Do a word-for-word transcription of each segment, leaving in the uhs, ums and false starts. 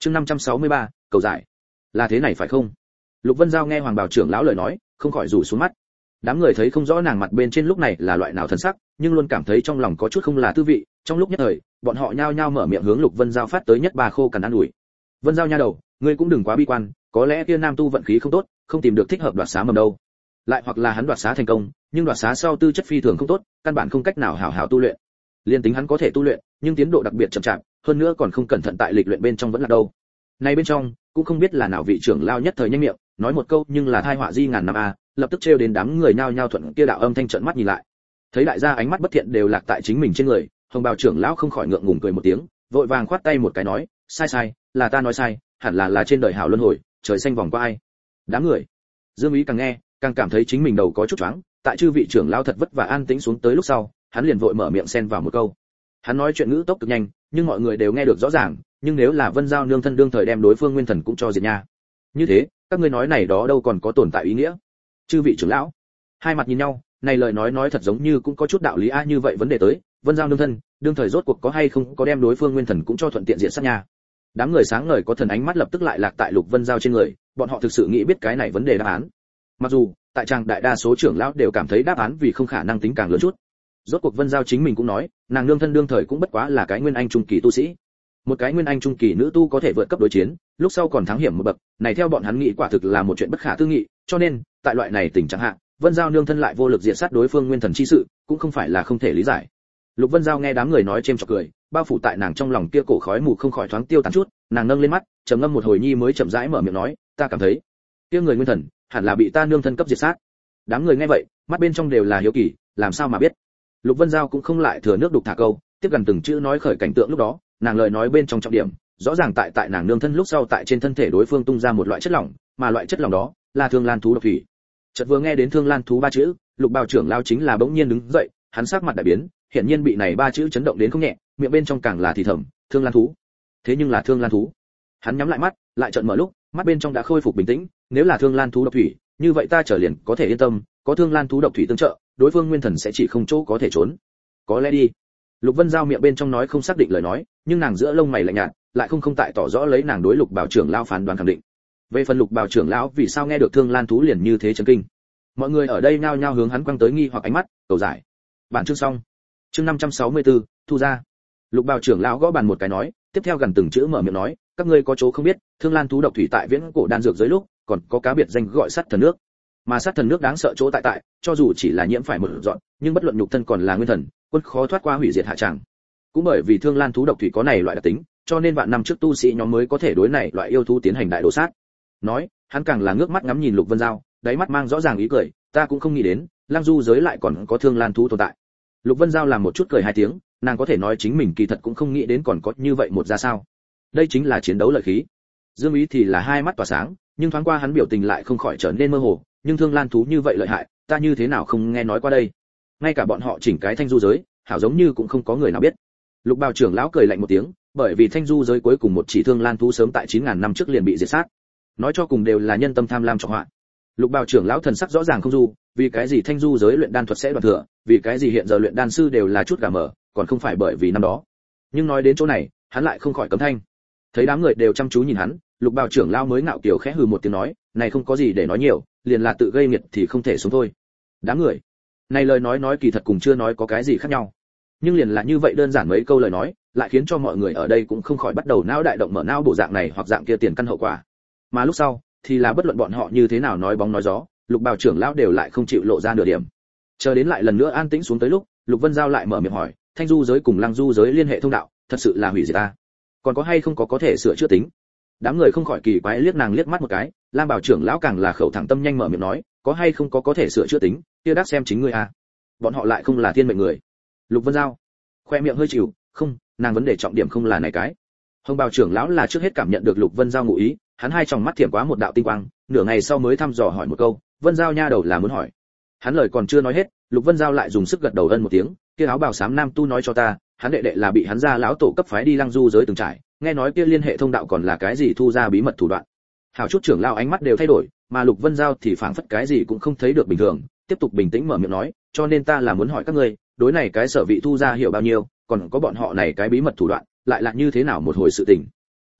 chương năm trăm sáu mươi ba, cầu giải. Là thế này phải không? Lục Vân Giao nghe Hoàng Bảo trưởng lão lời nói, không khỏi rủ xuống mắt. Đám người thấy không rõ nàng mặt bên trên lúc này là loại nào thần sắc, nhưng luôn cảm thấy trong lòng có chút không là tư vị, trong lúc nhất thời, bọn họ nhao nhao mở miệng hướng Lục Vân Giao phát tới nhất ba khô cằn an ủi. Vân Giao nha đầu, ngươi cũng đừng quá bi quan, có lẽ kia nam tu vận khí không tốt, không tìm được thích hợp đoạt xá mầm đâu. Lại hoặc là hắn đoạt xá thành công, nhưng đoạt xá sau tư chất phi thường không tốt, căn bản không cách nào hảo hảo tu luyện. Liên tính hắn có thể tu luyện, nhưng tiến độ đặc biệt chậm chạp, hơn nữa còn không cẩn thận tại lịch luyện bên trong vẫn là đâu. Này bên trong, cũng không biết là nào vị trưởng lao nhất thời nhanh miệng, nói một câu nhưng là thai họa di ngàn năm a, lập tức trêu đến đám người nhao nhao thuận kia đạo âm thanh trợn mắt nhìn lại. Thấy đại gia ánh mắt bất thiện đều lạc tại chính mình trên người, Hồng Bào trưởng lão không khỏi ngượng ngùng cười một tiếng, vội vàng khoát tay một cái nói, sai sai, là ta nói sai, hẳn là là trên đời hảo luân hồi, trời xanh vòng qua ai. Đám người. Dương Ý càng nghe, càng cảm thấy chính mình đầu có chút choáng, tại chư vị trưởng lão thật vất vả an tĩnh xuống tới lúc sau, hắn liền vội mở miệng xen vào một câu. Hắn nói chuyện ngữ tốc cực nhanh, nhưng mọi người đều nghe được rõ ràng, nhưng nếu là Vân Giao nương thân đương thời đem đối phương nguyên thần cũng cho diệt nha. Như thế, các ngươi nói này đó đâu còn có tồn tại ý nghĩa. Chư vị trưởng lão, hai mặt nhìn nhau, này lời nói nói thật giống như cũng có chút đạo lý a, như vậy vấn đề tới, Vân Giao nương thân, đương thời rốt cuộc có hay không có đem đối phương nguyên thần cũng cho thuận tiện diện sát nha. Đám người sáng ngời có thần ánh mắt lập tức lại lạc tại Lục Vân Giao trên người, bọn họ thực sự nghĩ biết cái này vấn đề đáp án. Mặc dù, tại trang đại đa số trưởng lão đều cảm thấy đáp án vì không khả năng tính càng lớn chút. Rốt cuộc Vân Giao chính mình cũng nói, nàng nương thân đương thời cũng bất quá là cái nguyên anh trung kỳ tu sĩ. Một cái nguyên anh trung kỳ nữ tu có thể vượt cấp đối chiến, lúc sau còn thắng hiểm một bậc, này theo bọn hắn nghĩ quả thực là một chuyện bất khả tư nghị, cho nên, tại loại này tình trạng hạ, Vân Giao nương thân lại vô lực diện sát đối phương nguyên thần chi sự, cũng không phải là không thể lý giải. Lục Vân Giao nghe đám người nói chêm chọc cười, bao phủ tại nàng trong lòng kia cổ khói mù không khỏi thoáng tiêu tán chút, nàng nâng lên mắt, trầm ngâm một hồi nhi mới chậm rãi mở miệng nói, ta cảm thấy, kia người nguyên thần hẳn là bị ta nương thân cấp diệt sát. Đám người nghe vậy, mắt bên trong đều là hiếu kỳ, làm sao mà biết. Lục Vân Giao cũng không lại thừa nước đục thả câu, tiếp gần từng chữ nói khởi cảnh tượng lúc đó, nàng lời nói bên trong trọng điểm, rõ ràng tại tại nàng nương thân lúc sau tại trên thân thể đối phương tung ra một loại chất lỏng, mà loại chất lỏng đó là thương lan thú độc thủy. Chợt vừa nghe đến thương lan thú ba chữ, Lục Bào trưởng lao chính là bỗng nhiên đứng dậy, hắn sắc mặt đại biến, hiển nhiên bị này ba chữ chấn động đến không nhẹ, miệng bên trong càng là thì thầm, thương lan thú. Thế nhưng là thương lan thú. Hắn nhắm lại mắt, lại trợn mở lúc, mắt bên trong đã khôi phục bình tĩnh, nếu là thương lan thú độc thủy, như vậy ta trở liền có thể yên tâm, có thương lan thú độc thủy tương trợ, đối phương nguyên thần sẽ chỉ không chỗ có thể trốn. Có lẽ đi. Lục Vân Giao miệng bên trong nói không xác định lời nói, nhưng nàng giữa lông mày lạnh nhạt, lại không không tại tỏ rõ lấy nàng đối Lục Bảo trưởng lão phán đoán khẳng định. Về phần Lục Bảo trưởng lão vì sao nghe được thương lan thú liền như thế chấn kinh, mọi người ở đây nhao nhao hướng hắn quăng tới nghi hoặc ánh mắt, cầu giải. Bản chương xong. Chương năm trăm sáu mươi tư, thu ra. Lục Bảo trưởng lão gõ bàn một cái nói, tiếp theo gần từng chữ mở miệng nói, các ngươi có chỗ không biết, thương lan thú độc thủy tại viễn cổ đan dược giới lúc, còn có cá biệt danh gọi sắt thần nước. Mà sát thần nước đáng sợ chỗ tại tại, cho dù chỉ là nhiễm phải một dọn, nhưng bất luận nhục thân còn là nguyên thần, quân khó thoát qua hủy diệt hạ tràng. Cũng bởi vì thương lan thú độc thủy có này loại đặc tính, cho nên vạn năm trước tu sĩ nhóm mới có thể đối này loại yêu thú tiến hành đại đồ sát. Nói, hắn càng là ngước mắt ngắm nhìn Lục Vân Giao, đáy mắt mang rõ ràng ý cười, ta cũng không nghĩ đến, Lăng Du giới lại còn có thương lan thú tồn tại. Lục Vân Giao làm một chút cười hai tiếng, nàng có thể nói chính mình kỳ thật cũng không nghĩ đến còn có như vậy một ra sao. Đây chính là chiến đấu lợi khí. Dương Ý thì là hai mắt tỏa sáng, nhưng thoáng qua hắn biểu tình lại không khỏi trở nên mơ hồ, nhưng thương lan thú như vậy lợi hại, ta như thế nào không nghe nói qua đây. Ngay cả bọn họ chỉnh cái Thanh Du giới, hảo giống như cũng không có người nào biết. Lục Bào trưởng lão cười lạnh một tiếng, bởi vì Thanh Du giới cuối cùng một chỉ thương lan thú sớm tại chín ngàn năm trước liền bị diệt sát. Nói cho cùng đều là nhân tâm tham lam trọng họa. Lục Bào trưởng lão thần sắc rõ ràng không du, vì cái gì Thanh Du giới luyện đan thuật sẽ đoạt thừa, vì cái gì hiện giờ luyện đan sư đều là chút gà mở, còn không phải bởi vì năm đó. Nhưng nói đến chỗ này, hắn lại không khỏi cấm thanh. Thấy đám người đều chăm chú nhìn hắn, Lục Bào trưởng lão mới ngạo kiều khẽ hừ một tiếng nói, này không có gì để nói nhiều, liền là tự gây nghiệt thì không thể sống thôi. Đám người, này lời nói nói kỳ thật cùng chưa nói có cái gì khác nhau, nhưng liền là như vậy đơn giản mấy câu lời nói, lại khiến cho mọi người ở đây cũng không khỏi bắt đầu não đại động mở não bộ dạng này hoặc dạng kia tiền căn hậu quả. Mà lúc sau, thì là bất luận bọn họ như thế nào nói bóng nói gió, Lục Bào trưởng lão đều lại không chịu lộ ra nửa điểm. Chờ đến lại lần nữa an tĩnh xuống tới lúc, Lục Vân Giao lại mở miệng hỏi, Thanh Du giới cùng Lăng Du giới liên hệ thông đạo, thật sự là hủy diệt ta, còn có hay không có có thể sửa chữa tính. Đám người không khỏi kỳ quái liếc nàng liếc mắt một cái, Lam Bảo trưởng lão càng là khẩu thẳng tâm nhanh mở miệng nói, có hay không có có thể sửa chữa tính, kia đắc xem chính ngươi à. Bọn họ lại không là thiên mệnh người. Lục Vân Giao khoe miệng hơi chịu, không, nàng vấn đề trọng điểm không là này cái. Hồng Bảo trưởng lão là trước hết cảm nhận được Lục Vân Giao ngụ ý, hắn hai tròng mắt thiểm quá một đạo tinh quang, nửa ngày sau mới thăm dò hỏi một câu, Vân Giao nha đầu là muốn hỏi. Hắn lời còn chưa nói hết, Lục Vân Giao lại dùng sức gật đầu ân một tiếng, kia áo bào xám nam tu nói cho ta, hắn đệ đệ là bị hắn gia lão tổ cấp phái đi Lăng Du giới từng trải, nghe nói kia liên hệ thông đạo còn là cái gì thu ra bí mật thủ đoạn. Hảo chút trưởng lão ánh mắt đều thay đổi, mà Lục Vân Giao thì phảng phất cái gì cũng không thấy được bình thường, tiếp tục bình tĩnh mở miệng nói, cho nên ta là muốn hỏi các ngươi, đối này cái sở vị thu ra hiểu bao nhiêu, còn có bọn họ này cái bí mật thủ đoạn, lại là như thế nào một hồi sự tình. Nhưng mà,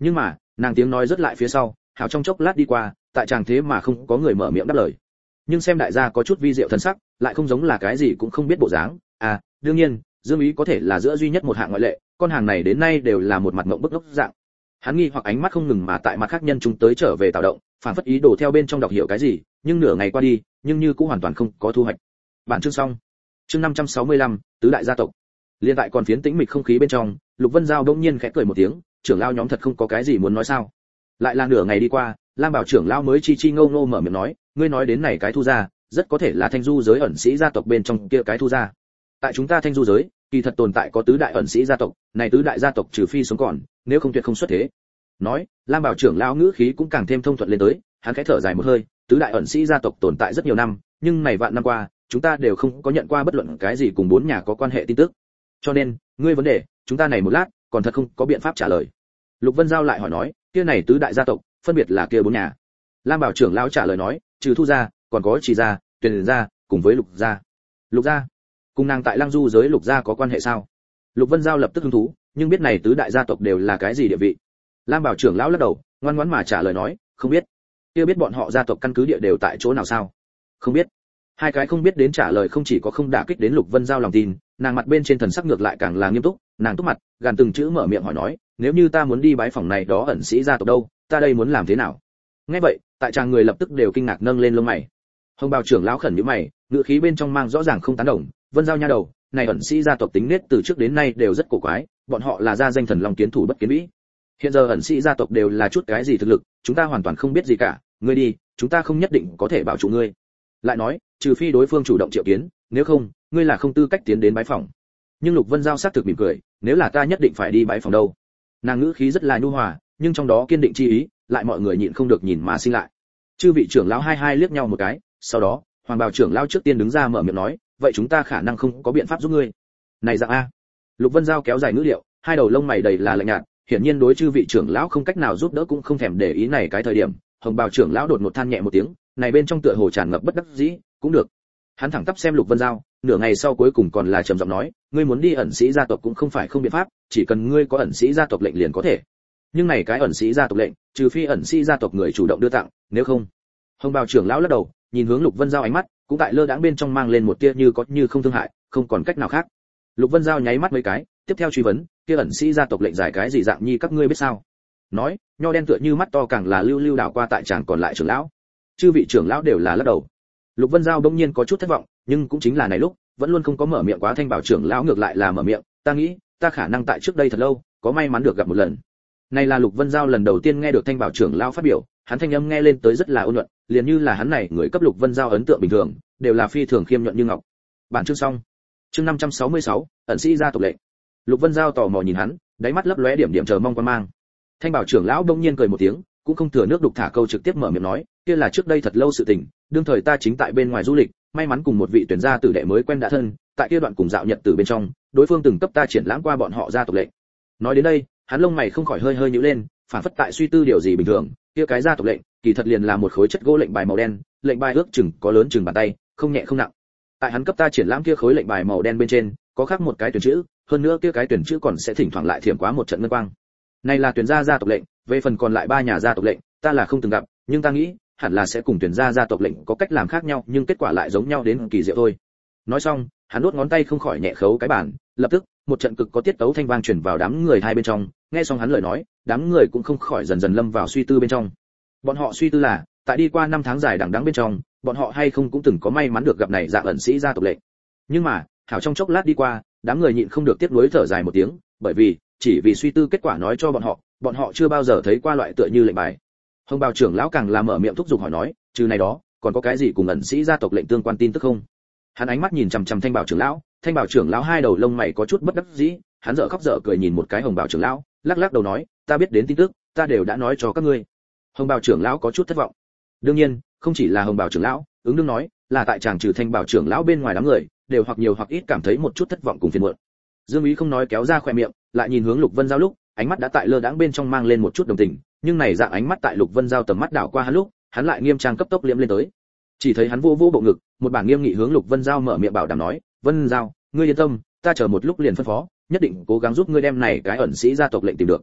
Nàng tiếng nói rất lại phía sau, hảo trong chốc lát đi qua, tại chàng thế mà không có người mở miệng đáp lời. Nhưng xem đại gia có chút vi diệu thần sắc, lại không giống là cái gì cũng không biết bộ dáng. À, đương nhiên, Dương Ý có thể là giữa duy nhất một hạng ngoại lệ, con hàng này đến nay đều là một mặt ngậm bức ngốc dạng. Hắn nghi hoặc ánh mắt không ngừng mà tại mặt khác nhân chúng tới trở về tạo động, phản phất ý đồ theo bên trong đọc hiểu cái gì, nhưng nửa ngày qua đi, nhưng như cũng hoàn toàn không có thu hoạch. Bản chương xong. Chương năm trăm sáu mươi lăm, tứ đại gia tộc. Liên tại còn phiến tĩnh mịch không khí bên trong, Lục Vân Giao bỗng nhiên khẽ cười một tiếng, trưởng lão nhóm thật không có cái gì muốn nói sao? Lại là nửa ngày đi qua, Lam Bảo trưởng lão mới chi chi ngâu ngô mở miệng nói, ngươi nói đến này cái thu gia, rất có thể là Thanh Du giới ẩn sĩ gia tộc bên trong kia cái thu gia. Tại chúng ta Thanh Du giới, kỳ thật tồn tại có tứ đại ẩn sĩ gia tộc, này tứ đại gia tộc trừ phi sống còn, nếu không tuyệt không xuất thế. Nói, Lam Bảo trưởng lão ngữ khí cũng càng thêm thông thuận lên tới, hắn khẽ thở dài một hơi, tứ đại ẩn sĩ gia tộc tồn tại rất nhiều năm, nhưng này vạn năm qua, chúng ta đều không có nhận qua bất luận cái gì cùng bốn nhà có quan hệ tin tức. Cho nên, ngươi vấn đề, chúng ta này một lát, còn thật không có biện pháp trả lời. Lục Vân Giao lại hỏi nói, kia này tứ đại gia tộc, phân biệt là kia bốn nhà. Lam Bảo trưởng lão trả lời nói, trừ Thu gia, còn có Trì gia, Tuyền gia, cùng với Lục gia. Lục gia, cùng nàng tại Lăng Du giới Lục gia có quan hệ sao? Lục Vân Giao lập tức hứng thú, nhưng biết này tứ đại gia tộc đều là cái gì địa vị. Lam Bảo trưởng lão lắc đầu, ngoan ngoãn mà trả lời nói, không biết. Kia biết bọn họ gia tộc căn cứ địa đều tại chỗ nào sao? Không biết. Hai cái không biết đến trả lời không chỉ có không đả kích đến Lục Vân Giao lòng tin, nàng mặt bên trên thần sắc ngược lại càng là nghiêm túc, nàng túc mặt, gàn từng chữ mở miệng hỏi nói, nếu như ta muốn đi bái phỏng này đó ẩn sĩ gia tộc đâu, ta đây muốn làm thế nào? Nghe vậy, tại chàng người lập tức đều kinh ngạc nâng lên lông mày. Hồng Bào trưởng lão khẩn nhíu mày, ngữ khí bên trong mang rõ ràng không tán đồng, Vân Giao nha đầu, này ẩn sĩ gia tộc tính nết từ trước đến nay đều rất cổ quái, bọn họ là gia danh thần long kiến thủ bất kiến vĩ. Hiện giờ ẩn sĩ gia tộc đều là chút cái gì thực lực, chúng ta hoàn toàn không biết gì cả, ngươi đi, chúng ta không nhất định có thể bảo trụ ngươi. Lại nói, trừ phi đối phương chủ động triệu kiến, nếu không, ngươi là không tư cách tiến đến bái phỏng. Nhưng Lục Vân Giao sát thực mỉm cười, nếu là ta nhất định phải đi bái phỏng đâu. Nàng ngữ khí rất là nhu hòa, nhưng trong đó kiên định chi ý, lại mọi người nhịn không được nhìn mà sinh lại. Chư vị trưởng lão hai hai liếc nhau một cái, sau đó, Hoàng Bào trưởng lão trước tiên đứng ra mở miệng nói, vậy chúng ta khả năng không có biện pháp giúp ngươi. Này dạng a. Lục Vân Giao kéo dài ngữ điệu, hai đầu lông mày đầy là lạnh nhạt, hiển nhiên đối chư vị trưởng lão không cách nào giúp đỡ cũng không thèm để ý này cái thời điểm, Hồng Bào trưởng lão đột ngột than nhẹ một tiếng, này bên trong tựa hồ tràn ngập bất đắc dĩ, cũng được. Hắn thẳng tắp xem Lục Vân Giao, nửa ngày sau cuối cùng còn là trầm giọng nói, ngươi muốn đi ẩn sĩ gia tộc cũng không phải không biện pháp, chỉ cần ngươi có ẩn sĩ gia tộc lệnh liền có thể. Nhưng này cái ẩn sĩ gia tộc lệnh, trừ phi ẩn sĩ gia tộc người chủ động đưa tặng, nếu không. Hồng Bào trưởng lão lắc đầu, nhìn hướng Lục Vân Giao ánh mắt, cũng tại lơ đãng bên trong mang lên một tia như có như không thương hại, không còn cách nào khác. Lục Vân Giao nháy mắt mấy cái, tiếp theo truy vấn, kia ẩn sĩ gia tộc lệnh giải cái gì dạng nhi các ngươi biết sao? Nói, nho đen tựa như mắt to càng là lưu lưu đảo qua tại chàng còn lại trưởng lão. Chư vị trưởng lão đều là lắc đầu. Lục Vân Giao bỗng nhiên có chút thất vọng, nhưng cũng chính là này lúc, vẫn luôn không có mở miệng quá Thanh Bảo trưởng lão ngược lại là mở miệng, ta nghĩ, ta khả năng tại trước đây thật lâu, có may mắn được gặp một lần. Này là Lục Vân Giao lần đầu tiên nghe được Thanh Bảo trưởng lão phát biểu, hắn thanh âm nghe lên tới rất là ôn nhuận, liền như là hắn này người cấp Lục Vân Giao ấn tượng bình thường, đều là phi thường khiêm nhuận như ngọc. Bản chương xong. Chương năm trăm sáu mươi sáu, ẩn sĩ gia tộc lệnh. Lục Vân Giao tò mò nhìn hắn, đáy mắt lấp lóe điểm điểm chờ mong quan mang. Thanh Bảo trưởng lão bỗng nhiên cười một tiếng, cũng không thừa nước đục thả câu trực tiếp mở miệng nói, kia là trước đây thật lâu sự tình, đương thời ta chính tại bên ngoài du lịch, may mắn cùng một vị tuyển gia tử đệ mới quen đã thân, tại kia đoạn cùng dạo nhật tử bên trong, đối phương từng cấp ta triển lãm qua bọn họ gia tộc lệnh. Nói đến đây, hắn lông mày không khỏi hơi hơi nhíu lên, phản phất tại suy tư điều gì bình thường, kia cái gia tộc lệnh, kỳ thật liền là một khối chất gỗ lệnh bài màu đen, lệnh bài ước chừng có lớn chừng bàn tay, không nhẹ không nặng. Tại hắn cấp ta triển lãm kia khối lệnh bài màu đen bên trên, có khắc một cái tuyển chữ, hơn nữa kia cái tuyển chữ còn sẽ thỉnh thoảng lại thiểm quá một trận ngân quang. Này là tuyển gia gia tộc lệnh, về phần còn lại ba nhà gia tộc lệnh, ta là không từng gặp, nhưng ta nghĩ, hẳn là sẽ cùng tuyển gia gia tộc lệnh có cách làm khác nhau, nhưng kết quả lại giống nhau đến kỳ diệu thôi. Nói xong, hắn đốt ngón tay không khỏi nhẹ khấu cái bàn, lập tức, một trận cực có tiết tấu thanh vang truyền vào đám người hai bên trong, nghe xong hắn lời nói, đám người cũng không khỏi dần dần lâm vào suy tư bên trong. Bọn họ suy tư là, tại đi qua năm tháng dài đằng đẵng bên trong, bọn họ hay không cũng từng có may mắn được gặp này dạng ẩn sĩ gia tộc lệnh. Nhưng mà, hảo trong chốc lát đi qua, đám người nhịn không được tiếc nuối thở dài một tiếng, bởi vì, chỉ vì suy tư kết quả nói cho bọn họ, bọn họ chưa bao giờ thấy qua loại tựa như lệnh bài. Hồng Bào trưởng lão càng là mở miệng thúc giục hỏi nói, trừ này đó, còn có cái gì cùng ẩn sĩ gia tộc lệnh tương quan tin tức không? Hắn ánh mắt nhìn chằm chằm Thanh Bảo trưởng lão, Thanh Bảo trưởng lão hai đầu lông mày có chút bất đắc dĩ, hắn dở khóc dở cười nhìn một cái Hồng Bào trưởng lão, lắc lắc đầu nói, ta biết đến tin tức, ta đều đã nói cho các ngươi. Hồng Bào trưởng lão có chút thất vọng. Đương nhiên, không chỉ là Hồng Bào trưởng lão, ứng đương nói, là tại chàng trừ Thanh Bảo trưởng lão bên ngoài đám người, đều hoặc nhiều hoặc ít cảm thấy một chút thất vọng cùng phiền muộn. Dương Ý không nói kéo ra khóe miệng, lại nhìn hướng Lục Vân Giao lúc, ánh mắt đã tại lơ đãng bên trong mang lên một chút đồng tình, nhưng này dạng ánh mắt tại Lục Vân Giao tầm mắt đảo qua hắn lúc, hắn lại nghiêm trang cấp tốc liễm lên tới. Chỉ thấy hắn vô vô bộ ngực, một bản nghiêm nghị hướng Lục Vân Giao mở miệng bảo đảm nói, "Vân Giao, ngươi yên tâm, ta chờ một lúc liền phân phó, nhất định cố gắng giúp ngươi đem này cái ẩn sĩ gia tộc lệnh tìm được."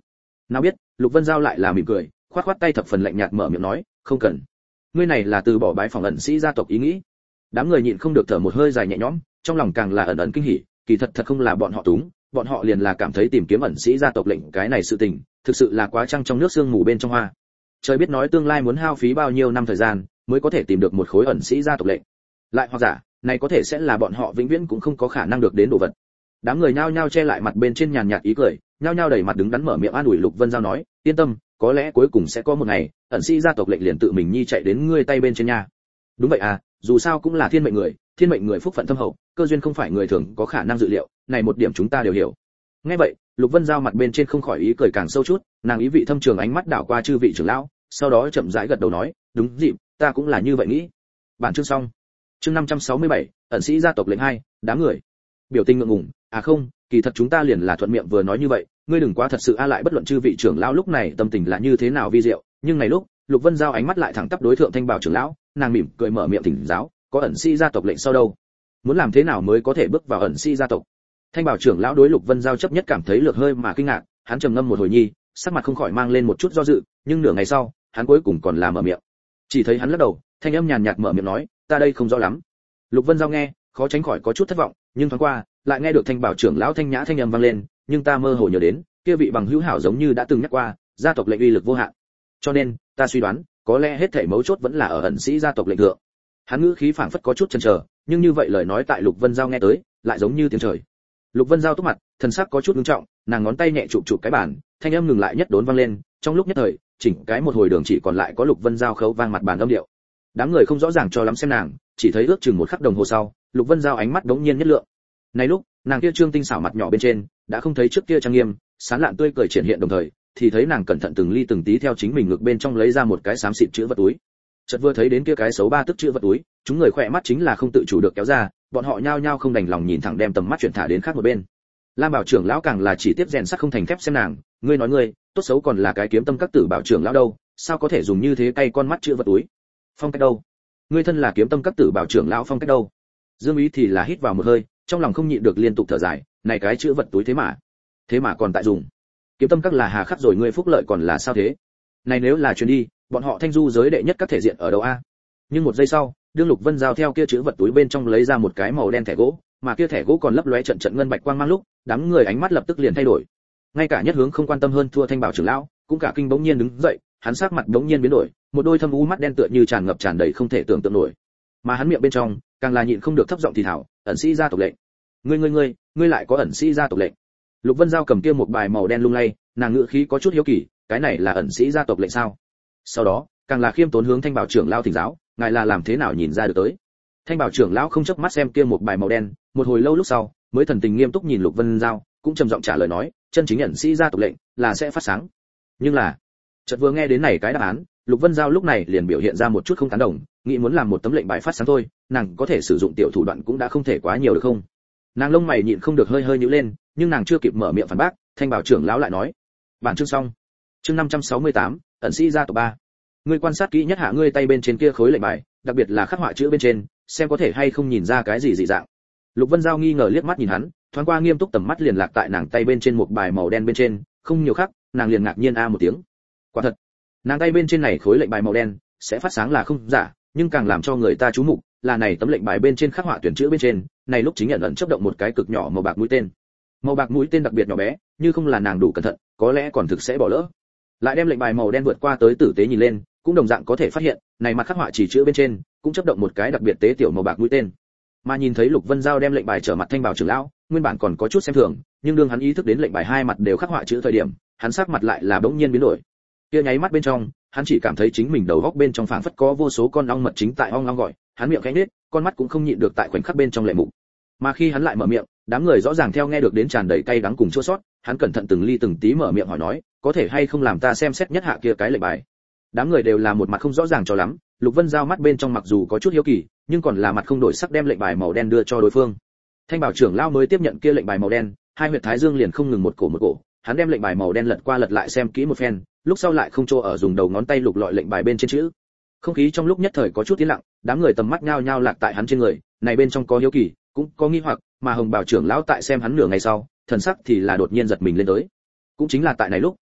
Nào biết Lục Vân Giao lại là mỉm cười, khoát khoát tay thập phần lạnh nhạt mở miệng nói, không cần. Ngươi này là từ bỏ bái phỏng ẩn sĩ gia tộc ý nghĩ. Đám người nhịn không được thở một hơi dài nhẹ nhõm, trong lòng càng là ẩn ẩn kinh hỉ, kỳ thật thật không là bọn họ túng, bọn họ liền là cảm thấy tìm kiếm ẩn sĩ gia tộc lệnh cái này sự tình, thực sự là quá trăng trong nước sương mù bên trong hoa. Trời biết nói tương lai muốn hao phí bao nhiêu năm thời gian mới có thể tìm được một khối ẩn sĩ gia tộc lệnh. Lại hoặc giả, này có thể sẽ là bọn họ vĩnh viễn cũng không có khả năng được đến đồ vật. Đám người nhao nhao che lại mặt bên trên nhàn nhạt ý cười, nhao nhao đẩy mặt đứng đắn mở miệng an ủi Lục Vân Giao nói, yên tâm, có lẽ cuối cùng sẽ có một ngày, ẩn sĩ gia tộc lệnh liền tự mình nhi chạy đến ngươi tay bên trên nha. Đúng vậy à, dù sao cũng là thiên mệnh người, thiên mệnh người phúc phận thâm hậu, cơ duyên không phải người thường có khả năng dự liệu, này một điểm chúng ta đều hiểu. Nghe vậy, Lục Vân Giao mặt bên trên không khỏi ý cười càng sâu chút, nàng ý vị thâm trường ánh mắt đảo qua chư vị trưởng lão, sau đó chậm rãi gật đầu nói, đúng dịp, ta cũng là như vậy nghĩ. Bản chương xong. Chương năm trăm sáu mươi bảy, ẩn sĩ gia tộc lệnh hai, đám người. Biểu tình ngượng ngùng, à không, kỳ thật chúng ta liền là thuận miệng vừa nói như vậy, ngươi đừng quá thật sự a lại bất luận chư vị trưởng lão lúc này tâm tình là như thế nào vi diệu, nhưng này lúc, Lục Vân Giao ánh mắt lại thẳng tắp đối thượng Thanh Bảo trưởng lão, nàng mỉm cười mở miệng thỉnh giáo, có ẩn sĩ gia tộc lệnh sau đâu? Muốn làm thế nào mới có thể bước vào ẩn sĩ gia tộc? Thanh Bảo trưởng lão đối Lục Vân Giao chấp nhất cảm thấy lược hơi mà kinh ngạc, hắn trầm ngâm một hồi nhi, sắc mặt không khỏi mang lên một chút do dự, nhưng nửa ngày sau, hắn cuối cùng còn là mở miệng. Chỉ thấy hắn lắc đầu, thanh âm nhàn nhạt mở miệng nói, ta đây không rõ lắm. Lục Vân Giao nghe, khó tránh khỏi có chút thất vọng, nhưng thoáng qua, lại nghe được Thanh Bảo trưởng lão thanh nhã thanh âm vang lên, nhưng ta mơ hồ nhớ đến, kia vị bằng hữu hảo giống như đã từng nhắc qua, gia tộc lệnh uy lực vô hạn. Cho nên, ta suy đoán, có lẽ hết thảy mấu chốt vẫn là ở ẩn sĩ gia tộc lệnh thượng. Hắn ngữ khí phảng phất có chút chần chờ, nhưng như vậy lời nói tại Lục Vân Giao nghe tới, lại giống như tiếng trời. Lục Vân Giao túc mặt, thần sắc có chút nghiêm trọng, nàng ngón tay nhẹ chụp chụp cái bàn, thanh âm ngừng lại nhất đốn vang lên, trong lúc nhất thời, chỉnh cái một hồi đường chỉ còn lại có Lục Vân Giao khấu vang mặt bàn âm điệu. Đám người không rõ ràng cho lắm xem nàng, chỉ thấy ước chừng một khắc đồng hồ sau, Lục Vân Giao ánh mắt đống nhiên nhất lượng. Này lúc, nàng kia trương tinh xảo mặt nhỏ bên trên, đã không thấy trước kia trang nghiêm, sán lạn tươi cười triển hiện đồng thời, thì thấy nàng cẩn thận từng ly từng tí theo chính mình ngực bên trong lấy ra một cái xám xịt chữ vật túi. Chợt vừa thấy đến kia cái xấu ba tức chữ vật túi, chúng người khỏe mắt chính là không tự chủ được kéo ra, bọn họ nhao nhao không đành lòng nhìn thẳng đem tầm mắt chuyển thả đến khác một bên. Lam Bảo trưởng lão càng là chỉ tiếp rèn sắt không thành thép xem nàng, ngươi nói ngươi, tốt xấu còn là cái kiếm tâm các tử Bảo trưởng lão đâu, sao có thể dùng như thế cay con mắt chữ vật túi? Phong cách đâu? Ngươi thân là kiếm tâm các tử Bảo trưởng lão phong cách đâu? Dương Ý thì là hít vào một hơi, trong lòng không nhịn được liên tục thở dài, này cái chữ vật túi thế mà, thế mà còn tại dùng. Kiếm tâm các là hà khắc rồi ngươi phúc lợi còn là sao thế? Này nếu là chuyến đi, bọn họ thanh du giới đệ nhất các thể diện ở đâu a? Nhưng một giây sau, đương Lục Vân Giao theo kia chữ vật túi bên trong lấy ra một cái màu đen thẻ gỗ, mà kia thẻ gỗ còn lấp lóe trận trận ngân bạch quang mang lúc, đám người ánh mắt lập tức liền thay đổi. Ngay cả nhất hướng không quan tâm hơn thua Thanh Bảo trưởng lão, cũng cả kinh bỗng nhiên đứng dậy, hắn sắc mặt bỗng nhiên biến đổi, một đôi thâm u mắt đen tựa như tràn ngập tràn đầy không thể tưởng tượng nổi. Mà hắn miệng bên trong, càng là nhịn không được thấp giọng thì thào, ẩn sĩ gia tộc lệnh. Ngươi ngươi ngươi, ngươi lại có ẩn sĩ gia tộc lệnh. Lục Vân Giao cầm kia một bài màu đen lung lay, nàng ngữ khí có chút hiếu kỳ, cái này là ẩn sĩ gia tộc lệnh sao? Sau đó, càng là khiêm tốn hướng Thanh Bảo trưởng lão thỉnh giáo, ngài là làm thế nào nhìn ra được tới? Thanh Bảo trưởng lão không chớp mắt xem kia một bài màu đen, một hồi lâu lúc sau, mới thần tình nghiêm túc nhìn Lục Vân Giao, cũng trầm giọng trả lời nói, chân chính ẩn sĩ gia tộc lệnh là sẽ phát sáng. Nhưng là, chợt vừa nghe đến này cái đáp án, Lục Vân Giao lúc này liền biểu hiện ra một chút không tán đồng, nghĩ muốn làm một tấm lệnh bài phát sáng thôi, nàng có thể sử dụng tiểu thủ đoạn cũng đã không thể quá nhiều được không? Nàng lông mày nhịn không được hơi hơi nhíu lên, nhưng nàng chưa kịp mở miệng phản bác, Thanh Bảo trưởng lão lại nói, bản chương xong. Chương năm trăm sáu mươi tám, ẩn sĩ gia tộc ba. Ngươi quan sát kỹ nhất hạ ngươi tay bên trên kia khối lệnh bài, đặc biệt là khắc họa chữ bên trên, xem có thể hay không nhìn ra cái gì dị dạng. Lục Vân Giao nghi ngờ liếc mắt nhìn hắn, thoáng qua nghiêm túc tầm mắt liền lạc tại nàng tay bên trên một bài màu đen bên trên, không nhiều khắc, nàng liền ngạc nhiên a một tiếng. Quả thật, nàng tay bên trên này khối lệnh bài màu đen sẽ phát sáng là không giả, nhưng càng làm cho người ta chú mục là này tấm lệnh bài bên trên khắc họa tuyển chữ bên trên, này lúc chính nhận ẩn chớp động một cái cực nhỏ màu bạc mũi tên. Màu bạc mũi tên đặc biệt nhỏ bé, như không là nàng đủ cẩn thận, có lẽ còn thực sẽ bỏ lỡ. Lại đem lệnh bài màu đen vượt qua tới tử tế nhìn lên, cũng đồng dạng có thể phát hiện, này mặt khắc họa chỉ chữ bên trên, cũng chớp động một cái đặc biệt tế tiểu màu bạc mũi tên. Mà nhìn thấy Lục Vân Giao đem lệnh bài trở mặt Thanh Bảo trưởng lão, nguyên bản còn có chút xem thường, nhưng đương hắn ý thức đến lệnh bài hai mặt đều khắc họa chữ thời điểm, hắn sắc mặt lại là bỗng nhiên biến đổi. Kia nháy mắt bên trong, hắn chỉ cảm thấy chính mình đầu góc bên trong phảng phất có vô số con ong mật chính tại ong ong gọi, hắn miệng khẽ nhếch, con mắt cũng không nhịn được tại khoảnh khắc bên trong lệ mục. Mà khi hắn lại mở miệng, đám người rõ ràng theo nghe được đến tràn đầy cay đắng cùng chua xót, hắn cẩn thận từng ly từng tí mở miệng hỏi nói, có thể hay không làm ta xem xét nhất hạ kia cái lệnh bài. Đám người đều là một mặt không rõ ràng cho lắm, Lục Vân Giao mắt bên trong mặc dù có chút hiếu kỳ, nhưng còn là mặt không đổi sắc đem lệnh bài màu đen đưa cho đối phương. Thanh Bảo trưởng lão mới tiếp nhận kia lệnh bài màu đen, hai huyệt thái dương liền không ngừng một cổ một cổ, hắn đem lệnh bài màu đen lật qua lật lại xem kỹ một phen, lúc sau lại không chỗ ở dùng đầu ngón tay lục lọi lệnh bài bên trên chữ. Không khí trong lúc nhất thời có chút yên lặng, đám người tầm mắt nhao nhao lạc tại hắn trên người, này bên trong có hiếu kỳ, cũng có nghi hoặc, mà Hồng Bảo trưởng lão tại xem hắn nửa ngày sau, thần sắc thì là đột nhiên giật mình lên tới. Cũng chính là tại này lúc,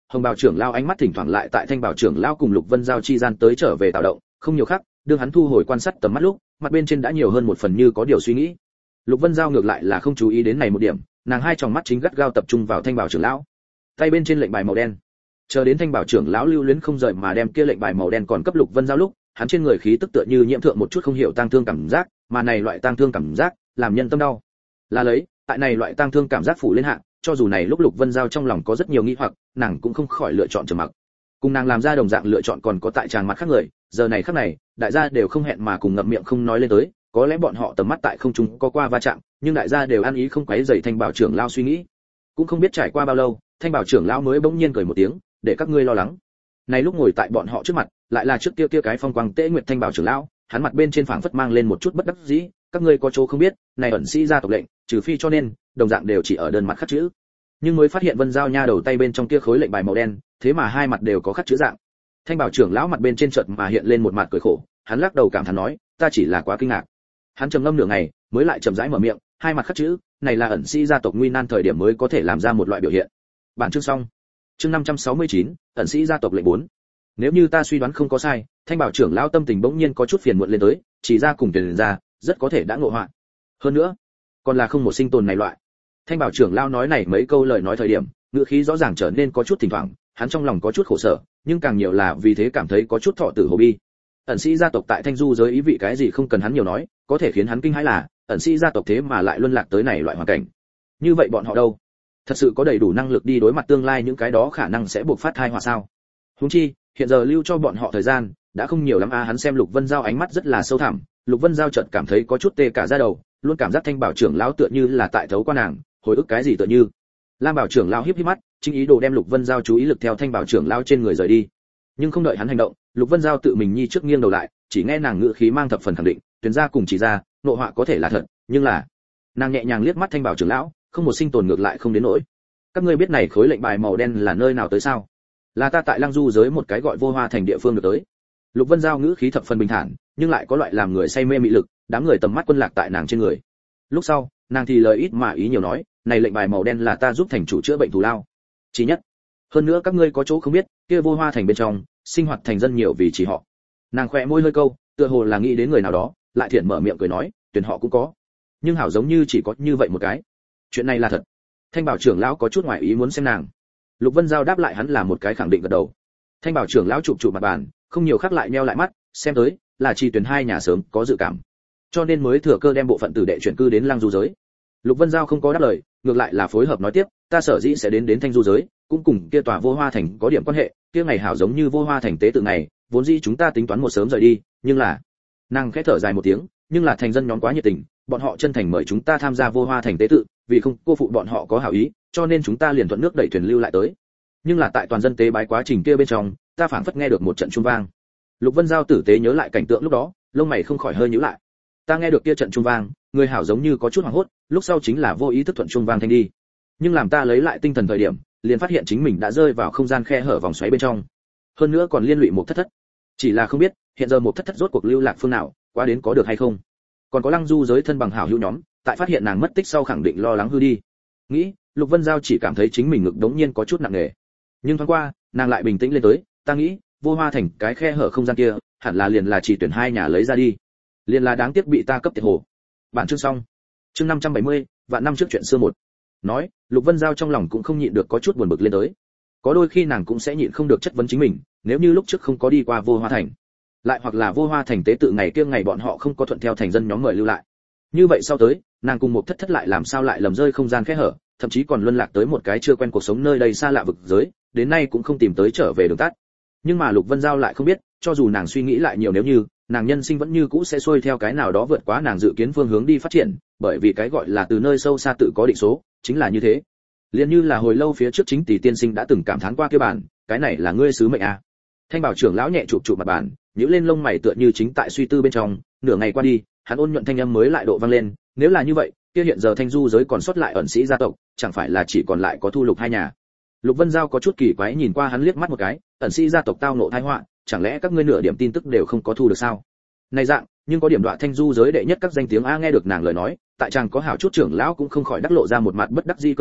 Hồng Bảo trưởng lão ánh mắt thỉnh thoảng lại tại Thanh Bảo trưởng lão cùng Lục Vân Giao chi gian tới trở về tạo động, không nhiều khác, đương hắn thu hồi quan sát tầm mắt lúc, mặt bên trên đã nhiều hơn một phần như có điều suy nghĩ. Lục Vân Giao ngược lại là không chú ý đến này một điểm, nàng hai tròng mắt chính gắt gao tập trung vào Thanh Bảo trưởng lão. Tay bên trên lệnh bài màu đen. Chờ đến Thanh Bảo trưởng lão lưu luyến không rời mà đem kia lệnh bài màu đen còn cấp Lục Vân Giao lúc, hắn trên người khí tức tựa như nhiễm thượng một chút không hiểu tang thương cảm giác, mà này loại tang thương cảm giác, làm nhân tâm đau. Là lấy, tại này loại tang thương cảm giác phủ lên hạ, cho dù này lúc Lục Vân Giao trong lòng có rất nhiều nghi hoặc, nàng cũng không khỏi lựa chọn trầm mặc. Cùng nàng làm ra đồng dạng lựa chọn còn có tại tràng mặt khác người, giờ này khắc này, đại gia đều không hẹn mà cùng ngậm miệng không nói lên tới, có lẽ bọn họ tầm mắt tại không trung có qua va chạm, nhưng đại gia đều ăn ý không quấy rầy Thanh Bảo trưởng lão suy nghĩ. Cũng không biết trải qua bao lâu, Thanh Bảo trưởng lão mới bỗng nhiên cười một tiếng, để các ngươi lo lắng. Này lúc ngồi tại bọn họ trước mặt, lại là trước kia kia cái phong quang tế nguyệt Thanh Bảo trưởng lão, hắn mặt bên trên phảng phất mang lên một chút bất đắc dĩ, các ngươi có chỗ không biết, này ẩn sĩ gia tộc lệnh, trừ phi cho nên, đồng dạng đều chỉ ở đơn mặt khắc chữ. Nhưng mới phát hiện Vân Giao nha đầu tay bên trong kia khối lệnh bài màu đen, thế mà hai mặt đều có khắc chữ dạng. Thanh Bảo trưởng lão mặt bên trên chợt mà hiện lên một mặt cười khổ, hắn lắc đầu cảm thán nói, ta chỉ là quá kinh ngạc. Hắn trầm ngâm nửa ngày, mới lại chậm rãi mở miệng, hai mặt khắc chữ, này là ẩn sĩ gia tộc nguy nan thời điểm mới có thể làm ra một loại biểu hiện. Bản chương xong. Chương năm trăm sáu mươi chín, ẩn sĩ gia tộc lệnh bốn. Nếu như ta suy đoán không có sai, Thanh Bảo trưởng lão tâm tình bỗng nhiên có chút phiền muộn lên tới, chỉ ra cùng tiền ra, rất có thể đã ngộ họa. Hơn nữa, còn là không một sinh tồn này loại. Thanh Bảo trưởng lão nói này mấy câu lời nói thời điểm, ngữ khí rõ ràng trở nên có chút thỉnh thoảng, hắn trong lòng có chút khổ sở, nhưng càng nhiều là vì thế cảm thấy có chút thọ tử hồ bi. Ẩn sĩ gia tộc tại Thanh Du giới ý vị cái gì không cần hắn nhiều nói, có thể khiến hắn kinh hãi là, ẩn sĩ gia tộc thế mà lại luân lạc tới này loại hoàn cảnh. Như vậy bọn họ đâu? Thật sự có đầy đủ năng lực đi đối mặt tương lai những cái đó khả năng sẽ buộc phát tai họa sao? Huống chi, hiện giờ lưu cho bọn họ thời gian đã không nhiều lắm a. Hắn xem Lục Vân Giao ánh mắt rất là sâu thẳm, Lục Vân Giao chợt cảm thấy có chút tê cả da đầu, luôn cảm giác Thanh Bảo trưởng lão tựa như là tại thấu qua nàng, hồi ức cái gì tựa như. Lam Bảo trưởng lão híp híp mắt, chính ý đồ đem Lục Vân Giao chú ý lực theo Thanh Bảo trưởng lão trên người rời đi. Nhưng không đợi hắn hành động, Lục Vân Giao tự mình nhi trước nghiêng đầu lại, chỉ nghe nàng ngữ khí mang thập phần khẳng định, tuyển ra cùng chỉ ra, nội họa có thể là thật, nhưng là. Nàng nhẹ nhàng liếc mắt Thanh Bảo trưởng lão, không một sinh tồn ngược lại không đến nỗi. Các ngươi biết này khối lệnh bài màu đen là nơi nào tới sao? Là ta tại Lăng Du giới một cái gọi Vô Hoa thành địa phương được tới. Lục Vân Giao ngữ khí thập phần bình thản, nhưng lại có loại làm người say mê mị lực, đám người tầm mắt quân lạc tại nàng trên người. Lúc sau, nàng thì lời ít mà ý nhiều nói, này lệnh bài màu đen là ta giúp thành chủ chữa bệnh thù lao. Chỉ nhất. Hơn nữa các ngươi có chỗ không biết, kia Vô Hoa thành bên trong, sinh hoạt thành dân nhiều vì chỉ họ. Nàng khẽ môi hơi câu, tựa hồ là nghĩ đến người nào đó, lại thiện mở miệng cười nói, tuyển họ cũng có. Nhưng hảo giống như chỉ có như vậy một cái. Chuyện này là thật. Thanh Bảo trưởng lão có chút ngoài ý muốn xem nàng. Lục Vân Giao đáp lại hắn là một cái khẳng định gật đầu. Thanh Bảo trưởng lão chụp chụp mặt bàn, không nhiều khác lại nheo lại mắt, xem tới là chỉ tuyển hai nhà sớm có dự cảm, cho nên mới thừa cơ đem bộ phận tử đệ chuyển cư đến Lăng Du giới. Lục Vân Giao không có đáp lời, ngược lại là phối hợp nói tiếp, ta sở dĩ sẽ đến đến Thanh Du giới, cũng cùng kia tòa Vô Hoa thành có điểm quan hệ, kia ngày hảo giống như Vô Hoa thành tế tự này, vốn dĩ chúng ta tính toán một sớm rời đi, nhưng là, nàng khẽ thở dài một tiếng, nhưng là thành dân nhóm quá nhiệt tình, bọn họ chân thành mời chúng ta tham gia Vô Hoa thành tế tự, vì không cô phụ bọn họ có hảo ý, cho nên chúng ta liền thuận nước đẩy thuyền lưu lại tới. Nhưng là tại toàn dân tế bái quá trình kia bên trong, ta phảng phất nghe được một trận chuông vang. Lục Vân Giao tử tế nhớ lại cảnh tượng lúc đó, lông mày không khỏi hơi nhíu lại. Ta nghe được kia trận chuông vang, người hảo giống như có chút hoảng hốt, lúc sau chính là vô ý thức thuận chuông vang thanh đi. Nhưng làm ta lấy lại tinh thần thời điểm, liền phát hiện chính mình đã rơi vào không gian khe hở vòng xoáy bên trong. Hơn nữa còn liên lụy một thất thất. Chỉ là không biết, hiện giờ một thất thất rốt cuộc lưu lạc phương nào, qua đến có được hay không. Còn có Lăng Du giới thân bằng hảo hữu nhóm, tại phát hiện nàng mất tích sau khẳng định lo lắng hư đi. Nghĩ, Lục Vân Giao chỉ cảm thấy chính mình ngực đống nhiên có chút nặng nề. Nhưng thoáng qua, nàng lại bình tĩnh lên tới, ta nghĩ, Vô Hoa thành cái khe hở không gian kia, hẳn là liền là chỉ tuyển hai nhà lấy ra đi. Liền là đáng tiếc bị ta cấp tiệt hồ. Bản chương xong. Chương năm trăm bảy mươi, vạn năm trước chuyện xưa một. Nói, Lục Vân Giao trong lòng cũng không nhịn được có chút buồn bực lên tới. Có đôi khi nàng cũng sẽ nhịn không được chất vấn chính mình, nếu như lúc trước không có đi qua Vô Hoa thành, lại hoặc là Vô Hoa thành tế tự ngày kia ngày bọn họ không có thuận theo thành dân nhóm mời lưu lại. Như vậy sau tới, nàng cùng một thất thất lại làm sao lại lầm rơi không gian kẽ hở, thậm chí còn luân lạc tới một cái chưa quen cuộc sống nơi đây xa lạ vực giới, đến nay cũng không tìm tới trở về đường tắt. Nhưng mà Lục Vân Giao lại không biết, cho dù nàng suy nghĩ lại nhiều nếu như, nàng nhân sinh vẫn như cũ sẽ xuôi theo cái nào đó vượt quá nàng dự kiến phương hướng đi phát triển, bởi vì cái gọi là từ nơi sâu xa tự có định số, chính là như thế. Liên như là hồi lâu phía trước chính tỷ tiên sinh đã từng cảm thán qua kia bản, cái này là ngươi sứ mệnh à? Thanh Bảo trưởng lão nhẹ chụp chụp mặt bàn, nhíu lên lông mày tựa như chính tại suy tư bên trong, nửa ngày qua đi, hắn ôn nhuận thanh âm mới lại độ vang lên, nếu là như vậy, kia hiện giờ Thanh Du giới còn sót lại ẩn sĩ gia tộc, chẳng phải là chỉ còn lại có Thu Lục hai nhà. Lục Vân Giao có chút kỳ quái nhìn qua hắn liếc mắt một cái, ẩn sĩ gia tộc tao ngộ tai họa, chẳng lẽ các ngươi nửa điểm tin tức đều không có thu được sao? Này dạng, nhưng có điểm đoạn Thanh Du giới đệ nhất các danh tiếng a. Nghe được nàng lời nói, tại chàng có hảo chút trưởng lão cũng không khỏi đắc lộ ra một mặt bất đắc dĩ cười khổ,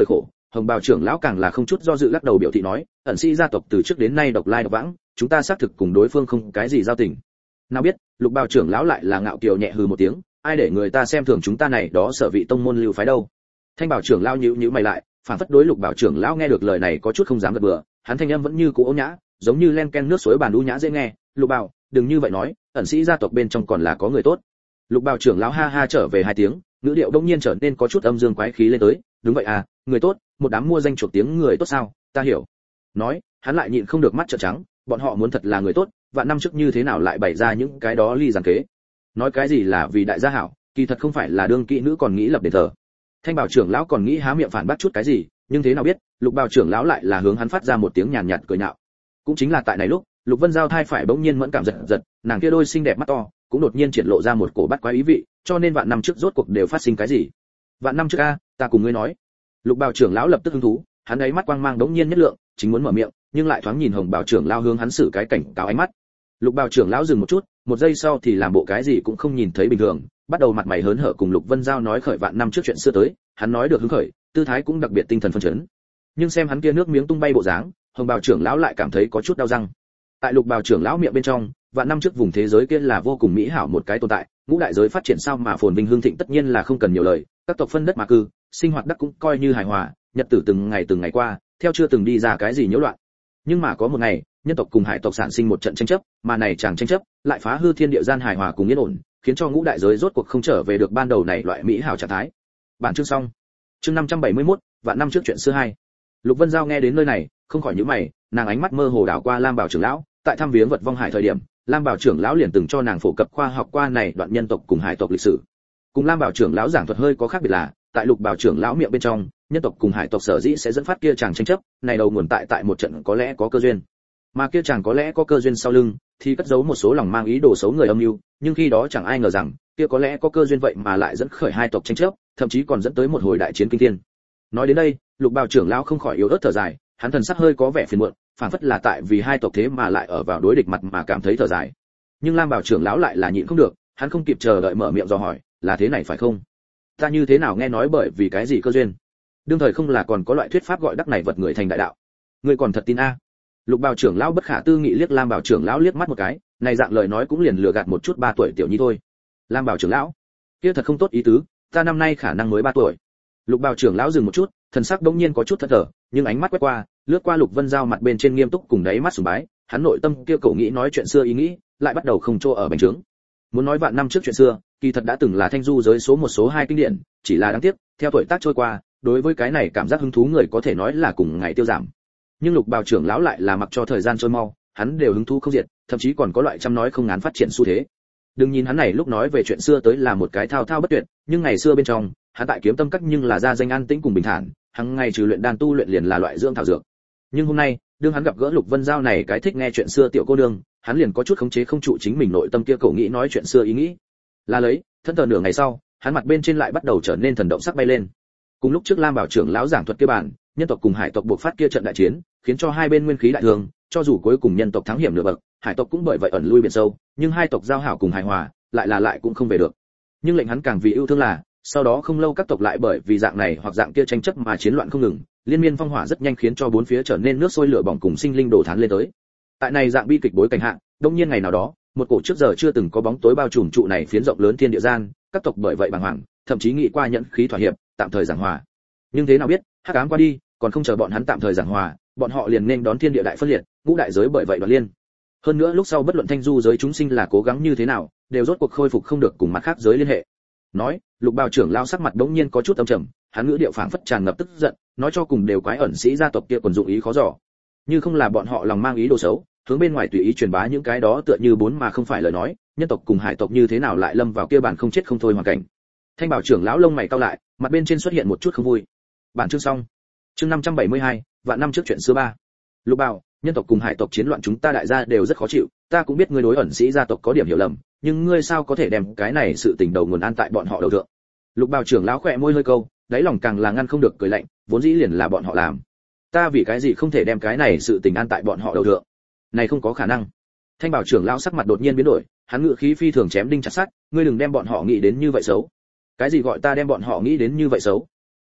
Hồng Bào trưởng lão càng là không chút do dự lắc đầu biểu thị nói, ẩn sĩ gia tộc từ trước đến nay độc lai độc vãng, chúng ta xác thực cùng đối phương không cái gì giao tình. Nào biết, Lục Bào trưởng lão lại là ngạo kiều nhẹ hừ một tiếng, ai để người ta xem thường chúng ta này đó sở vị tông môn lưu phái đâu. Thanh Bảo trưởng lão nhíu nhíu mày lại, phản phất đối Lục Bảo trưởng lão nghe được lời này có chút không dám gật bừa, hắn thanh âm vẫn như cũ ôn nhã, giống như len ken nước suối bàn u nhã dễ nghe. Lục Bảo, đừng như vậy nói, ẩn sĩ gia tộc bên trong còn là có người tốt. Lục Bảo trưởng lão ha ha trở về hai tiếng, ngữ điệu đông nhiên trở nên có chút âm dương quái khí lên tới, đúng vậy à, người tốt, một đám mua danh chuộc tiếng người tốt sao, ta hiểu. Nói, hắn lại nhịn không được mắt trợn trắng, bọn họ muốn thật là người tốt, vạn năm trước như thế nào lại bày ra những cái đó ly giàn kế. Nói cái gì là vì đại gia hảo, kỳ thật không phải là đương kỵ nữ còn nghĩ lập đền thờ. Thanh Bảo trưởng lão còn nghĩ há miệng phản bác chút cái gì, nhưng thế nào biết, Lục Bảo trưởng lão lại là hướng hắn phát ra một tiếng nhàn nhạt cười nhạo. Cũng chính là tại này lúc, Lục Vân Giao thai phải bỗng nhiên mẫn cảm giật giật, nàng kia đôi xinh đẹp mắt to, cũng đột nhiên triển lộ ra một cổ bắt quái ý vị, cho nên vạn năm trước rốt cuộc đều phát sinh cái gì? Vạn năm trước a, ta cùng ngươi nói. Lục Bảo trưởng lão lập tức hứng thú, hắn ấy mắt quang mang đống nhiên nhất lượng, chính muốn mở miệng, nhưng lại thoáng nhìn Hồng Bảo trưởng lão hướng hắn xử cái cảnh cáo ánh mắt. Lục Bảo trưởng lão dừng một chút, một giây sau thì làm bộ cái gì cũng không nhìn thấy bình thường, bắt đầu mặt mày hớn hở cùng Lục Vân Giao nói khởi vạn năm trước chuyện xưa tới, hắn nói được hứng khởi, tư thái cũng đặc biệt tinh thần phấn chấn. Nhưng xem hắn kia nước miếng tung bay bộ dáng, Hồng Bảo trưởng lão lại cảm thấy có chút đau răng. Tại Lục Bảo trưởng lão miệng bên trong, vạn năm trước vùng thế giới kia là vô cùng mỹ hảo một cái tồn tại, ngũ đại giới phát triển sao mà phồn vinh hương thịnh tất nhiên là không cần nhiều lời, các tộc phân đất mà cư, sinh hoạt đắc cũng coi như hài hòa, nhật tử từng ngày từng ngày qua, theo chưa từng đi ra cái gì nhiễu loạn. Nhưng mà có một ngày, nhân tộc cùng hải tộc sản sinh một trận tranh chấp, mà này chẳng tranh chấp lại phá hư thiên địa gian hài hòa cùng yên ổn, khiến cho ngũ đại giới rốt cuộc không trở về được ban đầu này loại mỹ hảo trạng thái. Bản chương xong. Chương năm trăm bảy mươi mốt, vạn năm trước chuyện xưa hai. Lục Vân Giao nghe đến nơi này, không khỏi nhíu mày, nàng ánh mắt mơ hồ đảo qua Lam Bảo trưởng lão, tại thăm viếng vật vong hải thời điểm, Lam Bảo trưởng lão liền từng cho nàng phổ cập khoa học qua này đoạn nhân tộc cùng hải tộc lịch sử. Cùng Lam Bảo trưởng lão giảng thuật hơi có khác biệt là, tại Lục Bảo trưởng lão miệng bên trong, nhân tộc cùng hải tộc sở dĩ sẽ dẫn phát kia chàng tranh chấp, này đầu nguồn tại tại một trận có lẽ có cơ duyên. Mà kia chàng có lẽ có cơ duyên sau lưng, thì cất giấu một số lòng mang ý đồ xấu người âm mưu, nhưng khi đó chẳng ai ngờ rằng, kia có lẽ có cơ duyên vậy mà lại dẫn khởi hai tộc tranh chấp, thậm chí còn dẫn tới một hồi đại chiến kinh thiên. Nói đến đây, Lục Bảo trưởng lão không khỏi yếu ớt thở dài, hắn thần sắc hơi có vẻ phiền muộn, phản phất là tại vì hai tộc thế mà lại ở vào đối địch mặt mà cảm thấy thở dài. Nhưng Lam Bảo trưởng lão lại là nhịn không được, hắn không kịp chờ đợi mở miệng dò hỏi, là thế này phải không? Ta như thế nào nghe nói bởi vì cái gì cơ duyên? Đương thời không là còn có loại thuyết pháp gọi đắc này vật người thành đại đạo. Ngươi còn thật tin a? Lục Bảo trưởng lão bất khả tư nghị liếc Lam Bảo trưởng lão liếc mắt một cái, này dạng lời nói cũng liền lừa gạt một chút ba tuổi tiểu nhi thôi. Lam Bảo trưởng lão, kia thật không tốt ý tứ, ta năm nay khả năng mới ba tuổi. Lục Bảo trưởng lão dừng một chút, thần sắc bỗng nhiên có chút thất thở, nhưng ánh mắt quét qua, lướt qua Lục Vân Giao mặt bên trên nghiêm túc cùng đáy mắt sùng bái, hắn nội tâm kia cổ nghĩ nói chuyện xưa ý nghĩ, lại bắt đầu không chỗ ở bành trướng. Muốn nói vạn năm trước chuyện xưa, kỳ thật đã từng là thanh du giới số một số hai kinh điển, chỉ là đáng tiếc, theo tuổi tác trôi qua, đối với cái này cảm giác hứng thú người có thể nói là cùng ngày tiêu giảm. Nhưng Lục Bảo trưởng lão lại là mặc cho thời gian trôi mau, hắn đều hứng thú không diệt, thậm chí còn có loại trăm nói không ngán phát triển xu thế. Đừng nhìn hắn này lúc nói về chuyện xưa tới là một cái thao thao bất tuyệt, nhưng ngày xưa bên trong, hắn tại kiếm tâm các nhưng là ra danh an tĩnh cùng bình thản, hằng ngày trừ luyện đan tu luyện liền là loại dưỡng thảo dược. Nhưng hôm nay, đương hắn gặp gỡ Lục Vân Giao này cái thích nghe chuyện xưa tiểu cô nương, hắn liền có chút khống chế không trụ chính mình nội tâm kia cổ nghĩ nói chuyện xưa ý nghĩ. Là lấy, thân thờ nửa ngày sau, hắn mặt bên trên lại bắt đầu trở nên thần động sắc bay lên. Cùng lúc trước Lam Bảo trưởng lão giảng thuật kia bản, nhân tộc cùng hải tộc buộc phát kia trận đại chiến, khiến cho hai bên nguyên khí đại thương, cho dù cuối cùng nhân tộc thắng hiểm nửa bậc, hải tộc cũng bởi vậy ẩn lui biển sâu, nhưng hai tộc giao hảo cùng hài hòa, lại là lại cũng không về được. Nhưng lệnh hắn càng vì yêu thương là, sau đó không lâu các tộc lại bởi vì dạng này hoặc dạng kia tranh chấp mà chiến loạn không ngừng, liên miên phong hỏa rất nhanh khiến cho bốn phía trở nên nước sôi lửa bỏng cùng sinh linh đổ thán lên tới. Tại này dạng bi kịch bối cảnh hạ, đông nhiên ngày nào đó, một cổ trước giờ chưa từng có bóng tối bao trùm trụ này phiến rộng lớn thiên địa gian, các tộc bởi vậy bàng hoàng, thậm chí nghĩ qua nhẫn khí thỏa hiệp, tạm thời giảng hòa. Nhưng thế nào biết, hắc ám qua đi, còn không chờ bọn hắn tạm thời giảng hòa, bọn họ liền nên đón thiên địa đại phân liệt, ngũ đại giới bởi vậy đoạt liên. Hơn nữa lúc sau bất luận thanh du giới chúng sinh là cố gắng như thế nào, đều rốt cuộc khôi phục không được cùng mặt khác giới liên hệ. Nói, Lục Bảo trưởng lao sắc mặt bỗng nhiên có chút âm trầm, hắn ngữ điệu phảng phất tràn ngập tức giận, nói cho cùng đều quái ẩn sĩ gia tộc kia quần dụng ý khó dò. Như không là bọn họ lòng mang ý đồ xấu, hướng bên ngoài tùy ý truyền bá những cái đó tựa như bốn mà không phải lời nói, nhân tộc cùng hải tộc như thế nào lại lâm vào kia bản không chết không thôi hoàn cảnh. Thanh Bảo trưởng lão lông mày cau lại, mặt bên trên xuất hiện một chút không vui. Bản chương xong. Chương năm trăm bảy mươi hai, vạn năm trước chuyện xưa ba. Lục Bảo, nhân tộc cùng hải tộc chiến loạn chúng ta đại gia đều rất khó chịu, ta cũng biết ngươi đối ẩn sĩ gia tộc có điểm hiểu lầm, nhưng ngươi sao có thể đem cái này sự tình đầu nguồn an tại bọn họ đầu thượng. Lục Bảo trưởng lão khẽ môi hơi câu, đáy lòng càng là ngăn không được cười lạnh, vốn dĩ liền là bọn họ làm, ta vì cái gì không thể đem cái này sự tình an tại bọn họ đầu thượng? Này không có khả năng. Thanh Bảo trưởng lão sắc mặt đột nhiên biến đổi, hắn ngự khí phi thường chém đinh chặt sắt, ngươi đừng đem bọn họ nghĩ đến như vậy xấu. Cái gì gọi ta đem bọn họ nghĩ đến như vậy xấu?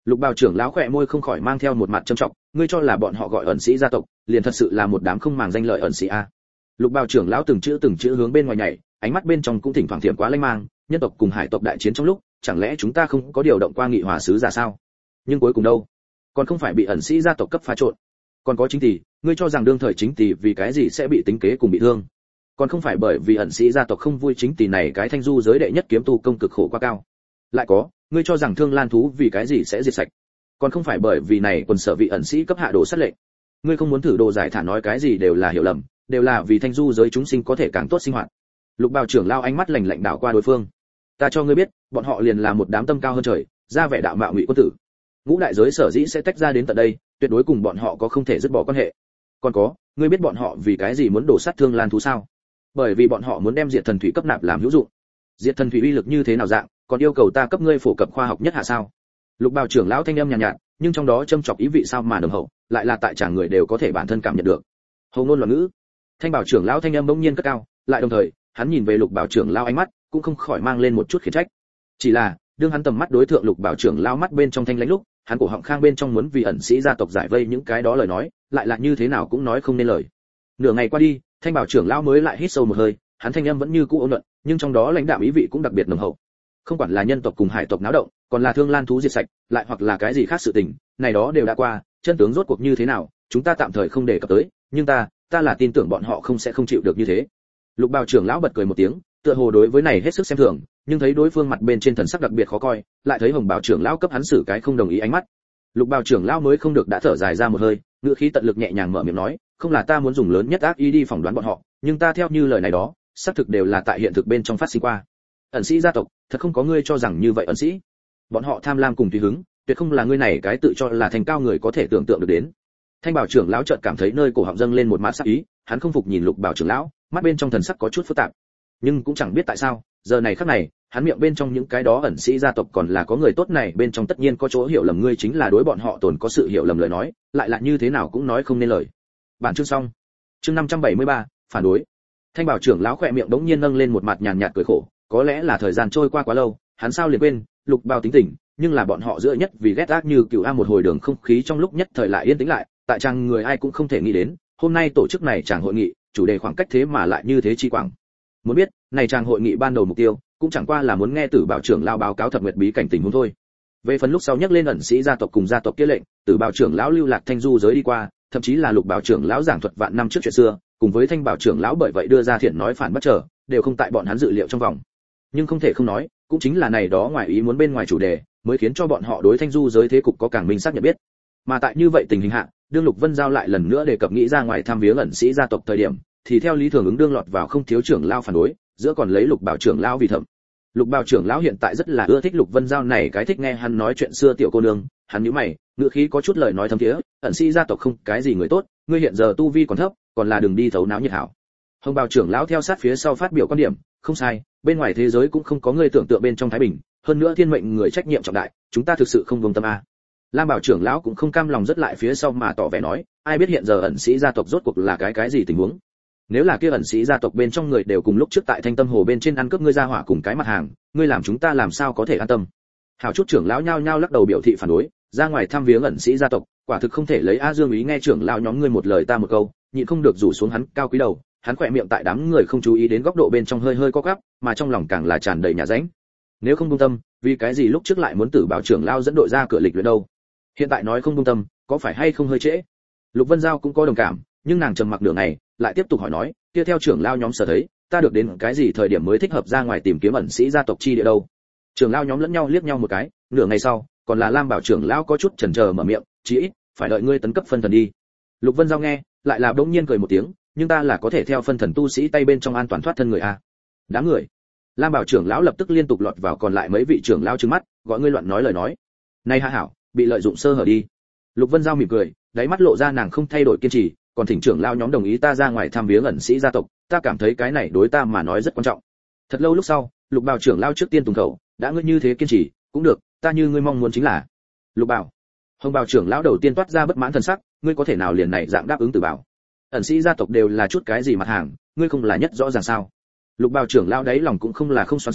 Lục Bào trưởng lão khẽ môi không khỏi mang theo một mặt trầm trọng, ngươi cho là bọn họ gọi ẩn sĩ gia tộc, liền thật sự là một đám không màng danh lợi ẩn sĩ a. Lục Bào trưởng lão từng chữ từng chữ hướng bên ngoài nhảy, ánh mắt bên trong cũng thỉnh thoảng thiểm quá lanh mang, nhân tộc cùng hải tộc đại chiến trong lúc, chẳng lẽ chúng ta không có điều động qua nghị hòa sứ giả sao? Nhưng cuối cùng đâu? Còn không phải bị ẩn sĩ gia tộc cấp phá trộn. Còn có chính tỷ, ngươi cho rằng đương thời chính tỷ vì cái gì sẽ bị tính kế cùng bị thương? Còn không phải bởi vì ẩn sĩ gia tộc không vui chính tỷ này cái thanh du giới đệ nhất kiếm tu công cực khổ quá cao. Lại có, ngươi cho rằng Thương Lan thú vì cái gì sẽ diệt sạch? Còn không phải bởi vì này quần sở vị ẩn sĩ cấp hạ đồ sát lệnh. Ngươi không muốn thử đồ giải thả nói cái gì đều là hiểu lầm, đều là vì thanh du giới chúng sinh có thể càng tốt sinh hoạt. Lục Bào trưởng lao ánh mắt lạnh lạnh đảo qua đối phương. Ta cho ngươi biết, bọn họ liền là một đám tâm cao hơn trời, ra vẻ đạo mạo ngụy quân tử. Ngũ đại giới sở dĩ sẽ tách ra đến tận đây, tuyệt đối cùng bọn họ có không thể dứt bỏ quan hệ. Còn có, ngươi biết bọn họ vì cái gì muốn đổ sát Thương Lan thú sao? Bởi vì bọn họ muốn đem Diệt Thần Thủy cấp nạp làm hữu dụng. Diệt Thần Thủy uy lực như thế nào dạng, còn yêu cầu ta cấp ngươi phổ cập khoa học nhất hạ sao? Lục Bào trưởng lão thanh âm nhàn nhạt, nhạt, nhưng trong đó châm chọc ý vị sao mà nồng hậu, lại là tại chàng người đều có thể bản thân cảm nhận được. Hầu ngôn loạn ngữ. Thanh Bảo trưởng lão thanh âm bỗng nhiên cất cao, lại đồng thời, hắn nhìn về Lục Bảo trưởng lão ánh mắt, cũng không khỏi mang lên một chút khiển trách. Chỉ là, đương hắn tầm mắt đối tượng Lục Bảo trưởng lão mắt bên trong thanh lãnh lúc, hắn cổ họng khang bên trong muốn vì ẩn sĩ gia tộc giải vây những cái đó lời nói, lại là như thế nào cũng nói không nên lời. Nửa ngày qua đi, Thanh Bảo trưởng lão mới lại hít sâu một hơi, hắn thanh âm vẫn như cũ ôn nhuận, nhưng trong đó lãnh đạm ý vị cũng đặc biệt nồng hậu. Không quản là nhân tộc cùng hải tộc náo động, còn là Thương Lan thú diệt sạch, lại hoặc là cái gì khác sự tình, này đó đều đã qua, chân tướng rốt cuộc như thế nào, chúng ta tạm thời không đề cập tới, nhưng ta, ta là tin tưởng bọn họ không sẽ không chịu được như thế. Lục Bào trưởng lão bật cười một tiếng, tựa hồ đối với này hết sức xem thường, nhưng thấy đối phương mặt bên trên thần sắc đặc biệt khó coi, lại thấy Hồng Bào trưởng lão cấp hắn xử cái không đồng ý ánh mắt. Lục Bào trưởng lão mới không được đã thở dài ra một hơi, ngữ khí tận lực nhẹ nhàng mở miệng nói, không là ta muốn dùng lớn nhất ác ý đi phỏng đoán bọn họ, nhưng ta theo như lời này đó, xác thực đều là tại hiện thực bên trong phát sinh qua. Ẩn sĩ gia tộc, thật không có ngươi cho rằng như vậy ẩn sĩ. Bọn họ tham lam cùng tùy hứng, tuyệt không là ngươi này cái tự cho là thành cao người có thể tưởng tượng được đến. Thanh Bảo trưởng lão chợt cảm thấy nơi cổ họng dâng lên một mạt sắc ý, hắn không phục nhìn Lục Bảo trưởng lão, mắt bên trong thần sắc có chút phức tạp. Nhưng cũng chẳng biết tại sao, giờ này khắc này, hắn miệng bên trong những cái đó ẩn sĩ gia tộc còn là có người tốt này bên trong tất nhiên có chỗ hiểu lầm, ngươi chính là đối bọn họ tồn có sự hiểu lầm lời nói, lại là như thế nào cũng nói không nên lời. Bản chương xong. Chương năm trăm bảy mươi ba, phản đối. Thanh Bảo trưởng lão khỏe miệng đống nhiên nâng lên một mặt nhàn nhạt cười khổ, có lẽ là thời gian trôi qua quá lâu, hắn sao liền quên, Lục Bào tính tình, nhưng là bọn họ giữa nhất vì ghét ác như cừu a một hồi đường không khí trong lúc nhất thời lại yên tĩnh lại, tại trang người ai cũng không thể nghĩ đến, hôm nay tổ chức này chàng hội nghị, chủ đề khoảng cách thế mà lại như thế chi quảng. Muốn biết, này chàng hội nghị ban đầu mục tiêu, cũng chẳng qua là muốn nghe Tử Bảo trưởng lão báo cáo thập nguyệt bí cảnh tình huống thôi. Về phần lúc sau nhắc lên ẩn sĩ gia tộc cùng gia tộc kia lệnh, Tử Bảo trưởng lão lưu lạc thanh du giới đi qua, thậm chí là Lục Bảo trưởng lão giảng thuật vạn năm trước chuyện xưa, cùng với Thanh Bảo trưởng lão bởi vậy đưa ra thiện nói phản bất trở, đều không tại bọn hắn dự liệu trong vòng. Nhưng không thể không nói, cũng chính là này đó ngoài ý muốn bên ngoài chủ đề, mới khiến cho bọn họ đối thanh du giới thế cục có càng minh xác nhận biết. Mà tại như vậy tình hình hạ, đương Lục Vân Giao lại lần nữa đề cập nghĩ ra ngoài tham viếng ẩn sĩ gia tộc thời điểm, thì theo lý thường ứng đương lọt vào không thiếu trưởng lão phản đối, giữa còn lấy Lục Bảo trưởng lão vì thẩm. Lục Bảo trưởng lão hiện tại rất là ưa thích Lục Vân Giao này cái thích nghe hắn nói chuyện xưa tiểu cô nương, hắn nhíu mày, ngữ khí có chút lời nói thâm thiế, ẩn sĩ gia tộc không cái gì người tốt, ngươi hiện giờ tu vi còn thấp, còn là đừng đi thấu náo nhiệt hảo. Hồng Bảo trưởng lão theo sát phía sau phát biểu quan điểm, không sai, bên ngoài thế giới cũng không có ngươi tưởng tượng bên trong thái bình, hơn nữa thiên mệnh người trách nhiệm trọng đại, chúng ta thực sự không vùng tâm a. Lam Bảo trưởng lão cũng không cam lòng rất lại phía sau mà tỏ vẻ nói, ai biết hiện giờ ẩn sĩ gia tộc rốt cuộc là cái cái gì tình huống. Nếu là kia ẩn sĩ gia tộc bên trong người đều cùng lúc trước tại Thanh Tâm Hồ bên trên ăn cướp ngươi ra hỏa cùng cái mặt hàng, ngươi làm chúng ta làm sao có thể an tâm. Hảo chút trưởng lão nhao nhao lắc đầu biểu thị phản đối, ra ngoài thăm viếng ẩn sĩ gia tộc, quả thực không thể lấy A Dương ý nghe trưởng lão nhóm ngươi một lời ta một câu, nhịn không được rủ xuống hắn cao quý đầu, hắn khỏe miệng tại đám người không chú ý đến góc độ bên trong hơi hơi co quắp, mà trong lòng càng là tràn đầy nhà ránh. Nếu không buông tâm, vì cái gì lúc trước lại muốn Tử Bảo trưởng lão dẫn đội ra cửa lịch luyện đâu? Hiện tại nói không buông tâm, có phải hay không hơi trễ? Lục Vân Giao cũng có đồng cảm, nhưng nàng trầm mặc nửa ngày, lại tiếp tục hỏi nói, kia theo trưởng lão nhóm sở thấy, ta được đến cái gì thời điểm mới thích hợp ra ngoài tìm kiếm ẩn sĩ gia tộc chi địa đâu? Trưởng lão nhóm lẫn nhau liếc nhau một cái, nửa ngày sau, còn là Lam Bảo trưởng lão có chút chần chờ mở miệng, chí ít phải đợi ngươi tấn cấp phân thần đi. Lục Vân Giao nghe, lại là bỗng nhiên cười một tiếng, nhưng ta là có thể theo phân thần tu sĩ tay bên trong an toàn thoát thân người a. Đám người. Lam Bảo trưởng lão lập tức liên tục lọt vào còn lại mấy vị trưởng lão trừng mắt, gọi ngươi loạn nói lời nói. Này hạ hảo, bị lợi dụng sơ hở đi. Lục Vân Giao mỉm cười, đáy mắt lộ ra nàng không thay đổi kiên trì, còn thỉnh trưởng lão nhóm đồng ý ta ra ngoài thăm viếng ẩn sĩ gia tộc, ta cảm thấy cái này đối ta mà nói rất quan trọng. Thật lâu lúc sau, Lục Bảo trưởng lão trước tiên tùng khẩu, đã ngươi như thế kiên trì, cũng được, ta như ngươi mong muốn chính là. Lục Bảo. Hồng Bảo trưởng lão đầu tiên toát ra bất mãn thần sắc, ngươi có thể nào liền này dạng đáp ứng Tử Bảo? Ẩn sĩ gia tộc đều là chút cái gì mặt hàng, ngươi không là nhất rõ ràng sao? Lục Bảo trưởng lão đấy lòng cũng không là không xoắn xuýt,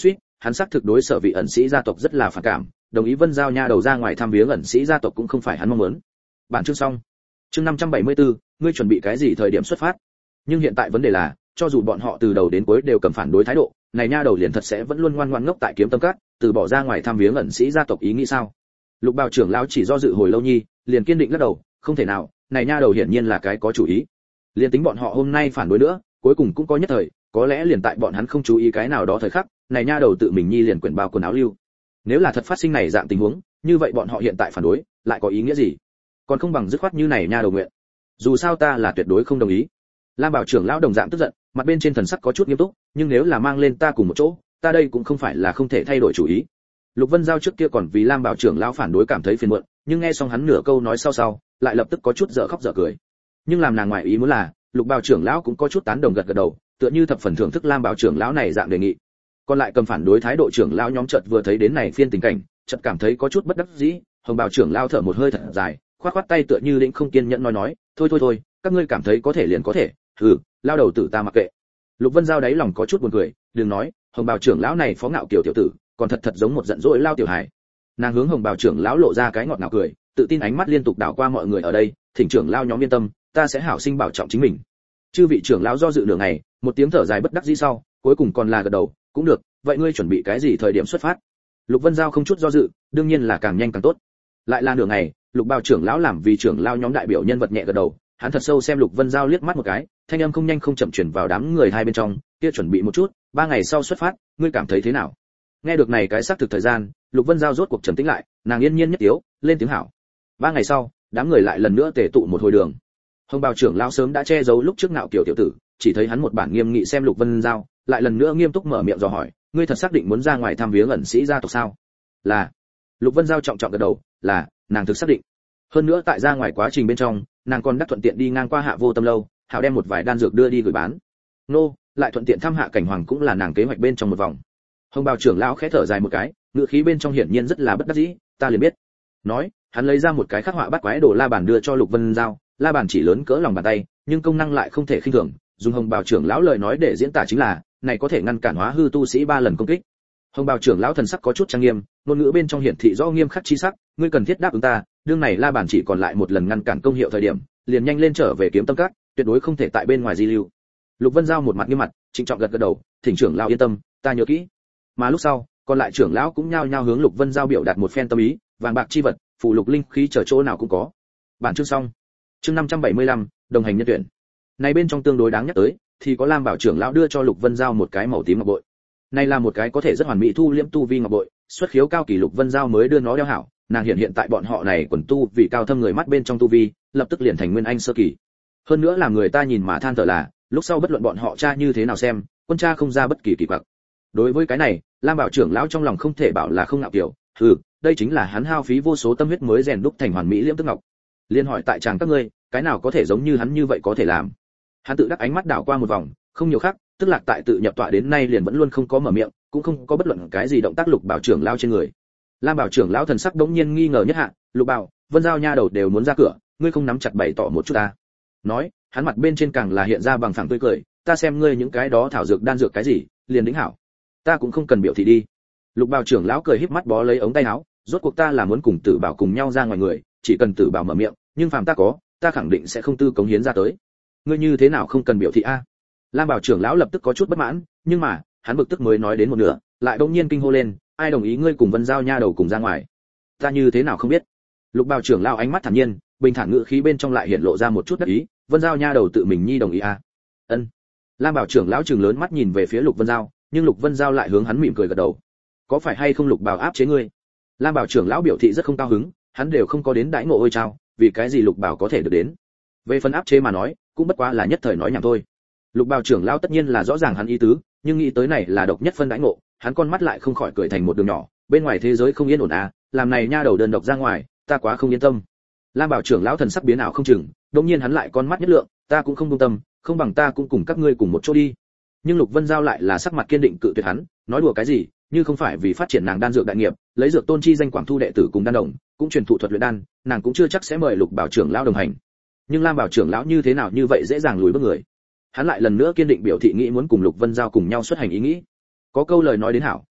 hắn xác thực đối Sở Vị ẩn sĩ gia tộc rất là phản cảm, đồng ý Vân Giao nha đầu ra ngoài thăm viếng ẩn sĩ gia tộc cũng không phải hắn mong muốn. Bản chương xong. Chương năm trăm bảy mươi tư, ngươi chuẩn bị cái gì thời điểm xuất phát? Nhưng hiện tại vấn đề là, cho dù bọn họ từ đầu đến cuối đều cầm phản đối thái độ, này nha đầu liền thật sẽ vẫn luôn ngoan ngoãn ngốc tại Kiếm Tâm Các, từ bỏ ra ngoài thăm viếng ẩn sĩ gia tộc ý nghĩ sao? Lục Bào trưởng lão chỉ do dự hồi lâu nhi, liền kiên định lắc đầu, không thể nào, này nha đầu hiển nhiên là cái có chủ ý. Liên tính bọn họ hôm nay phản đối nữa, cuối cùng cũng có nhất thời, có lẽ liền tại bọn hắn không chú ý cái nào đó thời khắc, này nha đầu tự mình nhi liền quyển bao quần áo lưu. Nếu là thật phát sinh này dạng tình huống, như vậy bọn họ hiện tại phản đối, lại có ý nghĩa gì? Còn không bằng dứt khoát như này nha đầu nguyện. Dù sao ta là tuyệt đối không đồng ý. Lam Bảo trưởng lão đồng dạng tức giận, mặt bên trên thần sắc có chút nghiêm túc, nhưng nếu là mang lên ta cùng một chỗ, ta đây cũng không phải là không thể thay đổi chủ ý. Lục Vân Giao trước kia còn vì Lam Bảo trưởng lão phản đối cảm thấy phiền muộn, nhưng nghe xong hắn nửa câu nói sau sau, lại lập tức có chút dở khóc dở cười. Nhưng làm nàng ngoại ý muốn là, Lục Bảo trưởng lão cũng có chút tán đồng gật gật đầu, tựa như thập phần thưởng thức Lam Bảo trưởng lão này dạng đề nghị. Còn lại cầm phản đối thái độ trưởng lão nhóm chợt vừa thấy đến này phiên tình cảnh, chợt cảm thấy có chút bất đắc dĩ, Hồng Bảo trưởng lão thở một hơi thật dài, khoát khoát tay tựa như lĩnh không kiên nhẫn nói nói, thôi thôi thôi, các ngươi cảm thấy có thể liền có thể, hừ, lao đầu tử ta mặc kệ. Lục Vân Giao đáy lòng có chút buồn cười, đừng nói, Hồng Bảo trưởng lão này phó ngạo kiểu tiểu tử, còn thật thật giống một giận dỗi lao tiểu hài. Nàng hướng Hồng Bảo trưởng lão lộ ra cái ngọt ngào cười, tự tin ánh mắt liên tục đảo qua mọi người ở đây, thỉnh trưởng lão nhóm yên tâm, ta sẽ hảo sinh bảo trọng chính mình. Chư vị trưởng lão do dự nửa ngày, một tiếng thở dài bất đắc dĩ sau, cuối cùng còn là gật đầu, cũng được, vậy ngươi chuẩn bị cái gì thời điểm xuất phát? Lục Vân Giao không chút do dự, đương nhiên là càng nhanh càng tốt. Lại là nửa ngày, Lục Bảo trưởng lão làm vì trưởng lão nhóm đại biểu nhân vật nhẹ gật đầu, hắn thật sâu xem Lục Vân Giao liếc mắt một cái, thanh âm không nhanh không chậm truyền vào đám người hai bên trong, kia chuẩn bị một chút, ba ngày sau xuất phát, ngươi cảm thấy thế nào? Nghe được này cái xác thực thời gian, Lục Vân Giao rốt cuộc trầm tĩnh lại, nàng yên nhiên nhất tiếu, lên tiếng hảo. Ba ngày sau, đám người lại lần nữa tề tụ một hồi đường. Hồng Bào trưởng lão sớm đã che giấu lúc trước nạo kiểu tiểu tử, chỉ thấy hắn một bản nghiêm nghị xem Lục Vân Giao, lại lần nữa nghiêm túc mở miệng dò hỏi, ngươi thật xác định muốn ra ngoài thăm viếng ẩn sĩ gia tộc sao? Là. Lục Vân Giao trọng trọng gật đầu, là, nàng thực xác định. Hơn nữa tại ra ngoài quá trình bên trong, nàng còn đắc thuận tiện đi ngang qua Hạ Vô Tâm lâu, hảo đem một vài đan dược đưa đi gửi bán. Nô, lại thuận tiện thăm Hạ Cảnh Hoàng cũng là nàng kế hoạch bên trong một vòng. Hồng Bào trưởng lão khẽ thở dài một cái, ngữ khí bên trong hiển nhiên rất là bất đắc dĩ, ta liền biết. Nói, hắn lấy ra một cái khắc họa bắt quái đồ la bàn đưa cho Lục Vân Giao, la bàn chỉ lớn cỡ lòng bàn tay, nhưng công năng lại không thể khinh thường, dùng Hồng Bào trưởng lão lời nói để diễn tả chính là, này có thể ngăn cản hóa hư tu sĩ ba lần công kích. Hồng Bào trưởng lão thần sắc có chút trang nghiêm, ngôn ngữ bên trong hiển thị rõ nghiêm khắc chi sắc, ngươi cần thiết đáp ứng ta, đương này la bàn chỉ còn lại một lần ngăn cản công hiệu thời điểm, liền nhanh lên trở về Kiếm Tâm Các, tuyệt đối không thể tại bên ngoài di lưu. Lục Vân Giao một mặt nghiêm mặt, trịnh trọng gật gật đầu, thỉnh trưởng lão yên tâm, ta nhớ kỹ. Mà lúc sau, còn lại trưởng lão cũng nhao nhao hướng Lục Vân Giao biểu đạt một phen tâm ý, vàng bạc chi vật, phù lục linh khí chờ chỗ nào cũng có. Bản chương xong. Chương năm trăm bảy mươi lăm, đồng hành nhân tuyển. Này bên trong tương đối đáng nhắc tới, thì có Lam Bảo trưởng lão đưa cho Lục Vân Giao một cái màu tím ngọc bội. Này là một cái có thể rất hoàn mỹ thu liễm tu vi ngọc bội, xuất khiếu cao kỳ Lục Vân Giao mới đưa nó đeo hảo, nàng hiện hiện tại bọn họ này quần tu vì cao thâm người mắt bên trong tu vi, lập tức liền thành nguyên anh sơ kỳ. Hơn nữa là người ta nhìn mà than thở là, lúc sau bất luận bọn họ tra như thế nào xem, quân tra không ra bất kỳ kỳ quặc. Đối với cái này, Lam Bảo trưởng lão trong lòng không thể bảo là không ngạo kiểu, hừ, đây chính là hắn hao phí vô số tâm huyết mới rèn đúc thành hoàn mỹ liễm tức ngọc. Liên hỏi tại chàng các ngươi, cái nào có thể giống như hắn như vậy có thể làm? Hắn tự đắc ánh mắt đảo qua một vòng, không nhiều khác, tức lạc tại tự nhập tọa đến nay liền vẫn luôn không có mở miệng, cũng không có bất luận cái gì động tác Lục Bảo trưởng lão trên người. Lam Bảo trưởng lão thần sắc đống nhiên nghi ngờ nhất hạ, Lục Bảo, Vân Giao nha đầu đều muốn ra cửa, ngươi không nắm chặt bày tỏ một chút ta. Nói, hắn mặt bên trên càng là hiện ra bằng phẳng tươi cười, ta xem ngươi những cái đó thảo dược đan dược cái gì, liền đính hảo. Ta cũng không cần biểu thị đi. Lục Bảo trưởng lão cười híp mắt bó lấy ống tay áo, rốt cuộc ta là muốn cùng Tử Bảo cùng nhau ra ngoài người, chỉ cần Tử Bảo mở miệng, nhưng phàm ta có, ta khẳng định sẽ không tư cống hiến ra tới. Ngươi như thế nào không cần biểu thị a? Lam Bảo trưởng lão lập tức có chút bất mãn, nhưng mà, hắn bực tức mới nói đến một nửa, lại đột nhiên kinh hô lên, ai đồng ý ngươi cùng Vân Giao nha đầu cùng ra ngoài? Ta như thế nào không biết? Lục Bảo trưởng lão ánh mắt thản nhiên, bình thản ngữ khí bên trong lại hiện lộ ra một chút đắc ý, Vân Giao nha đầu tự mình nhi đồng ý a? Ân. Lam Bảo trưởng lão trừng lớn mắt nhìn về phía Lục Vân Giao, nhưng Lục Vân Giao lại hướng hắn mỉm cười gật đầu. Có phải hay không Lục Bảo áp chế ngươi? Lam Bảo trưởng lão biểu thị rất không cao hứng, hắn đều không có đến đãi ngộ ôi trao, vì cái gì Lục Bảo có thể được đến? Về phần áp chế mà nói, cũng bất quá là nhất thời nói nhảm thôi. Lục Bảo trưởng lão tất nhiên là rõ ràng hắn ý tứ, nhưng nghĩ tới này là độc nhất phân đãi ngộ, hắn con mắt lại không khỏi cười thành một đường nhỏ, bên ngoài thế giới không yên ổn à, làm này nha đầu đơn độc ra ngoài, ta quá không yên tâm. Lam Bảo trưởng lão thần sắc biến ảo không chừng, đột nhiên hắn lại con mắt nhất lượng, ta cũng không buông tâm, không bằng ta cũng cùng các ngươi cùng một chỗ đi. Nhưng Lục Vân Giao lại là sắc mặt kiên định cự tuyệt hắn, nói đùa cái gì, như không phải vì phát triển nàng đan dược đại nghiệp, lấy dược tôn chi danh quảng thu đệ tử cùng đan đồng, cũng truyền thụ thuật luyện đan, nàng cũng chưa chắc sẽ mời Lục Bảo trưởng lão đồng hành. Nhưng Lam Bảo trưởng lão như thế nào như vậy dễ dàng lùi bước người. Hắn lại lần nữa kiên định biểu thị nghĩ muốn cùng Lục Vân Giao cùng nhau xuất hành ý nghĩ. Có câu lời nói đến hảo,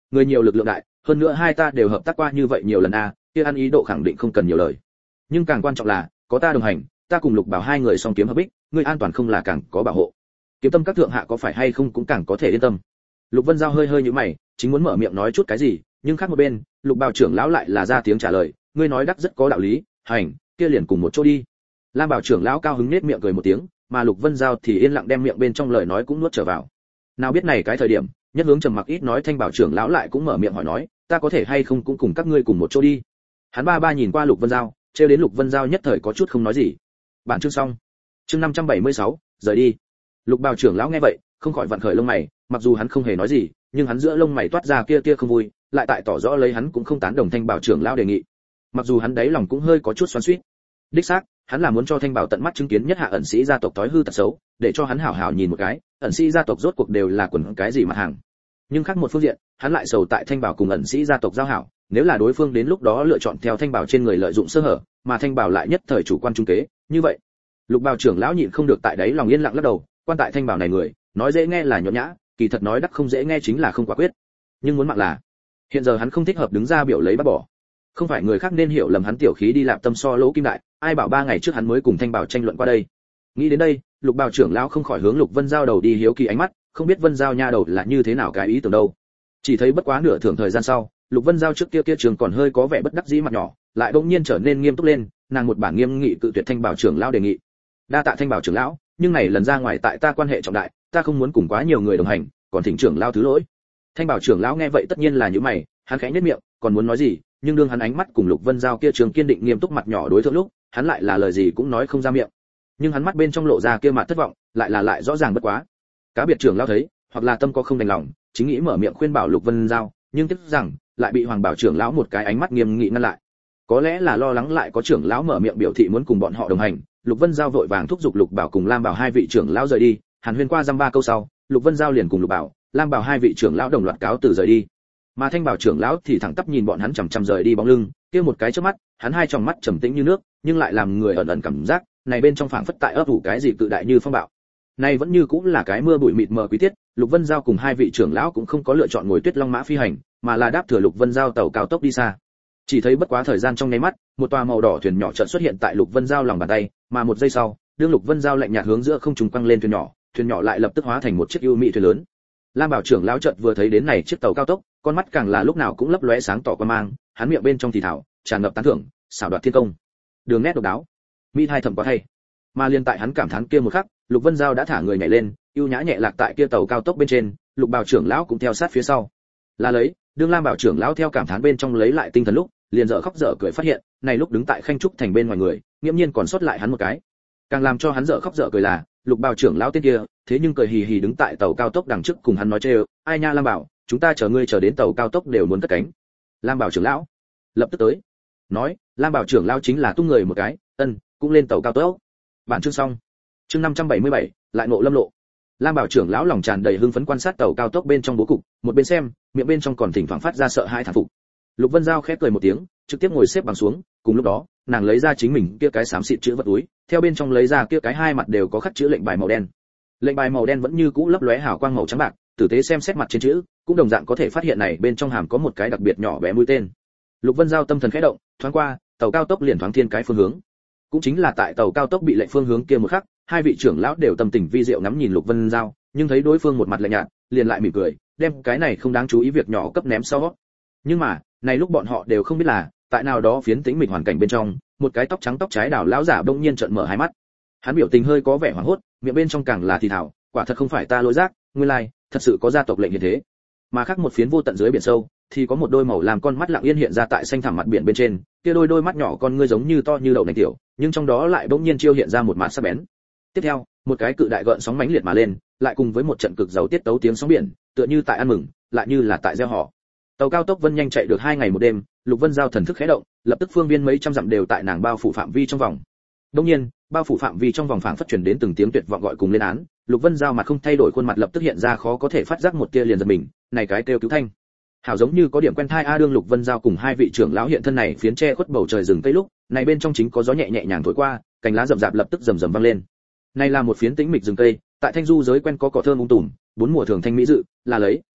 người nhiều lực lượng đại, hơn nữa hai ta đều hợp tác qua như vậy nhiều lần a, kia ăn ý độ khẳng định không cần nhiều lời. Nhưng càng quan trọng là, có ta đồng hành, ta cùng Lục Bảo hai người song kiếm hợp bích, ngươi an toàn không là càng có bảo hộ. Kiếm Tâm các thượng hạ có phải hay không cũng càng có thể yên tâm. Lục Vân Giao hơi hơi nhíu mày, chính muốn mở miệng nói chút cái gì, nhưng khác một bên, Lục Bảo trưởng lão lại là ra tiếng trả lời, ngươi nói đắc rất có đạo lý, hành, kia liền cùng một chỗ đi. Lam Bảo trưởng lão cao hứng nết miệng cười một tiếng, mà Lục Vân Giao thì yên lặng đem miệng bên trong lời nói cũng nuốt trở vào. Nào biết này cái thời điểm, nhất hướng trầm mặc ít nói Thanh Bảo trưởng lão lại cũng mở miệng hỏi nói, ta có thể hay không cũng cùng các ngươi cùng một chỗ đi. Hắn ba ba nhìn qua Lục Vân Giao, trêu đến Lục Vân Giao nhất thời có chút không nói gì. Bản chương xong. Chương năm trăm bảy mươi sáu, rời đi. Lục Bảo trưởng lão nghe vậy, không khỏi vặn khởi lông mày, mặc dù hắn không hề nói gì, nhưng hắn giữa lông mày toát ra kia tia không vui, lại tại tỏ rõ lấy hắn cũng không tán đồng Thanh Bảo trưởng lão đề nghị. Mặc dù hắn đáy lòng cũng hơi có chút xoắn xuýt. Đích xác, hắn là muốn cho Thanh Bảo tận mắt chứng kiến nhất hạ ẩn sĩ gia tộc tối hư tật xấu, để cho hắn hảo hảo nhìn một cái, ẩn sĩ gia tộc rốt cuộc đều là quần cái gì mặt hàng. Nhưng khác một phương diện, hắn lại sầu tại Thanh Bảo cùng ẩn sĩ gia tộc giao hảo, nếu là đối phương đến lúc đó lựa chọn theo Thanh Bảo trên người lợi dụng sơ hở, mà Thanh Bảo lại nhất thời chủ quan trung kế, như vậy, Lục Bảo trưởng lão nhịn không được tại đấy lòng yên lặng lắc đầu, quan tại Thanh Bảo này người, nói dễ nghe là nhõng nhã, kỳ thật nói đắc không dễ nghe chính là không quả quyết. Nhưng muốn mạng là, hiện giờ hắn không thích hợp đứng ra biểu lấy bắt bỏ. Không phải người khác nên hiểu lầm hắn tiểu khí đi lạp tâm so lỗ kim đại, ai bảo ba ngày trước hắn mới cùng Thanh Bảo tranh luận qua đây. Nghĩ đến đây, Lục Bảo trưởng lão không khỏi hướng Lục Vân Giao đầu đi hiếu kỳ ánh mắt, không biết Vân Giao nha đầu là như thế nào cái ý tưởng đâu. Chỉ thấy bất quá nửa thưởng thời gian sau, Lục Vân Giao trước kia kia trường còn hơi có vẻ bất đắc dĩ mặt nhỏ, lại bỗng nhiên trở nên nghiêm túc lên, nàng một bản nghiêm nghị cự tuyệt Thanh Bảo trưởng lão đề nghị. Đa tạ Thanh Bảo trưởng lão, nhưng này lần ra ngoài tại ta quan hệ trọng đại, ta không muốn cùng quá nhiều người đồng hành, còn thỉnh trưởng lão thứ lỗi. Thanh Bảo trưởng lão nghe vậy tất nhiên là nhíu mày, hắn khẽ nhếch miệng, còn muốn nói gì, nhưng đương hắn ánh mắt cùng Lục Vân Giao kia trường kiên định nghiêm túc mặt nhỏ đối thượng lúc, hắn lại là lời gì cũng nói không ra miệng. Nhưng hắn mắt bên trong lộ ra kia mặt thất vọng, lại là lại rõ ràng bất quá. Cá biệt trưởng lão thấy, hoặc là tâm có không đành lòng, chính nghĩ mở miệng khuyên bảo Lục Vân Giao, nhưng tiếc rằng lại bị Hoàng Bảo trưởng lão một cái ánh mắt nghiêm nghị ngăn lại. Có lẽ là lo lắng lại có trưởng lão mở miệng biểu thị muốn cùng bọn họ đồng hành, Lục Vân Giao vội vàng thúc giục Lục Bảo cùng Lam Bảo hai vị trưởng lão rời đi. Hàn Huyên qua dăm ba câu sau, Lục Vân Giao liền cùng Lục Bảo, Lam Bảo hai vị trưởng lão đồng loạt cáo từ rời đi. Mà Thanh Bảo trưởng lão thì thẳng tắp nhìn bọn hắn chằm chằm rời đi bóng lưng, kia một cái chớp mắt, hắn hai tròng mắt trầm tĩnh như nước, nhưng lại làm người ẩn ẩn cảm giác, này bên trong phảng phất tại ấp ủ cái gì cự đại như phong bạo. Này vẫn như cũng là cái mưa bụi mịt mờ quý tiết, Lục Vân Giao cùng hai vị trưởng lão cũng không có lựa chọn ngồi Tuyết Long mã phi hành, mà là đáp thừa Lục Vân Giao tàu cao tốc đi xa. Chỉ thấy bất quá thời gian trong nháy mắt, một tòa màu đỏ thuyền nhỏ chợt xuất hiện tại Lục Vân Giao lòng bàn tay, mà một giây sau, đương Lục Vân Giao lạnh nhạt hướng giữa không trung quăng lên thuyền nhỏ, thuyền nhỏ lại lập tức hóa thành một chiếc ưu mỹ thuyền lớn. Lam Bảo trưởng lão chợt vừa thấy đến này chiếc tàu cao tốc, con mắt càng là lúc nào cũng lấp lóe sáng tỏ quan mang, hắn miệng bên trong thì thào, tràn ngập tán thưởng, xảo đoạt thiên công, đường nét độc đáo, mỹ hai thẩm quá hay. Mà liên tại hắn cảm thán kia một khắc, Lục Vân Giao đã thả người nhảy lên, ưu nhã nhẹ lạc tại kia tàu cao tốc bên trên, Lục Bảo trưởng lão cũng theo sát phía sau. Là lấy, đương Lam Bảo trưởng lão theo cảm thán bên trong lấy lại tinh thần lúc, liền dở khóc dở cười phát hiện, này lúc đứng tại Khanh Trúc thành bên ngoài người, nghiêm nhiên còn sót lại hắn một cái. Càng làm cho hắn dở khóc dở cười là, Lục Bảo trưởng lão tên kia, thế nhưng cười hì hì đứng tại tàu cao tốc đằng trước cùng hắn nói trêu, ai nha Lam Bảo, chúng ta chờ ngươi chờ đến tàu cao tốc đều muốn cất cánh. Lam Bảo trưởng lão lập tức tới. Nói, Lam Bảo trưởng lão chính là tung người một cái, ân, cũng lên tàu cao tốc. Bản chương xong. Chương năm trăm bảy mươi bảy, lại ngộ lâm lộ. Lam Bảo trưởng lão lòng tràn đầy hưng phấn quan sát tàu cao tốc bên trong bố cục, một bên xem, miệng bên trong còn thỉnh thoảng phát ra sợ hãi thán phục. Lục Vân Giao khép cười một tiếng, trực tiếp ngồi xếp bằng xuống, cùng lúc đó, nàng lấy ra chính mình kia cái xám xịt chữ vật túi, theo bên trong lấy ra kia cái hai mặt đều có khắc chữ lệnh bài màu đen. Lệnh bài màu đen vẫn như cũ lấp lóe hào quang màu trắng bạc, tử tế xem xét mặt trên chữ, cũng đồng dạng có thể phát hiện này bên trong hàm có một cái đặc biệt nhỏ bé mũi tên. Lục Vân Giao tâm thần khẽ động, thoáng qua, tàu cao tốc liền thoáng thiên cái phương hướng. Cũng chính là tại tàu cao tốc bị lệnh phương hướng kia một khắc, hai vị trưởng lão đều tâm tình vi diệu ngắm nhìn Lục Vân Giao, nhưng thấy đối phương một mặt lạnh nhạt, liền lại mỉm cười, đem cái này không đáng chú ý việc nhỏ cấp ném sau. Nhưng mà, này lúc bọn họ đều không biết là, tại nào đó phiến tĩnh mịch hoàn cảnh bên trong, một cái tóc trắng tóc trái đảo lão giả bỗng nhiên trợn mở hai mắt. Hắn biểu tình hơi có vẻ hoảng hốt, miệng bên trong càng là thì thào, quả thật không phải ta lỗi giác, nguyên lai, thật sự có gia tộc lệnh như thế. Mà khác một phiến vô tận dưới biển sâu, thì có một đôi màu làm con mắt lặng yên hiện ra tại xanh thẳm mặt biển bên trên, kia đôi đôi mắt nhỏ con ngươi giống như to như đậu nành tiểu, nhưng trong đó lại bỗng nhiên chiêu hiện ra một màn sắc bén. Tiếp theo, một cái cự đại gợn sóng mãnh liệt mà lên, lại cùng với một trận cực giàu tiết tấu tiếng sóng biển, tựa như tại ăn mừng, lại như là tại gieo họ. Tàu cao tốc Vân nhanh chạy được hai ngày một đêm, Lục Vân Giao thần thức khẽ động, lập tức phương viên mấy trăm dặm đều tại nàng bao phủ phạm vi trong vòng. Đương nhiên, bao phủ phạm vi trong vòng phảng phất truyền đến từng tiếng tuyệt vọng gọi cùng lên án, Lục Vân Giao mặt không thay đổi khuôn mặt lập tức hiện ra khó có thể phát giác một tia liền giật mình, này cái kêu cứu thanh. Hảo giống như có điểm quen thai a đương Lục Vân Giao cùng hai vị trưởng lão hiện thân này phiến che khuất bầu trời rừng tây lúc, này bên trong chính có gió nhẹ nhẹ nhàng thổi qua, cành lá rậm rạp lập tức rầm rầm vang lên. Này là một phiến tĩnh mịch rừng tây, tại thanh du giới quen có cỏ thơm um tùm, bốn mùa thường thanh mỹ dự, là lấy,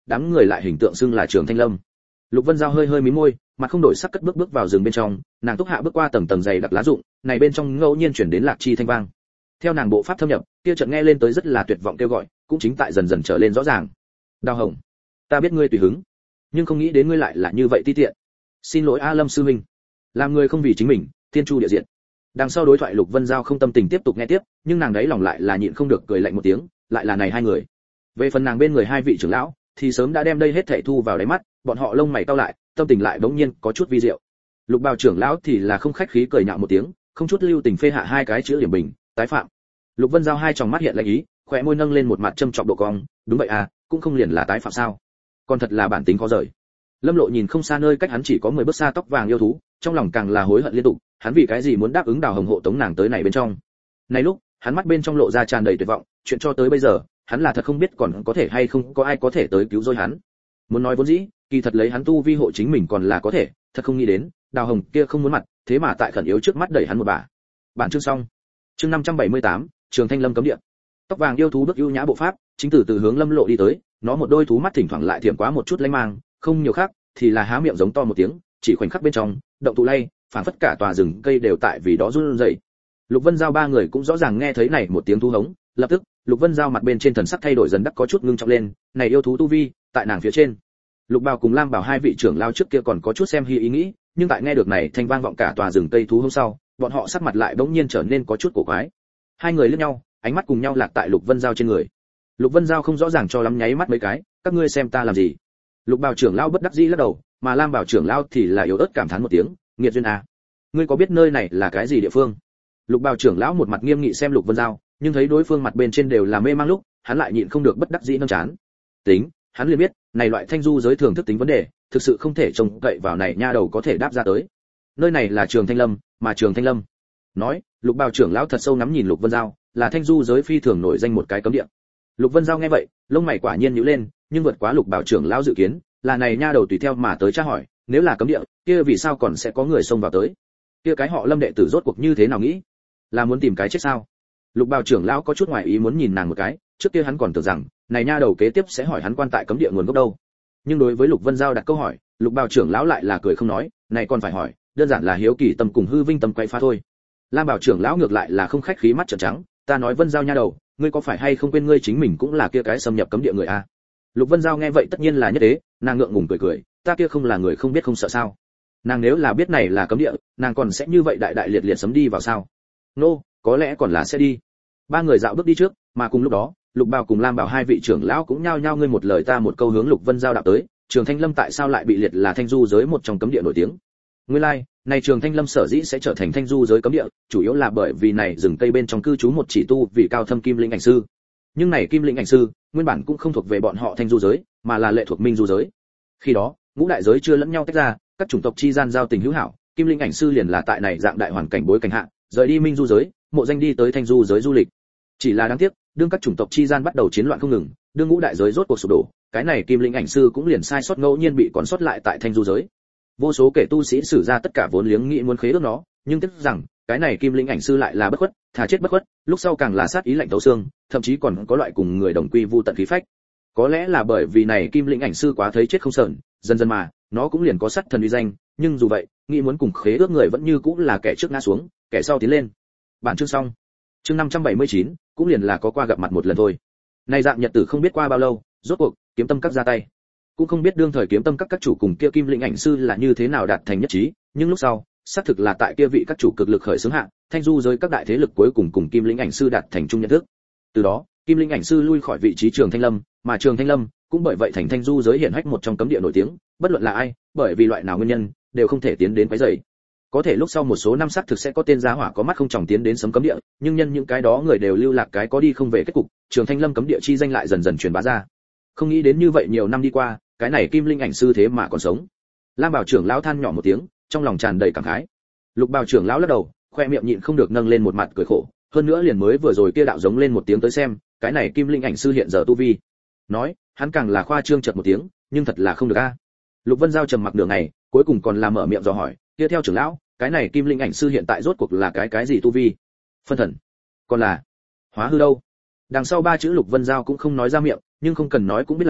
đám người lại hình tượng xưng là Trường Thanh Lâm. Lục Vân Giao hơi hơi mím môi, mặt không đổi sắc cất bước bước vào rừng bên trong, nàng túc hạ bước qua tầng tầng dày đặc lá rụng, này bên trong ngẫu nhiên chuyển đến lạc chi thanh vang. Theo nàng bộ pháp thâm nhập, kia chợt nghe lên tới rất là tuyệt vọng kêu gọi, cũng chính tại dần dần trở lên rõ ràng. Đào Hồng, ta biết ngươi tùy hứng, nhưng không nghĩ đến ngươi lại là như vậy ti tiện. Xin lỗi A Lâm sư huynh, làm người không vì chính mình, thiên chu địa diện. Đằng sau đối thoại Lục Vân Giao không tâm tình tiếp tục nghe tiếp, nhưng nàng đấy lòng lại là nhịn không được cười lạnh một tiếng, lại là này hai người. Về phần nàng bên người hai vị trưởng lão, thì sớm đã đem đây hết thảy thu vào đáy mắt, bọn họ lông mày cau lại, tâm tình lại bỗng nhiên có chút vi diệu. Lục Bào trưởng lão thì là không khách khí cười nhạo một tiếng, không chút lưu tình phê hạ hai cái chữ điểm bình, tái phạm. Lục Vân Giao hai tròng mắt hiện lạnh ý, khóe môi nâng lên một mặt châm chọc độ cong, đúng vậy à, cũng không liền là tái phạm sao? Còn thật là bản tính khó rời. Lâm Lộ nhìn không xa nơi cách hắn chỉ có mười bước xa tóc vàng yêu thú, trong lòng càng là hối hận liên tục, hắn vì cái gì muốn đáp ứng Đào Hồng hộ tống nàng tới này bên trong. Này lúc, hắn mắt bên trong lộ ra tràn đầy tuyệt vọng, chuyện cho tới bây giờ, hắn là thật không biết còn có thể hay không có ai có thể tới cứu rỗi hắn. Muốn nói vốn dĩ, kỳ thật lấy hắn tu vi hộ chính mình còn là có thể, thật không nghĩ đến, Đào Hồng kia không muốn mặt, thế mà tại khẩn yếu trước mắt đẩy hắn một bà. Bản chương xong. Chương năm trăm bảy mươi tám, Trường Thanh Lâm cấm địa. Tóc vàng yêu thú bước ưu nhã bộ pháp, chính từ từ hướng Lâm Lộ đi tới, nó một đôi thú mắt thỉnh thoảng lại thiểm quá một chút lanh mang, không nhiều khác, thì là há miệng giống to một tiếng, chỉ khoảnh khắc bên trong, động tụ lay, phản phất cả tòa rừng cây đều tại vì đó run rẩy. Lục Vân Giao ba người cũng rõ ràng nghe thấy này một tiếng thú hống, lập tức, Lục Vân Giao mặt bên trên thần sắc thay đổi dần đắc có chút ngưng trọng lên, này yêu thú tu vi, tại nàng phía trên. Lục Bào cùng Lam Bảo hai vị trưởng lao trước kia còn có chút xem hi ý nghĩ, nhưng tại nghe được này thanh vang vọng cả tòa rừng cây thú hống sau, bọn họ sắc mặt lại bỗng nhiên trở nên có chút cổ quái. Hai người liếc nhau, ánh mắt cùng nhau lạc tại Lục Vân Giao trên người. Lục Vân Giao không rõ ràng cho lắm nháy mắt mấy cái, các ngươi xem ta làm gì? Lục Bào trưởng lao bất đắc dĩ lắc đầu, mà Lam Bảo trưởng lao thì là yếu ớt cảm thán một tiếng, nghiệt duyên à, ngươi có biết nơi này là cái gì địa phương? Lục Bào trưởng lão một mặt nghiêm nghị xem Lục Vân Giao, nhưng thấy đối phương mặt bên trên đều là mê mang lúc, hắn lại nhịn không được bất đắc dĩ nâng chán. Tính, hắn liền biết, này loại thanh du giới thường thức tính vấn đề, thực sự không thể trông cậy vào này nha đầu có thể đáp ra tới. Nơi này là Trường Thanh Lâm, mà Trường Thanh Lâm. Nói, Lục Bào trưởng lão thật sâu nắm nhìn Lục Vân Giao, là thanh du giới phi thường nổi danh một cái cấm địa. Lục Vân Giao nghe vậy, lông mày quả nhiên nhíu lên, nhưng vượt quá Lục Bào trưởng lão dự kiến, là này nha đầu tùy theo mà tới tra hỏi, nếu là cấm địa, kia vì sao còn sẽ có người xông vào tới? Kia cái họ Lâm đệ tử rốt cuộc như thế nào nghĩ? Là muốn tìm cái chết sao? Lục Bào trưởng lão có chút ngoài ý muốn nhìn nàng một cái, trước kia hắn còn tưởng rằng, này nha đầu kế tiếp sẽ hỏi hắn quan tại cấm địa nguồn gốc đâu. Nhưng đối với Lục Vân Giao đặt câu hỏi, Lục Bào trưởng lão lại là cười không nói, này còn phải hỏi, đơn giản là hiếu kỳ tâm cùng hư vinh tâm quay phá thôi. Lam Bảo trưởng lão ngược lại là không khách khí mắt trợn trắng, ta nói Vân Giao nha đầu, ngươi có phải hay không quên ngươi chính mình cũng là kia cái xâm nhập cấm địa người a? Lục Vân Giao nghe vậy tất nhiên là nhất thế, nàng ngượng ngùng cười cười, ta kia không là người không biết không sợ sao? Nàng nếu là biết này là cấm địa, nàng còn sẽ như vậy đại đại liệt liệt sấm đi vào sao? Nô, no, có lẽ còn là sẽ đi. Ba người dạo bước đi trước, mà cùng lúc đó, Lục Bào cùng Lam Bảo hai vị trưởng lão cũng nhao nhao ngươi một lời ta một câu hướng Lục Vân Giao đạo tới, Trường Thanh Lâm tại sao lại bị liệt là thanh du giới một trong cấm địa nổi tiếng? Nguyên lai, like, này Trường Thanh Lâm sở dĩ sẽ trở thành thanh du giới cấm địa, chủ yếu là bởi vì này rừng cây bên trong cư trú một chỉ tu vì cao thâm kim linh ảnh sư. Nhưng này kim linh ảnh sư, nguyên bản cũng không thuộc về bọn họ thanh du giới, mà là lệ thuộc minh du giới. Khi đó, ngũ đại giới chưa lẫn nhau tách ra, các chủng tộc chi gian giao tình hữu hảo, kim linh ảnh sư liền là tại này dạng đại hoàn cảnh bối cảnh hạ, rời đi minh du giới, mộ danh đi tới thanh du giới du lịch. Chỉ là đáng tiếc, đương các chủng tộc chi gian bắt đầu chiến loạn không ngừng, đương ngũ đại giới rốt cuộc sụp đổ, cái này kim linh ảnh sư cũng liền sai sót ngẫu nhiên bị còn sót lại tại thanh du giới. Vô số kẻ tu sĩ sử ra tất cả vốn liếng nghĩ muốn khế ước nó, nhưng tiếc rằng, cái này kim linh ảnh sư lại là bất khuất, thà chết bất khuất, lúc sau càng là sát ý lạnh thấu xương, thậm chí còn có loại cùng người đồng quy vu tận khí phách. Có lẽ là bởi vì này kim linh ảnh sư quá thấy chết không sờn, dần dần mà, nó cũng liền có sát thần uy danh, nhưng dù vậy, nghĩ muốn cùng khế ước người vẫn như cũng là kẻ trước ngã xuống, kẻ sau tiến lên. Bản chương xong. Chương năm trăm bảy mươi chín, cũng liền là có qua gặp mặt một lần thôi. Này dạng nhật tử không biết qua bao lâu, rốt cuộc, kiếm tâm các ra tay. Cũng không biết đương thời kiếm tâm các các chủ cùng kia kim linh ảnh sư là như thế nào đạt thành nhất trí, nhưng lúc sau, xác thực là tại kia vị các chủ cực lực khởi xướng hạ, thanh du giới các đại thế lực cuối cùng cùng kim linh ảnh sư đạt thành chung nhận thức. Từ đó, kim linh ảnh sư lui khỏi vị trí Trường Thanh Lâm, mà Trường Thanh Lâm cũng bởi vậy thành thanh du giới hiển hách một trong cấm địa nổi tiếng, bất luận là ai, bởi vì loại nào nguyên nhân, đều không thể tiến đến quấy rầy. Có thể lúc sau một số năm xác thực sẽ có tên giá hỏa có mắt không tròng tiến đến sấm cấm địa, nhưng nhân những cái đó người đều lưu lạc cái có đi không về kết cục, Trường Thanh Lâm cấm địa chi danh lại dần dần truyền bá ra. Không nghĩ đến như vậy nhiều năm đi qua, cái này kim linh ảnh sư thế mà còn sống. Lam Bảo trưởng lão than nhỏ một tiếng, trong lòng tràn đầy cảm khái. Lục Bảo trưởng lão lắc đầu, khoe miệng nhịn không được nâng lên một mặt cười khổ, hơn nữa liền mới vừa rồi kia đạo giống lên một tiếng tới xem, cái này kim linh ảnh sư hiện giờ tu vi. Nói, hắn càng là khoa trương chợt một tiếng, nhưng thật là không được a. Lục Vân Giao trầm mặc nửa ngày, cuối cùng còn là mở miệng dò hỏi, kia theo trưởng lão, cái này kim linh ảnh sư hiện tại rốt cuộc là cái cái gì tu vi? Phân thần, còn là hóa hư đâu? Đằng sau ba chữ Lục Vân Giao cũng không nói ra miệng, nhưng không cần nói cũng biết là,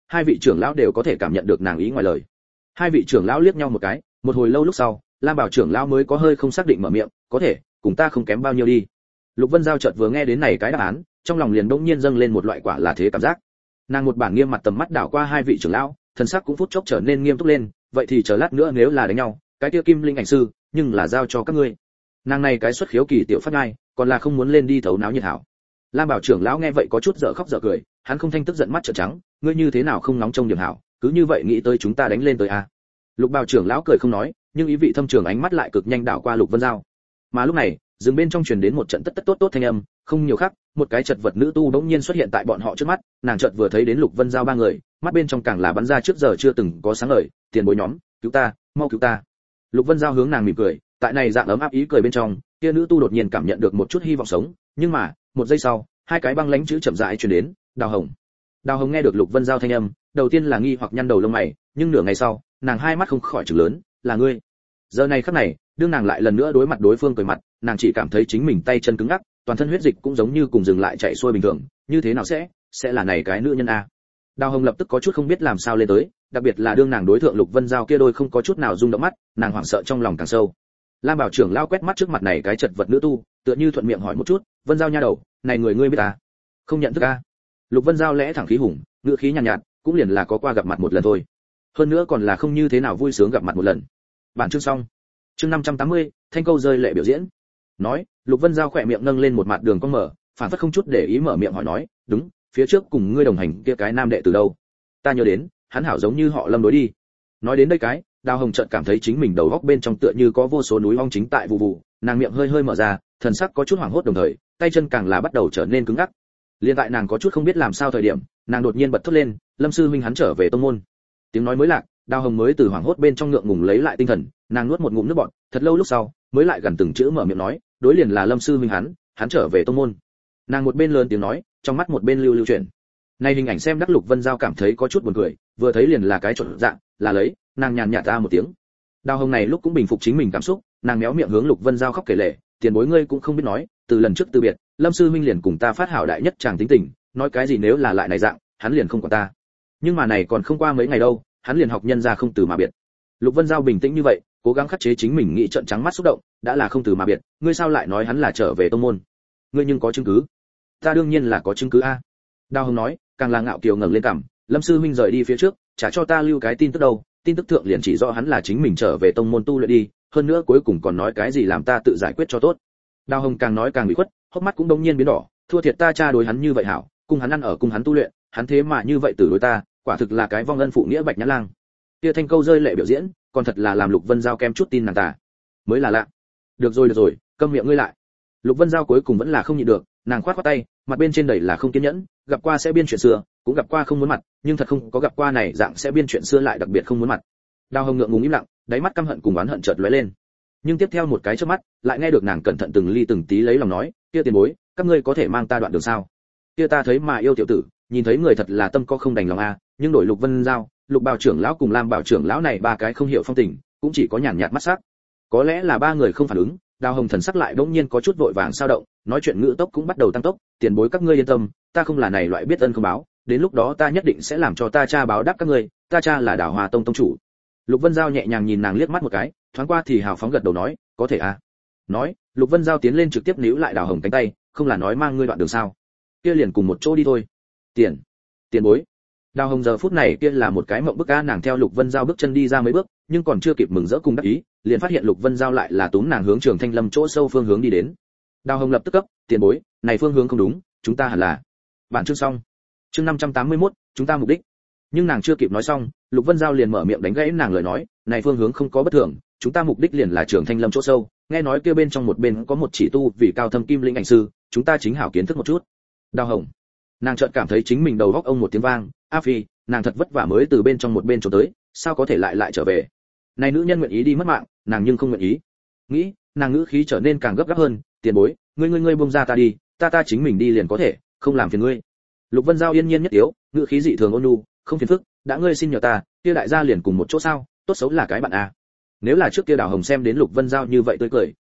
hai vị trưởng lão đều có thể cảm nhận được nàng ý ngoài lời. Hai vị trưởng lão liếc nhau một cái, một hồi lâu lúc sau, Lam Bảo trưởng lão mới có hơi không xác định mở miệng, có thể, cùng ta không kém bao nhiêu đi. Lục Vân Giao chợt vừa nghe đến này cái đáp án, trong lòng liền đột nhiên dâng lên một loại quả là thế cảm giác. Nàng một bản nghiêm mặt tầm mắt đảo qua hai vị trưởng lão, thần sắc cũng phút chốc trở nên nghiêm túc lên, vậy thì chờ lát nữa nếu là đánh nhau, cái kia Kim Linh ảnh sư, nhưng là giao cho các ngươi. Nàng này cái xuất khiếu kỳ tiểu phát ngay, còn là không muốn lên đi thấu náo nhiệt hảo. Lam Bảo trưởng lão nghe vậy có chút dở khóc dở cười, hắn không thanh tức giận mắt trợn trắng, ngươi như thế nào không nóng trong điểm hảo, cứ như vậy nghĩ tới chúng ta đánh lên tới a. Lục Bảo trưởng lão cười không nói, nhưng ý vị thâm trường ánh mắt lại cực nhanh đảo qua Lục Vân Giao. Mà lúc này, rừng bên trong truyền đến một trận tất tất tốt tốt thanh âm, không nhiều khác, một cái chật vật nữ tu bỗng nhiên xuất hiện tại bọn họ trước mắt, nàng chợt vừa thấy đến Lục Vân Giao ba người, mắt bên trong càng là bắn ra trước giờ chưa từng có sáng ngời, tiền bối nhóm, cứu ta, mau cứu ta. Lục Vân Giao hướng nàng mỉm cười, tại này dạng ấm áp ý cười bên trong, kia nữ tu đột nhiên cảm nhận được một chút hy vọng sống, nhưng mà, một giây sau, hai cái băng lãnh chữ chậm rãi truyền đến, Đào Hồng. Đào Hồng nghe được Lục Vân Giao thanh âm, đầu tiên là nghi hoặc nhăn đầu lông mày, nhưng nửa ngày sau, nàng hai mắt không khỏi trừng lớn, là ngươi. Giờ này khắc này, đương nàng lại lần nữa đối mặt đối phương cười mặt, nàng chỉ cảm thấy chính mình tay chân cứng ngắc, toàn thân huyết dịch cũng giống như cùng dừng lại chạy xuôi bình thường, như thế nào sẽ, sẽ là này cái nữ nhân a. Đào Hồng lập tức có chút không biết làm sao lên tới, đặc biệt là đương nàng đối thượng Lục Vân Giao kia đôi không có chút nào rung động mắt, nàng hoảng sợ trong lòng càng sâu. Lam Bảo trưởng lao quét mắt trước mặt này cái chật vật nữ tu, tựa như thuận miệng hỏi một chút, Vân Giao nha đầu, này người ngươi biết ta? Không nhận thức a? Lục Vân Giao lẽ thẳng khí hùng, ngữ khí nhàn nhạt, nhạt, cũng liền là có qua gặp mặt một lần thôi. Hơn nữa còn là không như thế nào vui sướng gặp mặt một lần. Bản chương xong. Chương năm trăm tám mươi, thanh câu rơi lệ biểu diễn. Nói, Lục Vân Giao khỏe miệng nâng lên một mặt đường cong mở, phản phất không chút để ý mở miệng hỏi nói, đúng, phía trước cùng ngươi đồng hành kia cái nam đệ từ đâu? Ta nhớ đến, hắn hảo giống như họ Lâm đối đi. Nói đến đây cái, Đào Hồng chợt cảm thấy chính mình đầu góc bên trong tựa như có vô số núi ong chính tại vụ vụ, nàng miệng hơi hơi mở ra, thần sắc có chút hoảng hốt đồng thời, tay chân càng là bắt đầu trở nên cứng ngắc. Liên tại nàng có chút không biết làm sao thời điểm, nàng đột nhiên bật thốt lên, Lâm sư huynh hắn trở về tông môn. Tiếng nói mới lạc, Đào Hồng mới từ hoảng hốt bên trong ngượng ngùng lấy lại tinh thần, nàng nuốt một ngụm nước bọt, thật lâu lúc sau, mới lại gần từng chữ mở miệng nói, đối liền là Lâm sư huynh hắn, hắn trở về tông môn. Nàng một bên lớn tiếng nói, trong mắt một bên lưu lưu chuyển. Này hình ảnh xem đắc Lục Vân Giao cảm thấy có chút buồn cười, vừa thấy liền là cái trộn dạng, là lấy, nàng nhàn nhạt ra một tiếng. Đào Hồng này lúc cũng bình phục chính mình cảm xúc, nàng méo miệng hướng Lục Vân Giao khóc kể lể, tiền bối ngươi cũng không biết nói, từ lần trước từ biệt, Lâm sư huynh liền cùng ta phát hảo đại nhất chàng tính tình, nói cái gì nếu là lại này dạng, hắn liền không quản ta. Nhưng mà này còn không qua mấy ngày đâu, hắn liền học nhân ra không từ mà biệt. Lục Vân Giao bình tĩnh như vậy, cố gắng khắc chế chính mình nghĩ trợn trắng mắt xúc động, đã là không từ mà biệt, ngươi sao lại nói hắn là trở về tông môn? Ngươi nhưng có chứng cứ? Ta đương nhiên là có chứng cứ a. Đào Hồng nói, càng là ngạo kiều ngẩng lên cằm, Lâm sư huynh rời đi phía trước, trả cho ta lưu cái tin tức đâu, tin tức thượng liền chỉ rõ hắn là chính mình trở về tông môn tu luyện đi, hơn nữa cuối cùng còn nói cái gì làm ta tự giải quyết cho tốt. Đào Hồng càng nói càng bị khuất, hốc mắt cũng đống nhiên biến đỏ, thua thiệt ta cha đối hắn như vậy hảo, cùng hắn ăn ở cùng hắn tu luyện, hắn thế mà như vậy từ đối ta, quả thực là cái vong ân phụ nghĩa bạch nhã lang. Kia thanh câu rơi lệ biểu diễn, còn thật là làm Lục Vân Giao kem chút tin nàng ta. Mới là lạ. Được rồi được rồi, câm miệng ngươi lại. Lục Vân Giao cuối cùng vẫn là không nhịn được, nàng khoát khoát tay, mặt bên trên đầy là không kiên nhẫn, gặp qua sẽ biên chuyện xưa, cũng gặp qua không muốn mặt, nhưng thật không có gặp qua này dạng sẽ biên chuyện xưa lại đặc biệt không muốn mặt. Đào Hồng ngượng ngùng im lặng, đáy mắt căm hận cùng oán hận chợt lóe lên. Nhưng tiếp theo một cái chớp mắt, lại nghe được nàng cẩn thận từng ly từng tí lấy lòng nói, kia tiền bối, các ngươi có thể mang ta đoạn đường sao? Kia ta thấy mà yêu tiểu tử, nhìn thấy người thật là tâm có không đành lòng a, nhưng đổi Lục Vân Giao, Lục Bảo trưởng lão cùng Lam Bảo trưởng lão này ba cái không hiểu phong tình, cũng chỉ có nhàn nhạt mắt sắc. Có lẽ là ba người không phản ứng, Đào Hồng thần sắc lại bỗng nhiên có chút vội vàng sao động, nói chuyện ngữ tốc cũng bắt đầu tăng tốc, tiền bối các ngươi yên tâm, ta không là này loại biết ân không báo, đến lúc đó ta nhất định sẽ làm cho ta cha báo đáp các ngươi, ta cha là Đào Hoa Tông tông chủ. Lục Vân Giao nhẹ nhàng nhìn nàng liếc mắt một cái, thoáng qua thì hào phóng gật đầu nói, có thể à. Nói, Lục Vân Giao tiến lên trực tiếp níu lại Đào Hồng cánh tay, không là nói mang ngươi đoạn đường sao? Kia liền cùng một chỗ đi thôi. Tiền, tiền bối. Đào Hồng giờ phút này kia là một cái mộng bức a, nàng theo Lục Vân Giao bước chân đi ra mấy bước, nhưng còn chưa kịp mừng rỡ cùng đắc ý, liền phát hiện Lục Vân Giao lại là túm nàng hướng Trường Thanh Lâm chỗ sâu phương hướng đi đến. Đào Hồng lập tức cấp, tiền bối, này phương hướng không đúng, chúng ta hẳn là. Bản chương xong. Chương năm trăm tám mươi mốt, chúng ta mục đích. Nhưng nàng chưa kịp nói xong, Lục Vân Giao liền mở miệng đánh gãy nàng lời nói, này phương hướng không có bất thường, chúng ta mục đích liền là Trường Thanh Lâm chỗ sâu, nghe nói kia bên trong một bên có một chỉ tu vì cao thâm kim linh ảnh sư, chúng ta chính hảo kiến thức một chút. Đào Hồng, nàng chợt cảm thấy chính mình đầu góc ông một tiếng vang, a phi, nàng thật vất vả mới từ bên trong một bên trốn tới, sao có thể lại lại trở về? Này nữ nhân nguyện ý đi mất mạng, nàng nhưng không nguyện ý. Nghĩ, nàng ngữ khí trở nên càng gấp gáp hơn, tiền bối, ngươi ngươi ngươi buông ra ta đi, ta ta chính mình đi liền có thể, không làm phiền ngươi. Lục Vân Giao yên nhiên nhất yếu, ngữ khí dị thường ôn nhu, không phiền phức, đã ngươi xin nhờ ta, kia đại gia liền cùng một chỗ sao, tốt xấu là cái bạn à. Nếu là trước kia Đào Hồng xem đến Lục Vân Giao như vậy tươi cười,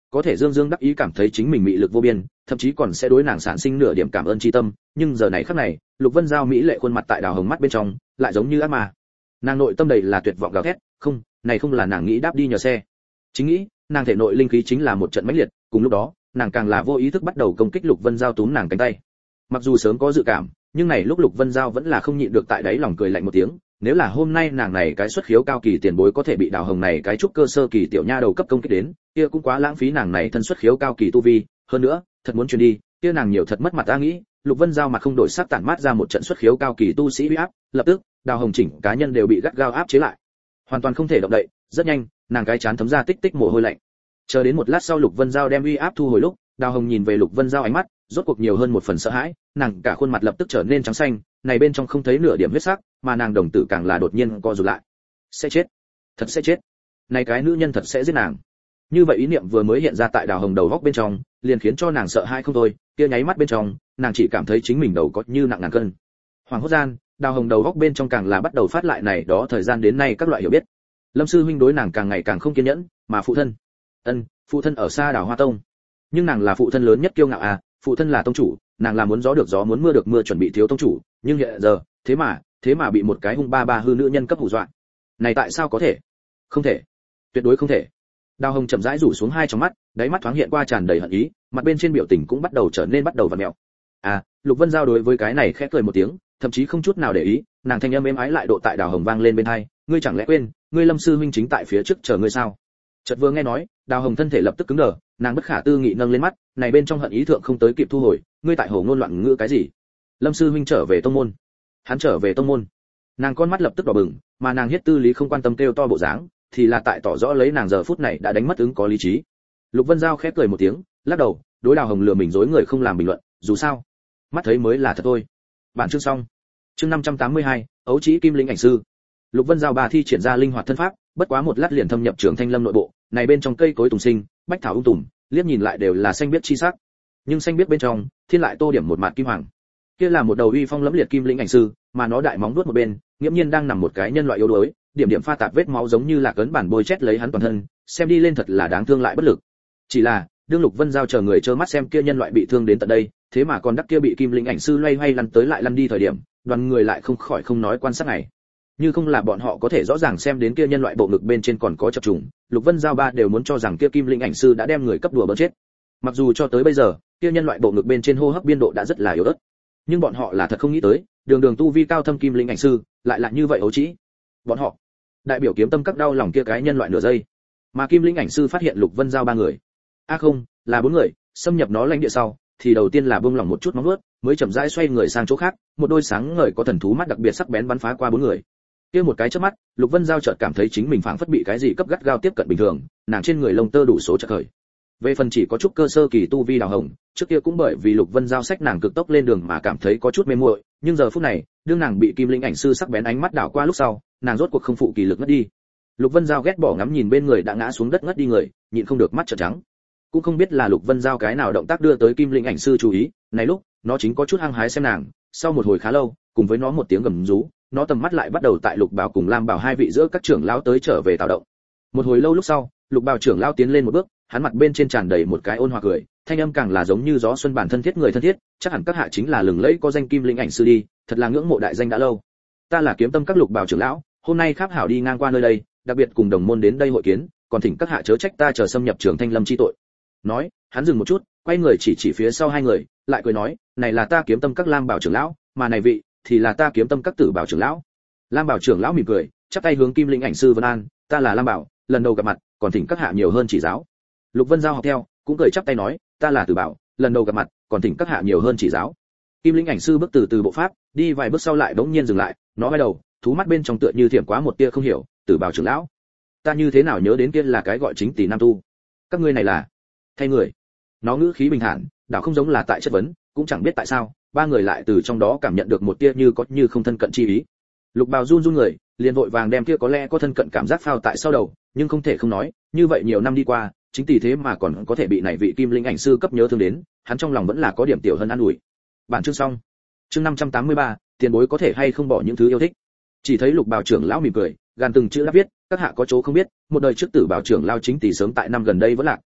có thể dương dương đắc ý cảm thấy chính mình mị lực vô biên, thậm chí còn sẽ đối nàng sản sinh nửa điểm cảm ơn tri tâm, nhưng giờ này khắc này, Lục Vân Giao mỹ lệ khuôn mặt tại Đào Hồng mắt bên trong, lại giống như ác ma. Nàng nội tâm đầy là tuyệt vọng gào thét, không, này không là nàng nghĩ đáp đi nhờ xe. Chính nghĩ, nàng thể nội linh khí chính là một trận mãnh liệt, cùng lúc đó, nàng càng là vô ý thức bắt đầu công kích Lục Vân Giao túm nàng cánh tay. Mặc dù sớm có dự cảm, nhưng này lúc Lục Vân Giao vẫn là không nhịn được tại đáy lòng cười lạnh một tiếng, nếu là hôm nay nàng này cái xuất khiếu cao kỳ tiền bối có thể bị Đào Hồng này cái trúc cơ sơ kỳ tiểu nha đầu cấp công kích đến, kia cũng quá lãng phí nàng này thân xuất khiếu cao kỳ tu vi, hơn nữa, thật muốn truyền đi, kia nàng nhiều thật mất mặt ta nghĩ. Lục Vân Giao mặt không đổi sắc tản mát ra một trận xuất khiếu cao kỳ tu sĩ uy áp, lập tức, Đào Hồng chỉnh cá nhân đều bị gắt gao áp chế lại, hoàn toàn không thể động đậy. Rất nhanh, nàng cái chán thấm ra tích tích mồ hôi lạnh. Chờ đến một lát sau Lục Vân Giao đem uy áp thu hồi lúc, Đào Hồng nhìn về Lục Vân Giao ánh mắt, rốt cuộc nhiều hơn một phần sợ hãi, nàng cả khuôn mặt lập tức trở nên trắng xanh, này bên trong không thấy nửa điểm huyết sắc, mà nàng đồng tử càng là đột nhiên co rụt lại. Sẽ chết, thật sẽ chết. Này cái nữ nhân thật sẽ giết nàng. Như vậy ý niệm vừa mới hiện ra tại Đào Hồng đầu góc bên trong, liền khiến cho nàng sợ hãi không thôi, kia nháy mắt bên trong, nàng chỉ cảm thấy chính mình đầu có như nặng ngàn cân. Hoàng hốt gian, Đào Hồng đầu góc bên trong càng là bắt đầu phát lại này đó thời gian đến nay các loại hiểu biết. Lâm sư huynh đối nàng càng ngày càng không kiên nhẫn, mà phụ thân, ân, phụ thân ở xa Đào Hoa Tông, nhưng nàng là phụ thân lớn nhất kiêu ngạo à, phụ thân là tông chủ, nàng là muốn gió được gió muốn mưa được mưa chuẩn bị thiếu tông chủ, nhưng hiện giờ, thế mà, thế mà bị một cái hung ba ba hư nữ nhân cấp hù dọa. Này tại sao có thể? Không thể, tuyệt đối không thể. Đào Hồng chậm rãi rủ xuống hai tròng mắt, đáy mắt thoáng hiện qua tràn đầy hận ý, mặt bên trên biểu tình cũng bắt đầu trở nên bắt đầu vặn mèo. À, Lục Vân Giao đối với cái này khẽ cười một tiếng, thậm chí không chút nào để ý, nàng thanh âm êm ái lại độ tại Đào Hồng vang lên bên tai, ngươi chẳng lẽ quên, ngươi Lâm sư huynh chính tại phía trước chờ ngươi sao? Chợt vừa nghe nói, Đào Hồng thân thể lập tức cứng đờ, nàng bất khả tư nghị nâng lên mắt, này bên trong hận ý thượng không tới kịp thu hồi, ngươi tại hồ ngôn loạn ngữ cái gì? Lâm sư huynh trở về tông môn. Hắn trở về tông môn. Nàng con mắt lập tức đỏ bừng, mà nàng hiết tư lý không quan tâm kêu to bộ dáng, thì là tại tỏ rõ lấy nàng giờ phút này đã đánh mất ứng có lý trí. Lục Vân Giao khẽ cười một tiếng, lắc đầu, đối Đào Hồng lừa mình dối người không làm bình luận, dù sao, mắt thấy mới là thật thôi. Bản chương xong. Chương năm trăm tám mươi hai, Ấu Chí Kim Linh ảnh sư. Lục Vân Giao bà thi triển ra linh hoạt thân pháp, bất quá một lát liền thâm nhập Trường Thanh Lâm nội bộ, này bên trong cây cối tùng sinh, bách thảo ung tùm, liếc nhìn lại đều là xanh biếc chi sắc. Nhưng xanh biếc bên trong, thiên lại tô điểm một mạt kim hoàng. Kia là một đầu uy phong lẫm liệt kim linh ảnh sư, mà nó đại móng vuốt một bên, nghiễm nhiên đang nằm một cái nhân loại yếu đuối, điểm điểm pha tạp vết máu giống như là cấn bản bôi chết lấy hắn toàn thân, xem đi lên thật là đáng thương lại bất lực. Chỉ là, đương Lục Vân Giao chờ người trơ mắt xem kia nhân loại bị thương đến tận đây, thế mà còn đắc kia bị kim linh ảnh sư loay hoay lăn tới lại lăn đi thời điểm, đoàn người lại không khỏi không nói quan sát này. Như không là bọn họ có thể rõ ràng xem đến kia nhân loại bộ ngực bên trên còn có chập trùng, Lục Vân Giao ba đều muốn cho rằng kia kim linh ảnh sư đã đem người cấp đùa bỡn chết. Mặc dù cho tới bây giờ, kia nhân loại bộ ngực bên trên hô hấp biên độ đã rất là yếu ớt, nhưng bọn họ là thật không nghĩ tới, đường đường tu vi cao thâm kim linh ảnh sư, lại là như vậy ấu trĩ. Bọn họ, đại biểu kiếm tâm các đau lòng kia cái nhân loại nửa giây, mà kim linh ảnh sư phát hiện Lục Vân Giao ba người, a à không, là bốn người, xâm nhập nó lãnh địa sau, thì đầu tiên là buông lỏng một chút móng vuốt, mới chậm rãi xoay người sang chỗ khác, một đôi sáng ngời có thần thú mắt đặc biệt sắc bén bắn phá qua bốn người. Kia một cái chớp mắt, Lục Vân Giao chợt cảm thấy chính mình phảng phất bị cái gì cấp gắt gao tiếp cận bình thường, nàng trên người lông tơ đủ số chợt khởi. Về phần chỉ có chút cơ sơ kỳ tu vi Đào Hồng, trước kia cũng bởi vì Lục Vân Giao sách nàng cực tốc lên đường mà cảm thấy có chút mê muội, nhưng giờ phút này, đương nàng bị kim linh ảnh sư sắc bén ánh mắt đảo qua lúc sau, nàng rốt cuộc không phụ kỳ lực ngất đi. Lục Vân Giao ghét bỏ ngắm nhìn bên người đã ngã xuống đất ngất đi người, nhịn không được mắt trợn trắng. Cũng không biết là Lục Vân Giao cái nào động tác đưa tới kim linh ảnh sư chú ý, này lúc, nó chính có chút hăng hái xem nàng, sau một hồi khá lâu, cùng với nó một tiếng gầm rú, nó tầm mắt lại bắt đầu tại Lục Bảo cùng Lam Bảo hai vị giữa các trưởng lão tới trở về tạo động. Một hồi lâu lúc sau, Lục Bảo trưởng lão tiến lên một bước, hắn mặt bên trên tràn đầy một cái ôn hòa cười, thanh âm càng là giống như gió xuân bản thân thiết người thân thiết, chắc hẳn các hạ chính là lừng lẫy có danh kim linh ảnh sư đi, thật là ngưỡng mộ đại danh đã lâu. Ta là kiếm tâm các Lục Bảo trưởng lão, hôm nay kháp hảo đi ngang qua nơi đây, đặc biệt cùng đồng môn đến đây hội kiến, còn thỉnh các hạ chớ trách ta chờ xâm nhập Trường Thanh Lâm chi tội. Nói, hắn dừng một chút, quay người chỉ chỉ phía sau hai người, lại cười nói, này là ta kiếm tâm các Lam Bảo trưởng lão, mà này vị thì là ta kiếm tâm các Tử Bảo trưởng lão. Lam Bảo trưởng lão mỉm cười, chắp tay hướng kim linh ảnh sư vân an, ta là Lam Bảo, lần đầu gặp mặt, còn thỉnh các hạ nhiều hơn chỉ giáo. Lục Vân Giao học theo, cũng cười chắp tay nói, ta là Tử Bảo, lần đầu gặp mặt, còn thỉnh các hạ nhiều hơn chỉ giáo. Kim linh ảnh sư bước từ từ bộ pháp, đi vài bước sau lại bỗng nhiên dừng lại, nó quay đầu, thú mắt bên trong tựa như thiểm quá một tia không hiểu, Tử Bảo trưởng lão, ta như thế nào nhớ đến kia là cái gọi chính tỷ nam tu, các ngươi này là thay người. Nó ngữ khí bình thản, đảo không giống là tại chất vấn, cũng chẳng biết tại sao, ba người lại từ trong đó cảm nhận được một tia như có như không thân cận chi ý. Lục Bào run run người, liền vội vàng đem kia có lẽ có thân cận cảm giác phao tại sau đầu, nhưng không thể không nói, như vậy nhiều năm đi qua, chính tỷ thế mà còn có thể bị này vị kim linh ảnh sư cấp nhớ thương đến, hắn trong lòng vẫn là có điểm tiểu hơn an ủi. Bản chương xong. Chương năm trăm tám mươi ba, tiền bối có thể hay không bỏ những thứ yêu thích. Chỉ thấy Lục Bào trưởng lão mỉm cười, gàn từng chữ đã viết, các hạ có chỗ không biết, một đời trước Tử Bảo trưởng lão chính tỷ sớm tại năm gần đây vẫn lạc,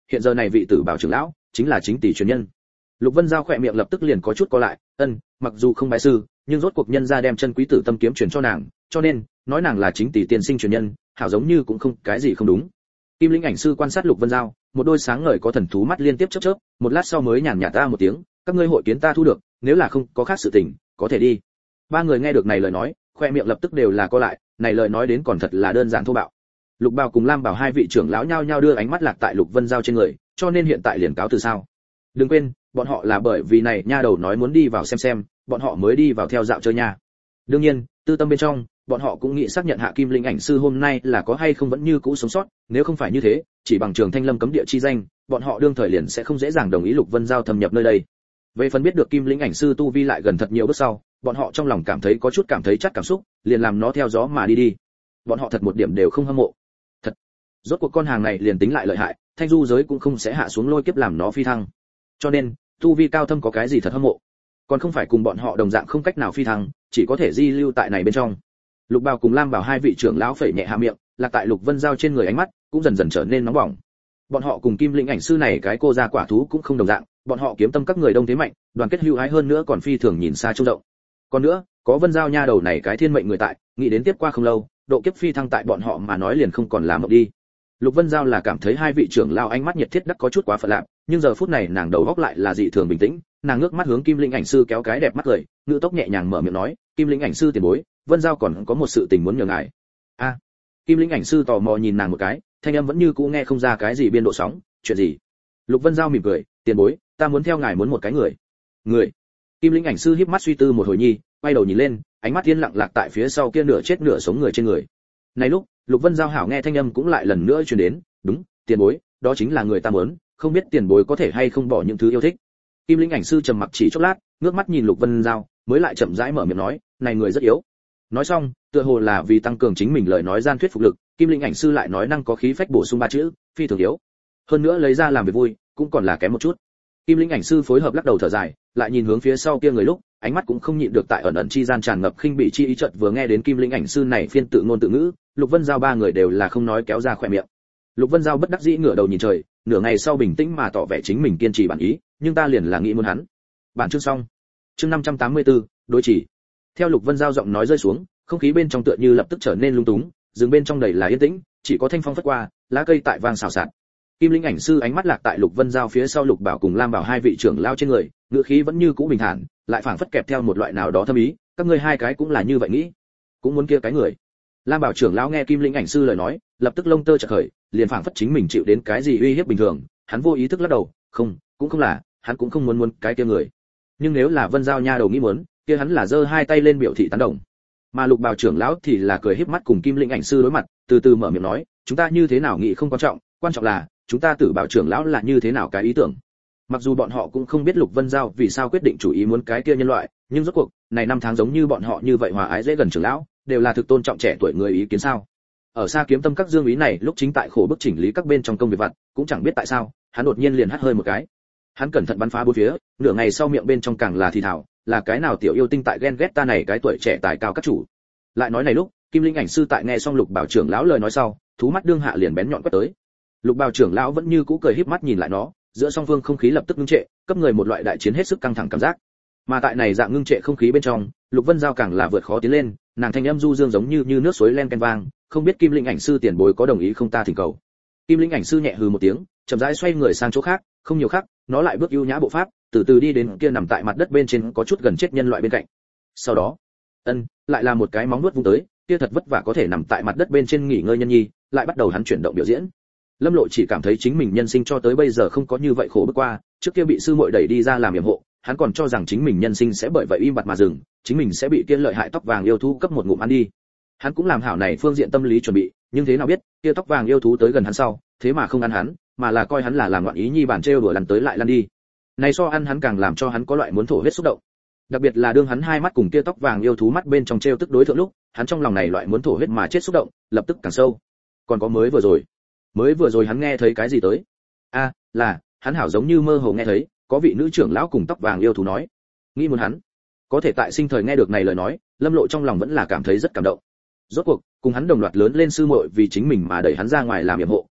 hiện giờ này vị tử bảo trưởng lão chính là chính tỷ truyền nhân. Lục Vân Giao khỏe miệng lập tức liền có chút co lại, ân, mặc dù không bái sư, nhưng rốt cuộc nhân gia đem chân quý tử tâm kiếm truyền cho nàng, cho nên nói nàng là chính tỷ tiên sinh truyền nhân, hảo giống như cũng không cái gì không đúng. Kim Linh ảnh sư quan sát Lục Vân Giao, một đôi sáng ngời có thần thú mắt liên tiếp chớp chớp, một lát sau mới nhàn nhạt ta một tiếng, các ngươi hội kiến ta thu được, nếu là không có khác sự tình, có thể đi. Ba người nghe được này lời nói, khoe miệng lập tức đều là co lại, này lời nói đến còn thật là đơn giản thô bạo. Lục Bảo cùng Lam Bảo hai vị trưởng lão nhao nhao đưa ánh mắt lạc tại Lục Vân Giao trên người, cho nên hiện tại liền cáo từ sao? Đừng quên, bọn họ là bởi vì này nha đầu nói muốn đi vào xem xem, bọn họ mới đi vào theo dạo chơi nha. Đương nhiên, tư tâm bên trong, bọn họ cũng nghĩ xác nhận hạ Kim Linh ảnh sư hôm nay là có hay không vẫn như cũ sống sót, nếu không phải như thế, chỉ bằng Trường Thanh Lâm cấm địa chi danh, bọn họ đương thời liền sẽ không dễ dàng đồng ý Lục Vân Giao thâm nhập nơi đây. Về phần biết được Kim Linh ảnh sư tu vi lại gần thật nhiều bước sau, bọn họ trong lòng cảm thấy có chút cảm thấy chắc cảm xúc, liền làm nó theo gió mà đi đi. Bọn họ thật một điểm đều không hâm mộ. Thật, rốt cuộc con hàng này liền tính lại lợi hại, thanh du giới cũng không sẽ hạ xuống lôi kiếp làm nó phi thăng. Cho nên, tu vi cao thâm có cái gì thật hâm mộ? Còn không phải cùng bọn họ đồng dạng không cách nào phi thăng, chỉ có thể di lưu tại này bên trong. Lục Bảo cùng Lam Bảo hai vị trưởng lão phẩy nhẹ hạ miệng, lạc tại Lục Vân Giao trên người ánh mắt cũng dần dần trở nên nóng bỏng. Bọn họ cùng Kim Linh ảnh sư này cái cô gia quả thú cũng không đồng dạng, bọn họ kiếm tâm các người đông thế mạnh, đoàn kết hữu hái hơn nữa còn phi thường nhìn xa trông rộng. Còn nữa, có Vân Giao nha đầu này cái thiên mệnh người tại, nghĩ đến tiếp qua không lâu, độ kiếp phi thăng tại bọn họ mà nói liền không còn là mộng đi. Lục Vân Giao là cảm thấy hai vị trưởng lão ánh mắt nhiệt thiết đắc có chút quá phật lạc, nhưng giờ phút này nàng đầu óc lại là dị thường bình tĩnh, nàng ngước mắt hướng Kim Linh ảnh sư kéo cái đẹp mắt cười, ngữ tốc nhẹ nhàng mở miệng nói, Kim Linh ảnh sư tiền bối, Vân Giao còn có một sự tình muốn nhờ ngài. A. Kim Linh ảnh sư tò mò nhìn nàng một cái, thanh âm vẫn như cũ nghe không ra cái gì biên độ sóng, chuyện gì? Lục Vân Giao mỉm cười, tiền bối, ta muốn theo ngài muốn một cái người. Người? Kim Linh ảnh sư híp mắt suy tư một hồi nhi, quay đầu nhìn lên, ánh mắt yên lặng lạc tại phía sau kia nửa chết nửa sống người trên người. Này lúc, Lục Vân Giao hảo nghe thanh âm cũng lại lần nữa truyền đến, đúng, tiền bối, đó chính là người ta muốn, không biết tiền bối có thể hay không bỏ những thứ yêu thích. Kim Linh ảnh sư trầm mặc chỉ chốc lát, ngước mắt nhìn Lục Vân Giao, mới lại chậm rãi mở miệng nói, này người rất yếu. Nói xong, tựa hồ là vì tăng cường chính mình lời nói gian thuyết phục lực, Kim Linh ảnh sư lại nói năng có khí phách bổ sung ba chữ, phi thường yếu. Hơn nữa lấy ra làm việc vui, cũng còn là kém một chút. Kim Linh ảnh sư phối hợp lắc đầu thở dài, lại nhìn hướng phía sau kia người lúc, ánh mắt cũng không nhịn được tại ẩn ẩn chi gian tràn ngập khinh bỉ chi ý chợt vừa nghe đến Kim Linh ảnh sư này phiên tự ngôn tự ngữ, Lục Vân Giao ba người đều là không nói kéo ra khóe miệng. Lục Vân Giao bất đắc dĩ ngửa đầu nhìn trời, nửa ngày sau bình tĩnh mà tỏ vẻ chính mình kiên trì bản ý, nhưng ta liền là nghĩ muốn hắn. Bản chương xong. Chương năm trăm tám mươi tư, đối chỉ. Theo Lục Vân Giao giọng nói rơi xuống, không khí bên trong tựa như lập tức trở nên lung túng, rừng bên trong đầy là yên tĩnh, chỉ có thanh phong phất qua, lá cây tại vang xào xạc. Kim Linh ảnh sư ánh mắt lạc tại Lục Vân Giao phía sau Lục Bảo cùng Lam Bảo hai vị trưởng lao trên người, ngữ khí vẫn như cũ bình thản, lại phảng phất kẹp theo một loại nào đó thâm ý, các ngươi hai cái cũng là như vậy nghĩ, cũng muốn kia cái người. Lam Bảo trưởng lão nghe Kim Linh ảnh sư lời nói, lập tức lông tơ chợt khởi, liền phảng phất chính mình chịu đến cái gì uy hiếp bình thường, hắn vô ý thức lắc đầu, không, cũng không là, hắn cũng không muốn muốn cái kia người. Nhưng nếu là Vân Giao nha đầu nghĩ muốn, kia hắn là giơ hai tay lên biểu thị tán đồng. Mà Lục Bảo trưởng lão thì là cười híp mắt cùng Kim Linh ảnh sư đối mặt, từ từ mở miệng nói, chúng ta như thế nào nghĩ không quan trọng, quan trọng là chúng ta Tử Bảo trưởng lão là như thế nào cái ý tưởng. Mặc dù bọn họ cũng không biết Lục Vân Giao vì sao quyết định chủ ý muốn cái kia nhân loại, nhưng rốt cuộc, này năm tháng giống như bọn họ như vậy hòa ái dễ gần trưởng lão, đều là thực tôn trọng trẻ tuổi người ý kiến sao. Ở xa kiếm tâm các dương ý này lúc chính tại khổ bức chỉnh lý các bên trong công việc vặt, cũng chẳng biết tại sao, hắn đột nhiên liền hắt hơi một cái. Hắn cẩn thận bắn phá bốn phía, nửa ngày sau miệng bên trong càng là thì thào, là cái nào tiểu yêu tinh tại ghen ghét ta này cái tuổi trẻ tài cao các chủ. Lại nói này lúc, Kim Linh ảnh sư tại nghe xong Lục Bảo trưởng lão lời nói sau, thú mắt đương hạ liền bén nhọn quét tới. Lục Bảo trưởng lão vẫn như cũ cười híp mắt nhìn lại nó, giữa song phương không khí lập tức ngưng trệ, cấp người một loại đại chiến hết sức căng thẳng cảm giác. Mà tại này dạng ngưng trệ không khí bên trong, Lục Vân Giao càng là vượt khó tiến lên, nàng thanh âm du dương giống như như nước suối len ken vang, không biết Kim Linh ảnh sư tiền bối có đồng ý không ta thỉnh cầu. Kim Linh ảnh sư nhẹ hừ một tiếng, chậm rãi xoay người sang chỗ khác, không nhiều khác, nó lại bước ưu nhã bộ pháp, từ từ đi đến kia nằm tại mặt đất bên trên có chút gần chết nhân loại bên cạnh. Sau đó, ân, lại là một cái móng nuốt vung tới, kia thật vất vả có thể nằm tại mặt đất bên trên nghỉ ngơi nhân nhi, lại bắt đầu hắn chuyển động biểu diễn. Lâm Lộ chỉ cảm thấy chính mình nhân sinh cho tới bây giờ không có như vậy khổ bước qua, trước kia bị sư muội đẩy đi ra làm yểm hộ, hắn còn cho rằng chính mình nhân sinh sẽ bởi vậy im bặt mà dừng, chính mình sẽ bị kia lợi hại tóc vàng yêu thú cấp một ngụm ăn đi. Hắn cũng làm hảo này phương diện tâm lý chuẩn bị, nhưng thế nào biết, kia tóc vàng yêu thú tới gần hắn sau, thế mà không ăn hắn, mà là coi hắn là làm loạn ý nhi bản trêu đùa lăn tới lại lăn đi. Này so ăn hắn càng làm cho hắn có loại muốn thổ huyết xúc động. Đặc biệt là đương hắn hai mắt cùng kia tóc vàng yêu thú mắt bên trong trêu tức đối thượng lúc, hắn trong lòng này loại muốn thổ huyết mà chết xúc động, lập tức càng sâu. Còn có mới vừa rồi, mới vừa rồi hắn nghe thấy cái gì tới? A, à, là, hắn hảo giống như mơ hồ nghe thấy, có vị nữ trưởng lão cùng tóc vàng yêu thú nói, nghĩ muốn hắn. Có thể tại sinh thời nghe được này lời nói, Lâm Lộ trong lòng vẫn là cảm thấy rất cảm động. Rốt cuộc, cùng hắn đồng loạt lớn lên sư muội vì chính mình mà đẩy hắn ra ngoài làm yểm hộ,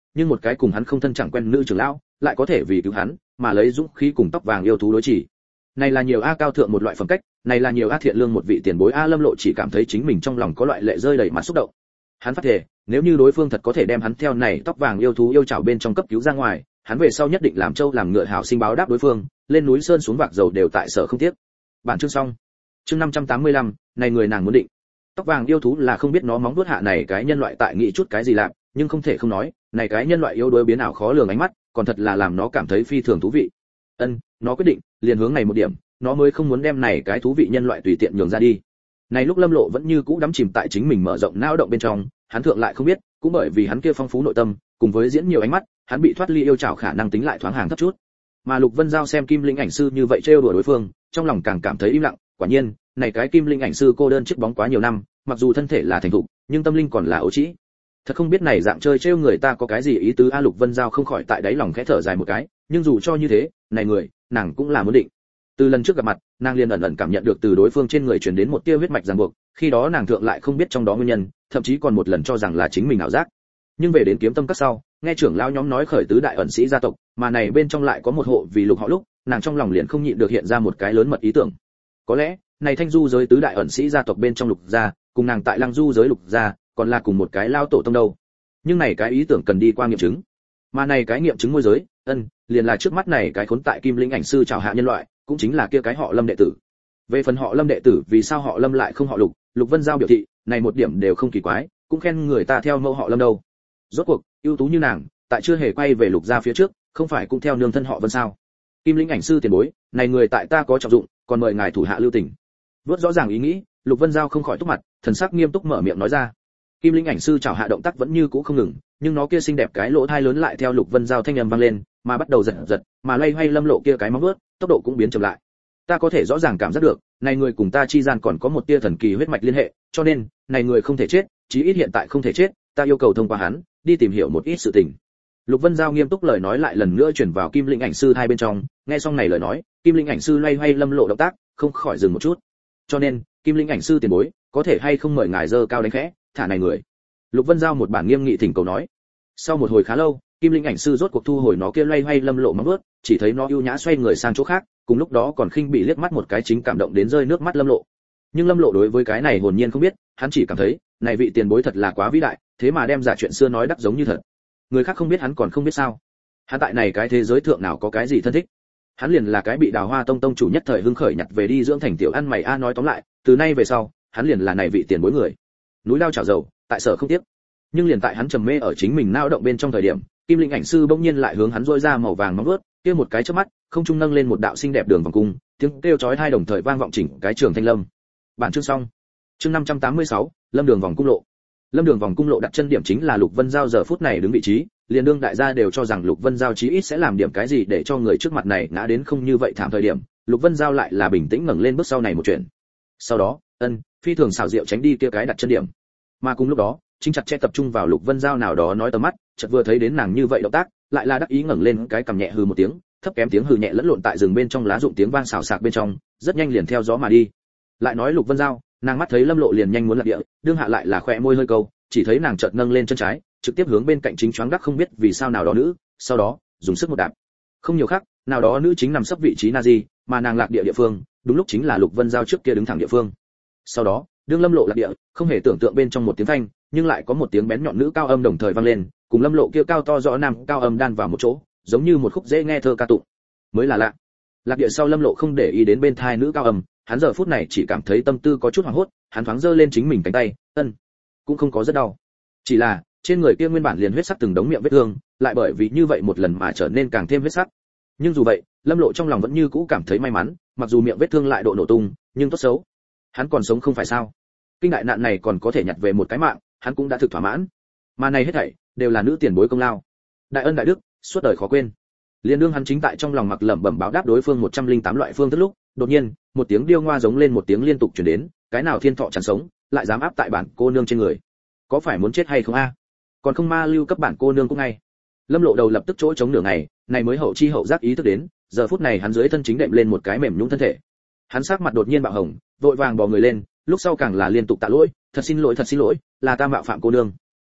nhưng một cái cùng hắn không thân chẳng quen nữ trưởng lão lại có thể vì cứu hắn mà lấy dũng khí cùng tóc vàng yêu thú đối chỉ. Này là nhiều a cao thượng một loại phẩm cách, này là nhiều a thiện lương một vị tiền bối a. Lâm Lộ chỉ cảm thấy chính mình trong lòng có loại lệ rơi đầy mặt xúc động. Hắn phát thề, nếu như đối phương thật có thể đem hắn theo này tóc vàng yêu thú yêu chảo bên trong cấp cứu ra ngoài, hắn về sau nhất định làm trâu làm ngựa hảo sinh báo đáp đối phương, lên núi sơn xuống vạc dầu đều tại sở không tiếc. Bản chương xong. Chương năm trăm tám mươi lăm, này người nàng muốn định. Tóc vàng yêu thú là không biết nó móng vuốt hạ này cái nhân loại tại nghĩ chút cái gì làm, nhưng không thể không nói, này cái nhân loại yếu đuối biến ảo khó lường ánh mắt, còn thật là làm nó cảm thấy phi thường thú vị. Ân, nó quyết định, liền hướng này một điểm, nó mới không muốn đem này cái thú vị nhân loại tùy tiện nhường ra đi. Này lúc Lâm Lộ vẫn như cũ đắm chìm tại chính mình mở rộng não động bên trong, hắn thượng lại không biết, cũng bởi vì hắn kia phong phú nội tâm, cùng với diễn nhiều ánh mắt, hắn bị thoát ly yêu chảo khả năng tính lại thoáng hàng thấp chút. Mà Lục Vân Giao xem Kim Linh ảnh sư như vậy trêu đùa đối phương, trong lòng càng cảm thấy im lặng, quả nhiên, này cái Kim Linh ảnh sư cô đơn chiếc bóng quá nhiều năm, mặc dù thân thể là thành thục, nhưng tâm linh còn là ấu trĩ. Thật không biết này dạng chơi trêu người ta có cái gì ý tứ a. Lục Vân Giao không khỏi tại đáy lòng khẽ thở dài một cái, nhưng dù cho như thế, này người, nàng cũng là muốn định. Từ lần trước gặp mặt, nàng liền ẩn ẩn cảm nhận được từ đối phương trên người truyền đến một tia huyết mạch ràng buộc, khi đó nàng thượng lại không biết trong đó nguyên nhân, thậm chí còn một lần cho rằng là chính mình ảo giác. Nhưng về đến kiếm tâm các sau, nghe trưởng lão nhóm nói khởi tứ đại ẩn sĩ gia tộc, mà này bên trong lại có một hộ vì Lục họ lúc, nàng trong lòng liền không nhịn được hiện ra một cái lớn mật ý tưởng. Có lẽ, này Thanh Du giới tứ đại ẩn sĩ gia tộc bên trong Lục gia, cùng nàng tại Lăng Du giới Lục gia, còn là cùng một cái lao tổ tông đâu. Nhưng này cái ý tưởng cần đi qua nghiệm chứng. Mà này cái nghiệm chứng môi giới, ân, liền là trước mắt này cái khốn tại Kim Linh ảnh sư chào hạ nhân loại, cũng chính là kia cái họ Lâm đệ tử. Về phần họ Lâm đệ tử vì sao họ Lâm lại không họ Lục, Lục Vân Giao biểu thị, này một điểm đều không kỳ quái, cũng khen người ta theo mẫu họ Lâm đâu. Rốt cuộc, ưu tú như nàng, tại chưa hề quay về Lục gia phía trước, không phải cũng theo nương thân họ Vân sao? Kim Linh ảnh sư tiền bối, này người tại ta có trọng dụng, còn mời ngài thủ hạ lưu tình. Vớt rõ ràng ý nghĩ, Lục Vân Giao không khỏi túc mặt, thần sắc nghiêm túc mở miệng nói ra. Kim Linh ảnh sư chào hạ động tác vẫn như cũ không ngừng, nhưng nó kia xinh đẹp cái lỗ thai lớn lại theo Lục Vân Giao thanh âm vang lên, mà bắt đầu giật giật, mà loay hoay Lâm Lộ kia cái móng vuốt, tốc độ cũng biến chậm lại. Ta có thể rõ ràng cảm giác được, này người cùng ta chi gian còn có một tia thần kỳ huyết mạch liên hệ, cho nên, này người không thể chết, chí ít hiện tại không thể chết, ta yêu cầu thông qua hắn, đi tìm hiểu một ít sự tình. Lục Vân Giao nghiêm túc lời nói lại lần nữa truyền vào Kim Linh ảnh sư hai bên trong, nghe xong này lời nói, Kim Linh ảnh sư loay hoay Lâm Lộ động tác, không khỏi dừng một chút. Cho nên, Kim Linh ảnh sư tiền bối, có thể hay không mời ngài dơ cao đánh khẽ, thả này người. Lục Vân Giao một bản nghiêm nghị thỉnh cầu nói. Sau một hồi khá lâu, Kim Linh ảnh sư rốt cuộc thu hồi nó kia loay hoay Lâm Lộ móng vuốt, chỉ thấy nó ưu nhã xoay người sang chỗ khác, cùng lúc đó còn khinh bị liếc mắt một cái chính cảm động đến rơi nước mắt Lâm Lộ. Nhưng Lâm Lộ đối với cái này hồn nhiên không biết, hắn chỉ cảm thấy, này vị tiền bối thật là quá vĩ đại, thế mà đem giả chuyện xưa nói đắc giống như thật. Người khác không biết hắn còn không biết sao? Hắn tại này cái thế giới thượng nào có cái gì thân thích? Hắn liền là cái bị Đào Hoa Tông tông chủ nhất thời hưng khởi nhặt về đi dưỡng thành tiểu ăn mày a. Nói tóm lại, từ nay về sau, hắn liền là này vị tiền bối người. Núi lao chảo dầu, tại sở không tiếc. Nhưng liền tại hắn trầm mê ở chính mình nao động bên trong thời điểm, Kim Linh ảnh sư bỗng nhiên lại hướng hắn rỗi ra màu vàng móng vuốt, kia một cái chớp mắt, không trung nâng lên một đạo xinh đẹp đường vòng cung, tiếng kêu chói tai đồng thời vang vọng chỉnh cái trường Thanh Lâm. Bản chương xong. Chương năm trăm tám mươi sáu, Lâm Đường vòng cung lộ. Lâm Đường vòng cung lộ đặt chân điểm chính là Lục Vân Giao giờ phút này đứng vị trí, liền đương đại gia đều cho rằng Lục Vân Giao chí ít sẽ làm điểm cái gì để cho người trước mặt này ngã đến không như vậy thảm thời điểm, Lục Vân Giao lại là bình tĩnh ngẩng lên bước sau này một chuyện. Sau đó, ân, phi thường xảo diệu tránh đi kia cái đặt chân điểm. Mà cùng lúc đó, chính chặt che tập trung vào Lục Vân Giao nào đó nói tầm mắt, chợt vừa thấy đến nàng như vậy động tác, lại là đắc ý ngẩng lên cái cằm nhẹ hừ một tiếng, thấp kém tiếng hừ nhẹ lẫn lộn tại rừng bên trong lá rụng tiếng vang xào xạc bên trong, rất nhanh liền theo gió mà đi. Lại nói Lục Vân Giao, nàng mắt thấy Lâm Lộ liền nhanh muốn lạc địa, đương hạ lại là khỏe môi hơi câu, chỉ thấy nàng chợt nâng lên chân trái, trực tiếp hướng bên cạnh chính choáng đắc không biết vì sao nào đó nữ, sau đó dùng sức một đạp. Không nhiều khác, nào đó nữ chính nằm sấp vị trí Nazi, mà nàng lạc địa địa phương, đúng lúc chính là Lục Vân Giao trước kia đứng thẳng địa phương. Sau đó, đương Lâm Lộ lạc địa, không hề tưởng tượng bên trong một tiếng thanh, nhưng lại có một tiếng bén nhọn nữ cao âm đồng thời vang lên, cùng Lâm Lộ kia cao to rõ nam cao âm đan vào một chỗ, giống như một khúc dễ nghe thơ ca tụng. Mới là lạ. Lạc địa sau Lâm Lộ không để ý đến bên thai nữ cao âm, hắn giờ phút này chỉ cảm thấy tâm tư có chút hoảng hốt, hắn thoáng giơ lên chính mình cánh tay, ân, cũng không có rất đau. Chỉ là, trên người kia nguyên bản liền huyết sắc từng đống miệng vết thương, lại bởi vì như vậy một lần mà trở nên càng thêm huyết sắc. Nhưng dù vậy, Lâm Lộ trong lòng vẫn như cũ cảm thấy may mắn, mặc dù miệng vết thương lại độ nổ tung, nhưng tốt xấu, hắn còn sống không phải sao? Kinh đại nạn này còn có thể nhặt về một cái mạng, hắn cũng đã thực thỏa mãn. Mà này hết thảy đều là nữ tiền bối công lao. Đại ân đại đức, suốt đời khó quên. Liên đương hắn chính tại trong lòng mặc lẩm bẩm báo đáp đối phương một trăm linh tám loại phương thức lúc, đột nhiên, một tiếng điêu ngoa giống lên một tiếng liên tục truyền đến, cái nào thiên thọ chẳng sống, lại dám áp tại bản cô nương trên người. Có phải muốn chết hay không a? Còn không ma lưu cấp bản cô nương cũng ngay. Lâm Lộ đầu lập tức chỗ chống nửa ngày, này mới hậu chi hậu giác ý thức đến, giờ phút này hắn dưới thân chính đệm lên một cái mềm nhũn thân thể. Hắn sắc mặt đột nhiên bạo hồng, vội vàng bò người lên, lúc sau càng là liên tục tạ lỗi, thật xin lỗi thật xin lỗi, là ta mạo phạm cô nương.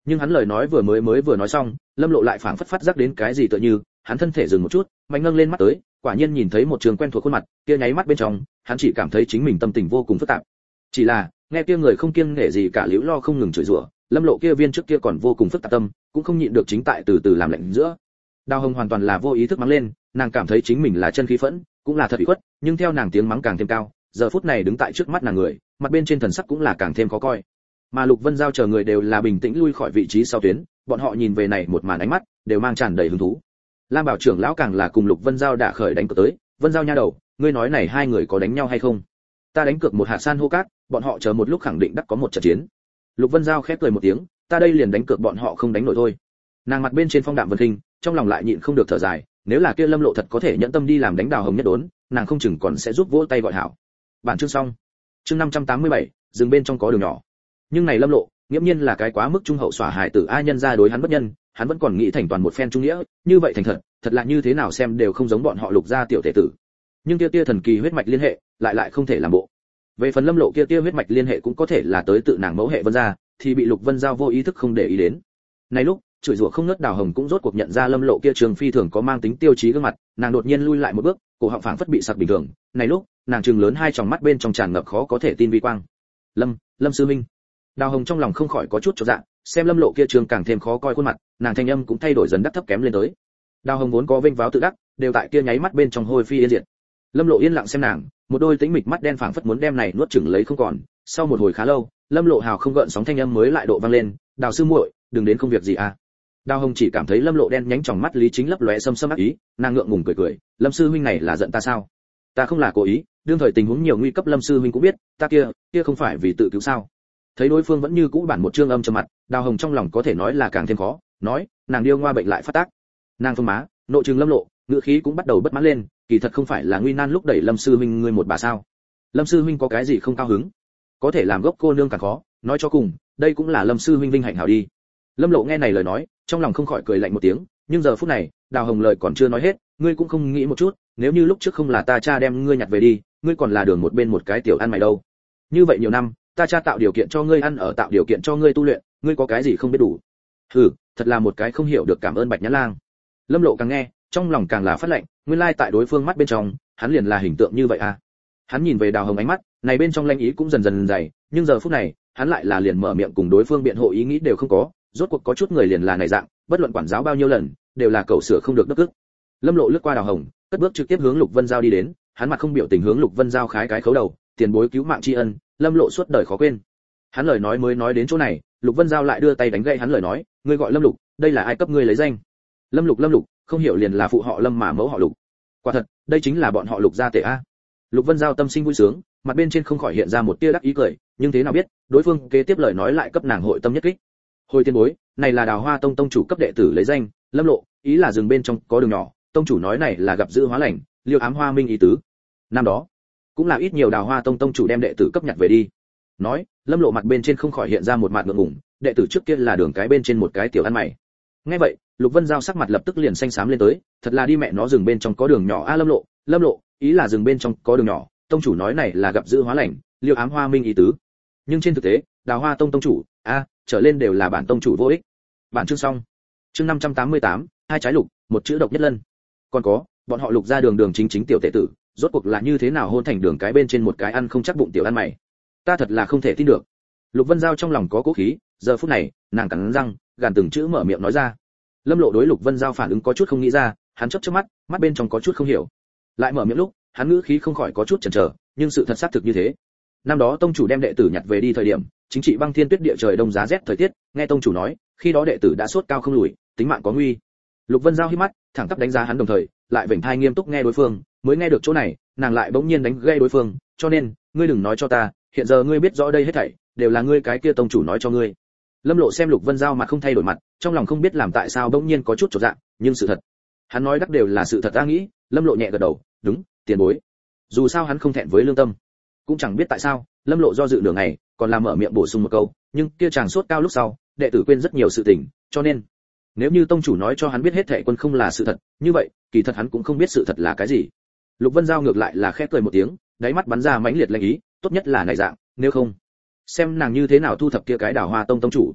Nhưng hắn lời nói vừa mới mới vừa nói xong, Lâm Lộ lại phảng phất phát giác đến cái gì tựa như, hắn thân thể dừng một chút, mạnh nâng lên mắt tới, quả nhiên nhìn thấy một trường quen thuộc khuôn mặt, kia nháy mắt bên trong, hắn chỉ cảm thấy chính mình tâm tình vô cùng phức tạp. Chỉ là, nghe kia người không kiêng nể gì cả liễu lo không ngừng chửi rủa, Lâm Lộ kia viên trước kia còn vô cùng phức tạp tâm, cũng không nhịn được chính tại từ từ làm lạnh giữa. Đào Hồng hoàn toàn là vô ý thức mắng lên, nàng cảm thấy chính mình là chân khí phẫn, cũng là thật ủy khuất, nhưng theo nàng tiếng mắng càng thêm cao, giờ phút này đứng tại trước mắt nàng người, mặt bên trên thần sắc cũng là càng thêm khó coi. Mà Lục Vân Giao chờ người đều là bình tĩnh lui khỏi vị trí sau tuyến, bọn họ nhìn về này một màn ánh mắt, đều mang tràn đầy hứng thú. Lam Bảo trưởng lão càng là cùng Lục Vân Giao đã khởi đánh cược tới, Vân Giao nha đầu, ngươi nói này hai người có đánh nhau hay không? Ta đánh cược một hạt san hô cát, bọn họ chờ một lúc khẳng định đắc có một trận chiến. Lục Vân Giao khép cười một tiếng, ta đây liền đánh cược bọn họ không đánh nổi thôi. Nàng mặt bên trên phong đạm vân khinh, trong lòng lại nhịn không được thở dài, nếu là kia Lâm Lộ thật có thể nhẫn tâm đi làm đánh Đào Hồng nhất đốn, nàng không chừng còn sẽ giúp vỗ tay gọi hảo. Bản chương xong. Chương năm trăm tám mươi bảy, dừng bên trong có đường nhỏ. Nhưng này Lâm Lộ, nghiễm nhiên là cái quá mức trung hậu xỏa hài tử a nhân ra đối hắn bất nhân, hắn vẫn còn nghĩ thành toàn một phen trung nghĩa, như vậy thành thật, thật là như thế nào xem đều không giống bọn họ Lục gia tiểu tể tử. Nhưng kia tia thần kỳ huyết mạch liên hệ, lại lại không thể làm bộ. Về phần Lâm Lộ kia tia huyết mạch liên hệ cũng có thể là tới tự nàng mẫu hệ Vân gia, thì bị Lục Vân Giao vô ý thức không để ý đến. Này lúc, chửi rủa không ngớt Đào Hồng cũng rốt cuộc nhận ra Lâm Lộ kia trường phi thường có mang tính tiêu chí gương mặt, nàng đột nhiên lui lại một bước, cổ họng phảng phất bị sặc bình thường. Này lúc, nàng trừng lớn hai tròng mắt bên trong tràn ngập khó có thể tin vi quang. Lâm, Lâm sư minh. Đào Hồng trong lòng không khỏi có chút chột dạ, xem Lâm Lộ kia trường càng thêm khó coi khuôn mặt, nàng thanh âm cũng thay đổi dần đắt thấp kém lên tới. Đào Hồng vốn có vênh váo tự đắc, đều tại kia nháy mắt bên trong hôi phi yên diệt. Lâm Lộ yên lặng xem nàng, một đôi tĩnh mịch mắt đen phảng phất muốn đem này nuốt chửng lấy không còn. Sau một hồi khá lâu, Lâm Lộ hào không gợn sóng thanh âm mới lại độ vang lên, "Đào sư muội, đừng đến không việc gì à?" Đào Hồng chỉ cảm thấy Lâm Lộ đen nhánh tròng mắt lý chính lấp lóe sâm sâm ác ý, nàng ngượng ngùng cười cười, "Lâm sư huynh này là giận ta sao? Ta không là cố ý, đương thời tình huống nhiều nguy cấp Lâm sư huynh cũng biết, ta kia, kia không phải vì tự cứu sao?" Thấy đối phương vẫn như cũ bản một trương âm trầm mặt, Đào Hồng trong lòng có thể nói là càng thêm khó, nói, nàng điêu ngoa bệnh lại phát tác. Nàng phương má, nội trừng Lâm Lộ, ngữ khí cũng bắt đầu bất mãn lên, kỳ thật không phải là nguy nan lúc đẩy Lâm sư huynh ngươi một bà sao? Lâm sư huynh có cái gì không cao hứng? Có thể làm gốc cô nương càng khó, nói cho cùng, đây cũng là Lâm sư huynh vinh hạnh hảo đi. Lâm Lộ nghe này lời nói, trong lòng không khỏi cười lạnh một tiếng, nhưng giờ phút này, Đào Hồng lời còn chưa nói hết, ngươi cũng không nghĩ một chút, nếu như lúc trước không là ta cha đem ngươi nhặt về đi, ngươi còn là đường một bên một cái tiểu ăn mày đâu. Như vậy nhiều năm, ta cha tạo điều kiện cho ngươi ăn ở tạo điều kiện cho ngươi tu luyện, ngươi có cái gì không biết đủ? Hừ, thật là một cái không hiểu được cảm ơn Bạch Nhã Lang. Lâm Lộ càng nghe, trong lòng càng là phát lạnh, nguyên lai tại đối phương mắt bên trong, hắn liền là hình tượng như vậy à? Hắn nhìn về Đào Hồng ánh mắt, này bên trong lanh ý cũng dần dần dày, nhưng giờ phút này, hắn lại là liền mở miệng cùng đối phương biện hộ ý nghĩ đều không có, rốt cuộc có chút người liền là này dạng, bất luận quản giáo bao nhiêu lần, đều là cậu sửa không được đức ức. Lâm Lộ lướt qua Đào Hồng, cất bước trực tiếp hướng Lục Vân Giao đi đến, hắn mặt không biểu tình hướng Lục Vân Giao khái cái khấu đầu, tiền bối cứu mạng tri ân, Lâm Lộ suốt đời khó quên. Hắn lời nói mới nói đến chỗ này, Lục Vân Giao lại đưa tay đánh gậy hắn lời nói, ngươi gọi Lâm Lục, đây là ai cấp ngươi lấy danh? Lâm Lục Lâm Lục, không hiểu liền là phụ họ Lâm mà mẫu họ Lục. Quả thật, đây chính là bọn họ Lục gia tể a. Lục Vân Giao tâm sinh vui sướng, mặt bên trên không khỏi hiện ra một tia đắc ý cười, nhưng thế nào biết, đối phương kế tiếp lời nói lại cấp nàng hội tâm nhất kích. Hồi tiên bối, này là Đào Hoa Tông tông chủ cấp đệ tử lấy danh, Lâm Lộ, ý là rừng bên trong có đường nhỏ, tông chủ nói này là gặp dữ hóa lành, liêu ám hoa minh ý tứ. Năm đó, cũng là ít nhiều Đào Hoa Tông tông chủ đem đệ tử cấp nhặt về đi. Nói, Lâm Lộ mặt bên trên không khỏi hiện ra một mặt ngượng ngùng, đệ tử trước kia là đường cái bên trên một cái tiểu ăn mày. Nghe vậy, Lục Vân Giao sắc mặt lập tức liền xanh xám lên tới, thật là đi mẹ nó rừng bên trong có đường nhỏ a. Lâm Lộ, Lâm Lộ, ý là rừng bên trong có đường nhỏ, tông chủ nói này là gặp dữ hóa lành, liêu ám hoa minh ý tứ. Nhưng trên thực tế, Đào Hoa Tông tông chủ, a, trở lên đều là bản tông chủ vô ích. Bản chương xong. Chương năm trăm tám mươi tám, hai trái lục, một chữ độc nhất lân. Còn có, bọn họ Lục gia đường đường chính chính tiểu tể tử, rốt cuộc là như thế nào hôn thành đường cái bên trên một cái ăn không chắc bụng tiểu ăn mày. Ta thật là không thể tin được. Lục Vân Giao trong lòng có cố khí, giờ phút này, nàng cắn răng, gàn từng chữ mở miệng nói ra. Lâm Lộ đối Lục Vân Giao phản ứng có chút không nghĩ ra, hắn chớp chớp mắt, mắt bên trong có chút không hiểu. Lại mở miệng lúc, hắn ngữ khí không khỏi có chút chần chờ, nhưng sự thật xác thực như thế. Năm đó tông chủ đem đệ tử nhặt về đi thời điểm, chính trị băng thiên tuyết địa trời đông giá rét thời tiết, nghe tông chủ nói, khi đó đệ tử đã sốt cao không lùi, tính mạng có nguy. Lục Vân Giao hí mắt, thẳng tắp đánh giá hắn đồng thời, lại vểnh thai nghiêm túc nghe đối phương, mới nghe được chỗ này, nàng lại bỗng nhiên đánh gây đối phương, cho nên, ngươi đừng nói cho ta, hiện giờ ngươi biết rõ đây hết thảy, đều là ngươi cái kia tông chủ nói cho ngươi. Lâm Lộ xem Lục Vân Giao mặt không thay đổi mặt, trong lòng không biết làm tại sao bỗng nhiên có chút chột dạ, nhưng sự thật, hắn nói đắc đều là sự thật ta nghĩ. Lâm Lộ nhẹ gật đầu, đúng, tiền bối. Dù sao hắn không thẹn với lương tâm, cũng chẳng biết tại sao, Lâm Lộ do dự nửa ngày, còn làm mở miệng bổ sung một câu, nhưng kia chàng sốt cao lúc sau, đệ tử quên rất nhiều sự tình, cho nên, nếu như tông chủ nói cho hắn biết hết thảy quân không là sự thật, như vậy, kỳ thật hắn cũng không biết sự thật là cái gì. Lục Vân Giao ngược lại là khẽ cười một tiếng, đáy mắt bắn ra mãnh liệt lanh ý, tốt nhất là này dạng, nếu không, xem nàng như thế nào thu thập kia cái Đào Hoa Tông tông chủ.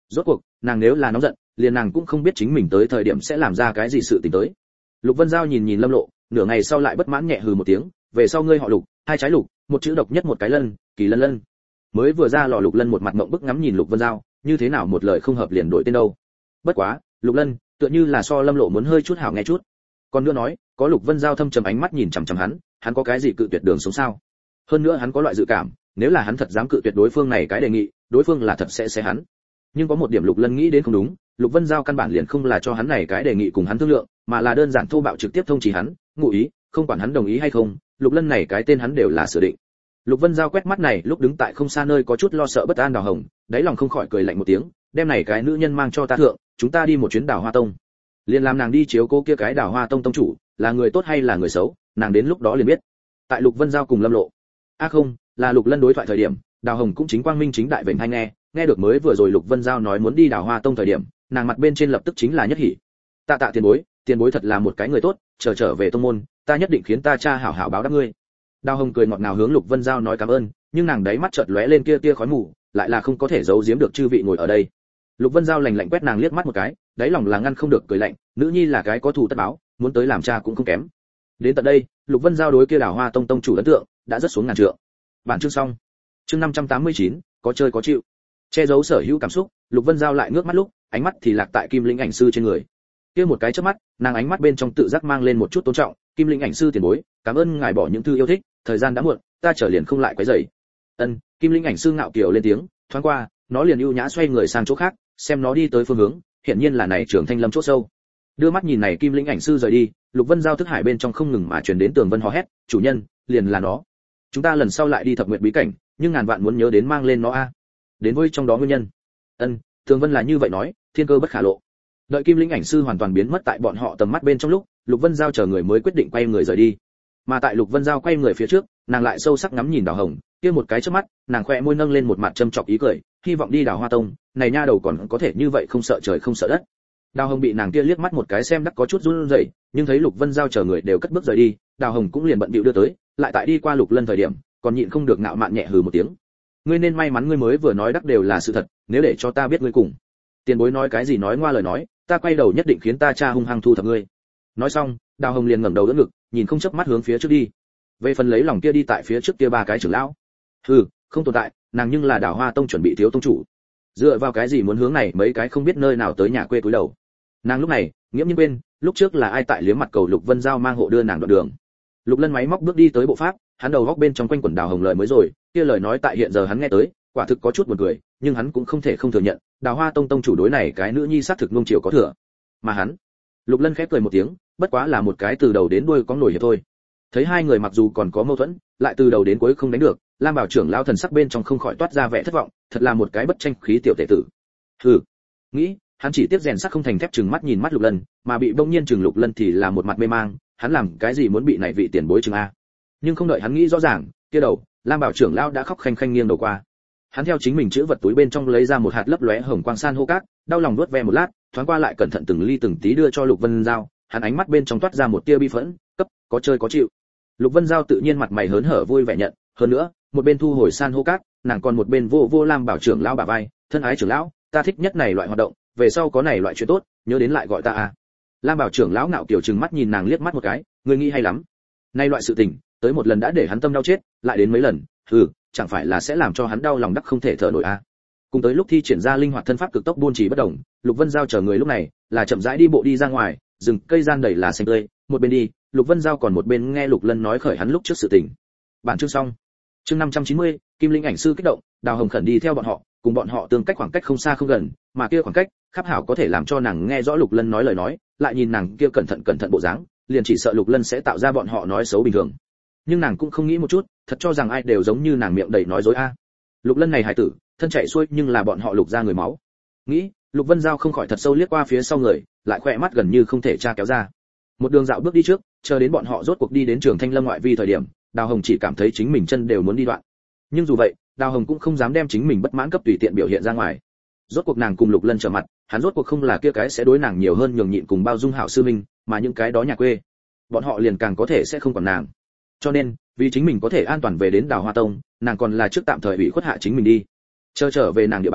Rốt cuộc, nàng nếu là nóng giận, liền nàng cũng không biết chính mình tới thời điểm sẽ làm ra cái gì sự tình tới. Lục Vân Giao nhìn nhìn Lâm Lộ, nửa ngày sau lại bất mãn nhẹ hừ một tiếng, về sau ngươi họ Lục, hai trái Lục, một chữ độc nhất một cái Lân, Kỳ Lân Lân. Mới vừa ra lò Lục Lân một mặt ngậm bức ngắm nhìn Lục Vân Giao, như thế nào một lời không hợp liền đổi tên đâu. Bất quá, Lục Lân, tựa như là so Lâm Lộ muốn hơi chút hảo nghe chút. Còn nữa nói, có Lục Vân Giao thâm trầm ánh mắt nhìn chằm chằm hắn, hắn có cái gì cự tuyệt đường sống sao? Hơn nữa hắn có loại dự cảm, nếu là hắn thật dám cự tuyệt đối phương này cái đề nghị, đối phương là thật sẽ xé hắn. Nhưng có một điểm Lục Lân nghĩ đến không đúng, Lục Vân Giao căn bản liền không là cho hắn này cái đề nghị cùng hắn thương lượng, mà là đơn giản thô bạo trực tiếp thông chỉ hắn, ngụ ý, không quản hắn đồng ý hay không, Lục Lân này cái tên hắn đều là sửa định. Lục Vân Giao quét mắt này, lúc đứng tại không xa nơi có chút lo sợ bất an Đào Hồng, đáy lòng không khỏi cười lạnh một tiếng, đem này cái nữ nhân mang cho ta thượng, chúng ta đi một chuyến Đào Hoa Tông. Liền làm nàng đi chiếu cố kia cái Đào Hoa Tông tông chủ, là người tốt hay là người xấu, nàng đến lúc đó liền biết. Tại Lục Vân Giao cùng Lâm Lộ, a à không, là Lục Lân đối thoại thời điểm, Đào Hồng cũng chính quang minh chính đại vểnh tai nghe, nghe được mới vừa rồi Lục Vân Giao nói muốn đi Đào Hoa Tông thời điểm, nàng mặt bên trên lập tức chính là nhất hỉ. Tạ tạ tiền bối, tiền bối thật là một cái người tốt, chờ trở về tông môn, ta nhất định khiến ta cha hảo hảo báo đáp ngươi. Đào Hồng cười ngọt ngào hướng Lục Vân Giao nói cảm ơn, nhưng nàng đáy mắt chợt lóe lên kia tia khói mù, lại là không có thể giấu giếm được chư vị ngồi ở đây. Lục Vân Giao lạnh lạnh quét nàng liếc mắt một cái, đáy lòng là ngăn không được cười lạnh, nữ nhi là cái có thù tất báo, muốn tới làm cha cũng không kém. Đến tận đây, Lục Vân Giao đối kia Đào Hoa Tông tông chủ ấn tượng đã rất xuống ngàn trượng. Bản chương xong. Chương năm trăm tám mươi chín, có chơi có chịu. Che giấu sở hữu cảm xúc, Lục Vân Giao lại ngước mắt lúc, ánh mắt thì lạc tại Kim Linh ảnh sư trên người. Kia một cái chớp mắt, nàng ánh mắt bên trong tự giác mang lên một chút tôn trọng, Kim Linh ảnh sư tiền bối, cảm ơn ngài bỏ những thư yêu thích, thời gian đã muộn, ta trở liền không lại quấy rầy. Ân, Kim Linh ảnh sư ngạo kiều lên tiếng, thoáng qua, nó liền ưu nhã xoay người sang chỗ khác, xem nó đi tới phương hướng, hiển nhiên là này Trường Thanh Lâm chỗ sâu. Đưa mắt nhìn này Kim Linh ảnh sư rời đi, Lục Vân Giao thức hải bên trong không ngừng mà truyền đến Tường Vân hò hét, chủ nhân, liền là nó. Chúng ta lần sau lại đi Thập Nguyệt bí cảnh, nhưng ngàn vạn muốn nhớ đến mang lên nó a. Đến với trong đó nguyên nhân. Ân, Tường Vân là như vậy nói, thiên cơ bất khả lộ. Đợi Kim Linh ảnh sư hoàn toàn biến mất tại bọn họ tầm mắt bên trong lúc, Lục Vân Giao chờ người mới quyết định quay người rời đi. Mà tại Lục Vân Giao quay người phía trước, nàng lại sâu sắc ngắm nhìn Đào Hồng, kia một cái chớp mắt, nàng khẽ môi nâng lên một mặt châm chọc ý cười, hy vọng đi Đào Hoa Tông, này nha đầu còn có thể như vậy không sợ trời không sợ đất. Đào Hồng bị nàng kia liếc mắt một cái xem đắc có chút run rẩy, nhưng thấy Lục Vân Giao chờ người đều cất bước rời đi, Đào Hồng cũng liền bận bịu đưa tới, lại tại đi qua Lục Lân thời điểm, còn nhịn không được ngạo mạn nhẹ hừ một tiếng. Ngươi nên may mắn ngươi mới vừa nói đắc đều là sự thật, nếu để cho ta biết ngươi cùng tiền bối nói cái gì nói ngoa lời nói, ta quay đầu nhất định khiến ta cha hung hăng thu thập ngươi. Nói xong, Đào Hồng liền ngẩng đầu đỡ ngực, nhìn không chớp mắt hướng phía trước đi. Về phần lấy lòng kia đi tại phía trước kia ba cái trưởng lão, hừ, không tồn tại, nàng nhưng là Đào Hoa Tông chuẩn bị thiếu tông chủ, dựa vào cái gì muốn hướng này mấy cái không biết nơi nào tới nhà quê cúi đầu. Nàng lúc này nghiễm nhiên quên lúc trước là ai tại liếm mặt cầu Lục Vân Giao mang hộ đưa nàng đoạn đường. Lục Lân máy móc bước đi tới bộ pháp, hắn đầu góc bên trong quanh quẩn Đào Hồng lời mới rồi, kia lời nói tại hiện giờ hắn nghe tới, quả thực có chút buồn cười, nhưng hắn cũng không thể không thừa nhận, Đào Hoa Tông tông chủ đối này cái nữ nhi xác thực nuông chiều có thừa. Mà hắn, Lục Lân khép cười một tiếng, bất quá là một cái từ đầu đến đuôi có nổi hiệp thôi. Thấy hai người mặc dù còn có mâu thuẫn, lại từ đầu đến cuối không đánh được, Lam Bảo trưởng lão thần sắc bên trong không khỏi toát ra vẻ thất vọng, thật là một cái bất tranh khí tiểu tể tử. Hừ, nghĩ, hắn chỉ tiếp rèn sắt không thành thép chừng mắt nhìn mắt Lục Lân, mà bị bỗng nhiên chừng Lục Lân thì là một mặt mê mang, hắn làm cái gì muốn bị này vị tiền bối chừng a? Nhưng không đợi hắn nghĩ rõ ràng, kia đầu, Lam Bảo trưởng lão đã khóc khanh khanh nghiêng đầu qua. Hắn theo chính mình chữ vật túi bên trong lấy ra một hạt lấp lóe hồng quang san hô cát, đau lòng nuốt ve một lát, thoáng qua lại cẩn thận từng ly từng tí đưa cho Lục Vân Giao, hắn ánh mắt bên trong toát ra một tia bi phẫn, cấp, có chơi có chịu. Lục Vân Giao tự nhiên mặt mày hớn hở vui vẻ nhận, hơn nữa, một bên thu hồi san hô cát, nàng còn một bên vô vô Lam Bảo trưởng lão bả vai, thân ái trưởng lão, ta thích nhất này loại hoạt động, về sau có này loại chuyện tốt, nhớ đến lại gọi ta à. Lam Bảo trưởng lão ngạo kiều trừng mắt nhìn nàng liếc mắt một cái, ngươi nghĩ hay lắm. Nay loại sự tình, tới một lần đã để hắn tâm đau chết, lại đến mấy lần, hừ, chẳng phải là sẽ làm cho hắn đau lòng đắc không thể thở nổi à. Cùng tới lúc thi triển ra linh hoạt thân pháp cực tốc buôn chỉ bất động, Lục Vân Giao chờ người lúc này là chậm rãi đi bộ đi ra ngoài, rừng cây gian đầy là xanh tươi, một bên đi, Lục Vân Giao còn một bên nghe Lục Lân nói khởi hắn lúc trước sự tình. Bản chương xong. Chương năm trăm chín mươi, Kim Linh ảnh sư kích động, Đào Hồng khẩn đi theo bọn họ, cùng bọn họ tương cách khoảng cách không xa không gần, mà kia khoảng cách, khắp hảo có thể làm cho nàng nghe rõ Lục Lân nói lời nói, lại nhìn nàng kia cẩn thận cẩn thận bộ dáng, liền chỉ sợ Lục Lân sẽ tạo ra bọn họ nói xấu bình thường. Nhưng nàng cũng không nghĩ một chút, thật cho rằng ai đều giống như nàng miệng đầy nói dối a. Lục Lân này hài tử, thân chạy xuôi nhưng là bọn họ Lục ra người máu. Nghĩ, Lục Vân Giao không khỏi thật sâu liếc qua phía sau người, lại khỏe mắt gần như không thể tra kéo ra. Một đường dạo bước đi trước, chờ đến bọn họ rốt cuộc đi đến Trường Thanh Lâm ngoại vi thời điểm, Đào Hồng chỉ cảm thấy chính mình chân đều muốn đi đoạn. Nhưng dù vậy, Đào Hồng cũng không dám đem chính mình bất mãn cấp tùy tiện biểu hiện ra ngoài. Rốt cuộc nàng cùng Lục Lân trở mặt, hắn rốt cuộc không là kia cái sẽ đối nàng nhiều hơn nhường nhịn cùng bao dung hảo sư minh, mà những cái đó nhà quê, bọn họ liền càng có thể sẽ không còn nàng. Cho nên, vì chính mình có thể an toàn về đến Đào Hoa Tông, nàng còn là trước tạm thời ủy khuất hạ chính mình đi. Chờ trở về nàng địa bàn,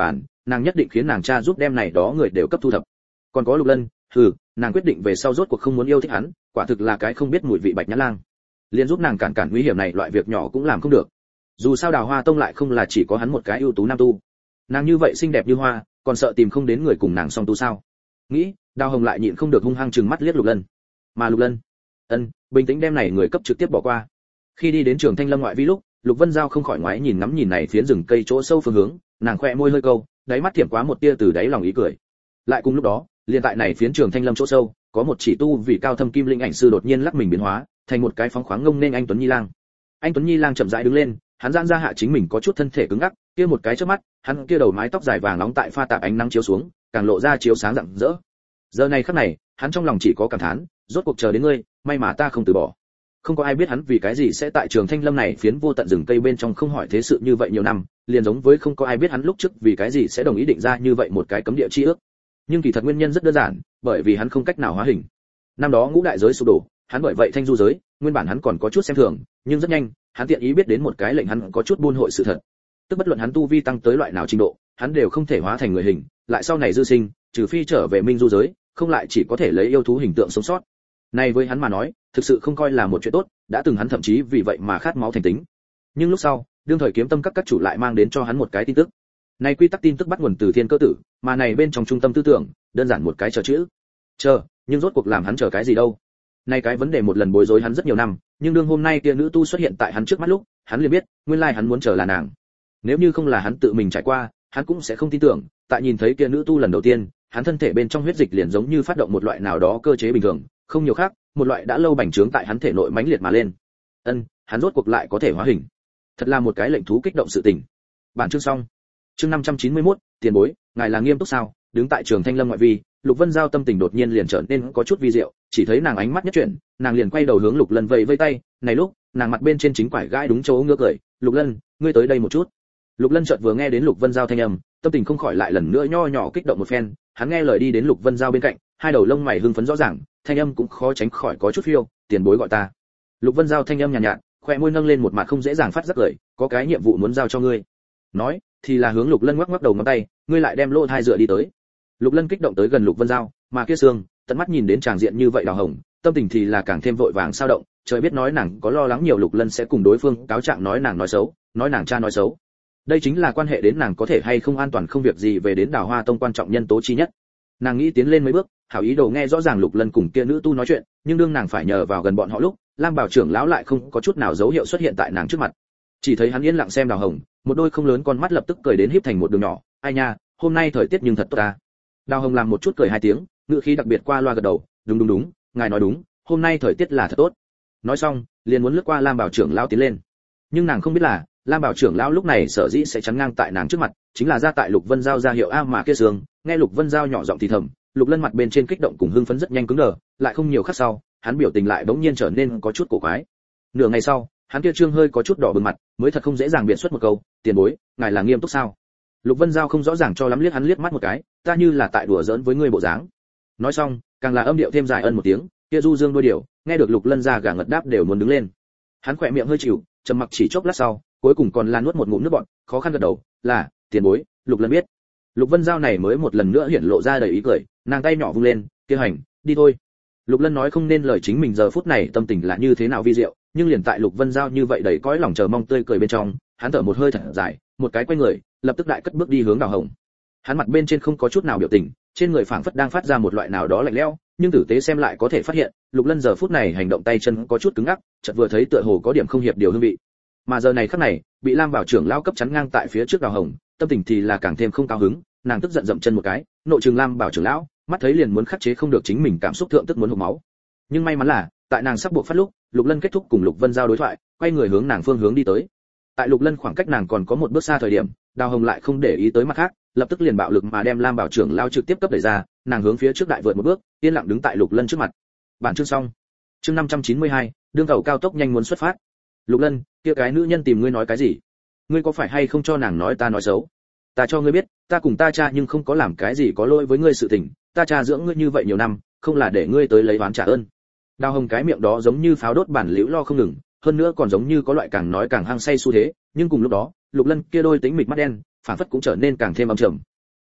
nàng nhất định khiến nàng cha giúp đem này đó người đều cấp thu thập. Còn có Lục Lân, hừ, nàng quyết định về sau rốt cuộc không muốn yêu thích hắn, quả thực là cái không biết mùi vị bạch nhã lang. Liên giúp nàng cản cản nguy hiểm này loại việc nhỏ cũng làm không được. Dù sao Đào Hoa Tông lại không là chỉ có hắn một cái ưu tú nam tu. Nàng như vậy xinh đẹp như hoa, còn sợ tìm không đến người cùng nàng song tu sao? Nghĩ, Đào Hồng lại nhịn không được hung hăng trừng mắt liếc Lục Lân. Mà Lục Lân, ân, bình tĩnh đem này người cấp trực tiếp bỏ qua. Khi đi đến Trường Thanh Lâm ngoại vi lúc, Lục Vân Giao không khỏi ngoái nhìn ngắm nhìn này phiến rừng cây chỗ sâu phương hướng, nàng khẽ môi hơi câu, đáy mắt thiểm quá một tia từ đáy lòng ý cười. Lại cùng lúc đó, liền tại này phiến Trường Thanh Lâm chỗ sâu, có một chỉ tu vì cao thâm kim linh ảnh sư đột nhiên lắc mình biến hóa, thành một cái phóng khoáng ngông nên anh Tuấn Nhi Lang. Anh Tuấn Nhi Lang chậm rãi đứng lên, hắn giãn ra hạ chính mình có chút thân thể cứng ngắc, kia một cái chớp mắt, hắn kia đầu mái tóc dài vàng nóng tại pha tạp ánh nắng chiếu xuống, càng lộ ra chiếu sáng rạng rỡ. Giờ này khắc này, hắn trong lòng chỉ có cảm thán, rốt cuộc chờ đến ngươi, may mà ta không từ bỏ. Không có ai biết hắn vì cái gì sẽ tại Trường Thanh Lâm này phiến vô tận rừng cây bên trong không hỏi thế sự như vậy nhiều năm, liền giống với không có ai biết hắn lúc trước vì cái gì sẽ đồng ý định ra như vậy một cái cấm địa chi ước. Nhưng kỳ thật nguyên nhân rất đơn giản, bởi vì hắn không cách nào hóa hình. Năm đó ngũ đại giới sụp đổ, hắn bởi vậy thanh du giới, nguyên bản hắn còn có chút xem thường, nhưng rất nhanh, hắn tiện ý biết đến một cái lệnh hắn có chút buôn hội sự thật. Tức bất luận hắn tu vi tăng tới loại nào trình độ, hắn đều không thể hóa thành người hình, lại sau này dư sinh, trừ phi trở về minh du giới, không lại chỉ có thể lấy yêu thú hình tượng sống sót. Này với hắn mà nói, thực sự không coi là một chuyện tốt, đã từng hắn thậm chí vì vậy mà khát máu thành tính. Nhưng lúc sau, đương thời kiếm tâm các các chủ lại mang đến cho hắn một cái tin tức. Này quy tắc tin tức bắt nguồn từ Thiên Cơ Tử, mà này bên trong trung tâm tư tưởng, đơn giản một cái chờ chữ. Chờ, nhưng rốt cuộc làm hắn chờ cái gì đâu? Này cái vấn đề một lần bối rối hắn rất nhiều năm, nhưng đương hôm nay kia nữ tu xuất hiện tại hắn trước mắt lúc, hắn liền biết, nguyên lai hắn muốn chờ là nàng. Nếu như không là hắn tự mình trải qua, hắn cũng sẽ không tin tưởng, tại nhìn thấy kia nữ tu lần đầu tiên, hắn thân thể bên trong huyết dịch liền giống như phát động một loại nào đó cơ chế bình thường, không nhiều khác, một loại đã lâu bành trướng tại hắn thể nội mãnh liệt mà lên. Ân, hắn rốt cuộc lại có thể hóa hình. Thật là một cái lệnh thú kích động sự tình. Bản chương xong. Chương năm trăm chín mươi mốt, tiền bối, ngài là nghiêm túc sao? Đứng tại Trường Thanh Lâm ngoại vi, Lục Vân Giao tâm tình đột nhiên liền trở nên có chút vi diệu, chỉ thấy nàng ánh mắt nhất chuyển, nàng liền quay đầu hướng Lục Lân vẫy vẫy tay, này lúc, nàng mặt bên trên chính quải gãi đúng chỗ ngứa cười, "Lục Lân, ngươi tới đây một chút." Lục Lân chợt vừa nghe đến Lục Vân Giao thanh âm, tâm tình không khỏi lại lần nữa nho nhỏ kích động một phen, hắn nghe lời đi đến Lục Vân Giao bên cạnh, hai đầu lông mày hưng phấn rõ ràng, thanh âm cũng khó tránh khỏi có chút phiêu, "Tiền bối gọi ta." Lục Vân Giao thanh âm nhàn nhạt, nhạt, khóe môi nâng lên một mặt không dễ dàng phát giác cười, "Có cái nhiệm vụ muốn giao cho ngươi." Nói, thì là hướng Lục Lân ngoắc ngoắc đầu ngón tay, "Ngươi lại đem lô thai dựa đi tới." Lục Lân kích động tới gần Lục Vân Giao, mà kia xương, tận mắt nhìn đến tràng diện như vậy Đào Hồng, tâm tình thì là càng thêm vội vàng sao động, trời biết nói nàng có lo lắng nhiều Lục Lân sẽ cùng đối phương cáo trạng nói nàng nói xấu, nói nàng cha nói xấu. Đây chính là quan hệ đến nàng có thể hay không an toàn không việc gì về đến Đào Hoa Tông quan trọng nhân tố chi nhất. Nàng nghĩ tiến lên mấy bước, hảo ý đồ nghe rõ ràng Lục Lân cùng kia nữ tu nói chuyện, nhưng đương nàng phải nhờ vào gần bọn họ lúc, Lam Bảo trưởng lão lại không có chút nào dấu hiệu xuất hiện tại nàng trước mặt. Chỉ thấy hắn yên lặng xem Đào Hồng, một đôi không lớn con mắt lập tức cười đến híp thành một đường nhỏ, "Ai nha, hôm nay thời tiết nhưng thật tốt ta." Đào Hồng làm một chút cười hai tiếng, ngữ khí đặc biệt qua loa gật đầu, "Đúng đúng đúng, ngài nói đúng, hôm nay thời tiết là thật tốt." Nói xong, liền muốn lướt qua Lam Bảo trưởng lão tiến lên. Nhưng nàng không biết là, Lam Bảo trưởng lão lúc này sở dĩ sẽ chắn ngang tại nàng trước mặt, chính là ra tại Lục Vân Giao ra hiệu a mà kia sương, nghe Lục Vân Giao nhỏ giọng thì thầm, Lục Lân mặt bên trên kích động cùng hưng phấn rất nhanh cứng đờ, lại không nhiều khắc sau, hắn biểu tình lại bỗng nhiên trở nên có chút cổ quái. Nửa ngày sau, hắn kia trương hơi có chút đỏ bừng mặt, mới thật không dễ dàng biện xuất một câu, "Tiền bối, ngài là nghiêm túc sao?" Lục Vân Giao không rõ ràng cho lắm liếc hắn liếc mắt một cái, "Ta như là tại đùa giỡn với ngươi bộ dáng." Nói xong, càng là âm điệu thêm dài ân một tiếng, kia du dương đôi điệu, nghe được Lục Lân ra gà ngật đáp đều muốn đứng lên. Hắn khỏe miệng hơi chịu, trầm mặc chỉ chốc lát sau, cuối cùng còn là nuốt một ngụm nước bọt, khó khăn gật đầu, "Là, tiền bối." Lục Lân biết. Lục Vân Giao này mới một lần nữa hiển lộ ra đầy ý cười, nàng tay nhỏ vung lên, "Kia hành, đi thôi." Lục Lân nói không nên lời chính mình giờ phút này tâm tình là như thế nào vi diệu, nhưng liền tại Lục Vân Giao như vậy đầy cõi lòng chờ mong tươi cười bên trong, hắn thở một hơi thật dài, một cái quay người, lập tức đại cất bước đi hướng Đào Hồng. Hắn mặt bên trên không có chút nào biểu tình, trên người phảng phất đang phát ra một loại nào đó lạnh lẽo, nhưng tử tế xem lại có thể phát hiện, Lục Lân giờ phút này hành động tay chân có chút cứng ngắc, chợt vừa thấy tựa hồ có điểm không hiệp điều hương vị. Mà giờ này khắc này, bị Lam Bảo trưởng lão cấp chắn ngang tại phía trước Đào Hồng, tâm tình thì là càng thêm không cao hứng, nàng tức giận dậm chân một cái, nội trừng Lam Bảo trưởng lão, mắt thấy liền muốn khắc chế không được chính mình cảm xúc thượng tức muốn hộc máu. Nhưng may mắn là, tại nàng sắp buộc phát lúc, Lục Lân kết thúc cùng Lục Vân Giao đối thoại, quay người hướng nàng phương hướng đi tới. Tại Lục Lân khoảng cách nàng còn có một bước xa thời điểm, Đào Hồng lại không để ý tới mặt khác, lập tức liền bạo lực mà đem Lam Bảo trưởng lão trực tiếp cấp đẩy ra, nàng hướng phía trước đại vượt một bước, yên lặng đứng tại Lục Lân trước mặt. Bản chương xong. Chương năm trăm chín mươi hai, đương tàu cao tốc nhanh muốn xuất phát. Lục Lân, kia cái nữ nhân tìm ngươi nói cái gì? Ngươi có phải hay không cho nàng nói ta nói xấu? Ta cho ngươi biết, ta cùng ta cha nhưng không có làm cái gì có lỗi với ngươi sự tình, ta cha dưỡng ngươi như vậy nhiều năm, không là để ngươi tới lấy oán trả ơn. Đào Hồng cái miệng đó giống như pháo đốt bản liễu lo không ngừng, hơn nữa còn giống như có loại càng nói càng hăng say xu thế, nhưng cùng lúc đó, Lục Lân kia đôi tính mịch mắt đen, phản phất cũng trở nên càng thêm âm trầm.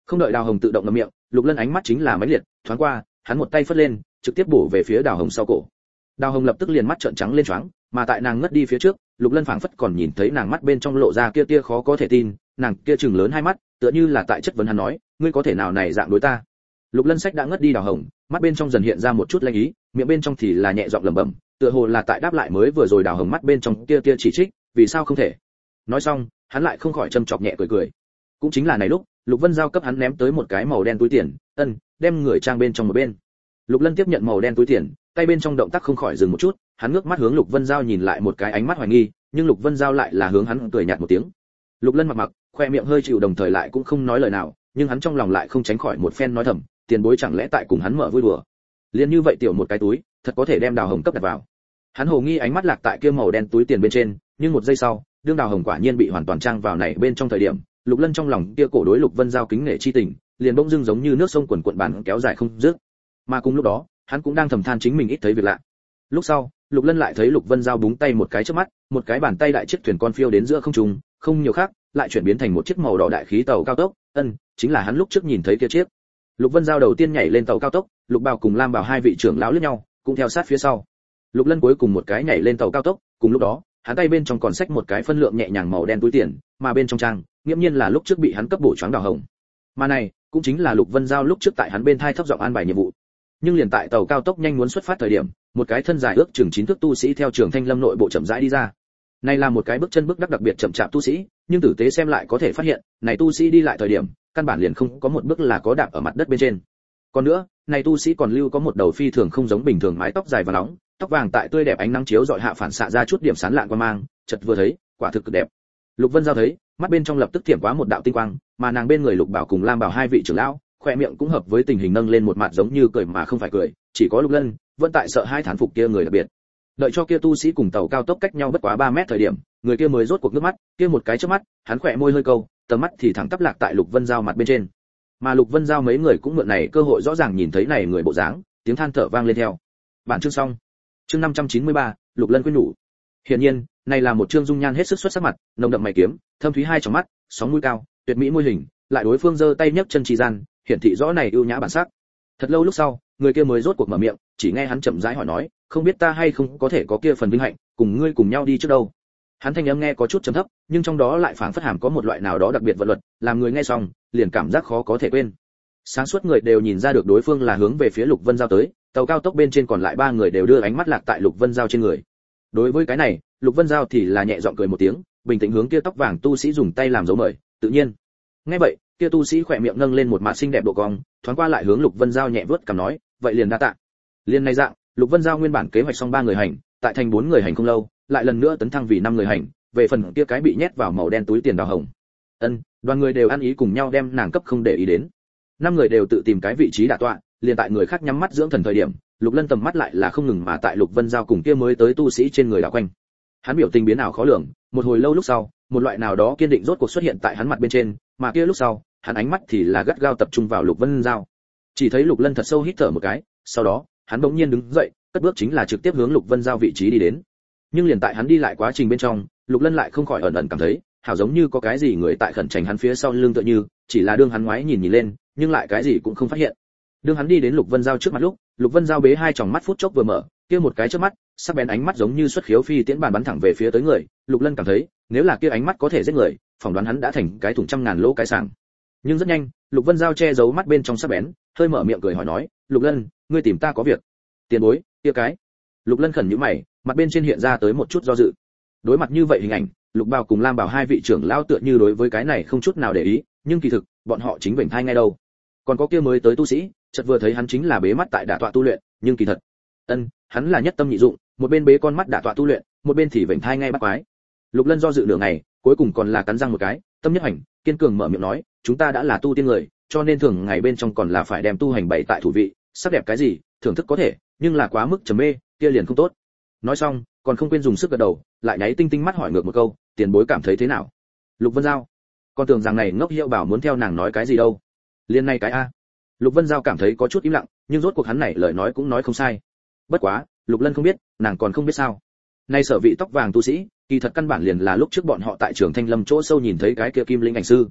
Không đợi Đào Hồng tự động ngậm miệng, Lục Lân ánh mắt chính là mãnh liệt, thoáng qua, hắn một tay phất lên, trực tiếp bổ về phía Đào Hồng sau cổ. Đào Hồng lập tức liền mắt trợn trắng lên choáng, mà tại nàng ngất đi phía trước, Lục Lân phảng phất còn nhìn thấy nàng mắt bên trong lộ ra kia tia khó có thể tin, nàng kia trừng lớn hai mắt, tựa như là tại chất vấn hắn nói, ngươi có thể nào này dạng đối ta? Lục Lân sách đã ngất đi Đào Hồng, mắt bên trong dần hiện ra một chút lanh ý, miệng bên trong thì là nhẹ giọng lẩm bẩm, tựa hồ là tại đáp lại mới vừa rồi Đào Hồng mắt bên trong kia tia chỉ trích, vì sao không thể? Nói xong, hắn lại không khỏi châm chọc nhẹ cười cười. Cũng chính là này lúc, Lục Vân Giao cấp hắn ném tới một cái màu đen túi tiền, ân, đem người trang bên trong một bên. Lục Lân tiếp nhận màu đen túi tiền, tay bên trong động tác không khỏi dừng một chút, hắn ngước mắt hướng Lục Vân Giao nhìn lại một cái ánh mắt hoài nghi, nhưng Lục Vân Giao lại là hướng hắn cười nhạt một tiếng. Lục Lân mặc mặc, khoe miệng hơi chịu đồng thời lại cũng không nói lời nào, nhưng hắn trong lòng lại không tránh khỏi một phen nói thầm, tiền bối chẳng lẽ tại cùng hắn mở vui đùa. Liên như vậy tiểu một cái túi, thật có thể đem Đào Hồng cấp đặt vào. Hắn hồ nghi ánh mắt lạc tại kia màu đen túi tiền bên trên, nhưng một giây sau, đương Đào Hồng quả nhiên bị hoàn toàn trang vào này bên trong thời điểm, Lục Lân trong lòng kia cổ đối Lục Vân Giao kính nể chi tình, liền bỗng dưng giống như nước sông quần quần bán kéo dài không dứt. Mà cùng lúc đó, hắn cũng đang thầm than chính mình ít thấy việc lạ. Lúc sau, Lục Lân lại thấy Lục Vân Giao búng tay một cái trước mắt, một cái bàn tay đại chiếc thuyền con phiêu đến giữa không trung, không nhiều khác, lại chuyển biến thành một chiếc màu đỏ đại khí tàu cao tốc, ân, chính là hắn lúc trước nhìn thấy kia chiếc. Lục Vân Giao đầu tiên nhảy lên tàu cao tốc, Lục Bảo cùng Lam Bảo hai vị trưởng lão liếc nhau, cũng theo sát phía sau. Lục Lân cuối cùng một cái nhảy lên tàu cao tốc, cùng lúc đó, hắn tay bên trong còn xách một cái phân lượng nhẹ nhàng màu đen túi tiền, mà bên trong trang, nghiêm nhiên là lúc trước bị hắn cấp bổ choáng Đào Hồng. Mà này, cũng chính là Lục Vân Giao lúc trước tại hắn bên thai thấp giọng an bài nhiệm vụ. Nhưng liền tại tàu cao tốc nhanh muốn xuất phát thời điểm, một cái thân dài ước chừng chín thước tu sĩ theo Trường Thanh Lâm nội bộ chậm rãi đi ra. Này là một cái bước chân bước đắc đặc biệt chậm chạp tu sĩ, nhưng tử tế xem lại có thể phát hiện, này tu sĩ đi lại thời điểm, căn bản liền không có một bước là có đạp ở mặt đất bên trên. Còn nữa, này tu sĩ còn lưu có một đầu phi thường không giống bình thường mái tóc dài và nóng, tóc vàng tại tươi đẹp ánh nắng chiếu dọi hạ phản xạ ra chút điểm sáng lạn qua mang, chợt vừa thấy, quả thực cực đẹp. Lục Vân Giao thấy, mắt bên trong lập tức thiểm quá một đạo tinh quang, mà nàng bên người Lục Bảo cùng Lam Bảo hai vị trưởng lão, khoe miệng cũng hợp với tình hình nâng lên một mặt giống như cười mà không phải cười, chỉ có Lục Lân vẫn tại sợ hai thán phục kia người đặc biệt. Đợi cho kia tu sĩ cùng tàu cao tốc cách nhau bất quá ba mét thời điểm, người kia mới rốt cuộc nước mắt, kia một cái chớp mắt, hắn khỏe môi hơi câu, tầm mắt thì thẳng tắp lạc tại Lục Vân Giao mặt bên trên. Mà Lục Vân Giao mấy người cũng mượn này cơ hội rõ ràng nhìn thấy này người bộ dáng, tiếng than thở vang lên theo. Bản chương xong. Chương năm trăm chín mươi ba, Lục Lân khuyên nhủ. Hiển nhiên, này là một chương dung nhan hết sức xuất sắc mặt, nồng đậm mày kiếm, thâm thúy hai tròng mắt, sóng mũi cao, tuyệt mỹ môi hình, lại đối phương giơ tay nhấc chân trì gian, hiển thị rõ này ưu nhã bản sắc. Thật lâu lúc sau, người kia mới rốt cuộc mở miệng, chỉ nghe hắn chậm rãi hỏi nói, không biết ta hay không có thể có kia phần vinh hạnh, cùng ngươi cùng nhau đi trước đâu. Hắn thanh âm nghe có chút trầm thấp, nhưng trong đó lại phảng phất hàm có một loại nào đó đặc biệt vận luật, làm người nghe xong, liền cảm giác khó có thể quên. Sáng suốt người đều nhìn ra được đối phương là hướng về phía Lục Vân Giao tới, tàu cao tốc bên trên còn lại ba người đều đưa ánh mắt lạc tại Lục Vân Giao trên người. Đối với cái này, Lục Vân Giao thì là nhẹ giọng cười một tiếng, bình tĩnh hướng kia tóc vàng tu sĩ dùng tay làm dấu mời, tự nhiên. Nghe vậy, kia tu sĩ khỏe miệng nâng lên một mặt xinh đẹp độ cong, thoáng qua lại hướng Lục Vân Giao nhẹ vớt cằm nói, vậy liền đa tạ. Liên này dạng, Lục Vân Giao nguyên bản kế hoạch xong ba người hành, tại thành bốn người hành không lâu, lại lần nữa tấn thăng vì năm người hành, về phần kia cái bị nhét vào màu đen túi tiền Đào Hồng. Ân, đoàn người đều ăn ý cùng nhau đem nàng cấp không để ý đến. Năm người đều tự tìm cái vị trí đả tọa, liền tại người khác nhắm mắt dưỡng thần thời điểm, Lục Lân tầm mắt lại là không ngừng mà tại Lục Vân Giao cùng kia mới tới tu sĩ trên người đảo quanh. Hắn biểu tình biến ảo khó lường, một hồi lâu lúc sau, một loại nào đó kiên định rốt cuộc xuất hiện tại hắn mặt bên trên, mà kia lúc sau, hắn ánh mắt thì là gắt gao tập trung vào Lục Vân Giao. Chỉ thấy Lục Lân thật sâu hít thở một cái, sau đó, hắn bỗng nhiên đứng dậy, cất bước chính là trực tiếp hướng Lục Vân Giao vị trí đi đến. Nhưng liền tại hắn đi lại quá trình bên trong, Lục Lân lại không khỏi ẩn ẩn cảm thấy, hảo giống như có cái gì người tại khẩn trành hắn phía sau lưng tựa như, chỉ là đương hắn ngoái nhìn nhìn lên, nhưng lại cái gì cũng không phát hiện. Đương hắn đi đến Lục Vân Giao trước mặt lúc, Lục Vân Giao bế hai tròng mắt phút chốc vừa mở, kia một cái chớp mắt, sắc bén ánh mắt giống như xuất khiếu phi tiễn bàn bắn thẳng về phía tới người, Lục Lân cảm thấy, nếu là kia ánh mắt có thể giết người, phỏng đoán hắn đã thành cái thủng trăm ngàn lỗ cái sàng. Nhưng rất nhanh, Lục Vân Giao che giấu mắt bên trong sắc bén, hơi mở miệng cười hỏi nói, "Lục Lân, ngươi tìm ta có việc?" "Tiền bối, kia cái." Lục Lân khẩn nhíu mày, mặt bên trên hiện ra tới một chút do dự. Đối mặt như vậy hình ảnh, Lục Bảo cùng Lam Bảo hai vị trưởng lão tựa như đối với cái này không chút nào để ý, nhưng kỳ thực, bọn họ chính vểnh thai ngay đâu. Còn có kia mới tới tu sĩ, chợt vừa thấy hắn chính là bế mắt tại đả tọa tu luyện, nhưng kỳ thật, ân, hắn là nhất tâm nhị dụng, một bên bế con mắt đả tọa tu luyện, một bên thì vểnh thai ngay bắt quái. Lục Lân do dự nửa ngày, cuối cùng còn là cắn răng một cái, tâm nhất hành, kiên cường mở miệng nói, chúng ta đã là tu tiên người, cho nên thường ngày bên trong còn là phải đem tu hành bày tại thủ vị, sắc đẹp cái gì, thưởng thức có thể, nhưng là quá mức trầm mê, kia liền không tốt. Nói xong, còn không quên dùng sức gật đầu, lại nháy tinh tinh mắt hỏi ngược một câu, tiền bối cảm thấy thế nào? Lục Vân Giao, con tưởng rằng này ngốc hiệu bảo muốn theo nàng nói cái gì đâu. Liên này cái a. Lục Vân Giao cảm thấy có chút im lặng, nhưng rốt cuộc hắn này lời nói cũng nói không sai. Bất quá, Lục Lân không biết, nàng còn không biết sao. Nay sở vị tóc vàng tu sĩ, kỳ thật căn bản liền là lúc trước bọn họ tại Trường Thanh Lâm chỗ sâu nhìn thấy cái kia Kim Linh ảnh sư.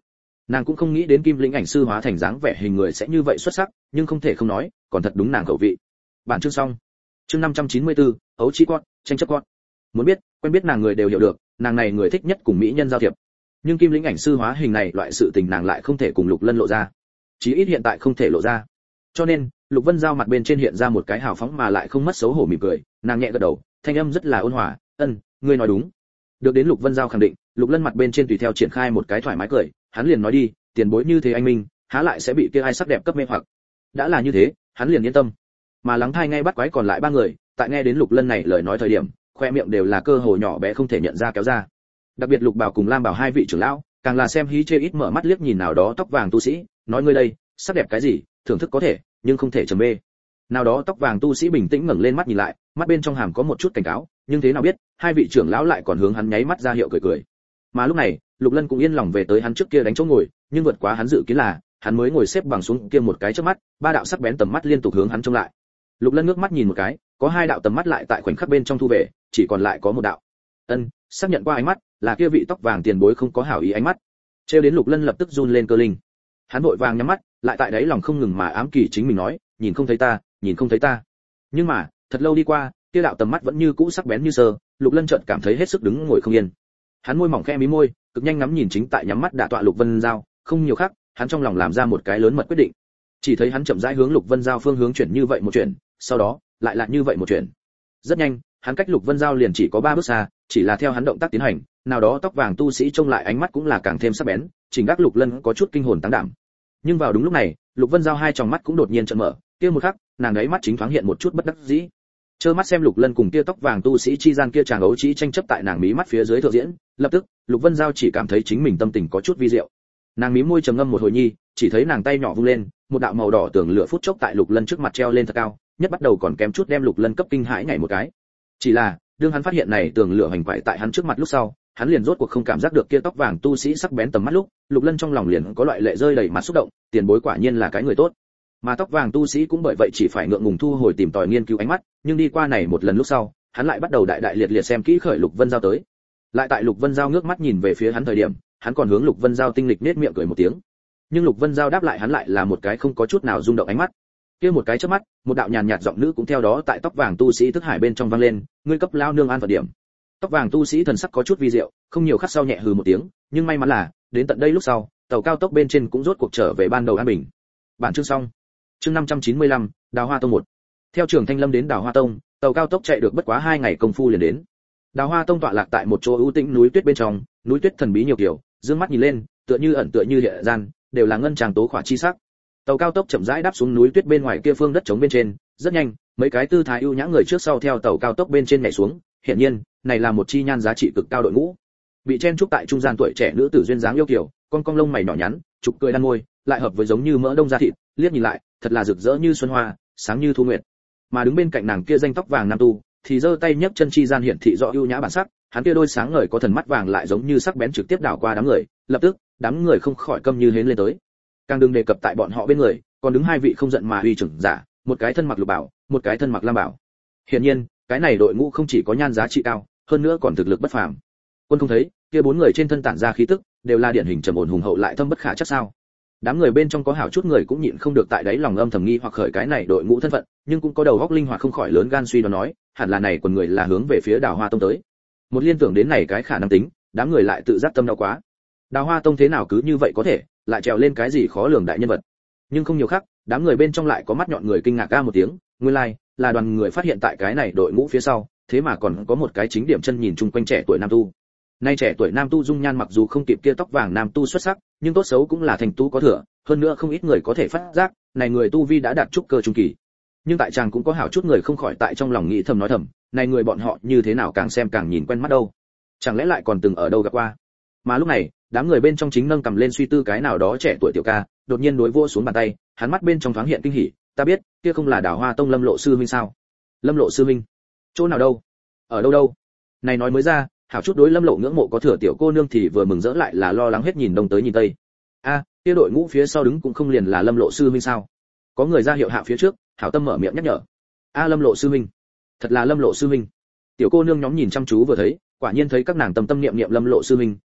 Nàng cũng không nghĩ đến Kim Linh ảnh sư hóa thành dáng vẻ hình người sẽ như vậy xuất sắc, nhưng không thể không nói, còn thật đúng nàng khẩu vị. Bản chương xong. Chương năm trăm chín mươi tư, ấu trí con, tranh chấp con. Muốn biết, quen biết nàng người đều hiểu được, nàng này người thích nhất cùng mỹ nhân giao thiệp. Nhưng Kim Linh ảnh sư hóa hình này loại sự tình nàng lại không thể cùng Lục Lân lộ ra. Chí ít hiện tại không thể lộ ra. Cho nên, Lục Vân Giao mặt bên trên hiện ra một cái hào phóng mà lại không mất xấu hổ mỉm cười, nàng nhẹ gật đầu, thanh âm rất là ôn hòa, "Ân, ngươi nói đúng." Được đến Lục Vân Giao khẳng định, Lục Lân mặt bên trên tùy theo triển khai một cái thoải mái cười, hắn liền nói đi, tiền bối như thế anh minh, há lại sẽ bị kia ai sắc đẹp cấp mê hoặc. Đã là như thế, hắn liền yên tâm. Mà lắng thai ngay bắt quái còn lại ba người, tại nghe đến Lục Lân này lời nói thời điểm, khoe miệng đều là cơ hồ nhỏ bé không thể nhận ra kéo ra. Đặc biệt Lục Bảo cùng Lam Bảo hai vị trưởng lão, càng là xem hí chê ít mở mắt liếc nhìn nào đó tóc vàng tu sĩ, nói ngươi đây, sắc đẹp cái gì, thưởng thức có thể, nhưng không thể trầm mê. Nào đó tóc vàng tu sĩ bình tĩnh ngẩng lên mắt nhìn lại, mắt bên trong hàm có một chút cảnh cáo, nhưng thế nào biết, hai vị trưởng lão lại còn hướng hắn nháy mắt ra hiệu cười cười. Mà lúc này, Lục Lân cũng yên lòng về tới hắn trước kia đánh chỗ ngồi, nhưng vượt quá hắn dự kiến là, hắn mới ngồi xếp bằng xuống kia một cái trước mắt, ba đạo sắc bén tầm mắt liên tục hướng hắn trông lại. Lục Lân ngước mắt nhìn một cái, có hai đạo tầm mắt lại tại khoảnh khắc bên trong thu về, chỉ còn lại có một đạo. Ân, xác nhận qua ánh mắt, là kia vị tóc vàng tiền bối không có hảo ý ánh mắt. Trêu đến Lục Lân lập tức run lên cơ linh. Hắn vội vàng nhắm mắt, lại tại đấy lòng không ngừng mà ám kỳ chính mình nói, nhìn không thấy ta, nhìn không thấy ta. Nhưng mà, thật lâu đi qua, kia đạo tầm mắt vẫn như cũ sắc bén như sơ, Lục Lân chợt cảm thấy hết sức đứng ngồi không yên. Hắn môi mỏng khẽ mí môi, cực nhanh ngắm nhìn chính tại nhắm mắt đả tọa Lục Vân Giao, không nhiều khác, hắn trong lòng làm ra một cái lớn mật quyết định. Chỉ thấy hắn chậm rãi hướng Lục Vân Giao phương hướng chuyển như vậy một chuyển, sau đó, lại là như vậy một chuyển. Rất nhanh, hắn cách Lục Vân Giao liền chỉ có ba bước xa, chỉ là theo hắn động tác tiến hành, nào đó tóc vàng tu sĩ trông lại ánh mắt cũng là càng thêm sắc bén, chỉnh đắc Lục Lân có chút kinh hồn tăng đảm. Nhưng vào đúng lúc này, Lục Vân Giao hai tròng mắt cũng đột nhiên trợn mở, kia một khắc, nàng ấy mắt chính thoáng hiện một chút bất đắc dĩ. Trơ mắt xem Lục Lân cùng kia tóc vàng tu sĩ chi gian kia chàng ấu trí tranh chấp tại nàng mí mắt phía dưới thượng diễn, lập tức, Lục Vân Giao chỉ cảm thấy chính mình tâm tình có chút vi diệu. Nàng mí môi trầm ngâm một hồi nhi, chỉ thấy nàng tay nhỏ vung lên, một đạo màu đỏ tường lửa phút chốc tại Lục Lân trước mặt treo lên thật cao, nhất bắt đầu còn kém chút đem Lục Lân cấp kinh hãi nhảy một cái. Chỉ là, đương hắn phát hiện này tường lửa hành quại tại hắn trước mặt lúc sau, hắn liền rốt cuộc không cảm giác được kia tóc vàng tu sĩ sắc bén tầm mắt lúc, Lục Lân trong lòng liền có loại lệ rơi đầy mặt xúc động, tiền bối quả nhiên là cái người tốt. Mà tóc vàng tu sĩ cũng bởi vậy chỉ phải ngượng ngùng thu hồi tìm tòi nghiên cứu ánh mắt, nhưng đi qua này một lần lúc sau, hắn lại bắt đầu đại đại liệt liệt xem kỹ khởi Lục Vân Giao tới. Lại tại Lục Vân Giao ngước mắt nhìn về phía hắn thời điểm, hắn còn hướng Lục Vân Giao tinh lịch nết miệng cười một tiếng. Nhưng Lục Vân Giao đáp lại hắn lại là một cái không có chút nào rung động ánh mắt. Kia một cái chớp mắt, một đạo nhàn nhạt giọng nữ cũng theo đó tại tóc vàng tu sĩ thức hải bên trong vang lên, ngươi cấp lao nương an phận điểm. Tóc vàng tu sĩ thần sắc có chút vi diệu, không nhiều khắc sau nhẹ hừ một tiếng, nhưng may mắn là, đến tận đây lúc sau, tàu cao tốc bên trên cũng rốt cuộc trở về ban đầu an bình. Bản chương xong. Chương năm trăm chín mươi lăm, Đào Hoa Tông một. Theo Trường Thanh Lâm đến Đào Hoa Tông, tàu cao tốc chạy được bất quá hai ngày công phu liền đến. Đào Hoa Tông tọa lạc tại một chỗ ưu tĩnh núi tuyết bên trong, núi tuyết thần bí nhiều kiểu, dương mắt nhìn lên, tựa như ẩn tựa như hiện gian, đều là ngân tràng tố khỏa chi sắc. Tàu cao tốc chậm rãi đáp xuống núi tuyết bên ngoài kia phương đất trống bên trên, rất nhanh, mấy cái tư thái ưu nhã người trước sau theo tàu cao tốc bên trên nhảy xuống, hiển nhiên, này là một chi nhan giá trị cực cao đội ngũ. Bị chen trúc tại trung gian tuổi trẻ nữ tử duyên dáng yêu kiều, con cong lông mày nhỏ nhắn, trục cười đan môi, lại hợp với giống như mỡ đông da thịt, liếc nhìn lại, thật là rực rỡ như xuân hoa, sáng như thu nguyệt. Mà đứng bên cạnh nàng kia danh tóc vàng nam tu, thì giơ tay nhấc chân chi gian hiển thị rõ ưu nhã bản sắc, hắn kia đôi sáng ngời có thần mắt vàng lại giống như sắc bén trực tiếp đảo qua đám người, lập tức, đám người không khỏi câm như hến lên tới. Càng đừng đề cập tại bọn họ bên người, còn đứng hai vị không giận mà uy trưởng giả, một cái thân mặc lục bảo, một cái thân mặc lam bảo. Hiển nhiên, cái này đội ngũ không chỉ có nhan giá trị cao, hơn nữa còn thực lực bất phàm. Quân không thấy, kia bốn người trên thân tản ra khí tức, đều là điển hình trầm ổn hùng hậu lại thâm bất khả chắc sao. Đám người bên trong có hảo chút người cũng nhịn không được tại đấy lòng âm thầm nghi hoặc khởi cái này đội ngũ thân phận, nhưng cũng có đầu óc linh hoạt không khỏi lớn gan suy đoán nói, hẳn là này quần người là hướng về phía Đào Hoa Tông tới. Một liên tưởng đến này cái khả năng tính, đám người lại tự giác tâm đau quá. Đào Hoa Tông thế nào cứ như vậy có thể, lại trèo lên cái gì khó lường đại nhân vật. Nhưng không nhiều khác, đám người bên trong lại có mắt nhọn người kinh ngạc ca một tiếng, nguyên lai like, là đoàn người phát hiện tại cái này đội ngũ phía sau, thế mà còn có một cái chính điểm chân nhìn chung quanh trẻ tuổi nam tu. Nay trẻ tuổi nam tu dung nhan mặc dù không kịp kia tóc vàng nam tu xuất sắc, nhưng tốt xấu cũng là thành tu có thừa, hơn nữa không ít người có thể phát giác, này người tu vi đã đạt trúc cơ trung kỳ. Nhưng tại chàng cũng có hảo chút người không khỏi tại trong lòng nghĩ thầm nói thầm, này người bọn họ như thế nào càng xem càng nhìn quen mắt đâu, chẳng lẽ lại còn từng ở đâu gặp qua. Mà lúc này, đám người bên trong chính nâng cầm lên suy tư cái nào đó trẻ tuổi tiểu ca, đột nhiên đối vua xuống bàn tay, hắn mắt bên trong thoáng hiện kinh hỉ, ta biết, kia không là Đào Hoa Tông Lâm Lộ sư huynh sao? Lâm Lộ sư huynh? Chỗ nào đâu? Ở đâu đâu? Này nói mới ra, hảo chút đối Lâm Lộ ngưỡng mộ có thừa tiểu cô nương thì vừa mừng rỡ lại là lo lắng hết nhìn đông tới nhìn tây. A, kia đội ngũ phía sau đứng cũng không liền là Lâm Lộ sư huynh sao? Có người ra hiệu hạ phía trước, hảo tâm mở miệng nhắc nhở. A Lâm Lộ sư huynh, thật là Lâm Lộ sư huynh. Tiểu cô nương nhóm nhìn chăm chú vừa thấy, quả nhiên thấy các nàng tâm tâm niệm niệm Lâm Lộ sư huynh,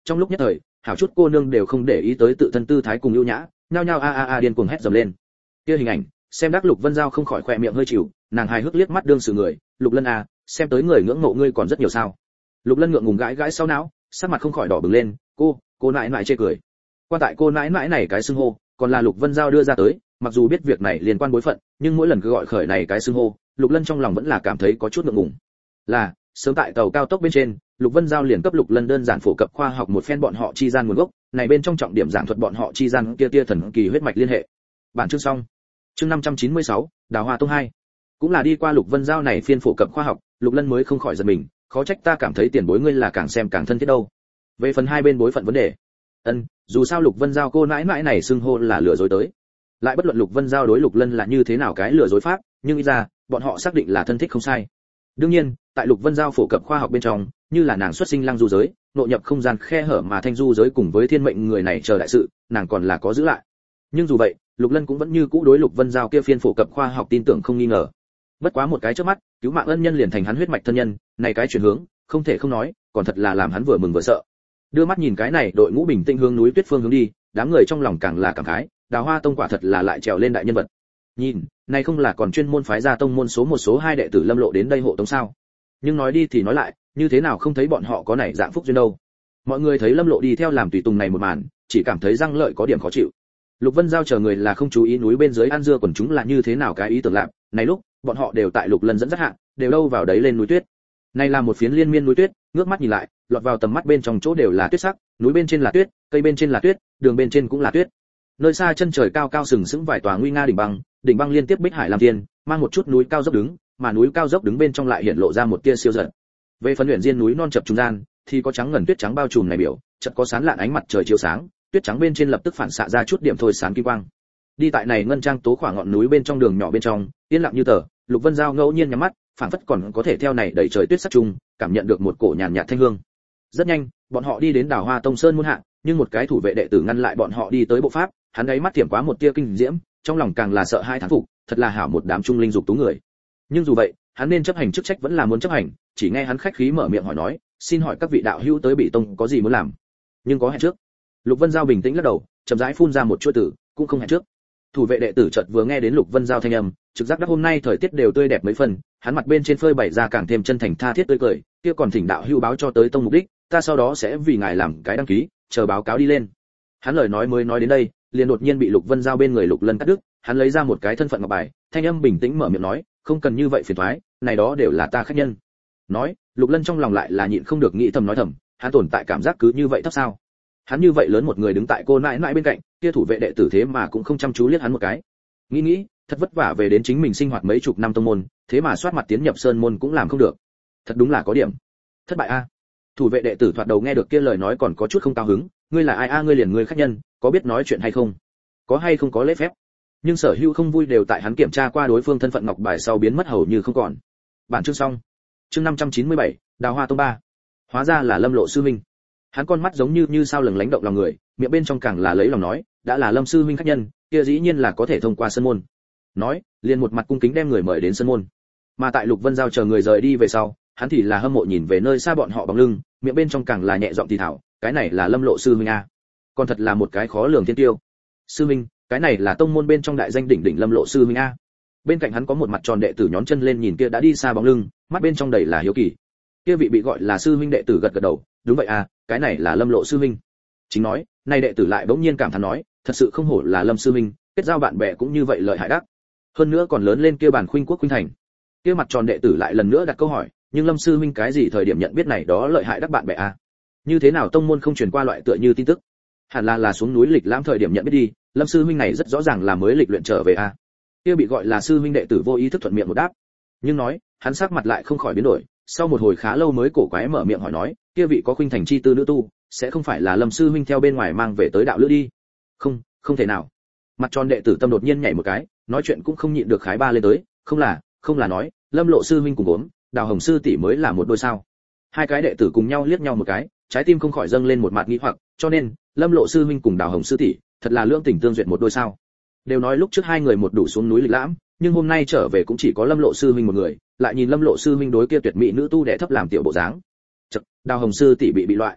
Trong lúc nhất thời, hảo chút cô nương đều không để ý tới tự thân tư thái cùng ưu nhã, nhao nhao a a a điên cuồng hét dầm lên. Kia hình ảnh, xem đắc Lục Vân Giao không khỏi khỏe miệng hơi chịu, nàng hài hước liếc mắt đương sự người, Lục Lân a, xem tới người ngưỡng mộ ngươi còn rất nhiều sao. Lục Lân ngượng ngùng gãi gãi sau não, sắc mặt không khỏi đỏ bừng lên, cô, cô nãi nãi chê cười. Qua tại cô nãi nãi này cái xưng hô, còn là Lục Vân Giao đưa ra tới, mặc dù biết việc này liên quan bối phận, nhưng mỗi lần cứ gọi khởi này cái xưng hô, Lục Lân trong lòng vẫn là cảm thấy có chút ngượng ngùng. Là, sớm tại tàu cao tốc bên trên, Lục Vân Giao liền cấp Lục Lân đơn giản phổ cập khoa học một phen bọn họ chi gian nguồn gốc, này bên trong trọng điểm giảng thuật bọn họ chi gian kia tia thần kỳ huyết mạch liên hệ. Bản chương xong. Chương năm trăm chín mươi sáu, Đào Hoa Tông hai. Cũng là đi qua Lục Vân Giao này phiên phổ cập khoa học, Lục Lân mới không khỏi giật mình, khó trách ta cảm thấy tiền bối ngươi là càng xem càng thân thiết đâu. Về phần hai bên bối phận vấn đề, ân, dù sao Lục Vân Giao cô nãi nãi này xưng hô là lừa dối tới. Lại bất luận Lục Vân Giao đối Lục Lân là như thế nào cái lừa dối pháp, nhưng ít ra, bọn họ xác định là thân thích không sai. Đương nhiên, tại Lục Vân Giao phổ cập khoa học bên trong, như là nàng xuất sinh lăng du giới, nội nhập không gian khe hở mà thanh du giới cùng với thiên mệnh người này chờ đại sự, nàng còn là có giữ lại. Nhưng dù vậy, Lục Lân cũng vẫn như cũ đối Lục Vân Giao kia phiên phổ cập khoa học tin tưởng không nghi ngờ. Bất quá một cái chớp mắt, cứu mạng ân nhân liền thành hắn huyết mạch thân nhân, này cái chuyển hướng, không thể không nói, còn thật là làm hắn vừa mừng vừa sợ. Đưa mắt nhìn cái này đội ngũ bình tĩnh hướng núi tuyết phương hướng đi, đám người trong lòng càng là cảm khái, Đào Hoa Tông quả thật là lại trèo lên đại nhân vật. Nhìn, này không là còn chuyên môn phái ra tông môn số một số hai đệ tử Lâm Lộ đến đây hộ tống sao? Nhưng nói đi thì nói lại, như thế nào không thấy bọn họ có này dạng phúc duyên đâu. Mọi người thấy Lâm Lộ đi theo làm tùy tùng này một màn, chỉ cảm thấy răng lợi có điểm khó chịu. Lục Vân Giao chờ người là không chú ý núi bên dưới ăn dưa quần chúng là như thế nào cái ý tưởng lạc, này lúc, bọn họ đều tại Lục Lân dẫn dắt hạ, đều đâu vào đấy lên núi tuyết. Này là một phiến liên miên núi tuyết, ngước mắt nhìn lại, lọt vào tầm mắt bên trong chỗ đều là tuyết sắc, núi bên trên là tuyết, cây bên trên là tuyết, đường bên trên cũng là tuyết. Nơi xa chân trời cao cao sừng sững vài tòa nguy nga đỉnh băng, đỉnh băng liên tiếp bích hải làm thiên, mang một chút núi cao dốc đứng, mà núi cao dốc đứng bên trong lại hiện lộ ra một tia siêu giật. Về phần huyền diên núi non chập trung gian, thì có trắng ngần tuyết trắng bao trùm này biểu, chợt có sáng lạn ánh mặt trời chiếu sáng, tuyết trắng bên trên lập tức phản xạ ra chút điểm thôi sáng kim quang. Đi tại này ngân trang tố khoảng ngọn núi bên trong đường nhỏ bên trong, yên lặng như tờ, Lục Vân Giao ngẫu nhiên nhắm mắt, phảng phất còn có thể theo này đẩy trời tuyết sắc trung, cảm nhận được một cổ nhàn nhạt thanh hương. Rất nhanh, bọn họ đi đến Đào Hoa Tông Sơn môn hạ, nhưng một cái thủ vệ đệ tử ngăn lại bọn họ đi tới bộ pháp, hắn ấy mắt tiệm quá một tia kinh diễm, trong lòng càng là sợ hai thán phục, thật là hảo một đám trung linh dục tú người. Nhưng dù vậy, hắn nên chấp hành chức trách vẫn là muốn chấp hành, chỉ nghe hắn khách khí mở miệng hỏi nói, xin hỏi các vị đạo hữu tới Bị Tông có gì muốn làm? Nhưng có hẹn trước. Lục Vân Giao bình tĩnh lắc đầu, chậm rãi phun ra một chuỗi tử, cũng không hẹn trước. Thủ vệ đệ tử chợt vừa nghe đến Lục Vân Giao thanh âm, trực giác đắc hôm nay thời tiết đều tươi đẹp mấy phần, hắn mặt bên trên phơi bày ra càng thêm chân thành tha thiết tươi cười, kia còn thỉnh đạo hữu báo cho tới tông mục đích, ta sau đó sẽ vì ngài làm cái đăng ký, chờ báo cáo đi lên. Hắn lời nói mới nói đến đây, liền đột nhiên bị Lục Vân Giao bên người Lục Lân cắt đứt, hắn lấy ra một cái thân phận ngọc bài, thanh âm bình tĩnh mở miệng nói, không cần như vậy phiền toái, này đó đều là ta khách nhân. Nói, Lục Lân trong lòng lại là nhịn không được nghĩ thầm nói thầm, hắn tồn tại cảm giác cứ như vậy thấp sao? Hắn như vậy lớn một người đứng tại cô nãi nãi bên cạnh, kia thủ vệ đệ tử thế mà cũng không chăm chú liếc hắn một cái. Nghĩ nghĩ, thật vất vả về đến chính mình sinh hoạt mấy chục năm tông môn, thế mà soát mặt tiến nhập sơn môn cũng làm không được. Thật đúng là có điểm. Thất bại a. Thủ vệ đệ tử thoạt đầu nghe được kia lời nói còn có chút không cao hứng, ngươi là ai a, ngươi liền ngươi khách nhân, có biết nói chuyện hay không? Có hay không có lễ phép? Nhưng sở hữu không vui đều tại hắn kiểm tra qua đối phương thân phận ngọc bài sau biến mất hầu như không còn. Bản chương xong. Chương năm trăm chín mươi bảy, Đào Hoa Tông ba. Hóa ra là Lâm Lộ sư huynh. Hắn con mắt giống như như sao lừng lánh động lòng người, miệng bên trong càng là lấy lòng nói, đã là Lâm sư huynh khách nhân, kia dĩ nhiên là có thể thông qua sân môn. Nói, liền một mặt cung kính đem người mời đến sân môn. Mà tại Lục Vân Giao chờ người rời đi về sau, hắn thì là hâm mộ nhìn về nơi xa bọn họ bóng lưng, miệng bên trong càng là nhẹ giọng thì thảo, cái này là Lâm Lộ sư huynh a. Còn thật là một cái khó lường thiên tiêu. Sư huynh, cái này là tông môn bên trong đại danh đỉnh đỉnh Lâm Lộ sư huynh a. Bên cạnh hắn có một mặt tròn đệ tử nhón chân lên nhìn kia đã đi xa bóng lưng, mắt bên trong đầy là hiếu kỳ. Kia vị bị gọi là sư huynh đệ tử gật gật đầu, đúng vậy a, cái này là Lâm Lộ sư huynh. Chính nói, nay đệ tử lại bỗng nhiên cảm thán nói, thật sự không hổ là Lâm sư huynh, kết giao bạn bè cũng như vậy lợi hại đắc. Hơn nữa còn lớn lên kia bản khuynh quốc khuynh thành. Kia mặt tròn đệ tử lại lần nữa đặt câu hỏi, nhưng Lâm sư huynh cái gì thời điểm nhận biết này đó lợi hại đắc bạn bè a? Như thế nào tông môn không truyền qua loại tựa như tin tức? Hẳn là là xuống núi lịch lãm thời điểm nhận biết đi, Lâm sư huynh này rất rõ ràng là mới lịch luyện trở về a. Kia bị gọi là sư huynh đệ tử vô ý thức thuận miệng một đáp. Nhưng nói, hắn sắc mặt lại không khỏi biến đổi, sau một hồi khá lâu mới cổ quái mở miệng hỏi nói, kia vị có khuynh thành chi tư nữ tu, sẽ không phải là Lâm sư huynh theo bên ngoài mang về tới đạo lữ đi? Không, không thể nào. Mặt tròn đệ tử tâm đột nhiên nhảy một cái, nói chuyện cũng không nhịn được khái ba lên tới, không là, không là nói, Lâm Lộ sư huynh cùng gốm, Đào Hồng sư tỷ mới là một đôi sao? Hai cái đệ tử cùng nhau liếc nhau một cái, trái tim không khỏi dâng lên một mặt nghi hoặc, cho nên, Lâm Lộ sư huynh cùng Đào Hồng sư tỷ, thật là lưỡng tình tương duyệt một đôi sao? Đều nói lúc trước hai người một đủ xuống núi lịch lãm, nhưng hôm nay trở về cũng chỉ có Lâm Lộ sư huynh một người, lại nhìn Lâm Lộ sư huynh đối kia tuyệt mỹ nữ tu đệ thấp làm tiểu bộ dáng. Chậc, Đào Hồng sư tỷ bị bị loại.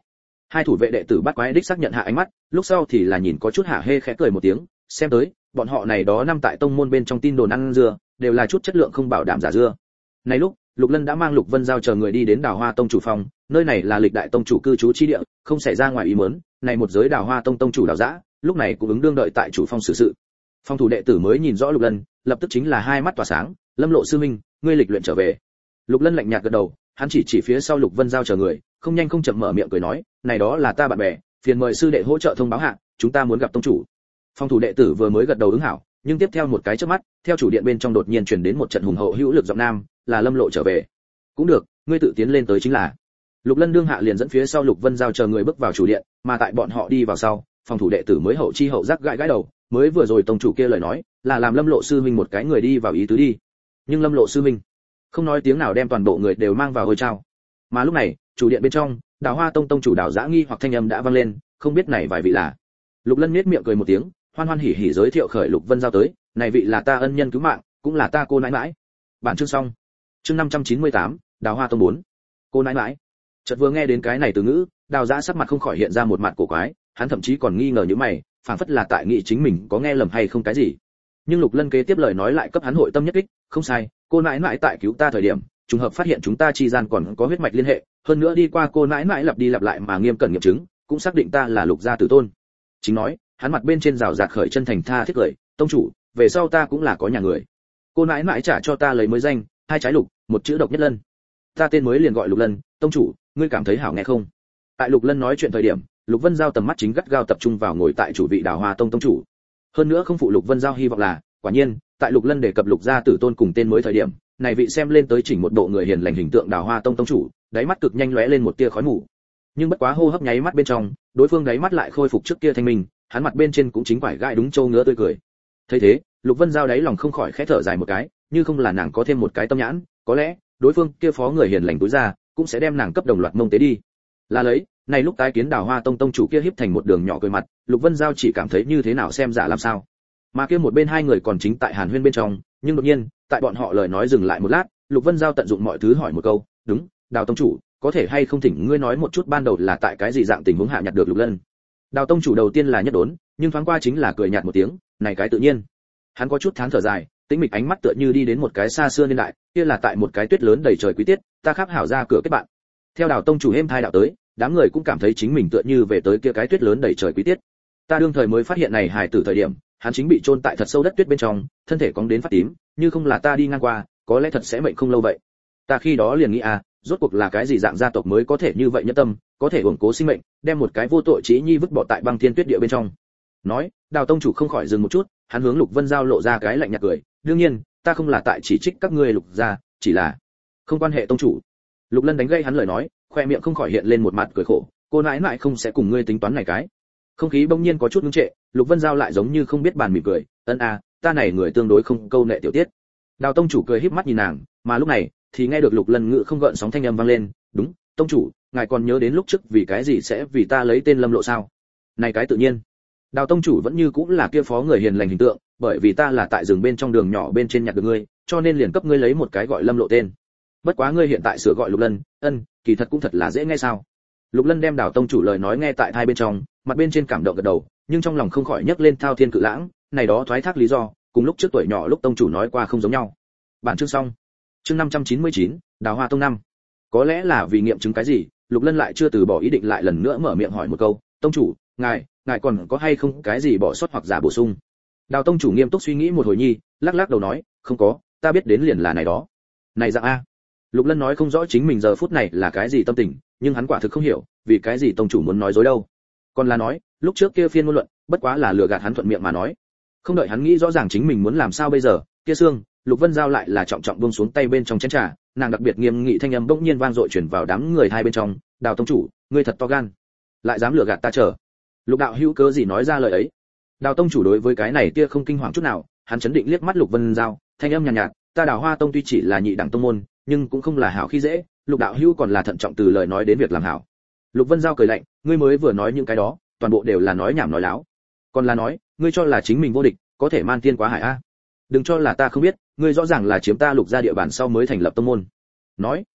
Hai thủ vệ đệ tử bắt quái đích xác nhận hạ ánh mắt, lúc sau thì là nhìn có chút hả hê khẽ cười một tiếng, xem tới, bọn họ này đó năm tại tông môn bên trong tin đồn ăn dưa, đều là chút chất lượng không bảo đảm giả dưa. Này lúc, Lục Lân đã mang Lục Vân Giao chờ người đi đến Đào Hoa Tông chủ phòng, nơi này là lịch đại tông chủ cư trú chi địa, không xảy ra ngoài ý muốn, này một giới Đào Hoa Tông tông chủ Đào Dã, lúc này cũng ứng đương đợi tại chủ phong xử sự. Phong thủ đệ tử mới nhìn rõ Lục Lân, lập tức chính là hai mắt tỏa sáng, Lâm Lộ sư minh, ngươi lịch luyện trở về. Lục Lân lạnh nhạt gật đầu, hắn chỉ chỉ phía sau Lục Vân Giao chờ người, không nhanh không chậm mở miệng cười nói, này đó là ta bạn bè, phiền mời sư đệ hỗ trợ thông báo hạ, chúng ta muốn gặp tông chủ. Phong thủ đệ tử vừa mới gật đầu ứng hảo, nhưng tiếp theo một cái chớp mắt, theo chủ điện bên trong đột nhiên truyền đến một trận hùng hậu hữu lực giọng nam, là Lâm Lộ trở về. Cũng được, ngươi tự tiến lên tới chính là. Lục Lân đương hạ liền dẫn phía sau Lục Vân Giao chờ người bước vào chủ điện, mà tại bọn họ đi vào sau, phòng thủ đệ tử mới hậu chi hậu giác gãi gãi đầu, mới vừa rồi tông chủ kia lời nói, là làm Lâm Lộ sư minh một cái người đi vào ý tứ đi. Nhưng Lâm Lộ sư minh không nói tiếng nào đem toàn bộ người đều mang vào hồi trao. Mà lúc này, chủ điện bên trong, Đào Hoa Tông tông chủ Đào Dã nghi hoặc thanh âm đã vang lên, không biết này vài vị là. Lục Lân nhếch miệng cười một tiếng, hoan hoan hỉ hỉ giới thiệu khởi Lục Vân Giao tới, này vị là ta ân nhân cứu mạng, cũng là ta cô nãi nãi. Bản chương xong. Chương năm trăm chín mươi tám, Đào Hoa Tông bốn. Cô nãi nãi. Chợt vừa nghe đến cái này từ ngữ, Đào Dã sắc mặt không khỏi hiện ra một mặt cổ quái, hắn thậm chí còn nghi ngờ như mày, phảng phất là tại nghĩ chính mình có nghe lầm hay không cái gì. Nhưng Lục Lân kế tiếp lời nói lại cấp hắn hội tâm nhất kích, không sai, cô nãi nãi tại cứu ta thời điểm, trùng hợp phát hiện chúng ta chi gian còn có huyết mạch liên hệ, hơn nữa đi qua cô nãi nãi lặp đi lặp lại mà nghiêm cẩn nghiệm chứng, cũng xác định ta là Lục gia tử tôn. Chính nói, hắn mặt bên trên rào rạt khởi chân thành tha thiết cười, tông chủ, về sau ta cũng là có nhà người. Cô nãi nãi trả cho ta lấy mới danh, hai trái lục, một chữ độc nhất lân. Ta tên mới liền gọi Lục Lân, tông chủ, ngươi cảm thấy hảo nghe không? Tại Lục Lân nói chuyện thời điểm, Lục Vân Giao tầm mắt chính gắt gao tập trung vào ngồi tại chủ vị Đào Hoa Tông tông chủ. Hơn nữa không phụ Lục Vân Giao hy vọng là, quả nhiên, tại Lục Lân đề cập Lục gia tử tôn cùng tên mới thời điểm, này vị xem lên tới chỉnh một bộ người hiền lành hình tượng Đào Hoa Tông tông chủ, đáy mắt cực nhanh lóe lên một tia khói mù. Nhưng bất quá hô hấp nháy mắt bên trong, đối phương đáy mắt lại khôi phục trước kia thanh minh, hắn mặt bên trên cũng chính quải gai đúng châu ngứa tươi cười. Thấy thế, Lục Vân Giao đáy lòng không khỏi khẽ thở dài một cái, như không là nàng có thêm một cái tâm nhãn, có lẽ đối phương kia phó người hiền lành túi ra, cũng sẽ đem nàng cấp đồng loạt mông tế đi. Là lấy, này lúc tái kiến Đào Hoa Tông tông chủ kia híp thành một đường nhỏ cười mặt, Lục Vân Giao chỉ cảm thấy như thế nào xem giả làm sao. Mà kia một bên hai người còn chính tại Hàn Huyên bên trong, nhưng đột nhiên, tại bọn họ lời nói dừng lại một lát, Lục Vân Giao tận dụng mọi thứ hỏi một câu, "Đúng, Đào tông chủ, có thể hay không thỉnh ngươi nói một chút ban đầu là tại cái gì dạng tình huống hạ nhặt được Lục Lân?" Đào tông chủ đầu tiên là nhất đốn, nhưng thoáng qua chính là cười nhạt một tiếng, "Này cái tự nhiên." Hắn có chút thán thở dài, tĩnh mịch ánh mắt tựa như đi đến một cái xa xưa niên đại, kia là tại một cái tuyết lớn đầy trời quý tiết, ta khắp hảo ra cửa kết bạn. Theo Đào tông chủ êm thai đạo tới, đám người cũng cảm thấy chính mình tựa như về tới kia cái tuyết lớn đầy trời quý tiết. Ta đương thời mới phát hiện này hài tử thời điểm, hắn chính bị chôn tại thật sâu đất tuyết bên trong, thân thể cóng đến phát tím, như không là ta đi ngang qua, có lẽ thật sẽ mệnh không lâu vậy. Ta khi đó liền nghĩ à, rốt cuộc là cái gì dạng gia tộc mới có thể như vậy nhất tâm, có thể ủng cố sinh mệnh, đem một cái vô tội trí nhi vứt bỏ tại băng thiên tuyết địa bên trong. Nói, Đào tông chủ không khỏi dừng một chút, hắn hướng Lục Vân Giao lộ ra cái lạnh nhạt cười, đương nhiên, ta không là tại chỉ trích các ngươi Lục gia, chỉ là không quan hệ tông chủ. Lục Lân đánh gây hắn lời nói, khoe miệng không khỏi hiện lên một mặt cười khổ, cô nãi nãi không sẽ cùng ngươi tính toán này cái. Không khí bỗng nhiên có chút ngưng trệ, Lục Vân Giao lại giống như không biết bàn mỉm cười, ân a, ta này người tương đối không câu nệ tiểu tiết. Đào tông chủ cười híp mắt nhìn nàng, mà lúc này thì nghe được Lục Lân ngự không gợn sóng thanh âm vang lên, đúng, tông chủ, ngài còn nhớ đến lúc trước vì cái gì sẽ vì ta lấy tên Lâm Lộ sao? Này cái tự nhiên. Đào tông chủ vẫn như cũng là kia phó người hiền lành hình tượng, bởi vì ta là tại rừng bên trong đường nhỏ bên trên nhặt được ngươi, cho nên liền cấp ngươi lấy một cái gọi Lâm Lộ tên. Bất quá ngươi hiện tại sửa gọi Lục Lân, ân, kỳ thật cũng thật là dễ nghe sao? Lục Lân đem Đào tông chủ lời nói nghe tại tai bên trong, mặt bên trên cảm động gật đầu, nhưng trong lòng không khỏi nhấc lên thao thiên cự lãng, này đó thoái thác lý do, cùng lúc trước tuổi nhỏ lúc tông chủ nói qua không giống nhau. Bản chương xong. Chương năm trăm chín mươi chín, Đào Hoa Tông năm. Có lẽ là vì nghiệm chứng cái gì, Lục Lân lại chưa từ bỏ ý định lại lần nữa mở miệng hỏi một câu, "Tông chủ, ngài, ngài còn có hay không cái gì bỏ sót hoặc giả bổ sung?" Đào tông chủ nghiêm túc suy nghĩ một hồi nhi, lắc lắc đầu nói, "Không có, ta biết đến liền là này đó." Này dạng a. Lục Lân nói không rõ chính mình giờ phút này là cái gì tâm tình, nhưng hắn quả thực không hiểu, vì cái gì tông chủ muốn nói dối đâu. Còn là nói, lúc trước kia phiên ngôn luận, bất quá là lừa gạt hắn thuận miệng mà nói. Không đợi hắn nghĩ rõ ràng chính mình muốn làm sao bây giờ, kia xương, Lục Vân Giao lại là trọng trọng buông xuống tay bên trong chén trà, nàng đặc biệt nghiêm nghị thanh âm bỗng nhiên vang dội truyền vào đám người hai bên trong, "Đào tông chủ, ngươi thật to gan, lại dám lừa gạt ta chờ." Lục đạo hữu cớ gì nói ra lời ấy? Đào tông chủ đối với cái này tia không kinh hoàng chút nào, hắn chấn định liếc mắt Lục Vân Giao, thanh âm nhàn nhạt, nhạt, "Ta Đào Hoa Tông tuy chỉ là nhị đẳng tông môn, nhưng cũng không là hảo khi dễ, Lục đạo hữu còn là thận trọng từ lời nói đến việc làm hảo." Lục Vân Giao cười lạnh, "Ngươi mới vừa nói những cái đó, toàn bộ đều là nói nhảm nói láo. Còn là nói, ngươi cho là chính mình vô địch, có thể man tiên quá hải a? Đừng cho là ta không biết, ngươi rõ ràng là chiếm ta Lục gia địa bàn sau mới thành lập tông môn." Nói,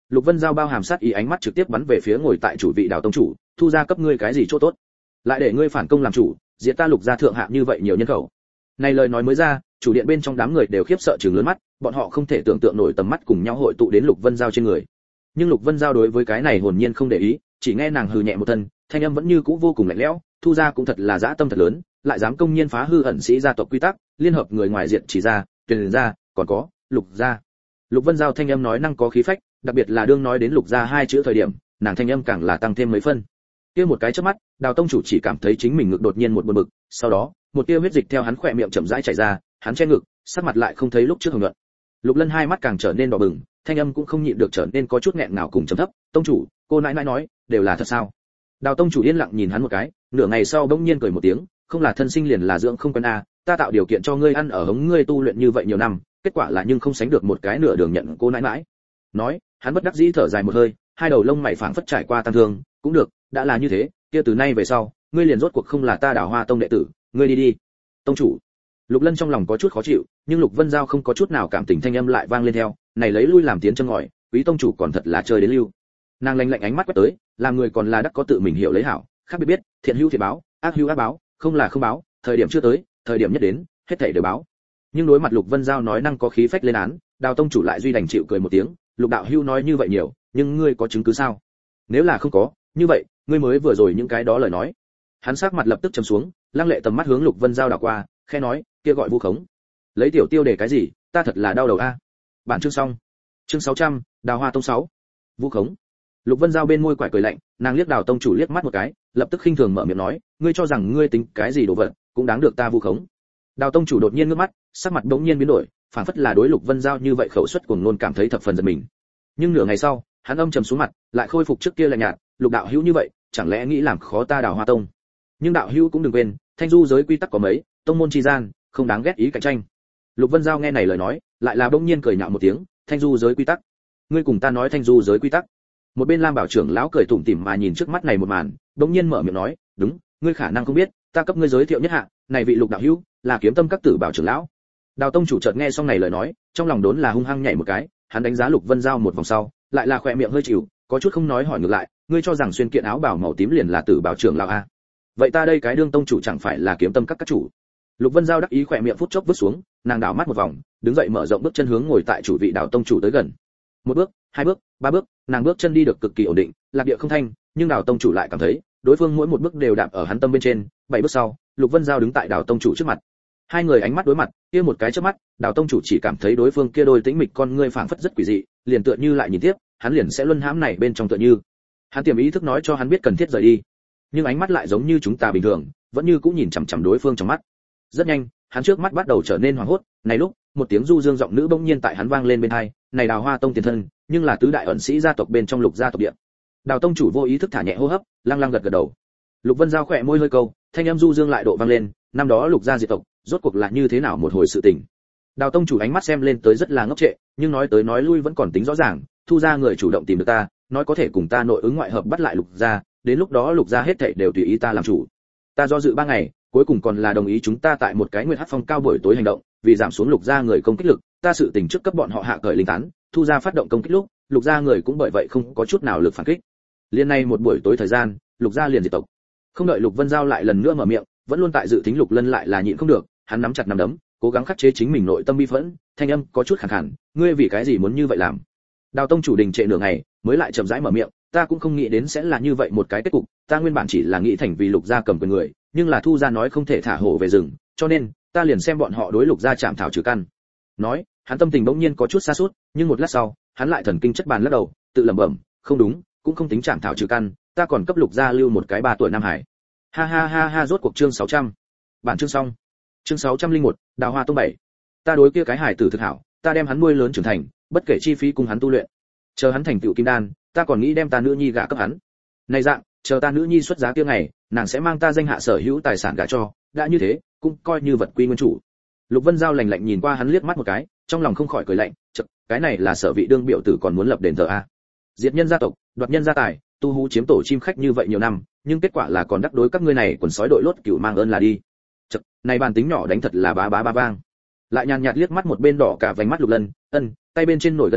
Lục Vân Giao bao hàm sát ý ánh mắt trực tiếp bắn về phía ngồi tại chủ vị Đào tông chủ, thu ra cấp ngươi cái gì chỗ tốt? Lại để ngươi phản công làm chủ, diệt ta Lục gia thượng hạ như vậy nhiều nhân khẩu. Này lời nói mới ra, chủ điện bên trong đám người đều khiếp sợ trừng lớn mắt, bọn họ không thể tưởng tượng nổi tầm mắt cùng nhau hội tụ đến Lục Vân Giao trên người. Nhưng Lục Vân Giao đối với cái này hồn nhiên không để ý, chỉ nghe nàng hừ nhẹ một thân, thanh âm vẫn như cũ vô cùng lạnh lẽo, thu ra cũng thật là dã tâm thật lớn, lại dám công nhiên phá hư ẩn sĩ gia tộc quy tắc, liên hợp người ngoài diện chỉ ra, truyền ra, còn có Lục gia. Lục Vân Giao thanh âm nói năng có khí phách, đặc biệt là đương nói đến Lục gia hai chữ thời điểm, nàng thanh âm càng là tăng thêm mấy phân. Kia một cái chớp mắt, Đào tông chủ chỉ cảm thấy chính mình ngực đột nhiên một buồn bực, sau đó, một tia huyết dịch theo hắn khỏe miệng chậm rãi chảy ra, hắn che ngực, sắc mặt lại không thấy lúc trước hồng nhuận. Lục Lân hai mắt càng trở nên đỏ bừng, thanh âm cũng không nhịn được trở nên có chút nghẹn ngào cùng trầm thấp, "Tông chủ, cô nãi nãi nói, đều là thật sao?" Đào tông chủ yên lặng nhìn hắn một cái, nửa ngày sau bỗng nhiên cười một tiếng, "Không là thân sinh liền là dưỡng không quen a, ta tạo điều kiện cho ngươi ăn ở hống ngươi tu luyện như vậy nhiều năm, kết quả là nhưng không sánh được một cái nửa đường nhận cô nãi nãi." Nói, hắn bất đắc dĩ thở dài một hơi, hai đầu lông mày phảng phất trải qua tăng thương, "Cũng được, đã là như thế, kia từ nay về sau, ngươi liền rốt cuộc không là ta Đào Hoa tông đệ tử, ngươi đi đi." "Tông chủ." Lục Lân trong lòng có chút khó chịu, nhưng Lục Vân Giao không có chút nào cảm tình thanh âm lại vang lên theo, này lấy lui làm tiến chân ngòi, quý tông chủ còn thật là chơi đến lưu. Nàng lạnh lạnh ánh mắt quét tới, làm người còn là đắc có tự mình hiểu lấy hảo, khác biệt biết, thiện hữu thiện báo, ác hữu ác báo, không là không báo, thời điểm chưa tới, thời điểm nhất đến, hết thảy đều báo. Nhưng đối mặt Lục Vân Giao nói năng có khí phách lên án, Đào tông chủ lại duy đành chịu cười một tiếng, "Lục đạo hữu nói như vậy nhiều, nhưng ngươi có chứng cứ sao? Nếu là không có, như vậy, ngươi mới vừa rồi những cái đó lời nói." Hắn sắc mặt lập tức trầm xuống, lăng lệ tầm mắt hướng Lục Vân Giao đảo qua, khẽ nói, "Kia gọi vu khống. Lấy tiểu tiêu để cái gì, ta thật là đau đầu a." Bản chương xong. Chương sáu trăm, Đào Hoa tông sáu. Vu khống. Lục Vân Giao bên môi quải cười lạnh, nàng liếc Đào tông chủ liếc mắt một cái, lập tức khinh thường mở miệng nói, "Ngươi cho rằng ngươi tính cái gì đồ vật, cũng đáng được ta vu khống." Đào tông chủ đột nhiên ngước mắt, sắc mặt bỗng nhiên biến đổi, phản phất là đối Lục Vân Giao như vậy khẩu suất cuồng ngôn cảm thấy thập phần giật mình. Nhưng nửa ngày sau, hắn âm trầm xuống mặt, lại khôi phục trước kia lạnh nhạt, "Lục đạo hữu như vậy, chẳng lẽ nghĩ làm khó ta Đào Hoa tông? Nhưng đạo hữu cũng đừng quên, thanh du giới quy tắc có mấy, tông môn chi gian, không đáng ghét ý cạnh tranh." Lục Vân Giao nghe này lời nói, lại là bỗng nhiên cười nhạo một tiếng, "Thanh du giới quy tắc? Ngươi cùng ta nói thanh du giới quy tắc?" Một bên Lam Bảo trưởng lão cười tủm tỉm mà nhìn trước mắt này một màn, bỗng nhiên mở miệng nói, "Đúng, ngươi khả năng không biết, ta cấp ngươi giới thiệu nhất hạ, này vị Lục đạo hữu, là Kiếm Tâm các tử Bảo trưởng lão." Đào tông chủ chợt nghe xong này lời nói, trong lòng đốn là hung hăng nhảy một cái, hắn đánh giá Lục Vân Giao một vòng sau, lại là khỏe miệng hơi chịu, có chút không nói hỏi ngược lại, "Ngươi cho rằng xuyên kiện áo bào màu tím liền là tử Bảo trưởng lão a? Vậy ta đây cái đương tông chủ chẳng phải là Kiếm Tâm các các chủ?" Lục Vân Giao đắc ý khỏe miệng phút chốc vứt xuống, nàng đảo mắt một vòng, đứng dậy mở rộng bước chân hướng ngồi tại chủ vị Đào tông chủ tới gần. Một bước, hai bước, ba bước, nàng bước chân đi được cực kỳ ổn định, lạc địa không thanh, nhưng Đào tông chủ lại cảm thấy, đối phương mỗi một bước đều đạp ở hắn tâm bên trên. Bảy bước sau, Lục Vân Giao đứng tại Đào tông chủ trước mặt. Hai người ánh mắt đối mặt, kia một cái chớp mắt, Đào tông chủ chỉ cảm thấy đối phương kia đôi tĩnh mịch con ngươi phảng phất rất quỷ dị, liền tựa như lại nhìn tiếp, hắn liền sẽ luân hãm này bên trong tựa như. Hắn tiềm ý thức nói cho hắn biết cần thiết rời đi, nhưng ánh mắt lại giống như chúng ta bình thường, vẫn như cũng nhìn chằm chằm đối phương trong mắt. Rất nhanh, hắn trước mắt bắt đầu trở nên hoảng hốt, này lúc, một tiếng du dương giọng nữ bỗng nhiên tại hắn vang lên bên tai, "Này Đào Hoa tông tiền thân, nhưng là tứ đại ẩn sĩ gia tộc bên trong Lục gia tộc địa." Đào tông chủ vô ý thức thả nhẹ hô hấp, lăng lăng gật gật đầu. Lục Vân Giao khẽ môi hơi câu, thanh âm du dương lại độ vang lên, "Năm đó Lục gia diệt tộc, rốt cuộc là như thế nào một hồi sự tình?" Đào tông chủ ánh mắt xem lên tới rất là ngốc trệ, nhưng nói tới nói lui vẫn còn tính rõ ràng, "Thu gia người chủ động tìm được ta, nói có thể cùng ta nội ứng ngoại hợp bắt lại Lục gia, đến lúc đó Lục gia hết thảy đều tùy ý ta làm chủ. Ta do dự ba ngày, cuối cùng còn là đồng ý chúng ta tại một cái Nguyệt Hắc Phong cao buổi tối hành động, vì giảm xuống Lục gia người công kích lực, ta sự tình trước cấp bọn họ hạ cởi linh tán, Thu gia phát động công kích lúc, Lục gia người cũng bởi vậy không có chút nào lực phản kích. Liên nay một buổi tối thời gian, Lục gia liền diệt tộc." Không đợi Lục Vân Giao lại lần nữa mở miệng, vẫn luôn tại dự tính Lục Lân lại là nhịn không được, hắn nắm chặt nắm đấm, cố gắng khắc chế chính mình nội tâm bi phẫn, thanh âm có chút khàn khàn, "Ngươi vì cái gì muốn như vậy làm?" Đào tông chủ đình trệ nửa ngày, mới lại chậm rãi mở miệng, "Ta cũng không nghĩ đến sẽ là như vậy một cái kết cục, ta nguyên bản chỉ là nghĩ thành vì Lục gia cầm quyền người, nhưng là Thu gia nói không thể thả hổ về rừng, cho nên ta liền xem bọn họ đối Lục gia chạm thảo trừ căn." Nói, hắn tâm tình bỗng nhiên có chút sa sút, nhưng một lát sau, hắn lại thần kinh chất bàn lắc đầu, tự lẩm bẩm, "Không đúng, cũng không tính chạm thảo trừ căn, ta còn cấp Lục gia lưu một cái ba tuổi nam hải." Ha ha ha ha, rốt cuộc chương sáu trăm. Bản chương xong. Chương sáu trăm linh một, Đào Hoa tông bảy. "Ta đối kia cái hải tử thực hảo, ta đem hắn nuôi lớn trưởng thành, bất kể chi phí cùng hắn tu luyện. Chờ hắn thành tựu kim đan, ta còn nghĩ đem ta nữ nhi gả cấp hắn. Này dạng, chờ ta nữ nhi xuất giá kia ngày, nàng sẽ mang ta danh hạ sở hữu tài sản gả cho, đã như thế, cũng coi như vật quy nguyên chủ." Lục Vân Giao lạnh lạnh nhìn qua hắn liếc mắt một cái, trong lòng không khỏi cười lạnh, "Chậc, cái này là sở vị đương biểu tử còn muốn lập đền thờ a? Diệt nhân gia tộc, đoạt nhân gia tài, tu hú chiếm tổ chim khách như vậy nhiều năm, nhưng kết quả là còn đắc đối các ngươi này quần sói đội lốt cửu mang ơn là đi." Chậc, này bàn tính nhỏ đánh thật là bá bá bá vang. Lại nhàn nhạt liếc mắt một bên đỏ cả vành mắt Lục Lân, ân, tay bên trên nổi gân xanh,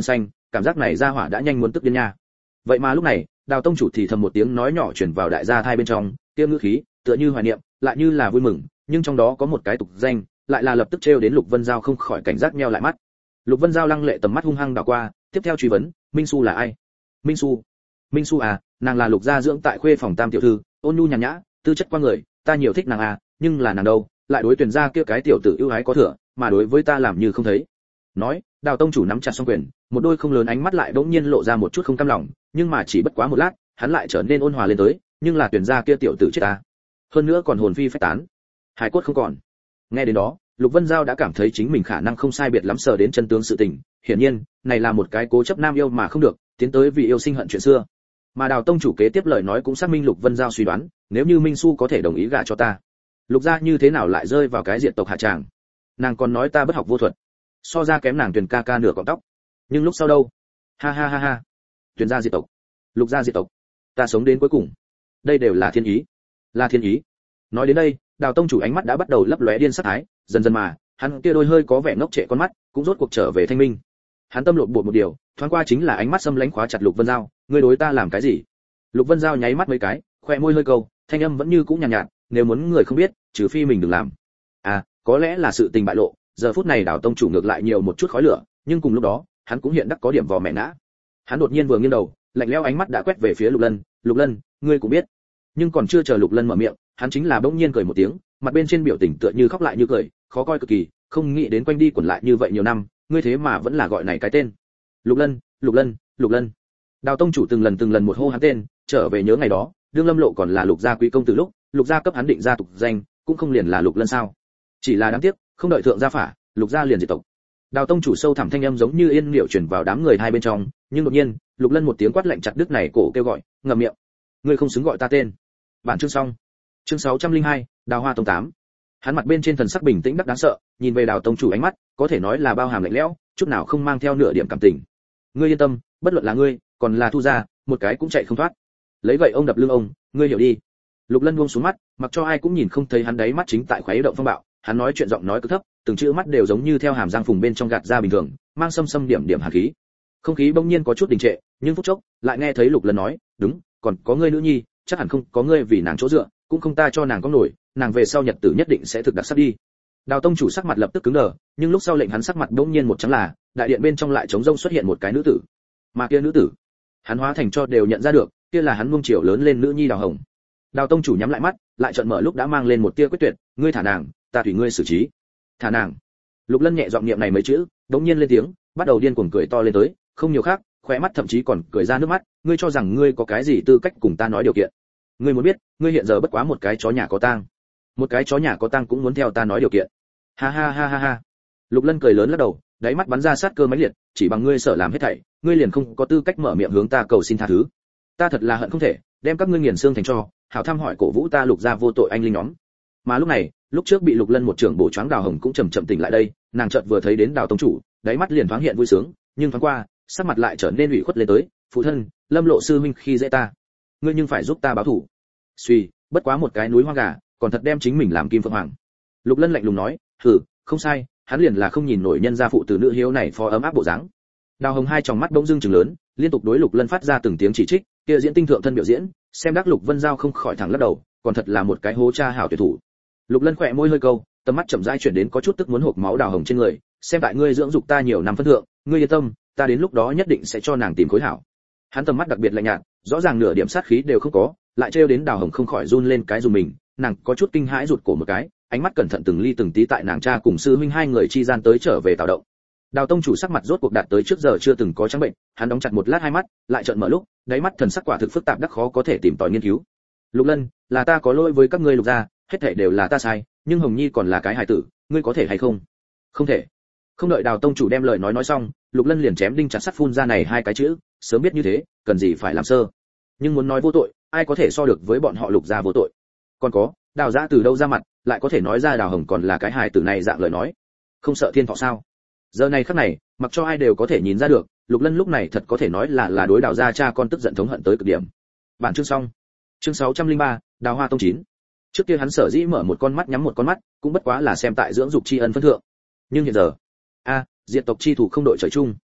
cảm giác này ra hỏa đã nhanh muốn tức điên nha. Vậy mà lúc này, Đào tông chủ thì thầm một tiếng nói nhỏ truyền vào đại gia thai bên trong, kia ngữ khí, tựa như hoài niệm, lại như là vui mừng, nhưng trong đó có một cái tục danh, lại là lập tức trêu đến Lục Vân Giao không khỏi cảnh giác nheo lại mắt. Lục Vân Giao lăng lệ tầm mắt hung hăng đảo qua, tiếp theo truy vấn, Minh Su là ai? Minh Su? Minh Su à, nàng là Lục gia dưỡng tại khuê phòng tam tiểu thư, ôn nhu nhàn nhã, tư chất qua người, ta nhiều thích nàng à, nhưng là nàng đâu, lại đối tuyển gia kia cái tiểu tử ưu ái có thừa, mà đối với ta làm như không thấy. Nói, Đào tông chủ nắm chặt song quyền, một đôi không lớn ánh mắt lại bỗng nhiên lộ ra một chút không cam lòng, nhưng mà chỉ bất quá một lát, hắn lại trở nên ôn hòa lên tới, nhưng là tuyển gia kia tiểu tử chết ta, hơn nữa còn hồn phi phách tán, hải cốt không còn. Nghe đến đó, Lục Vân Giao đã cảm thấy chính mình khả năng không sai biệt lắm sờ đến chân tướng sự tình, hiển nhiên, này là một cái cố chấp nam yêu mà không được, tiến tới vì yêu sinh hận chuyện xưa. Mà Đào tông chủ kế tiếp lời nói cũng xác minh Lục Vân Giao suy đoán, nếu như Minh Su có thể đồng ý gả cho ta, Lục gia như thế nào lại rơi vào cái diện tộc hạ tràng? Nàng còn nói ta bất học vô thuật, so ra kém nàng Tuyền ca ca nửa cọng tóc. Nhưng lúc sau đâu? Ha ha ha ha. Tuyền gia diệt tộc, Lục gia diệt tộc, ta sống đến cuối cùng. Đây đều là thiên ý, là thiên ý. Nói đến đây, Đào tông chủ ánh mắt đã bắt đầu lấp lóe điên sát thái, dần dần mà, hắn kia đôi hơi có vẻ ngốc trệ con mắt, cũng rốt cuộc trở về thanh minh. Hắn tâm lộn bột một điều, thoáng qua chính là ánh mắt xâm lánh khóa chặt Lục Vân Giao, ngươi đối ta làm cái gì? Lục Vân Giao nháy mắt mấy cái, khoe môi hơi câu, thanh âm vẫn như cũ nhàn nhạt, nhạt, nếu muốn người không biết, trừ phi mình đừng làm. À, có lẽ là sự tình bại lộ, giờ phút này Đào tông chủ ngược lại nhiều một chút khói lửa, nhưng cùng lúc đó, hắn cũng hiện đắc có điểm vò mẹ ngã. Hắn đột nhiên vừa nghiêng đầu, lạnh lẽo ánh mắt đã quét về phía Lục Lân, "Lục Lân, ngươi cũng biết." Nhưng còn chưa chờ Lục Lân mở miệng, hắn chính là bỗng nhiên cười một tiếng, mặt bên trên biểu tình tựa như khóc lại như cười, khó coi cực kỳ, không nghĩ đến quanh đi quẩn lại như vậy nhiều năm, ngươi thế mà vẫn là gọi này cái tên. Lục Lân, Lục Lân, Lục Lân. Đào tông chủ từng lần từng lần một hô hắn tên, trở về nhớ ngày đó, đương Lâm Lộ còn là Lục gia quý công tử lúc, Lục gia cấp hắn định ra tục danh, cũng không liền là Lục Lân sao? Chỉ là đáng tiếc, không đợi thượng gia phả, Lục gia liền diệt tộc. Đào tông chủ sâu thẳm thanh âm giống như yên liệu truyền vào đám người hai bên trong, nhưng đột nhiên, Lục Lân một tiếng quát lạnh chặt đứt này cổ kêu gọi, ngậm miệng. Ngươi không xứng gọi ta tên. Bản chương xong. Chương sáu trăm linh hai, Đào Hoa tông tám. Hắn mặt bên trên thần sắc bình tĩnh đắc đáng sợ, nhìn về Đào tông chủ ánh mắt, có thể nói là bao hàm lạnh lẽo, chút nào không mang theo nửa điểm cảm tình. Ngươi yên tâm, bất luận là ngươi, còn là Thu gia, một cái cũng chạy không thoát. Lấy gậy ông đập lưng ông, ngươi hiểu đi. Lục Lân buông xuống mắt, mặc cho ai cũng nhìn không thấy hắn đáy mắt chính tại khuấy động phong bạo, hắn nói chuyện giọng nói cực thấp, từng chữ mắt đều giống như theo hàm răng phùng bên trong gạt ra bình thường, mang xâm xâm điểm điểm hàn khí. Không khí bỗng nhiên có chút đình trệ, nhưng phút chốc, lại nghe thấy Lục Lân nói, "Đúng, còn có ngươi nữ nhi, chắc hẳn không có ngươi vì nàng chỗ dựa, cũng không ta cho nàng có nổi, nàng về sau nhật tử nhất định sẽ thực đặc sắc đi." Đào tông chủ sắc mặt lập tức cứng đờ, nhưng lúc sau lệnh hắn sắc mặt bỗng nhiên một trắng là, đại điện bên trong lại trống rông xuất hiện một cái nữ tử. Mà kia nữ tử, hắn hóa thành cho đều nhận ra được, kia là hắn nuông chiều lớn lên nữ nhi Đào Hồng. Đào tông chủ nhắm lại mắt, lại trợn mở lúc đã mang lên một tia quyết tuyệt, "Ngươi thả nàng, ta tùy ngươi xử trí." Thả nàng. Lục Lân nhẹ giọng niệm này mấy chữ, đống nhiên lên tiếng, bắt đầu điên cuồng cười to lên tới, không nhiều khác, khóe mắt thậm chí còn cười ra nước mắt, "Ngươi cho rằng ngươi có cái gì tư cách cùng ta nói điều kiện? Ngươi muốn biết, ngươi hiện giờ bất quá một cái chó nhà có tang. Một cái chó nhà có tang cũng muốn theo ta nói điều kiện." Ha ha ha ha ha. Lục Lân cười lớn lắc đầu, đáy mắt bắn ra sát cơ mãnh liệt, "Chỉ bằng ngươi sở làm hết thảy, ngươi liền không có tư cách mở miệng hướng ta cầu xin tha thứ. Ta thật là hận không thể đem các ngươi nghiền xương thành tro, hảo thăm hỏi cổ vũ ta Lục gia vô tội anh linh nhóm." Mà lúc này, lúc trước bị Lục Lân một trưởng bổ choáng Đào Hồng cũng chậm chậm tỉnh lại đây, nàng chợt vừa thấy đến Đào tông chủ, đáy mắt liền thoáng hiện vui sướng, nhưng thoáng qua, sắc mặt lại trở nên ủy khuất lên tới, "Phụ thân, Lâm Lộ sư huynh khi dễ ta, ngươi nhưng phải giúp ta báo thù." Suy, bất quá một cái núi hoang gà, còn thật đem chính mình làm kim phượng hoàng. Lục Lân lạnh lùng nói, "Hừ, không sai, hắn liền là không nhìn nổi nhân gia phụ tử nữ hiếu này phó ấm áp bộ dáng." Đào Hồng hai tròng mắt bỗng dưng trừng lớn, liên tục đối Lục Lân phát ra từng tiếng chỉ trích, kia diễn tinh thượng thân biểu diễn, xem đắc Lục Vân Giao không khỏi thẳng lắc đầu, còn thật là một cái hố cha hảo tuyệt thủ. Lục Lân khỏe môi hơi câu, tầm mắt chậm rãi chuyển đến có chút tức muốn hộc máu Đào Hồng trên người, xem tại ngươi dưỡng dục ta nhiều năm phân thượng, ngươi yên tâm, ta đến lúc đó nhất định sẽ cho nàng tìm khối hảo. Hắn tầm mắt đặc biệt lạnh nhạt, rõ ràng nửa điểm sát khí đều không có, lại trêu đến Đào Hồng không khỏi run lên cái dùng mình, nàng có chút kinh hãi rụt cổ một cái, ánh mắt cẩn thận từng ly từng tí tại nàng cha cùng sư huynh hai người chi gian tới trở về tạo động. Đào tông chủ sắc mặt rốt cuộc đạt tới trước giờ chưa từng có trắng bệnh, hắn đóng chặt một lát hai mắt, lại trợn mở lúc, đáy mắt thần sắc quả thực phức tạp đắc khó có thể tìm tòi nghiên cứu. "Lục Lân, là ta có lỗi với các ngươi Lục gia, hết thảy đều là ta sai, nhưng Hồng Nhi còn là cái hài tử, ngươi có thể hay không?" "Không thể." Không đợi Đào tông chủ đem lời nói nói xong, Lục Lân liền chém đinh chặt sắt phun ra này hai cái chữ, sớm biết như thế, cần gì phải làm sơ. Nhưng muốn nói vô tội, ai có thể so được với bọn họ Lục gia vô tội. Còn có, Đào gia từ đâu ra mặt, lại có thể nói ra Đào Hồng còn là cái hài tử này dạng lời nói. Không sợ thiên thọ sao? Giờ này khắc này, mặc cho ai đều có thể nhìn ra được, Lục Lân lúc này thật có thể nói là là đối Đào gia cha con tức giận thống hận tới cực điểm. Bản chương xong. Chương sáu trăm linh ba, Đào Hoa tông chín. Trước kia hắn sở dĩ mở một con mắt nhắm một con mắt, cũng bất quá là xem tại dưỡng dục tri ân phân thượng. Nhưng hiện giờ, a, diệt tộc chi thủ không đội trời chung.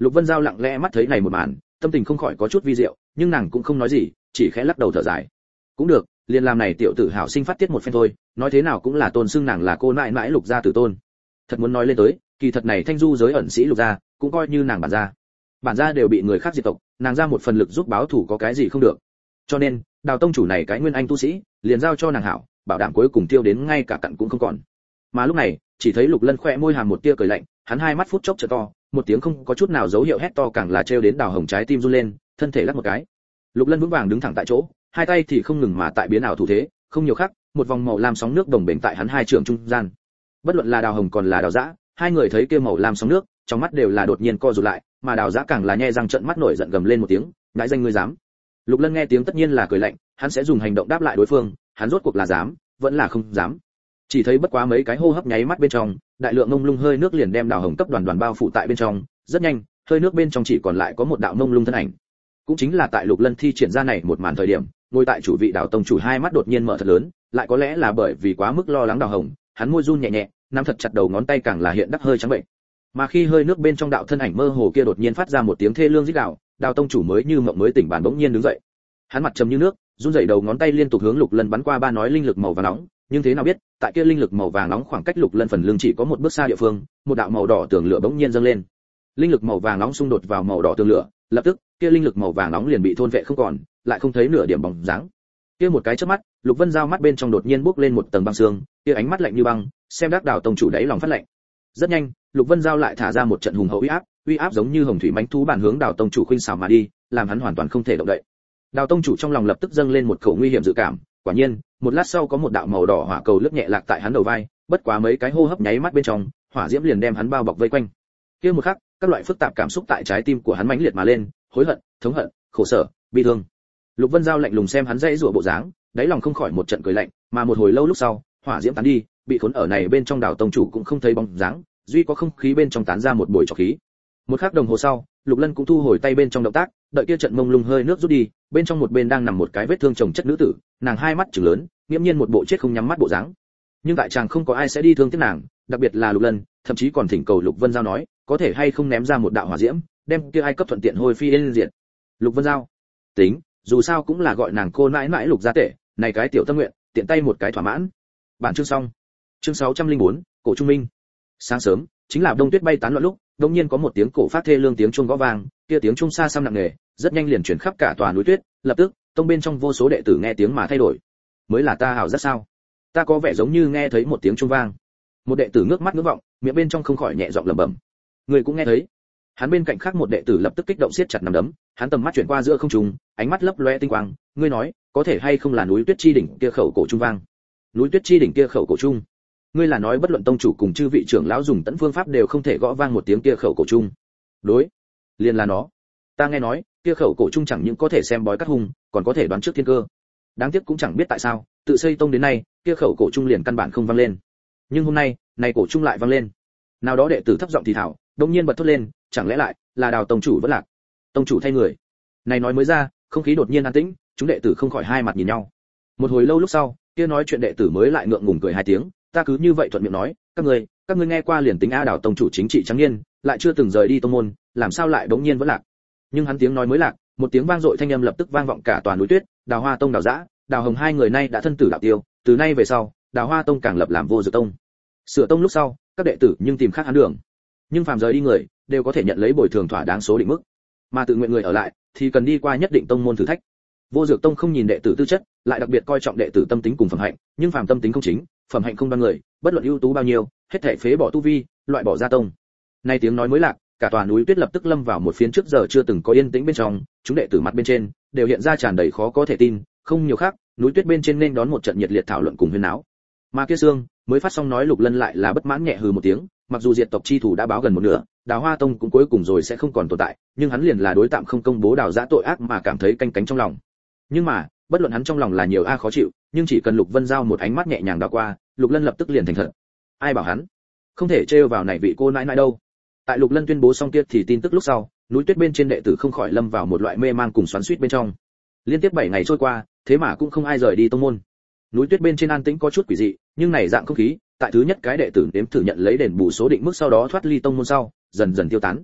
Lục Vân Giao lặng lẽ mắt thấy này một màn, tâm tình không khỏi có chút vi diệu, nhưng nàng cũng không nói gì, chỉ khẽ lắc đầu thở dài. Cũng được, liền làm này tiểu tử hảo sinh phát tiết một phen thôi, nói thế nào cũng là tôn xưng nàng là cô nãi nãi Lục gia tử tôn. Thật muốn nói lên tới, kỳ thật này Thanh Du giới ẩn sĩ Lục gia, cũng coi như nàng bản gia. Bản gia đều bị người khác diệt tộc, nàng ra một phần lực giúp báo thù có cái gì không được. Cho nên, Đào tông chủ này cái nguyên anh tu sĩ, liền giao cho nàng hảo, bảo đảm cuối cùng tiêu đến ngay cả cặn cũng không còn. Mà lúc này, chỉ thấy Lục Lân khẽ môi hàm một tia cười lạnh, hắn hai mắt phút chốc trợ to, một tiếng không có chút nào dấu hiệu hét to càng là trêu đến Đào Hồng trái tim run lên, thân thể lắc một cái. Lục Lân vững vàng đứng thẳng tại chỗ, hai tay thì không ngừng mà tại biến ảo thủ thế, không nhiều khác, một vòng màu lam sóng nước đồng bền tại hắn hai trượng trung gian. Bất luận là Đào Hồng còn là Đào Dã, hai người thấy kia màu lam sóng nước, trong mắt đều là đột nhiên co rụt lại, mà Đào Dã càng là nhe răng trợn mắt nổi giận gầm lên một tiếng, ngãi danh ngươi dám. Lục Lân nghe tiếng tất nhiên là cười lạnh, hắn sẽ dùng hành động đáp lại đối phương, hắn rốt cuộc là dám, vẫn là không dám. Chỉ thấy bất quá mấy cái hô hấp nháy mắt bên trong, đại lượng ngông lung hơi nước liền đem Đào Hồng cấp đoàn đoàn bao phủ tại bên trong, rất nhanh, hơi nước bên trong chỉ còn lại có một đạo ngông lung thân ảnh. Cũng chính là tại Lục Lân thi triển ra này một màn thời điểm, ngồi tại chủ vị Đào tông chủ hai mắt đột nhiên mở thật lớn, lại có lẽ là bởi vì quá mức lo lắng Đào Hồng, hắn môi run nhẹ nhẹ, nắm thật chặt đầu ngón tay càng là hiện đắc hơi trắng bệnh. Mà khi hơi nước bên trong đạo thân ảnh mơ hồ kia đột nhiên phát ra một tiếng thê lương rít gào, Đào tông chủ mới như mộng mới tỉnh bản bỗng nhiên đứng dậy. Hắn mặt trầm như nước, run rẩy đầu ngón tay liên tục hướng Lục Lân bắn qua ba nói linh lực màu vàng nóng, nhưng thế nào biết, tại kia linh lực màu vàng nóng khoảng cách Lục Lân phần lưng chỉ có một bước xa địa phương, một đạo màu đỏ tường lửa bỗng nhiên dâng lên. Linh lực màu vàng nóng xung đột vào màu đỏ tường lửa, lập tức, kia linh lực màu vàng nóng liền bị thôn vệ không còn, lại không thấy nửa điểm bóng dáng. Kia một cái chớp mắt, Lục Vân Giao mắt bên trong đột nhiên bốc lên một tầng băng sương, kia ánh mắt lạnh như băng, xem Đắc Đào tông chủ đáy lòng phát lạnh. Rất nhanh, Lục Vân Giao lại thả ra một trận hùng hậu uy áp, uy áp giống như hồng thủy mãnh thú bản hướng Đào tông chủ khuynh xảo mà đi, làm hắn hoàn toàn không thể động đậy. Đào tông chủ trong lòng lập tức dâng lên một khẩu nguy hiểm dự cảm, quả nhiên, một lát sau có một đạo màu đỏ hỏa cầu lướt nhẹ lạc tại hắn đầu vai, bất quá mấy cái hô hấp nháy mắt bên trong, hỏa diễm liền đem hắn bao bọc vây quanh. Kia một khắc, các loại phức tạp cảm xúc tại trái tim của hắn mãnh liệt mà lên, hối hận, thống hận, khổ sở, bi thương. Lục Vân Giao lạnh lùng xem hắn dãy rủa bộ dáng, đáy lòng không khỏi một trận cười lạnh, mà một hồi lâu lúc sau, hỏa diễm tán đi, bị khốn ở này bên trong Đào tông chủ cũng không thấy bóng dáng, duy có không khí bên trong tán ra một bụi trọc khí. Một khắc đồng hồ sau, Lục Lân cũng thu hồi tay bên trong động tác, đợi kia trận mông lung hơi nước rút đi, bên trong một bên đang nằm một cái vết thương chồng chất nữ tử, nàng hai mắt trừng lớn, nghiêm nhiên một bộ chết không nhắm mắt bộ dáng. Nhưng tại chàng không có ai sẽ đi thương tiếc nàng, đặc biệt là Lục Lân, thậm chí còn thỉnh cầu Lục Vân Giao nói, có thể hay không ném ra một đạo hỏa diễm, đem kia ai cấp thuận tiện hồi phi lên diện. Lục Vân Giao, tính, dù sao cũng là gọi nàng cô nãi nãi Lục gia tể, này cái tiểu tâm nguyện, tiện tay một cái thỏa mãn. Bản chương xong. Chương sáu trăm linh bốn, Cổ Trung Minh. Sáng sớm, chính là đông tuyết bay tán loạn lúc, đột nhiên có một tiếng cổ phát thê lương tiếng chuông gõ vang, kia tiếng chuông xa xăm nặng nề, rất nhanh liền truyền khắp cả tòa núi tuyết, lập tức, tông bên trong vô số đệ tử nghe tiếng mà thay đổi. Mới là ta hảo rất sao? Ta có vẻ giống như nghe thấy một tiếng chuông vang. Một đệ tử ngước mắt ngước vọng, miệng bên trong không khỏi nhẹ giọng lẩm bẩm. Người cũng nghe thấy. Hắn bên cạnh khác một đệ tử lập tức kích động siết chặt nắm đấm, hắn tầm mắt chuyển qua giữa không trung, ánh mắt lấp loe tinh quang, ngươi nói, có thể hay không là núi tuyết chi đỉnh kia khẩu cổ trung vang? Núi tuyết chi đỉnh kia khẩu cổ trung? Ngươi là nói bất luận tông chủ cùng chư vị trưởng lão dùng tận phương pháp đều không thể gõ vang một tiếng kia khẩu cổ trung? Đối, liền là nó. Ta nghe nói, kia khẩu cổ trung chẳng những có thể xem bói cắt hung, còn có thể đoán trước thiên cơ. Đáng tiếc cũng chẳng biết tại sao, tự xây tông đến nay, kia khẩu cổ trung liền căn bản không vang lên. Nhưng hôm nay, này cổ trung lại vang lên. Nào đó đệ tử thấp giọng thì thào, đột nhiên bật thốt lên, chẳng lẽ lại là Đào tông chủ vẫn lạc? Tông chủ thay người. Này nói mới ra, không khí đột nhiên an tĩnh, chúng đệ tử không khỏi hai mặt nhìn nhau. Một hồi lâu lúc sau, kia nói chuyện đệ tử mới lại ngượng ngùng cười hai tiếng, ta cứ như vậy thuận miệng nói, các ngươi, các ngươi nghe qua liền tính a Đào tông chủ chính trị trắng niên, lại chưa từng rời đi tông môn, làm sao lại bỗng nhiên vẫn lạc? Nhưng hắn tiếng nói mới lạc, một tiếng vang dội thanh âm lập tức vang vọng cả toàn núi tuyết, Đào Hoa tông Đào Dã, Đào Hồng hai người nay đã thân tử đạo tiêu, từ nay về sau, Đào Hoa tông càng lập làm Vô Dược tông. Sửa tông lúc sau, các đệ tử nhưng tìm khác hắn đường. Nhưng phàm rời đi người, đều có thể nhận lấy bồi thường thỏa đáng số định mức. Mà tự nguyện người ở lại, thì cần đi qua nhất định tông môn thử thách. Vô Dược tông không nhìn đệ tử tư chất, lại đặc biệt coi trọng đệ tử tâm tính cùng phẩm hạnh, nhưng phàm tâm tính không chính, phẩm hạnh không đoan người, bất luận ưu tú bao nhiêu, hết thảy phế bỏ tu vi, loại bỏ gia tông. Nay tiếng nói mới lạc, cả tòa núi tuyết lập tức lâm vào một phiến trước giờ chưa từng có yên tĩnh bên trong, chúng đệ tử mặt bên trên đều hiện ra tràn đầy khó có thể tin, không nhiều khác, núi tuyết bên trên nên đón một trận nhiệt liệt thảo luận cùng huyên náo. Mà kia xương mới phát xong nói Lục Lân lại là bất mãn nhẹ hừ một tiếng, mặc dù diệt tộc chi thủ đã báo gần một nửa, Đào Hoa tông cũng cuối cùng rồi sẽ không còn tồn tại, nhưng hắn liền là đối tạm không công bố Đào Dã tội ác mà cảm thấy canh cánh trong lòng. Nhưng mà, bất luận hắn trong lòng là nhiều a khó chịu, nhưng chỉ cần Lục Vân Giao một ánh mắt nhẹ nhàng đảo qua, Lục Lân lập tức liền thành thật. Ai bảo hắn không thể trêu vào này vị cô nãi nãi đâu. Tại Lục Lân tuyên bố xong tiết thì tin tức lúc sau, núi tuyết bên trên đệ tử không khỏi lâm vào một loại mê mang cùng xoắn xuýt bên trong. Liên tiếp bảy ngày trôi qua, thế mà cũng không ai rời đi tông môn. Núi tuyết bên trên an tĩnh có chút quỷ dị, nhưng này dạng không khí, tại thứ nhất cái đệ tử nếm thử nhận lấy đền bù số định mức sau đó thoát ly tông môn sau, dần dần tiêu tán.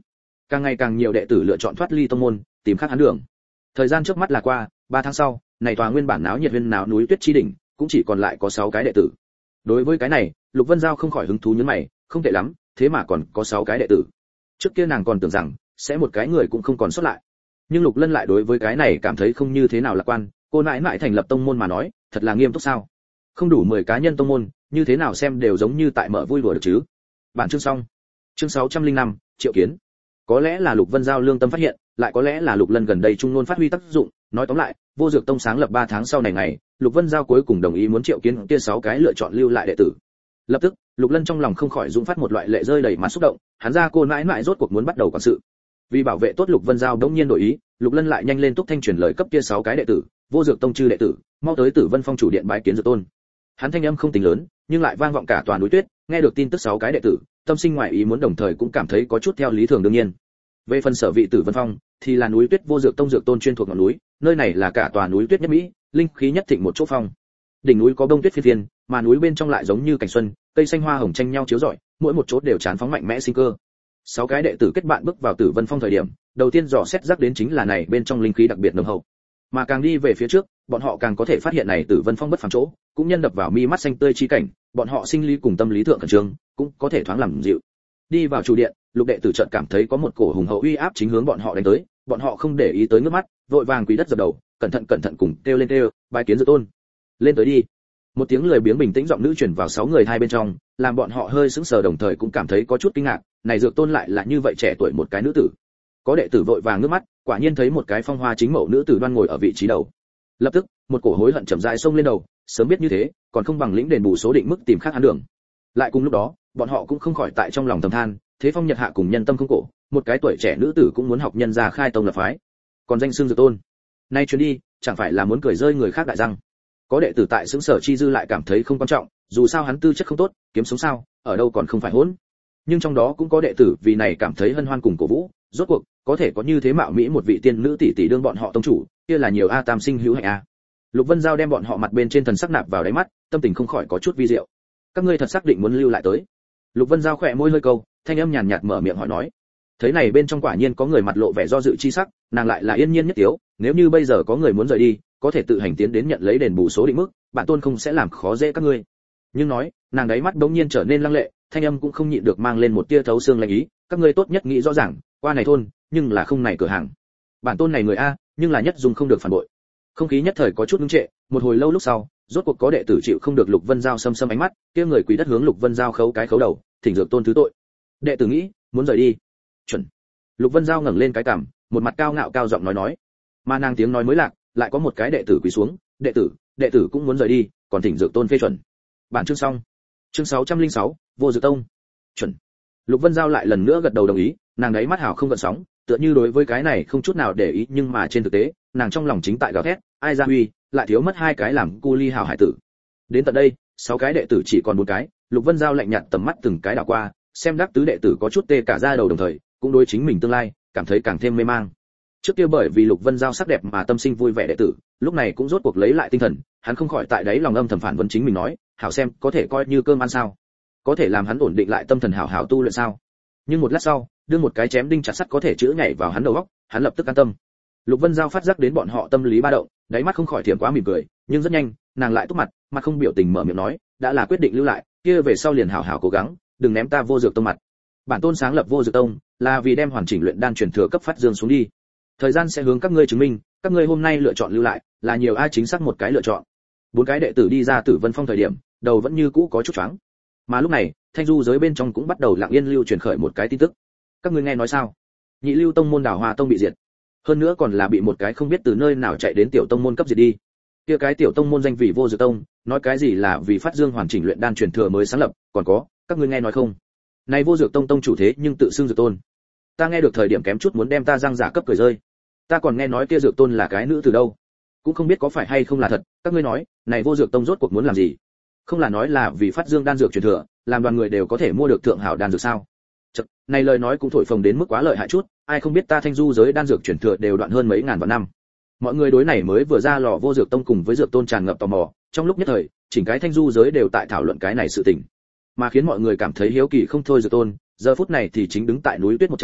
càng ngày càng nhiều đệ tử lựa chọn thoát ly tông môn, tìm khác hắn đường. Thời gian trước mắt là qua, ba tháng sau, này tòa nguyên bản náo nhiệt huyên náo núi tuyết chi đỉnh, cũng chỉ còn lại có sáu cái đệ tử. Đối với cái này, Lục Vân Giao không khỏi hứng thú nhướng mày, không tệ lắm, thế mà còn có sáu cái đệ tử. Trước kia nàng còn tưởng rằng sẽ một cái người cũng không còn sót lại. Nhưng Lục Lân lại đối với cái này cảm thấy không như thế nào lạc quan, cô nãi nãi thành lập tông môn mà nói, thật là nghiêm túc sao? Không đủ mười cá nhân tông môn, như thế nào xem đều giống như tại mở vui đùa được chứ. Bản chương xong. Chương sáu trăm linh năm, Triệu Kiến. Có lẽ là Lục Vân Giao lương tâm phát hiện, lại có lẽ là Lục Lân gần đây trung luôn phát huy tác dụng, nói tóm lại, Vô Dược Tông sáng lập ba tháng sau này ngày, Lục Vân Giao cuối cùng đồng ý muốn triệu kiến kia sáu cái lựa chọn lưu lại đệ tử. Lập tức, Lục Lân trong lòng không khỏi dũng phát một loại lệ rơi đầy mặt xúc động, hắn ra cô nãi nãi rốt cuộc muốn bắt đầu quản sự. Vì bảo vệ tốt Lục Vân Giao đống nhiên đổi ý, Lục Lân lại nhanh lên túc thanh truyền lời cấp kia sáu cái đệ tử, Vô Dược Tông chư đệ tử, mau tới Tử Vân Phong chủ điện bái kiến Dược Tôn. Hắn thanh âm không tính lớn, nhưng lại vang vọng cả toàn núi tuyết, nghe được tin tức sáu cái đệ tử, tâm sinh ngoại ý muốn đồng thời cũng cảm thấy có chút theo lý thường đương nhiên. Về phần sở vị Tử Vân Phong, thì là núi tuyết Vô Dược Tông Dược Tôn chuyên thuộc ngọn núi, nơi này là cả tòa núi tuyết nhất mỹ, linh khí nhất thịnh một chỗ phong. Đỉnh núi có bông tuyết phi phiên, mà núi bên trong lại giống như cảnh xuân, cây xanh hoa hồng tranh nhau chiếu rọi, mỗi một chỗ đều tràn phóng mạnh mẽ sinh cơ. Sáu cái đệ tử kết bạn bước vào Tử Vân Phong thời điểm, đầu tiên dò xét rắc đến chính là này bên trong linh khí đặc biệt nồng hậu. Mà càng đi về phía trước, bọn họ càng có thể phát hiện này Tử Vân Phong bất phàm chỗ, cũng nhân đập vào mi mắt xanh tươi chi cảnh, bọn họ sinh lý cùng tâm lý thượng khẩn trương, cũng có thể thoáng làm dịu. Đi vào chủ điện, Lục đệ tử chợt cảm thấy có một cổ hùng hậu uy áp chính hướng bọn họ đánh tới, bọn họ không để ý tới nước mắt, vội vàng quỳ đất dập đầu, cẩn thận cẩn thận cùng kêu lên kêu, bái kiến Dược Tôn. Lên tới đi. Một tiếng lười biếng bình tĩnh giọng nữ truyền vào sáu người hai bên trong, làm bọn họ hơi sững sờ đồng thời cũng cảm thấy có chút kinh ngạc, này Dược Tôn lại là như vậy trẻ tuổi một cái nữ tử. Có đệ tử vội vàng ngước mắt, quả nhiên thấy một cái phong hoa chính mẫu nữ tử đoan ngồi ở vị trí đầu. Lập tức, một cổ hối hận chậm rãi xông lên đầu, sớm biết như thế, còn không bằng lĩnh đền bù số định mức tìm khác hắn đường. Lại cùng lúc đó, bọn họ cũng không khỏi tại trong lòng thầm than, thế phong nhật hạ cùng nhân tâm không cổ, một cái tuổi trẻ nữ tử cũng muốn học nhân gia khai tông lập phái, còn danh xưng Dược Tôn. Nay chuyến đi, chẳng phải là muốn cười rơi người khác đại răng. Có đệ tử tại xứng sở chi dư lại cảm thấy không quan trọng, dù sao hắn tư chất không tốt, kiếm sống sao, ở đâu còn không phải hỗn. Nhưng trong đó cũng có đệ tử vì này cảm thấy hân hoan cùng cổ vũ, rốt cuộc có thể có như thế mạo mỹ một vị tiên nữ tỷ tỷ đương bọn họ tông chủ, kia là nhiều a tam sinh hữu hạnh a. Lục Vân Giao đem bọn họ mặt bên trên thần sắc nạp vào đáy mắt, tâm tình không khỏi có chút vi diệu. Các ngươi thật xác định muốn lưu lại tới? Lục Vân Giao khẽ môi hơi câu, thanh âm nhàn nhạt mở miệng hỏi nói. Thấy này bên trong quả nhiên có người mặt lộ vẻ do dự chi sắc, nàng lại là yên nhiên nhất tiếu, nếu như bây giờ có người muốn rời đi, có thể tự hành tiến đến nhận lấy đền bù số định mức, bản tôn không sẽ làm khó dễ các ngươi. Nhưng nói, nàng đáy mắt đống nhiên trở nên lăng lệ, thanh âm cũng không nhịn được mang lên một tia thấu xương lạnh ý, các ngươi tốt nhất nghĩ rõ ràng, qua này thôn, nhưng là không này cửa hàng. Bản tôn này người a, nhưng là nhất dùng không được phản bội. Không khí nhất thời có chút ngưng trệ, một hồi lâu lúc sau, rốt cuộc có đệ tử chịu không được Lục Vân Giao xâm xâm ánh mắt, kia người quỳ đất hướng Lục Vân Giao khấu cái khấu đầu, thỉnh Dược Tôn thứ tội. Đệ tử nghĩ, muốn rời đi. Chuẩn. Lục Vân Giao ngẩng lên cái cằm, một mặt cao ngạo cao giọng nói nói. Mà nàng tiếng nói mới lạc, lại có một cái đệ tử quỳ xuống, đệ tử, đệ tử cũng muốn rời đi, còn thỉnh Dược Tôn phê chuẩn. Bản chương xong. Chương sáu trăm linh sáu, Vô Dược Tông. Chuẩn. Lục Vân Giao lại lần nữa gật đầu đồng ý, nàng đấy mắt hào không gợn sóng, tựa như đối với cái này không chút nào để ý, nhưng mà trên thực tế, nàng trong lòng chính tại gào thét, ai ra huy, lại thiếu mất hai cái làm cu ly hào hải tử. Đến tận đây, sáu cái đệ tử chỉ còn bốn cái, Lục Vân Giao lạnh nhạt tầm mắt từng cái đảo qua, xem đắc tứ đệ tử có chút tê cả da đầu đồng thời, cũng đối chính mình tương lai cảm thấy càng thêm mê mang. Trước kia bởi vì Lục Vân Giao sắc đẹp mà tâm sinh vui vẻ đệ tử, lúc này cũng rốt cuộc lấy lại tinh thần, hắn không khỏi tại đấy lòng âm thầm phản vấn chính mình nói, hảo xem, có thể coi như cơm ăn sao? Có thể làm hắn ổn định lại tâm thần hảo hảo tu luyện sao? Nhưng một lát sau, đưa một cái chém đinh chặt sắt có thể chữa nhảy vào hắn đầu óc, hắn lập tức an tâm. Lục Vân Giao phát giác đến bọn họ tâm lý ba động, đáy mắt không khỏi thiểm quá mỉm cười, nhưng rất nhanh, nàng lại túc mặt, mặt không biểu tình mở miệng nói, đã là quyết định lưu lại, kia về sau liền hảo hảo cố gắng, đừng ném ta Vô Dược Tông mặt. Bản tôn sáng lập Vô Dược Tông, là vì đem hoàn chỉnh luyện đan truyền thừa cấp phát dương xuống đi. Thời gian sẽ hướng các ngươi chứng minh, các ngươi hôm nay lựa chọn lưu lại, là nhiều ai chính xác một cái lựa chọn. Bốn cái đệ tử đi ra Tử Vân Phong thời điểm, đầu vẫn như cũ có chút choáng. Mà lúc này, Thanh Du giới bên trong cũng bắt đầu lặng yên lưu truyền khởi một cái tin tức. Các ngươi nghe nói sao? Nhị Lưu Tông môn Đào Hoa Tông bị diệt. Hơn nữa còn là bị một cái không biết từ nơi nào chạy đến tiểu tông môn cấp diệt đi. Kia cái tiểu tông môn danh vị Vô Dược Tông, nói cái gì là vì phát dương hoàn chỉnh luyện đan truyền thừa mới sáng lập, còn có, các ngươi nghe nói không? Này Vô Dược Tông tông chủ thế nhưng tự xưng Dược Tôn. Ta nghe được thời điểm kém chút muốn đem ta răng giả cấp cười rơi. Ta còn nghe nói kia Dược Tôn là cái nữ từ đâu, cũng không biết có phải hay không là thật. Các ngươi nói, này Vô Dược Tông rốt cuộc muốn làm gì? Không là nói là vì phát dương đan dược truyền thừa, làm đoàn người đều có thể mua được thượng hảo đan dược sao? Chật, này lời nói cũng thổi phồng đến mức quá lợi hại chút, ai không biết ta Thanh Du giới đan dược truyền thừa đều đoạn hơn mấy ngàn vạn năm. Mọi người đối này mới vừa ra lò Vô Dược Tông cùng với Dược Tôn tràn ngập tò mò, trong lúc nhất thời, chỉnh cái Thanh Du giới đều tại thảo luận cái này sự tình. Mà khiến mọi người cảm thấy hiếu kỳ không thôi Dược Tôn, giờ phút này thì chính đứng tại núi tuyết một chân,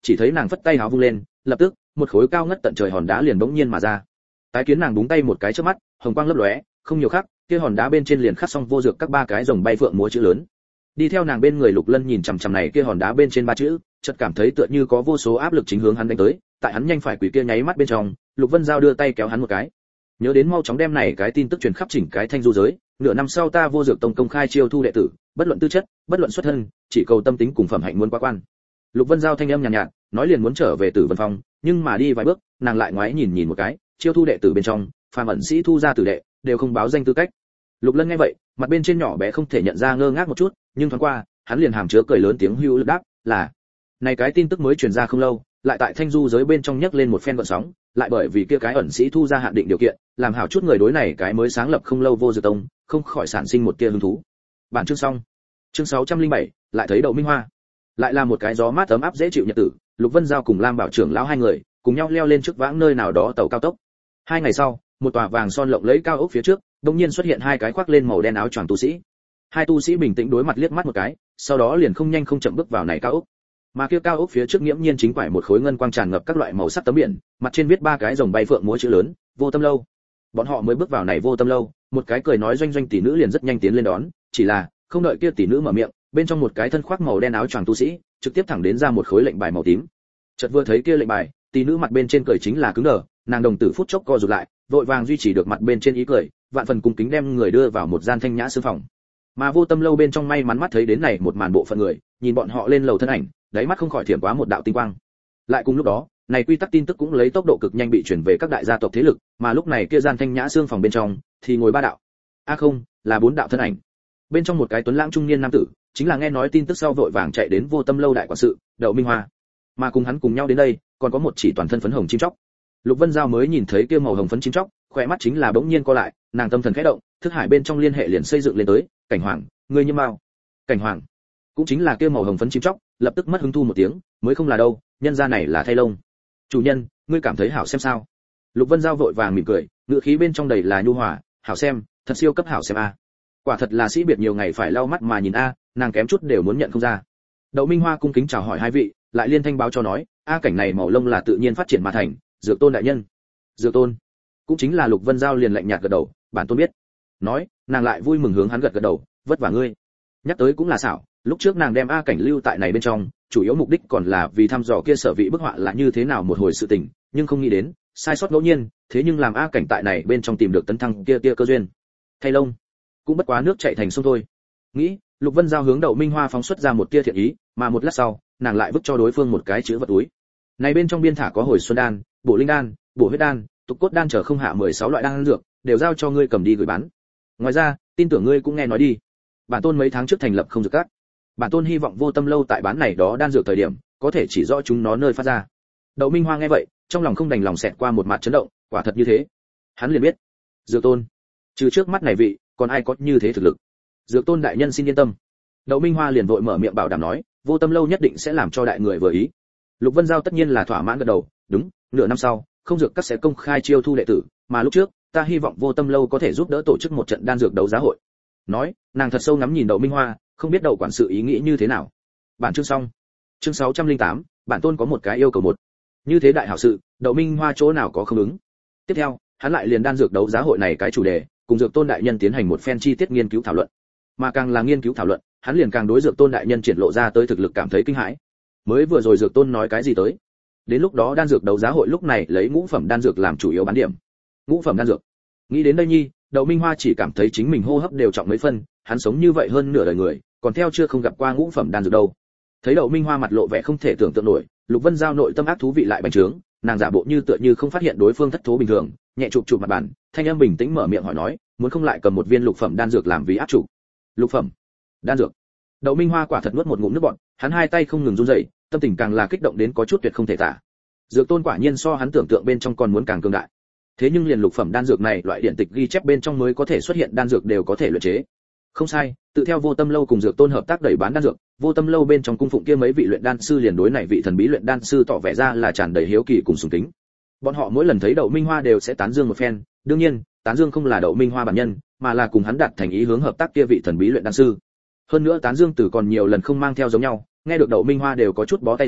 chỉ thấy nàng phất tay háo vung lên, lập tức một khối cao ngất tận trời hòn đá liền bỗng nhiên mà ra. Tái kiến nàng búng tay một cái trước mắt, hồng quang lấp lóe, không nhiều khắc, kia hòn đá bên trên liền khắc xong vô dược các ba cái rồng bay phượng múa chữ lớn. Đi theo nàng bên người Lục Lân nhìn chằm chằm này kia hòn đá bên trên ba chữ, chợt cảm thấy tựa như có vô số áp lực chính hướng hắn đánh tới, tại hắn nhanh phải quỷ kia nháy mắt bên trong, Lục Vân Giao đưa tay kéo hắn một cái. Nhớ đến mau chóng đem này cái tin tức truyền khắp chỉnh cái Thanh Du giới, nửa năm sau ta vô dược tông công khai chiêu thu đệ tử, bất luận tư chất, bất luận xuất thân, chỉ cầu tâm tính cùng phẩm hạnh muốn qua quan. Lục Vân Giao thanh âm nhàn nhạt, nhạt, nói liền muốn trở về Tử Vân Phong, nhưng mà đi vài bước, nàng lại ngoái nhìn nhìn một cái, chiêu thu đệ tử bên trong, phàm ẩn sĩ thu ra tử đệ, đều không báo danh tư cách. Lục Lân nghe vậy, mặt bên trên nhỏ bé không thể nhận ra ngơ ngác một chút, nhưng thoáng qua, hắn liền hàm chứa cười lớn tiếng hữu lực đáp, là này cái tin tức mới truyền ra không lâu, lại tại Thanh Du giới bên trong nhấc lên một phen gợn sóng, lại bởi vì kia cái ẩn sĩ thu ra hạn định điều kiện, làm hảo chút người đối này cái mới sáng lập không lâu vô dược tông, không khỏi sản sinh một tia hứng thú. Bản chương xong. Chương sáu trăm linh bảy, lại thấy Đậu Minh Hoa. Lại là một cái gió mát ấm áp dễ chịu nhật tử, Lục Vân Giao cùng Lam Bảo trưởng lão hai người, cùng nhau leo lên trước vãng nơi nào đó tàu cao tốc. Hai ngày sau, một tòa vàng son lộng lẫy cao ốc phía trước, đột nhiên xuất hiện hai cái khoác lên màu đen áo choàng tu sĩ. Hai tu sĩ bình tĩnh đối mặt liếc mắt một cái, sau đó liền không nhanh không chậm bước vào này cao ốc. Mà kia cao ốc phía trước nghiễm nhiên chính quải một khối ngân quang tràn ngập các loại màu sắc tấm biển, mặt trên viết ba cái rồng bay phượng múa chữ lớn, Vô Tâm lâu. Bọn họ mới bước vào này Vô Tâm lâu, một cái cười nói doanh doanh tỷ nữ liền rất nhanh tiến lên đón, chỉ là không đợi kia tỷ nữ mở miệng, bên trong một cái thân khoác màu đen áo choàng tu sĩ, trực tiếp thẳng đến ra một khối lệnh bài màu tím. Chợt vừa thấy kia lệnh bài, tỷ nữ mặt bên trên cười chính là cứng đờ, nàng đồng tử phút chốc co rụt lại, vội vàng duy trì được mặt bên trên ý cười, vạn phần cung kính đem người đưa vào một gian thanh nhã sư phòng. Mà Vô Tâm lâu bên trong may mắn mắt thấy đến này một màn bộ phận người, nhìn bọn họ lên lầu thân ảnh, đáy mắt không khỏi thiểm quá một đạo tinh quang. Lại cùng lúc đó, này quy tắc tin tức cũng lấy tốc độ cực nhanh bị chuyển về các đại gia tộc thế lực, mà lúc này kia gian thanh nhã xương phòng bên trong thì ngồi ba đạo, a à không, là bốn đạo thân ảnh. Bên trong một cái tuấn lãng trung niên nam tử, chính là nghe nói tin tức sau vội vàng chạy đến Vô Tâm lâu đại quản sự, Đậu Minh Hoa. Mà cùng hắn cùng nhau đến đây, còn có một chỉ toàn thân phấn hồng chim chóc. Lục Vân Giao mới nhìn thấy kia màu hồng phấn chim chóc, khỏe mắt chính là bỗng nhiên co lại, nàng tâm thần khẽ động, thức hải bên trong liên hệ liền xây dựng lên tới, Cảnh Hoàng, ngươi như mau. Cảnh Hoàng, cũng chính là kia màu hồng phấn chim chóc, lập tức mất hứng thu một tiếng, mới không là đâu, nhân gia này là thay lông. Chủ nhân, ngươi cảm thấy hảo xem sao? Lục Vân Giao vội vàng mỉm cười, ngữ khí bên trong đầy là nhu hòa, hảo xem, thật siêu cấp hảo xem a. Quả thật là sĩ biệt nhiều ngày phải lau mắt mà nhìn a, nàng kém chút đều muốn nhận không ra. Đậu Minh Hoa cung kính chào hỏi hai vị, lại liên thanh báo cho nói, a cảnh này màu lông là tự nhiên phát triển mà thành, Dược Tôn đại nhân. Dược Tôn, cũng chính là Lục Vân Giao liền lạnh nhạt gật đầu, bản tôn biết. Nói, nàng lại vui mừng hướng hắn gật gật đầu, vất vả ngươi. Nhắc tới cũng là xảo, lúc trước nàng đem a cảnh lưu tại này bên trong, chủ yếu mục đích còn là vì thăm dò kia sở vị bức họa là như thế nào một hồi sự tình, nhưng không nghĩ đến, sai sót ngẫu nhiên, thế nhưng làm a cảnh tại này bên trong tìm được tấn thăng kia kia cơ duyên. Thay lông, cũng bất quá nước chảy thành sông thôi. Nghĩ, Lục Vân Giao hướng Đậu Minh Hoa phóng xuất ra một tia thiện ý, mà một lát sau, nàng lại vứt cho đối phương một cái chữ vật túi. Này bên trong biên thả có hồi xuân đan, bổ linh đan, bổ huyết đan, tục cốt đan trở không hạ mười sáu loại đan dược, đều giao cho ngươi cầm đi gửi bán. Ngoài ra, tin tưởng ngươi cũng nghe nói đi. Bản tôn mấy tháng trước thành lập không dược các. Bản tôn hy vọng Vô Tâm lâu tại bán này đó đan dược thời điểm, có thể chỉ rõ chúng nó nơi phát ra. Đậu Minh Hoa nghe vậy, trong lòng không đành lòng xẹt qua một mặt chấn động, quả thật như thế. Hắn liền biết, Dược Tôn, trừ trước mắt này vị, còn ai có như thế thực lực. Dược Tôn đại nhân xin yên tâm. Đậu Minh Hoa liền vội mở miệng bảo đảm nói, Vô Tâm lâu nhất định sẽ làm cho đại người vừa ý. Lục Vân Giao tất nhiên là thỏa mãn gật đầu, đúng, nửa năm sau, không dược các sẽ công khai chiêu thu đệ tử, mà lúc trước, ta hy vọng Vô Tâm lâu có thể giúp đỡ tổ chức một trận đan dược đấu giá hội. Nói, nàng thật sâu ngắm nhìn Đậu Minh Hoa, không biết Đậu quản sự ý nghĩ như thế nào. Bản chương xong. Chương sáu trăm linh tám, bản tôn có một cái yêu cầu một. Như thế đại hảo sự, Đậu Minh Hoa chỗ nào có không ứng. Tiếp theo, hắn lại liền đan dược đấu giá hội này cái chủ đề, cùng Dược Tôn đại nhân tiến hành một phen chi tiết nghiên cứu thảo luận. Mà càng là nghiên cứu thảo luận, hắn liền càng đối Dược Tôn đại nhân triển lộ ra tới thực lực cảm thấy kinh hãi. Mới vừa rồi Dược Tôn nói cái gì tới? Đến lúc đó đan dược đấu giá hội lúc này lấy ngũ phẩm đan dược làm chủ yếu bán điểm. Ngũ phẩm đan dược. Nghĩ đến đây nhi, Đậu Minh Hoa chỉ cảm thấy chính mình hô hấp đều trọng mấy phân, hắn sống như vậy hơn nửa đời người, còn theo chưa không gặp qua ngũ phẩm đan dược đâu. Thấy Đậu Minh Hoa mặt lộ vẻ không thể tưởng tượng nổi, Lục Vân Giao nội tâm ác thú vị lại bành trướng, nàng giả bộ như tựa như không phát hiện đối phương thất thố bình thường, nhẹ chụp chụp mặt bàn, thanh âm bình tĩnh mở miệng hỏi nói, muốn không lại cầm một viên lục phẩm đan dược làm ví áp chủ. Lục phẩm đan dược. Đậu Minh Hoa quả thật nuốt một ngụm nước bọt, hắn hai tay không ngừng run rẩy, tâm tình càng là kích động đến có chút tuyệt không thể tả. Dược Tôn quả nhiên so hắn tưởng tượng bên trong còn muốn càng cường đại. Thế nhưng liền lục phẩm đan dược này, loại điển tịch ghi chép bên trong mới có thể xuất hiện đan dược đều có thể luyện chế. Không sai, tự theo Vô Tâm lâu cùng Dược Tôn hợp tác đẩy bán đan dược, Vô Tâm lâu bên trong cung phụng kia mấy vị luyện đan sư liền đối này vị thần bí luyện đan sư tỏ vẻ ra là tràn đầy hiếu kỳ cùng sùng kính. Bọn họ mỗi lần thấy Đậu Minh Hoa đều sẽ tán dương một phen, đương nhiên, tán dương không là Đậu Minh Hoa bản nhân, mà là cùng hắn đặt thành ý hướng hợp tác kia vị thần bí luyện đan sư. Hơn nữa tán dương từ còn nhiều lần không mang theo giống nhau, nghe được Đậu Minh Hoa đều có chút bó tay rồi,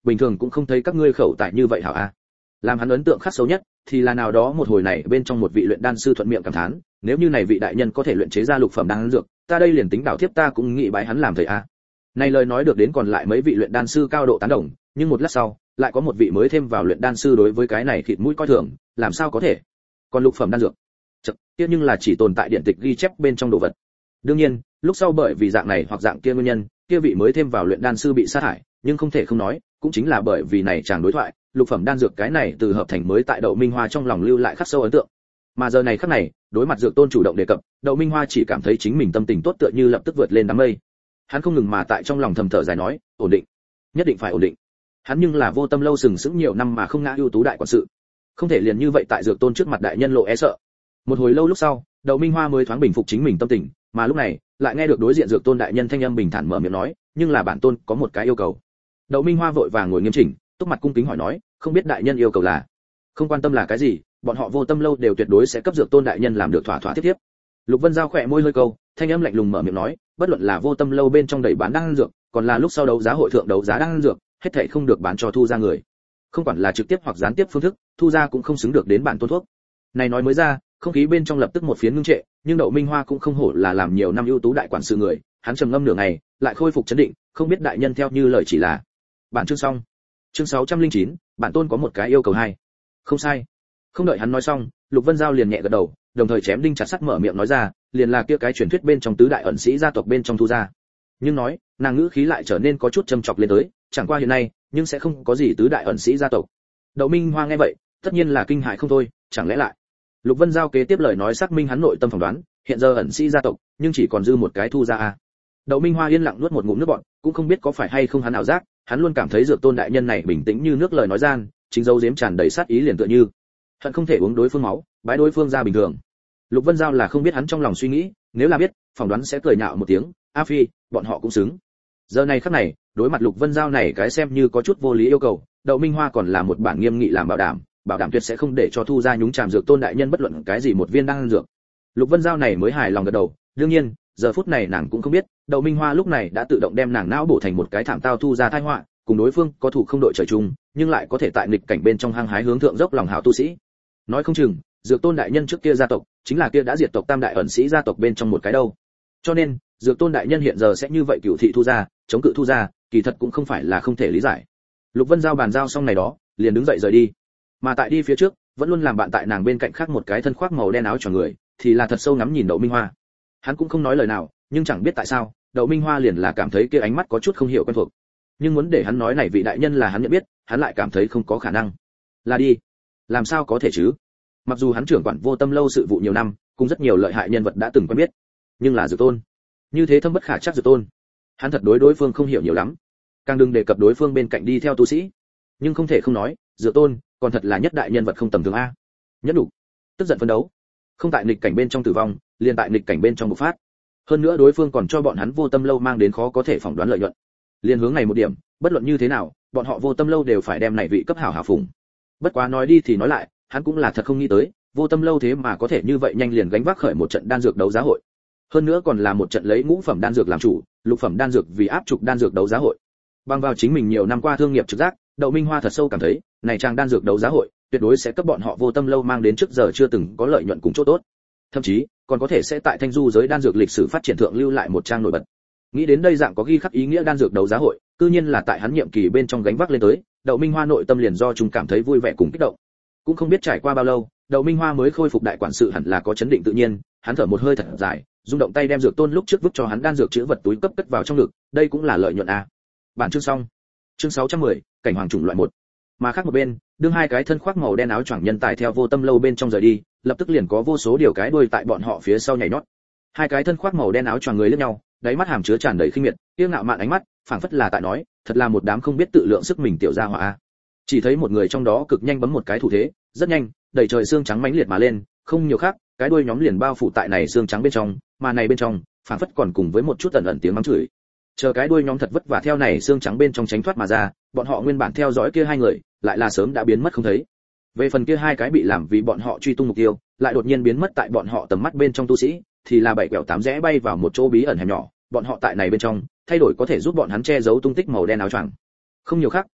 bình thường cũng không thấy các ngươi khẩu tại như vậy hảo a. Làm hắn ấn tượng khắc sâu nhất thì là nào đó một hồi này bên trong một vị luyện đan sư thuận miệng cảm thán, nếu như này vị đại nhân có thể luyện chế ra lục phẩm đan dược, ta đây liền tính đảo thiếp ta cũng nghĩ bái hắn làm thầy a. Này lời nói được đến còn lại mấy vị luyện đan sư cao độ tán đồng, nhưng một lát sau, lại có một vị mới thêm vào luyện đan sư đối với cái này khịt mũi coi thường, làm sao có thể? Còn lục phẩm đan dược, chậc, kia nhưng là chỉ tồn tại điện tịch ghi chép bên trong đồ vật. Đương nhiên, lúc sau bởi vì dạng này hoặc dạng kia nguyên nhân, kia vị mới thêm vào luyện đan sư bị sa thải, nhưng không thể không nói, cũng chính là bởi vì này chàng đối thoại, lục phẩm đan dược cái này từ hợp thành mới tại Đậu Minh Hoa trong lòng lưu lại khắc sâu ấn tượng. Mà giờ này khắc này, đối mặt Dược Tôn chủ động đề cập, Đậu Minh Hoa chỉ cảm thấy chính mình tâm tình tốt tựa như lập tức vượt lên đám mây. Hắn không ngừng mà tại trong lòng thầm thở dài nói, ổn định, nhất định phải ổn định. Hắn nhưng là Vô Tâm lâu sừng sững nhiều năm mà không ngã ưu tú đại quản sự, không thể liền như vậy tại Dược Tôn trước mặt đại nhân lộ e sợ. Một hồi lâu lúc sau, Đậu Minh Hoa mới thoáng bình phục chính mình tâm tình, mà lúc này, lại nghe được đối diện Dược Tôn đại nhân thanh âm bình thản mở miệng nói, nhưng là bản tôn có một cái yêu cầu. Đậu Minh Hoa vội vàng ngồi nghiêm chỉnh, túc mặt cung kính hỏi nói, không biết đại nhân yêu cầu là? Không quan tâm là cái gì, bọn họ Vô Tâm lâu đều tuyệt đối sẽ cấp Dược Tôn đại nhân làm được thỏa thỏa tiếp tiếp. Lục Vân Giao khẽ môi hơi câu, thanh âm lạnh lùng mở miệng nói, bất luận là Vô Tâm lâu bên trong đẩy bán đan dược, còn là lúc sau đấu giá hội thượng đấu giá đan dược, hết thảy không được bán cho thu ra người. Không quản là trực tiếp hoặc gián tiếp phương thức, thu ra cũng không xứng được đến bản tôn thuốc. Này nói mới ra, không khí bên trong lập tức một phiến ngưng trệ, nhưng Đậu Minh Hoa cũng không hổ là làm nhiều năm ưu tú đại quản sự người, hắn trầm ngâm nửa ngày, lại khôi phục chấn định, không biết đại nhân theo như lời chỉ là. Bản chương xong. Chương sáu trăm lẻ chín, bản tôn có một cái yêu cầu hai. Không sai. Không đợi hắn nói xong, Lục Vân Giao liền nhẹ gật đầu, đồng thời chém đinh chặt sắt mở miệng nói ra, liền là kia cái truyền thuyết bên trong tứ đại ẩn sĩ gia tộc bên trong thu ra. Nhưng nói, nàng ngữ khí lại trở nên có chút châm chọc lên tới, chẳng qua hiện nay, nhưng sẽ không có gì tứ đại ẩn sĩ gia tộc. Đậu Minh Hoa nghe vậy, tất nhiên là kinh hãi không thôi, chẳng lẽ lại. Lục Vân Giao kế tiếp lời nói xác minh hắn nội tâm phỏng đoán, hiện giờ ẩn sĩ gia tộc, nhưng chỉ còn dư một cái thu ra a. Đậu Minh Hoa yên lặng nuốt một ngụm nước bọt, cũng không biết có phải hay không hắn ảo giác, hắn luôn cảm thấy Dược Tôn đại nhân này bình tĩnh như nước lời nói gian, chính dấu giếm tràn đầy sát ý liền tựa như hận không thể uống đối phương máu, bái đối phương ra bình thường. Lục Vân Giao là không biết hắn trong lòng suy nghĩ, nếu là biết, phỏng đoán sẽ cười nhạo một tiếng, a phi, bọn họ cũng xứng. Giờ này khắc này, đối mặt Lục Vân Giao này cái xem như có chút vô lý yêu cầu, Đậu Minh Hoa còn là một bản nghiêm nghị làm bảo đảm, bảo đảm tuyệt sẽ không để cho thu ra nhúng chàm Dược Tôn đại nhân bất luận cái gì một viên đan dược. Lục Vân Giao này mới hài lòng gật đầu, đương nhiên, giờ phút này nàng cũng không biết, Đậu Minh Hoa lúc này đã tự động đem nàng não bổ thành một cái thảm tao thu ra tai họa, cùng đối phương có thủ không đội trời chung, nhưng lại có thể tại nghịch cảnh bên trong hăng hái hướng thượng dốc lòng hảo tu sĩ. Nói không chừng, Dược Tôn đại nhân trước kia gia tộc, chính là kia đã diệt tộc Tam đại ẩn sĩ gia tộc bên trong một cái đâu. Cho nên, Dược Tôn đại nhân hiện giờ sẽ như vậy cửu thị thu ra, chống cự thu ra, kỳ thật cũng không phải là không thể lý giải. Lục Vân Giao bàn giao xong này đó, liền đứng dậy rời đi. Mà tại đi phía trước, vẫn luôn làm bạn tại nàng bên cạnh khác một cái thân khoác màu đen áo choàng người, thì là thật sâu ngắm nhìn Đậu Minh Hoa. Hắn cũng không nói lời nào, nhưng chẳng biết tại sao, Đậu Minh Hoa liền là cảm thấy kia ánh mắt có chút không hiểu quen thuộc. Nhưng muốn để hắn nói này vị đại nhân là hắn nhận biết, hắn lại cảm thấy không có khả năng. Là đi, làm sao có thể chứ? Mặc dù hắn trưởng quản Vô Tâm lâu sự vụ nhiều năm, cũng rất nhiều lợi hại nhân vật đã từng quen biết, nhưng là Dược Tôn, như thế thâm bất khả trắc Dược Tôn, hắn thật đối đối phương không hiểu nhiều lắm, càng đừng đề cập đối phương bên cạnh đi theo tu sĩ. Nhưng không thể không nói, Dược Tôn còn thật là nhất đại nhân vật không tầm thường a. Nhất đủ, tức giận phấn đấu, không tại nghịch cảnh bên trong tử vong, liền tại nghịch cảnh bên trong bộc phát. Hơn nữa đối phương còn cho bọn hắn Vô Tâm lâu mang đến khó có thể phỏng đoán lợi nhuận. Liên hướng này một điểm, bất luận như thế nào, bọn họ Vô Tâm lâu đều phải đem này vị cấp hảo hảo phụng. Bất quá nói đi thì nói lại, hắn cũng là thật không nghĩ tới, Vô Tâm lâu thế mà có thể như vậy nhanh liền gánh vác khởi một trận đan dược đấu giá hội. Hơn nữa còn là một trận lấy ngũ phẩm đan dược làm chủ, lục phẩm đan dược vì áp trục đan dược đấu giá hội. Bằng vào chính mình nhiều năm qua thương nghiệp trực giác, Đậu Minh Hoa thật sâu cảm thấy, này trang đan dược đấu giá hội, tuyệt đối sẽ cấp bọn họ Vô Tâm lâu mang đến trước giờ chưa từng có lợi nhuận cùng chỗ tốt. Thậm chí, còn có thể sẽ tại Thanh Du giới đan dược lịch sử phát triển thượng lưu lại một trang nổi bật. Nghĩ đến đây dạng có ghi khắc ý nghĩa đan dược đấu giá hội, cư nhiên là tại hắn nhiệm kỳ bên trong gánh vác lên tới, Đậu Minh Hoa nội tâm liền do chúng cảm thấy vui vẻ cùng kích động. Cũng không biết trải qua bao lâu, Đậu Minh Hoa mới khôi phục đại quản sự hẳn là có chấn định tự nhiên, hắn thở một hơi thật dài, rung động tay đem Dược Tôn lúc trước vứt cho hắn đan dược chứa vật túi cấp cất vào trong ngực, đây cũng là lợi nhuận a. Bản chương xong. Chương sáu trăm mười, cảnh hoàng chủng loại một. Mà khác một bên, đương hai cái thân khoác màu đen áo choàng nhân tài theo Vô Tâm lâu bên trong rời đi, lập tức liền có vô số điều cái đuôi tại bọn họ phía sau nhảy nhót. Hai cái thân khoác màu đen áo choàng người liếc nhau, đáy mắt hàm chứa tràn đầy khinh miệt, kiêu ngạo mạn ánh mắt, phảng phất là tại nói, thật là một đám không biết tự lượng sức mình tiểu gia hỏa a. Chỉ thấy một người trong đó cực nhanh bấm một cái thủ thế, rất nhanh, đầy trời xương trắng mãnh liệt mà lên, không nhiều khác, cái đuôi nhóm liền bao phủ tại này xương trắng bên trong, mà này bên trong, phảng phất còn cùng với một chút ẩn ẩn tiếng mắng chửi. Chờ cái đuôi nhóm thật vất vả theo này xương trắng bên trong tránh thoát mà ra, bọn họ nguyên bản theo dõi kia hai người, lại là sớm đã biến mất không thấy. Về phần kia hai cái bị làm vì bọn họ truy tung mục tiêu, lại đột nhiên biến mất tại bọn họ tầm mắt bên trong tu sĩ, thì là bảy quẹo tám rẽ bay vào một chỗ bí ẩn hẻm nhỏ, bọn họ tại này bên trong, thay đổi có thể giúp bọn hắn che giấu tung tích màu đen áo choàng. Không nhiều khác,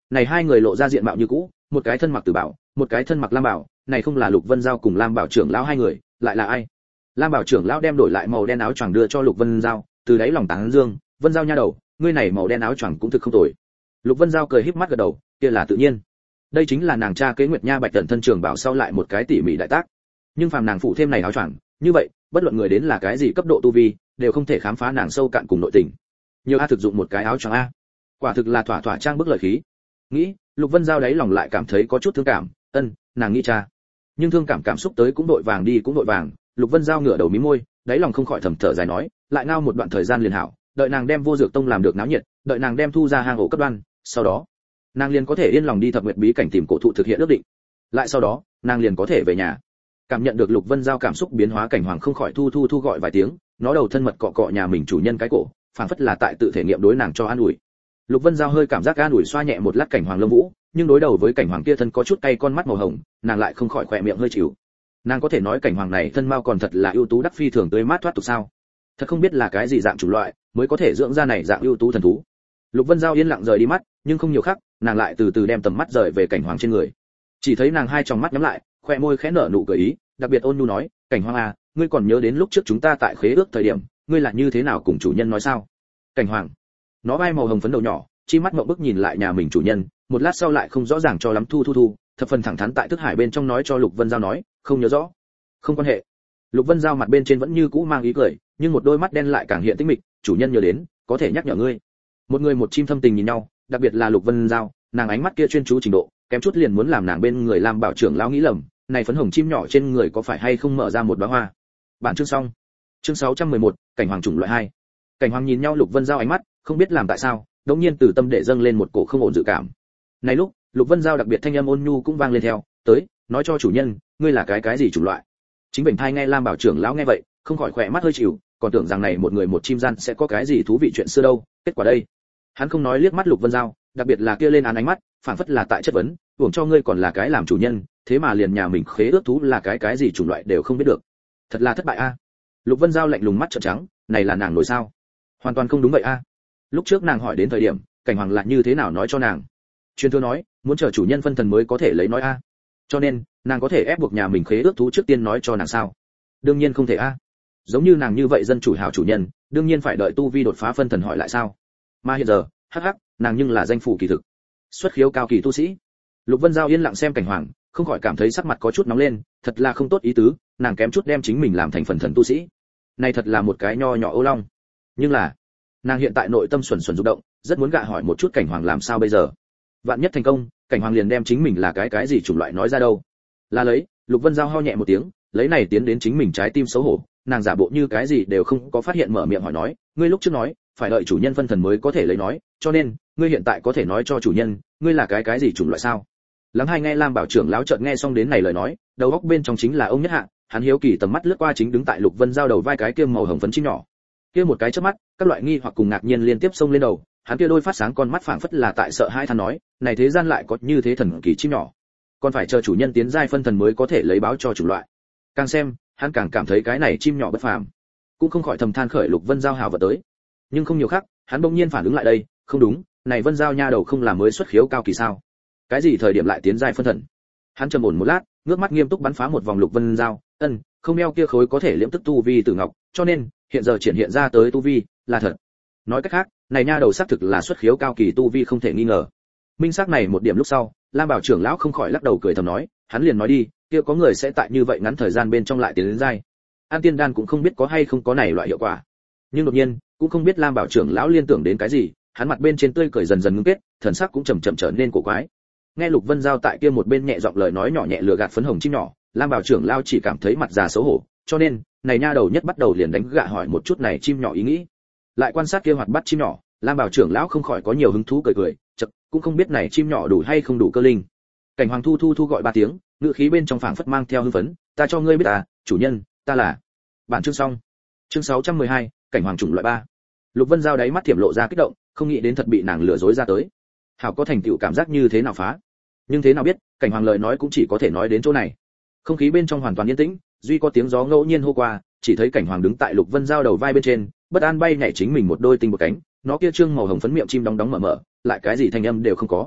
này hai người lộ ra diện mạo như cũ, một cái thân mặc tử bảo, một cái thân mặc lam bảo, này không là Lục Vân Giao cùng Lam Bảo trưởng lão hai người, lại là ai? Lam Bảo trưởng lão đem đổi lại màu đen áo choàng đưa cho Lục Vân Giao, từ đáy lòng tán dương, Vân Giao nha đầu, ngươi này màu đen áo choàng cũng thực không tồi. Lục Vân Giao cười híp mắt gật đầu, kia là tự nhiên. Đây chính là nàng cha kế Nguyệt Nha Bạch Tần thân trường bảo sau lại một cái tỉ mỉ đại tác. Nhưng phàm nàng phụ thêm này áo choàng, như vậy, bất luận người đến là cái gì cấp độ tu vi, đều không thể khám phá nàng sâu cạn cùng nội tình. Nhiều a thực dụng một cái áo choàng a. Quả thực là thỏa thỏa trang bức lợi khí. Nghĩ, Lục Vân Giao đáy lòng lại cảm thấy có chút thương cảm, ân, nàng nghĩ cha. Nhưng thương cảm cảm xúc tới cũng đội vàng đi cũng đội vàng, Lục Vân Giao ngửa đầu mí môi, đáy lòng không khỏi thầm thở dài nói, lại ngao một đoạn thời gian liền hảo, đợi nàng đem Vô Dược Tông làm được náo nhiệt, đợi nàng đem thu ra hang ổ cấp đoan, sau đó, nàng liền có thể yên lòng đi Thập Nguyệt bí cảnh tìm cổ thụ thực hiện ước định. Lại sau đó, nàng liền có thể về nhà. Cảm nhận được Lục Vân Giao cảm xúc biến hóa, Cảnh Hoàng không khỏi thu thu thu gọi vài tiếng, nó đầu thân mật cọ cọ nhà mình chủ nhân cái cổ, phảng phất là tại tự thể nghiệm đối nàng cho an ủi. Lục Vân Giao hơi cảm giác an ủi xoa nhẹ một lát Cảnh Hoàng lông vũ, nhưng đối đầu với Cảnh Hoàng kia thân có chút cay con mắt màu hồng, nàng lại không khỏi khỏe miệng hơi chịu. Nàng có thể nói Cảnh Hoàng này thân mao còn thật là ưu tú đắc phi thường tươi mát thoát tục sao? Thật không biết là cái gì dạng chủng loại mới có thể dưỡng ra này dạng ưu tú thần thú. Lục Vân Giao yên lặng rời đi mắt, nhưng không nhiều khắc, nàng lại từ từ đem tầm mắt rời về Cảnh Hoàng trên người. Chỉ thấy nàng hai tròng mắt nhắm lại, khoe môi khẽ nở nụ cười ý, đặc biệt ôn nhu nói, Cảnh Hoàng à, ngươi còn nhớ đến lúc trước chúng ta tại khế ước thời điểm, ngươi là như thế nào cùng chủ nhân nói sao? Cảnh Hoàng, nó vai màu hồng phấn đầu nhỏ, chi mắt ngậm bức nhìn lại nhà mình chủ nhân, một lát sau lại không rõ ràng cho lắm thu thu thu, thập phần thẳng thắn tại thức hải bên trong nói cho Lục Vân Giao nói, không nhớ rõ. Không quan hệ. Lục Vân Giao mặt bên trên vẫn như cũ mang ý cười, nhưng một đôi mắt đen lại càng hiện tinh mịch, chủ nhân nhớ đến, có thể nhắc nhở ngươi. Một người một chim thâm tình nhìn nhau, đặc biệt là Lục Vân Giao, nàng ánh mắt kia chuyên chú trình độ, kém chút liền muốn làm nàng bên người Lam Bảo trưởng lão nghĩ lầm, này phấn hồng chim nhỏ trên người có phải hay không mở ra một đóa hoa. Bản chương xong. Chương sáu trăm mười một, Cảnh Hoàng chủng loại hai. Cảnh Hoàng nhìn nhau Lục Vân Giao ánh mắt, không biết làm tại sao, đột nhiên từ tâm để dâng lên một cổ không ổn dự cảm. Này lúc, Lục Vân Giao đặc biệt thanh âm ôn nhu cũng vang lên theo, tới, nói cho chủ nhân, ngươi là cái cái gì chủng loại. Chính Bình Thai nghe Lam Bảo trưởng lão nghe vậy, không khỏi khỏe mắt hơi chịu, còn tưởng rằng này một người một chim gian sẽ có cái gì thú vị chuyện xưa đâu, kết quả đây. Hắn không nói liếc mắt Lục Vân Giao, đặc biệt là kia lên án ánh mắt, phản phất là tại chất vấn, uổng cho ngươi còn là cái làm chủ nhân, thế mà liền nhà mình khế ước thú là cái cái gì chủng loại đều không biết được. Thật là thất bại a. Lục Vân Giao lạnh lùng mắt trợn trắng, này là nàng nổi sao? Hoàn toàn không đúng vậy a. Lúc trước nàng hỏi đến thời điểm, Cảnh Hoàng là như thế nào nói cho nàng? Truyền thừa nói, muốn chờ chủ nhân phân thần mới có thể lấy nói a. Cho nên, nàng có thể ép buộc nhà mình khế ước thú trước tiên nói cho nàng sao? Đương nhiên không thể a. Giống như nàng như vậy dân chủ hảo chủ nhân, đương nhiên phải đợi tu vi đột phá phân thần hỏi lại sao? Mà hiện giờ, hắc hắc, nàng nhưng là danh phủ kỳ thực, xuất khiếu cao kỳ tu sĩ. Lục Vân Giao yên lặng xem Cảnh Hoàng, không khỏi cảm thấy sắc mặt có chút nóng lên, thật là không tốt ý tứ, nàng kém chút đem chính mình làm thành phần thần tu sĩ. Này thật là một cái nho nhỏ ô long. Nhưng là, nàng hiện tại nội tâm xuẩn xuẩn rung động, rất muốn gạ hỏi một chút Cảnh Hoàng làm sao bây giờ. Vạn nhất thành công, Cảnh Hoàng liền đem chính mình là cái cái gì chủng loại nói ra đâu. Là lấy, Lục Vân Giao ho nhẹ một tiếng, lấy này tiến đến chính mình trái tim xấu hổ, nàng giả bộ như cái gì đều không có phát hiện mở miệng hỏi nói, ngươi lúc trước nói, phải đợi chủ nhân phân thần mới có thể lấy nói, cho nên, ngươi hiện tại có thể nói cho chủ nhân, ngươi là cái cái gì chủng loại sao? Lắng hai nghe Lam Bảo trưởng lão chợt nghe xong đến này lời nói, đầu óc bên trong chính là ông nhất hạ, hắn hiếu kỳ tầm mắt lướt qua chính đứng tại Lục Vân Giao đầu vai cái kia màu hồng phấn chim nhỏ. Kia một cái chớp mắt, các loại nghi hoặc cùng ngạc nhiên liên tiếp xông lên đầu, hắn kia đôi phát sáng con mắt phảng phất là tại sợ hãi than nói, này thế gian lại có như thế thần kỳ chim nhỏ, còn phải chờ chủ nhân tiến giai phân thần mới có thể lấy báo cho chủng loại. Càng xem, hắn càng cảm thấy cái này chim nhỏ bất phàm, cũng không khỏi thầm than khởi Lục Vân Giao hào vật tới. Nhưng không nhiều khắc, hắn bỗng nhiên phản ứng lại đây, không đúng, này Vân Giao nha đầu không là mới xuất khiếu cao kỳ sao? Cái gì thời điểm lại tiến giai phân thần? Hắn trầm ổn một lát, ngước mắt nghiêm túc bắn phá một vòng Lục Vân Giao, ân, không đeo kia khối có thể liễm tức tu vi tử ngọc, cho nên hiện giờ triển hiện ra tới tu vi là thật. Nói cách khác, này nha đầu xác thực là xuất khiếu cao kỳ tu vi không thể nghi ngờ. Minh xác này một điểm lúc sau, Lam Bảo trưởng lão không khỏi lắc đầu cười thầm nói, hắn liền nói đi, kia có người sẽ tại như vậy ngắn thời gian bên trong lại tiến đến giai. An Tiên đan cũng không biết có hay không có này loại hiệu quả. Nhưng đột nhiên, cũng không biết Lam Bảo trưởng lão liên tưởng đến cái gì, hắn mặt bên trên tươi cười dần dần ngưng kết, thần sắc cũng chậm chậm trở nên cổ quái. Nghe Lục Vân Giao tại kia một bên nhẹ giọng lời nói nhỏ nhẹ lừa gạt phấn hồng chim nhỏ, Lam Bảo trưởng lão chỉ cảm thấy mặt già xấu hổ, cho nên, này nha đầu nhất bắt đầu liền đánh gạ hỏi một chút này chim nhỏ ý nghĩ. Lại quan sát kia hoạt bát chim nhỏ, Lam Bảo trưởng lão không khỏi có nhiều hứng thú cười cười, chậc, cũng không biết này chim nhỏ đủ hay không đủ cơ linh. Cảnh Hoàng thu thu thu gọi ba tiếng, ngữ khí bên trong phảng phất mang theo hưng phấn, ta cho ngươi biết à, chủ nhân, ta là. Bản chương xong. Chương sáu trăm mười hai, Cảnh Hoàng chủng loại ba. Lục Vân Giao đáy mắt thiểm lộ ra kích động, không nghĩ đến thật bị nàng lừa dối ra tới. Hảo có thành tựu cảm giác như thế nào phá. Nhưng thế nào biết, Cảnh Hoàng lời nói cũng chỉ có thể nói đến chỗ này. Không khí bên trong hoàn toàn yên tĩnh, duy có tiếng gió ngẫu nhiên hô qua, chỉ thấy Cảnh Hoàng đứng tại Lục Vân Giao đầu vai bên trên, bất an bay nhảy chính mình một đôi tinh một cánh, nó kia trương màu hồng phấn miệng chim đóng đóng mở mở, lại cái gì thanh âm đều không có.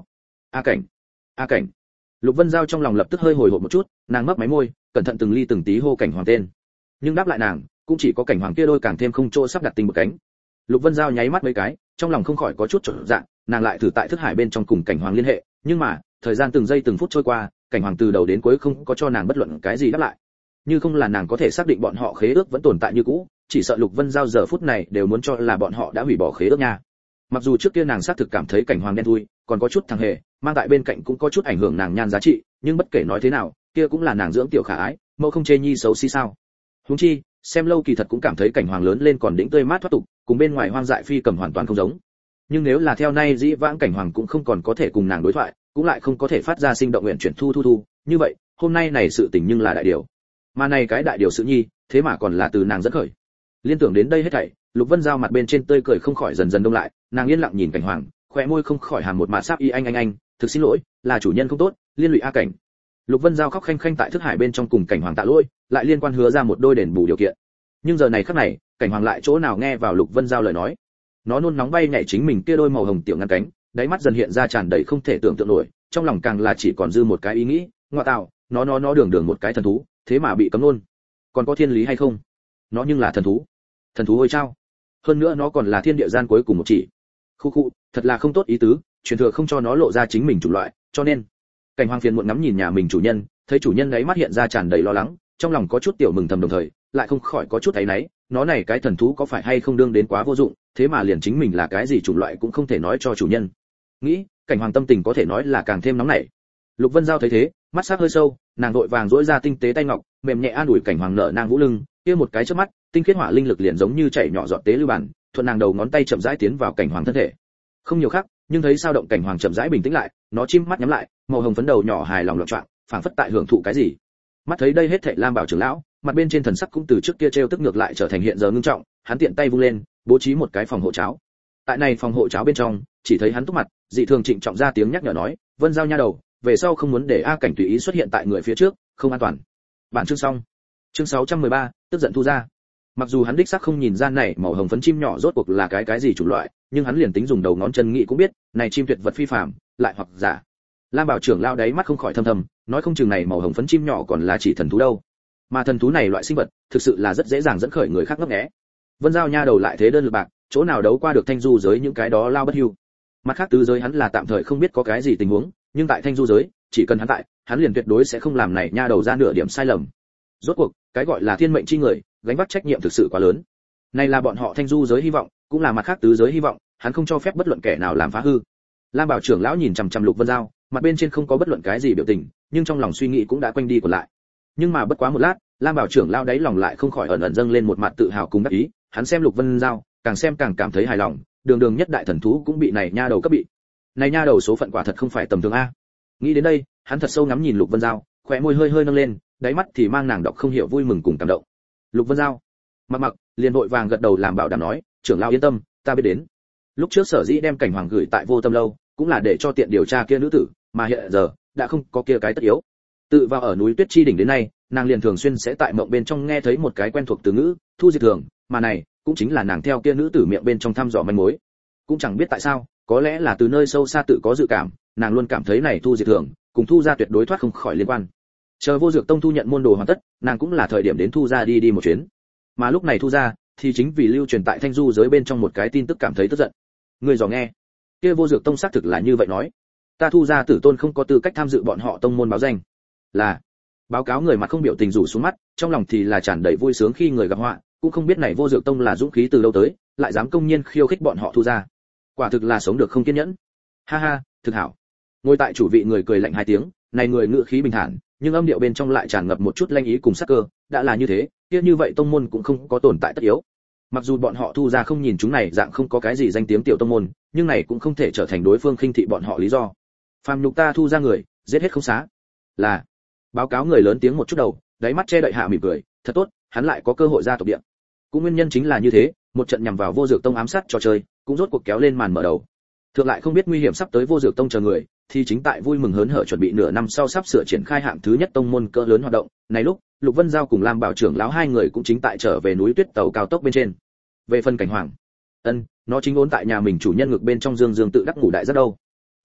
A Cảnh, A Cảnh. Lục Vân Giao trong lòng lập tức hơi hồi hộp một chút, nàng mấp máy môi, cẩn thận từng ly từng tí hô Cảnh Hoàng tên. Nhưng đáp lại nàng, cũng chỉ có Cảnh Hoàng kia đôi càng thêm không chỗ sắp đặt tình một cánh. Lục Vân Giao nháy mắt mấy cái, trong lòng không khỏi có chút chột dạ, nàng lại thử tại thức hải bên trong cùng Cảnh Hoàng liên hệ, nhưng mà, thời gian từng giây từng phút trôi qua, Cảnh Hoàng từ đầu đến cuối không có cho nàng bất luận cái gì đáp lại. Như không là nàng có thể xác định bọn họ khế ước vẫn tồn tại như cũ, chỉ sợ Lục Vân Giao giờ phút này đều muốn cho là bọn họ đã hủy bỏ khế ước nha. Mặc dù trước kia nàng xác thực cảm thấy Cảnh Hoàng đen thui, còn có chút thằng hề, mang tại bên cạnh cũng có chút ảnh hưởng nàng nhan giá trị, nhưng bất kể nói thế nào, kia cũng là nàng dưỡng tiểu khả ái, mẫu không chê nhi xấu xí sao? Huống chi, xem lâu kỳ thật cũng cảm thấy Cảnh Hoàng lớn lên còn đĩnh tươi mát thoát tục, cùng bên ngoài hoang dại phi cầm hoàn toàn không giống. Nhưng nếu là theo nay dĩ vãng Cảnh Hoàng cũng không còn có thể cùng nàng đối thoại, cũng lại không có thể phát ra sinh động nguyện chuyển thu thu thu, như vậy, hôm nay này sự tình nhưng là đại điều. Mà này cái đại điều sự nhi, thế mà còn là từ nàng dẫn khởi. Liên tưởng đến đây hết thảy, Lục Vân Giao mặt bên trên tươi cười không khỏi dần dần đông lại, nàng yên lặng nhìn Cảnh Hoàng, khóe môi không khỏi hàm một mạt sáp y anh anh anh, thực xin lỗi, là chủ nhân không tốt, liên lụy A Cảnh. Lục Vân Giao khóc khanh khanh tại thức hải bên trong cùng Cảnh Hoàng tạ lỗi, lại liên quan hứa ra một đôi đền bù điều kiện. Nhưng giờ này khắc này, Cảnh Hoàng lại chỗ nào nghe vào Lục Vân Giao lời nói. Nó nôn nóng bay nhảy chính mình kia đôi màu hồng tiểu ngăn cánh, đáy mắt dần hiện ra tràn đầy không thể tưởng tượng nổi, trong lòng càng là chỉ còn dư một cái ý nghĩ, ngoại tạo, nó nó nó đường đường một cái thần thú, thế mà bị cấm luôn. Còn có thiên lý hay không? Nó nhưng là thần thú. Thần thú ôi chao. Hơn nữa nó còn là thiên địa gian cuối cùng một chỉ. Khu khu, thật là không tốt ý tứ, truyền thừa không cho nó lộ ra chính mình chủng loại, cho nên Cảnh Hoàng phiền muộn ngắm nhìn nhà mình chủ nhân, thấy chủ nhân ấy mắt hiện ra tràn đầy lo lắng, trong lòng có chút tiểu mừng thầm đồng thời, lại không khỏi có chút thấy náy, nó này cái thần thú có phải hay không đương đến quá vô dụng, thế mà liền chính mình là cái gì chủng loại cũng không thể nói cho chủ nhân. Nghĩ, Cảnh Hoàng tâm tình có thể nói là càng thêm nóng nảy. Lục Vân Giao thấy thế, mắt sắc hơi sâu, nàng vội vàng duỗi ra tinh tế tay ngọc, mềm nhẹ an ủi Cảnh Hoàng nở nang vũ lưng, kia một cái chớp mắt, tinh khiết hỏa linh lực liền giống như chảy nhỏ giọt tế lưu bản, thuận nàng đầu ngón tay chậm rãi tiến vào Cảnh Hoàng thân thể. Không nhiều khác, nhưng thấy sao động Cảnh Hoàng chậm rãi bình tĩnh lại, nó chim mắt nhắm lại, màu hồng phấn đầu nhỏ hài lòng loạn choạng, phảng phất tại hưởng thụ cái gì. Mắt thấy đây hết thảy Lam Bảo trưởng lão, mặt bên trên thần sắc cũng từ trước kia trêu tức ngược lại trở thành hiện giờ ngưng trọng, hắn tiện tay vung lên, bố trí một cái phòng hộ cháo. Tại này phòng hộ cháo bên trong, chỉ thấy hắn túc mặt, dị thường trịnh trọng ra tiếng nhắc nhở nói, Vân Giao nha đầu, về sau không muốn để A Cảnh tùy ý xuất hiện tại người phía trước, không an toàn. Bản chương xong. Chương sáu trăm mười ba, tức giận thu ra. Mặc dù hắn đích xác không nhìn ra này màu hồng phấn chim nhỏ rốt cuộc là cái cái gì chủ loại, nhưng hắn liền tính dùng đầu ngón chân nghĩ cũng biết, này chim tuyệt vật phi phàm, lại hoặc giả. Lam Bảo trưởng lao đáy mắt không khỏi thâm thầm, nói không chừng này màu hồng phấn chim nhỏ còn là chỉ thần thú đâu. Mà thần thú này loại sinh vật, thực sự là rất dễ dàng dẫn khởi người khác ngấp nghé. Vân Giao nha đầu lại thế đơn lực bạc, chỗ nào đấu qua được Thanh Du giới những cái đó lao bất hưu. Mặt khác tứ giới hắn là tạm thời không biết có cái gì tình huống, nhưng tại Thanh Du giới, chỉ cần hắn tại, hắn liền tuyệt đối sẽ không làm này nha đầu ra nửa điểm sai lầm. Rốt cuộc, cái gọi là thiên mệnh chi người, gánh vác trách nhiệm thực sự quá lớn. Này là bọn họ Thanh Du giới hy vọng, cũng là mặt khác tứ giới hy vọng, hắn không cho phép bất luận kẻ nào làm phá hư. Lam Bảo trưởng lão nhìn chằm chằm Lục Vân Giao, mặt bên trên không có bất luận cái gì biểu tình, nhưng trong lòng suy nghĩ cũng đã quanh đi còn lại. Nhưng mà bất quá một lát, Lam Bảo trưởng lão đáy lòng lại không khỏi ẩn ẩn dâng lên một mặt tự hào cùng đắc ý, hắn xem Lục Vân Giao, càng xem càng cảm thấy hài lòng, đường đường nhất đại thần thú cũng bị này nha đầu cấp bị. Này nha đầu số phận quả thật không phải tầm thường a. Nghĩ đến đây, hắn thật sâu ngắm nhìn Lục Vân Giao, khóe môi hơi hơi nâng lên, đáy mắt thì mang nàng đọc không hiểu vui mừng cùng cảm động. Lục Vân Giao, mặc mặc liền vội vàng gật đầu làm bảo đảm nói, trưởng lão yên tâm, ta biết đến. Lúc trước sở dĩ đem Cảnh Hoàng gửi tại Vô Tâm lâu, cũng là để cho tiện điều tra kia nữ tử, mà hiện giờ đã không có kia cái tất yếu. Tự vào ở núi Tuyết Chi đỉnh đến nay, nàng liền thường xuyên sẽ tại mộng bên trong nghe thấy một cái quen thuộc từ ngữ, Thu Diệt Thường, mà này cũng chính là nàng theo kia nữ tử miệng bên trong thăm dò manh mối. Cũng chẳng biết tại sao, có lẽ là từ nơi sâu xa tự có dự cảm, nàng luôn cảm thấy này Thu Diệt Thường cùng Thu gia tuyệt đối thoát không khỏi liên quan. Chờ Vô Dược Tông thu nhận môn đồ hoàn tất, nàng cũng là thời điểm đến Thu gia đi đi một chuyến. Mà lúc này Thu gia thì chính vì lưu truyền tại Thanh Du giới bên trong một cái tin tức cảm thấy tức giận. Người dò nghe, kia Vô Dược Tông xác thực là như vậy nói, ta Thu gia tử tôn không có tư cách tham dự bọn họ tông môn báo danh. Là báo cáo người mặt không biểu tình rủ xuống mắt, trong lòng thì là tràn đầy vui sướng khi người gặp họa, cũng không biết này Vô Dược Tông là dũng khí từ đâu tới, lại dám công nhiên khiêu khích bọn họ Thu gia. Quả thực là sống được không kiên nhẫn. Ha ha, thực hảo. Ngồi tại chủ vị người cười lạnh hai tiếng, này người ngữ khí bình thản, nhưng âm điệu bên trong lại tràn ngập một chút lanh ý cùng sắc cơ, đã là như thế, kia như vậy tông môn cũng không có tồn tại tất yếu. Mặc dù bọn họ Thu gia không nhìn chúng này dạng không có cái gì danh tiếng tiểu tông môn, nhưng này cũng không thể trở thành đối phương khinh thị bọn họ lý do. Phàm nhục ta Thu gia người, giết hết không xá. Là. Báo cáo người lớn tiếng một chút đầu, đáy mắt che đậy hạ mỉm cười, thật tốt, hắn lại có cơ hội ra tộc địa. Cũng nguyên nhân chính là như thế, một trận nhằm vào Vô Dược Tông ám sát trò chơi, cũng rốt cuộc kéo lên màn mở đầu. Thượng lại không biết nguy hiểm sắp tới Vô Dược Tông chờ người, thì chính tại vui mừng hớn hở chuẩn bị nửa năm sau sắp sửa triển khai hạng thứ nhất tông môn cỡ lớn hoạt động. Này lúc, Lục Vân Giao cùng Lam Bảo trưởng lão hai người cũng chính tại trở về núi Tuyết tàu cao tốc bên trên. Về phần Cảnh Hoàng, ân, nó chính ốn tại nhà mình chủ nhân ngực bên trong dương dương tự đắc ngủ đại rất đâu.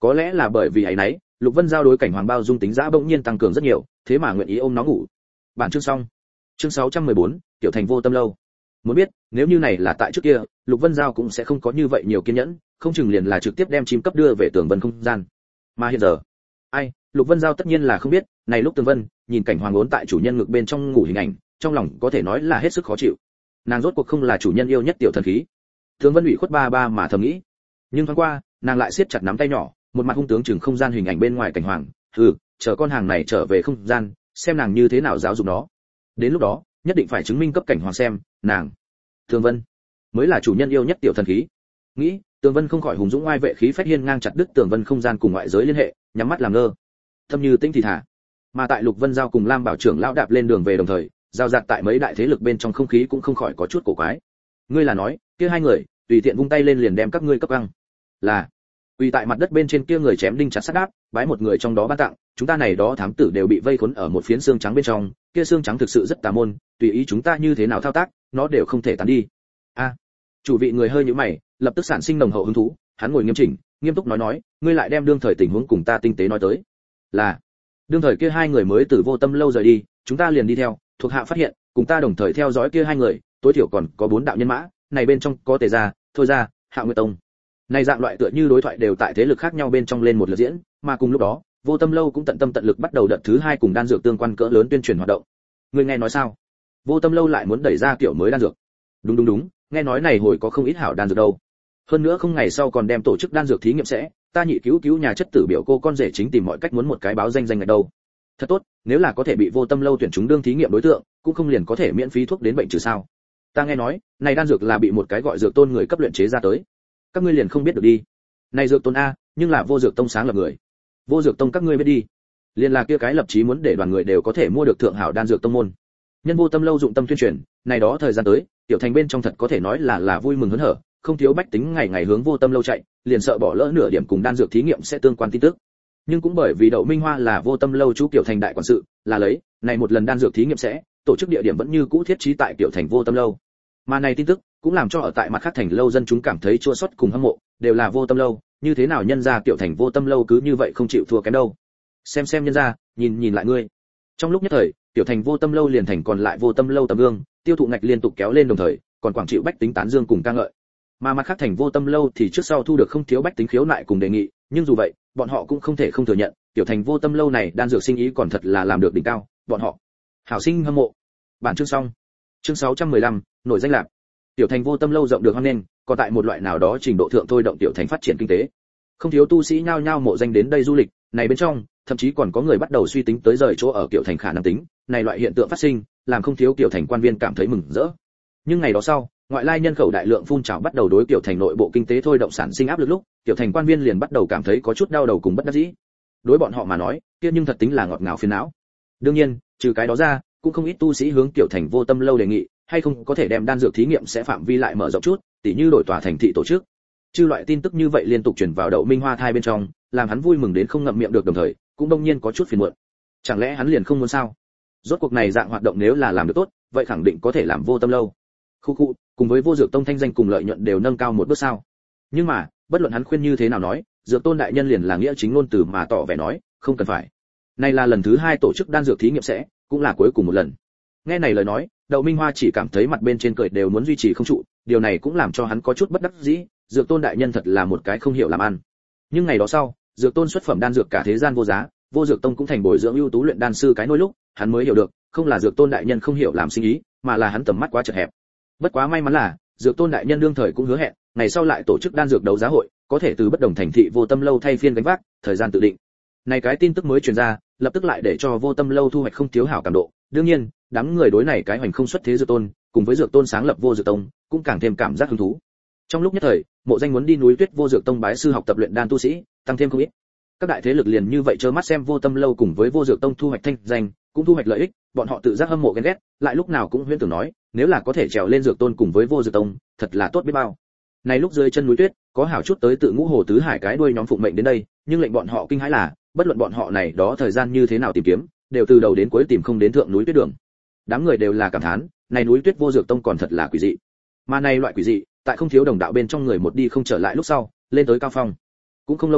Có lẽ là bởi vì ấy nấy, Lục Vân Giao đối cảnh hoàng bao dung tính dã bỗng nhiên tăng cường rất nhiều, thế mà nguyện ý ôm nó ngủ. Bản chương xong. Chương sáu trăm mười bốn, Tiểu Thành Vô Tâm Lâu. Muốn biết, nếu như này là tại trước kia, Lục Vân Giao cũng sẽ không có như vậy nhiều kiên nhẫn, không chừng liền là trực tiếp đem chim cấp đưa về Tường Vân không gian. Mà hiện giờ, ai, Lục Vân Giao tất nhiên là không biết, này lúc Tường Vân nhìn cảnh hoàng ốn tại chủ nhân ngực bên trong ngủ hình ảnh, trong lòng có thể nói là hết sức khó chịu. Nàng rốt cuộc không là chủ nhân yêu nhất tiểu thần khí. Tường Vân ủy khuất ba ba mà thầm nghĩ. Nhưng thoáng qua, nàng lại siết chặt nắm tay nhỏ, một mặt hung tướng chừng không gian hình ảnh bên ngoài cảnh hoàng, hừ, chờ con hàng này trở về không gian, xem nàng như thế nào giáo dục nó. Đến lúc đó, nhất định phải chứng minh cấp cảnh hoàng xem, nàng, Tường Vân, mới là chủ nhân yêu nhất tiểu thần khí. Nghĩ, Tường Vân không khỏi hùng dũng oai vệ khí phách hiên ngang chặt đứt Tường Vân không gian cùng ngoại giới liên hệ, nhắm mắt làm ngơ. Thâm như tĩnh thì thả. Mà tại Lục Vân Giao cùng Lam Bảo trưởng lão đạp lên đường về đồng thời, giao giạt tại mấy đại thế lực bên trong không khí cũng không khỏi có chút cổ quái. Ngươi là nói, kia hai người, tùy tiện vung tay lên liền đem các ngươi cấp căng. Là, Uy tại mặt đất bên trên kia người chém đinh chặt sắt đáp, bái một người trong đó ban tặng, chúng ta này đó thám tử đều bị vây khốn ở một phiến xương trắng bên trong, kia xương trắng thực sự rất tà môn, tùy ý chúng ta như thế nào thao tác, nó đều không thể tán đi. A, chủ vị người hơi nhíu mày, lập tức sản sinh nồng hậu hứng thú, hắn ngồi nghiêm chỉnh, nghiêm túc nói nói, ngươi lại đem đương thời tình huống cùng ta tinh tế nói tới. Là, đương thời kia hai người mới từ Vô Tâm Lâu rời đi, chúng ta liền đi theo, thuộc hạ phát hiện, cùng ta đồng thời theo dõi kia hai người, tối thiểu còn có bốn đạo nhân mã, này bên trong có Tề gia, Thôi gia, Hạ Nguyệt Tông. Này dạng loại tựa như đối thoại đều tại thế lực khác nhau bên trong lên một lượt diễn, mà cùng lúc đó, Vô Tâm Lâu cũng tận tâm tận lực bắt đầu đợt thứ hai cùng đan dược tương quan cỡ lớn tuyên truyền hoạt động. Người nghe nói sao? Vô Tâm Lâu lại muốn đẩy ra kiểu mới đan dược. Đúng đúng đúng, nghe nói này hồi có không ít hảo đan dược đâu. Hơn nữa không ngày sau còn đem tổ chức đan dược thí nghiệm sẽ, ta nhị cứu cứu nhà chất tử biểu cô con rể chính tìm mọi cách muốn một cái báo danh danh ngạch đâu. Thật tốt, nếu là có thể bị Vô Tâm Lâu tuyển chúng đương thí nghiệm đối tượng, cũng không liền có thể miễn phí thuốc đến bệnh trừ sao? Ta nghe nói, này đan dược là bị một cái gọi dược tôn người cấp luyện chế ra tới. Các ngươi liền không biết được đi. Này dược tôn a, nhưng là Vô Dược Tông sáng lập người. Vô Dược Tông các ngươi biết đi. Liên là kia cái lập chí muốn để đoàn người đều có thể mua được thượng hảo đan dược tông môn. Nhân Vô Tâm Lâu dụng tâm tuyên truyền, này đó thời gian tới, tiểu thành bên trong thật có thể nói là là vui mừng hớn hở, không thiếu bách tính ngày ngày hướng Vô Tâm Lâu chạy, liền sợ bỏ lỡ nửa điểm cùng đan dược thí nghiệm sẽ tương quan tin tức. Nhưng cũng bởi vì Đậu Minh Hoa là Vô Tâm Lâu chú tiểu thành đại quản sự, là lấy, này một lần đan dược thí nghiệm sẽ, tổ chức địa điểm vẫn như cũ thiết trí tại tiểu thành Vô Tâm Lâu. Mà này tin tức cũng làm cho ở tại mặt khác thành lâu dân chúng cảm thấy chua xót cùng hâm mộ, đều là Vô Tâm Lâu, như thế nào nhân gia tiểu thành Vô Tâm Lâu cứ như vậy không chịu thua kém đâu. Xem xem nhân gia, nhìn nhìn lại ngươi. Trong lúc nhất thời, tiểu thành Vô Tâm Lâu liền thành còn lại Vô Tâm Lâu tấm gương, tiêu thụ ngạch liên tục kéo lên đồng thời, còn quảng chịu bách tính tán dương cùng ca ngợi. Mà mặt khác thành Vô Tâm Lâu thì trước sau thu được không thiếu bách tính khiếu nại cùng đề nghị, nhưng dù vậy, bọn họ cũng không thể không thừa nhận, tiểu thành Vô Tâm Lâu này đan dược sinh ý còn thật là làm được đỉnh cao, bọn họ hảo sinh hâm mộ. Bản chương xong. Chương sáu trăm mười lăm, nổi danh lạc. Tiểu thành Vô Tâm Lâu rộng được hoan nghênh, còn tại một loại nào đó trình độ thượng thôi động tiểu thành phát triển kinh tế. Không thiếu tu sĩ nhao nhao mộ danh đến đây du lịch, này bên trong, thậm chí còn có người bắt đầu suy tính tới rời chỗ ở tiểu thành khả năng tính, này loại hiện tượng phát sinh, làm không thiếu tiểu thành quan viên cảm thấy mừng rỡ. Nhưng ngày đó sau, ngoại lai nhân khẩu đại lượng phun trào bắt đầu đối tiểu thành nội bộ kinh tế thôi động sản sinh áp lực lúc, tiểu thành quan viên liền bắt đầu cảm thấy có chút đau đầu cùng bất đắc dĩ. Đối bọn họ mà nói, kia nhưng thật tính là ngọt ngào phiền não. Đương nhiên, trừ cái đó ra, cũng không ít tu sĩ hướng tiểu thành Vô Tâm Lâu đề nghị, hay không có thể đem đan dược thí nghiệm sẽ phạm vi lại mở rộng chút, tỉ như đổi tòa thành thị tổ chức. Chư loại tin tức như vậy liên tục truyền vào Đậu Minh Hoa thai bên trong, làm hắn vui mừng đến không ngậm miệng được, đồng thời cũng đông nhiên có chút phiền muộn. Chẳng lẽ hắn liền không muốn sao? Rốt cuộc này dạng hoạt động nếu là làm được tốt, vậy khẳng định có thể làm Vô Tâm Lâu. Khu khu, cùng với Vô Dược Tông thanh danh cùng lợi nhuận đều nâng cao một bước sao? Nhưng mà, bất luận hắn khuyên như thế nào nói, Dược Tôn đại nhân liền là nghĩa chính ngôn từ mà tỏ vẻ nói, không cần phải. Này là lần thứ hai tổ chức đan dược thí nghiệm sẽ, cũng là cuối cùng một lần. Nghe này lời nói, Đậu Minh Hoa chỉ cảm thấy mặt bên trên cười đều muốn duy trì không trụ, điều này cũng làm cho hắn có chút bất đắc dĩ, Dược Tôn đại nhân thật là một cái không hiểu làm ăn. Nhưng ngày đó sau, Dược Tôn xuất phẩm đan dược cả thế gian vô giá, Vô Dược Tông cũng thành bồi dưỡng ưu tú luyện đan sư cái nôi lúc, hắn mới hiểu được, không là Dược Tôn đại nhân không hiểu làm sinh ý, mà là hắn tầm mắt quá chật hẹp. Bất quá may mắn là, Dược Tôn đại nhân đương thời cũng hứa hẹn, ngày sau lại tổ chức đan dược đấu giá hội, có thể từ bất đồng thành thị Vô Tâm Lâu thay phiên gánh vác, thời gian tự định. Này cái tin tức mới truyền ra, lập tức lại để cho Vô Tâm Lâu thu hoạch không thiếu hảo cảm độ. Đương nhiên, đám người đối này cái hoành không xuất thế Dược Tôn, cùng với Dược Tôn sáng lập Vô Dược Tông, cũng càng thêm cảm giác hứng thú. Trong lúc nhất thời, mộ danh muốn đi núi Tuyết Vô Dược Tông bái sư học tập luyện đan tu sĩ, tăng thêm không ít. Các đại thế lực liền như vậy trơ mắt xem Vô Tâm Lâu cùng với Vô Dược Tông thu hoạch thanh danh, cũng thu hoạch lợi ích, bọn họ tự giác hâm mộ ghen ghét, lại lúc nào cũng huyễn tưởng nói, nếu là có thể trèo lên Dược Tôn cùng với Vô Dược Tông, thật là tốt biết bao. Này lúc dưới chân núi tuyết, có hảo chút tới tự Ngũ Hồ tứ hải cái đuôi nhóm phụng mệnh đến đây, nhưng lệnh bọn họ kinh hãi là, bất luận bọn họ này đó thời gian như thế nào tìm kiếm, đều từ đầu đến cuối tìm không đến thượng núi tuyết đường. Đám người đều là cảm thán, này núi Tuyết Vô Dược Tông còn thật là quỷ dị. Mà này loại quỷ dị, tại không thiếu đồng đạo bên trong người một đi không trở lại lúc sau, lên tới cao phong. Cũng không lâu lắm,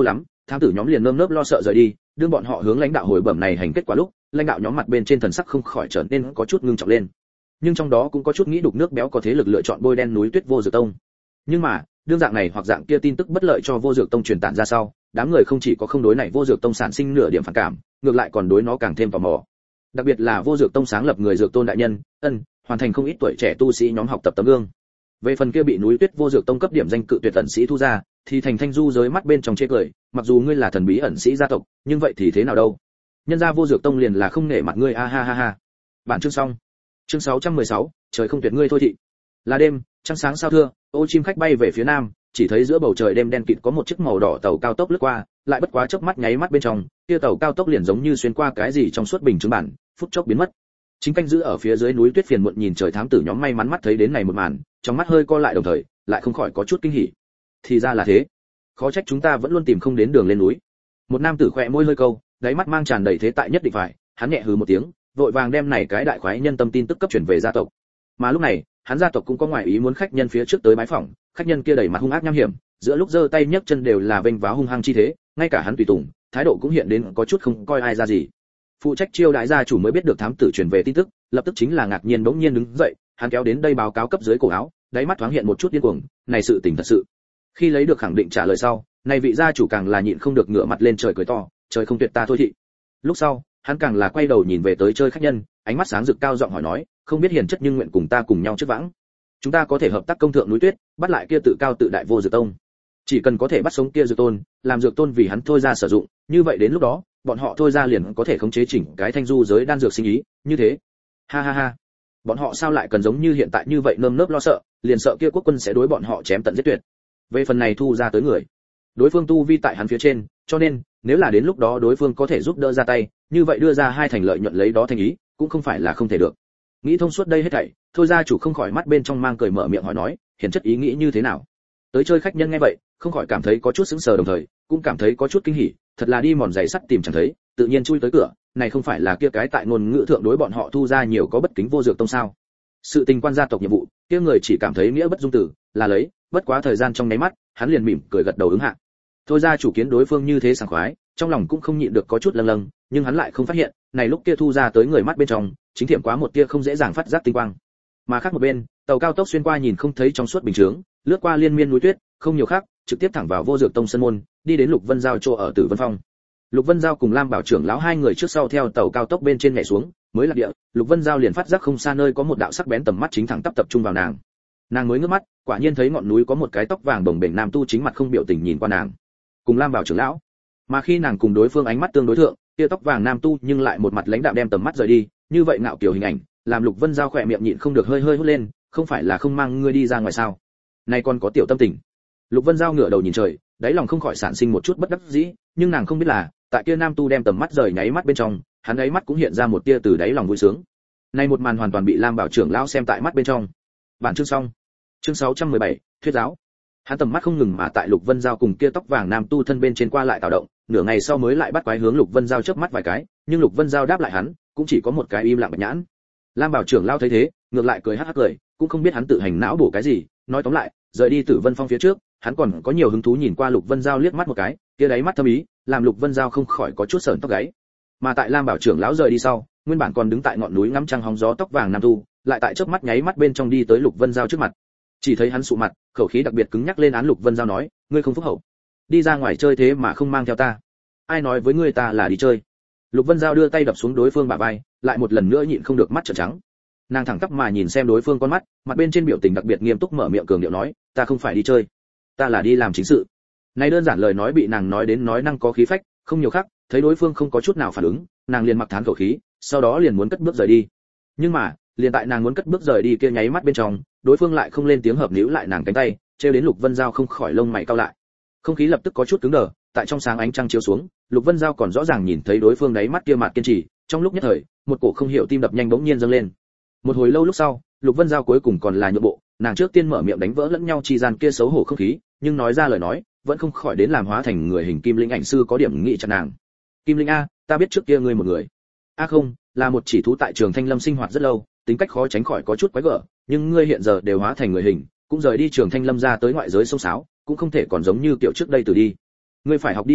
thám tử nhóm liền nơm nớp lo sợ rời đi. Đương bọn họ hướng lãnh đạo hồi bẩm này hành kết quả lúc, lãnh đạo nhóm mặt bên trên thần sắc không khỏi trở nên có chút ngưng trọng lên. Nhưng trong đó cũng có chút nghĩ đục nước béo có thế lực lựa chọn bôi đen núi Tuyết Vô Dược Tông. Nhưng mà, đương dạng này hoặc dạng kia tin tức bất lợi cho Vô Dược Tông truyền tản ra sau, đám người không chỉ có không đối này Vô Dược Tông sản sinh nửa điểm phản cảm, ngược lại còn đối nó càng thêm tò mò. Đặc biệt là Vô Dược Tông sáng lập người Dược Tôn đại nhân, ân, hoàn thành không ít tuổi trẻ tu sĩ nhóm học tập tấm gương. Về phần kia bị núi Tuyết Vô Dược Tông cấp điểm danh cự tuyệt ẩn sĩ thu ra, thì thành Thanh Du giới mắt bên trong chê cười, mặc dù ngươi là thần bí ẩn sĩ gia tộc, nhưng vậy thì thế nào đâu? Nhân gia Vô Dược Tông liền là không nể mặt ngươi a ha ha ha. Bản chương xong. Chương sáu trăm mười sáu, trời không tuyệt ngươi thôi thị. Là đêm, trăng sáng sao thưa, ô chim khách bay về phía nam, chỉ thấy giữa bầu trời đêm đen kịt có một chiếc màu đỏ tàu cao tốc lướt qua, lại bất quá chớp mắt nháy mắt bên trong, kia tàu cao tốc liền giống như xuyên qua cái gì trong suốt bình chứng bản, phút chốc biến mất. Chính canh giữ ở phía dưới núi tuyết phiền muộn nhìn trời thám tử nhóm may mắn mắt thấy đến này một màn, trong mắt hơi co lại đồng thời, lại không khỏi có chút kinh hỉ. Thì ra là thế, khó trách chúng ta vẫn luôn tìm không đến đường lên núi. Một nam tử khẽ môi hơi câu, đáy mắt mang tràn đầy thế tại nhất định phải, hắn nhẹ hừ một tiếng, vội vàng đem này cái đại khoái nhân tâm tin tức cấp chuyển về gia tộc. Mà lúc này, hắn gia tộc cũng có ngoại ý muốn khách nhân phía trước tới bái phỏng, khách nhân kia đầy mặt hung ác nham hiểm, giữa lúc giơ tay nhấc chân đều là vênh váo hung hăng chi thế, ngay cả hắn tùy tùng, thái độ cũng hiện đến có chút không coi ai ra gì. Phụ trách chiêu đãi gia chủ mới biết được thám tử truyền về tin tức, lập tức chính là ngạc nhiên bỗng nhiên đứng dậy, hắn kéo đến đây báo cáo cấp dưới cổ áo, đáy mắt thoáng hiện một chút điên cuồng, này sự tình thật sự. Khi lấy được khẳng định trả lời sau, này vị gia chủ càng là nhịn không được ngửa mặt lên trời cười to, trời không tuyệt ta thôi thị. Lúc sau, hắn càng là quay đầu nhìn về tới chơi khách nhân, ánh mắt sáng rực cao giọng hỏi nói, không biết hiền chất nhưng nguyện cùng ta cùng nhau trước vãng. Chúng ta có thể hợp tác công thượng núi tuyết, bắt lại kia tự cao tự đại Vô Dược Tông. Chỉ cần có thể bắt sống kia Dược Tôn, làm Dược Tôn vì hắn thôi ra sử dụng, như vậy đến lúc đó, bọn họ thôi ra liền có thể khống chế chỉnh cái Thanh Du giới đan dược sinh ý, như thế. Ha ha ha. Bọn họ sao lại cần giống như hiện tại như vậy nơm nớp lo sợ, liền sợ kia quốc quân sẽ đối bọn họ chém tận giết tuyệt. Về phần này thu ra tới người, đối phương tu vi tại hắn phía trên, cho nên, nếu là đến lúc đó đối phương có thể giúp đỡ ra tay, như vậy đưa ra hai thành lợi nhuận lấy đó thành ý, cũng không phải là không thể được. Nghĩ thông suốt đây hết thảy, thôi gia chủ không khỏi mắt bên trong mang cười mở miệng hỏi nói, hiển chất ý nghĩ như thế nào? Tới chơi khách nhân nghe vậy, không khỏi cảm thấy có chút sững sờ đồng thời, cũng cảm thấy có chút kinh hỉ, thật là đi mòn giày sắt tìm chẳng thấy, tự nhiên chui tới cửa, này không phải là kia cái tại ngôn ngữ thượng đối bọn họ thu ra nhiều có bất kính Vô Dược Tông sao? Sự tình quan gia tộc nhiệm vụ, kia người chỉ cảm thấy nghĩa bất dung tử, là lấy, bất quá thời gian trong nháy mắt, hắn liền mỉm cười gật đầu ứng hạ. Thôi gia chủ kiến đối phương như thế sảng khoái, trong lòng cũng không nhịn được có chút lâng lâng, nhưng hắn lại không phát hiện, này lúc kia thu ra tới người mắt bên trong, chính thiểm quá một tia không dễ dàng phát giác tinh quang. Mà khác một bên, tàu cao tốc xuyên qua nhìn không thấy trong suốt bình chướng, lướt qua liên miên núi tuyết, không nhiều khác, trực tiếp thẳng vào Vô Dược Tông sân môn, đi đến Lục Vân Giao chỗ ở Tử Vân Phong. Lục Vân Giao cùng Lam Bảo trưởng lão hai người trước sau theo tàu cao tốc bên trên nhảy xuống, mới lạc địa, Lục Vân Giao liền phát giác không xa nơi có một đạo sắc bén tầm mắt chính thẳng tắp tập trung vào nàng. Nàng mới ngước mắt, quả nhiên thấy ngọn núi có một cái tóc vàng bồng bềnh nam tu chính mặt không biểu tình nhìn qua nàng. Cùng Lam Bảo trưởng lão. Mà khi nàng cùng đối phương ánh mắt tương đối thượng, kia tóc vàng nam tu nhưng lại một mặt lãnh đạm đem tầm mắt rời đi, như vậy ngạo kiểu hình ảnh, làm Lục Vân Giao khỏe miệng nhịn không được hơi hơi hút lên, không phải là không mang ngươi đi ra ngoài sao? Này còn có tiểu tâm tình. Lục Vân Giao ngửa đầu nhìn trời, đáy lòng không khỏi sản sinh một chút bất đắc dĩ, nhưng nàng không biết là, tại kia nam tu đem tầm mắt rời nháy mắt bên trong, hắn ấy mắt cũng hiện ra một tia từ đáy lòng vui sướng. Này một màn hoàn toàn bị Lam Bảo trưởng lão xem tại mắt bên trong. Bản chương xong. Chương sáu trăm mười bảy, thuyết giáo. Hắn tầm mắt không ngừng mà tại Lục Vân Giao cùng kia tóc vàng nam tu thân bên trên qua lại tạo động, nửa ngày sau mới lại bắt quái hướng Lục Vân Giao chớp mắt vài cái, nhưng Lục Vân Giao đáp lại hắn, cũng chỉ có một cái im lặng bạch nhãn. Lam Bảo trưởng lão thấy thế, ngược lại cười hắc hắc cười, cũng không biết hắn tự hành não bổ cái gì, nói tóm lại, rời đi Tử Vân Phong phía trước, hắn còn có nhiều hứng thú nhìn qua Lục Vân Giao liếc mắt một cái, kia đáy mắt thâm ý, làm Lục Vân Giao không khỏi có chút sởn tóc gáy. Mà tại Lam Bảo trưởng lão rời đi sau, nguyên bản còn đứng tại ngọn núi ngắm trăng hóng gió tóc vàng nam tu, lại tại chớp mắt nháy mắt bên trong đi tới Lục Vân Giao trước mặt. Chỉ thấy hắn sụ mặt, khẩu khí đặc biệt cứng nhắc lên án Lục Vân Giao nói, ngươi không phúc hậu, đi ra ngoài chơi thế mà không mang theo ta, ai nói với ngươi ta là đi chơi? Lục Vân Giao đưa tay đập xuống đối phương bả vai, lại một lần nữa nhịn không được mắt trợn trắng. Nàng thẳng tắp mà nhìn xem đối phương con mắt, mặt bên trên biểu tình đặc biệt nghiêm túc mở miệng cường điệu nói, ta không phải đi chơi, ta là đi làm chính sự. Này đơn giản lời nói bị nàng nói đến nói năng có khí phách, không nhiều khác, thấy đối phương không có chút nào phản ứng, nàng liền mặc thán khẩu khí, sau đó liền muốn cất bước rời đi. Nhưng mà, liền tại nàng muốn cất bước rời đi kia nháy mắt bên trong, đối phương lại không lên tiếng hợp níu lại nàng cánh tay, treo đến Lục Vân Giao không khỏi lông mày cau lại. Không khí lập tức có chút cứng đờ, tại trong sáng ánh trăng chiếu xuống, Lục Vân Giao còn rõ ràng nhìn thấy đối phương đáy mắt kia mặt kiên trì, trong lúc nhất thời, một cổ không hiểu tim đập nhanh bỗng nhiên dâng lên. Một hồi lâu lúc sau, Lục Vân Giao cuối cùng còn là nhượng bộ, nàng trước tiên mở miệng đánh vỡ lẫn nhau chi gian kia xấu hổ không khí, nhưng nói ra lời nói, vẫn không khỏi đến làm hóa thành người hình Kim Linh ảnh sư có điểm nghị chặt nàng. Kim Linh a, ta biết trước kia ngươi một người. A không, là một chỉ thú tại Trường Thanh Lâm sinh hoạt rất lâu, tính cách khó tránh khỏi có chút quái gở, nhưng ngươi hiện giờ đều hóa thành người hình, cũng rời đi Trường Thanh Lâm ra tới ngoại giới sông sáo, cũng không thể còn giống như kiểu trước đây từ đi. Ngươi phải học đi thay đổi,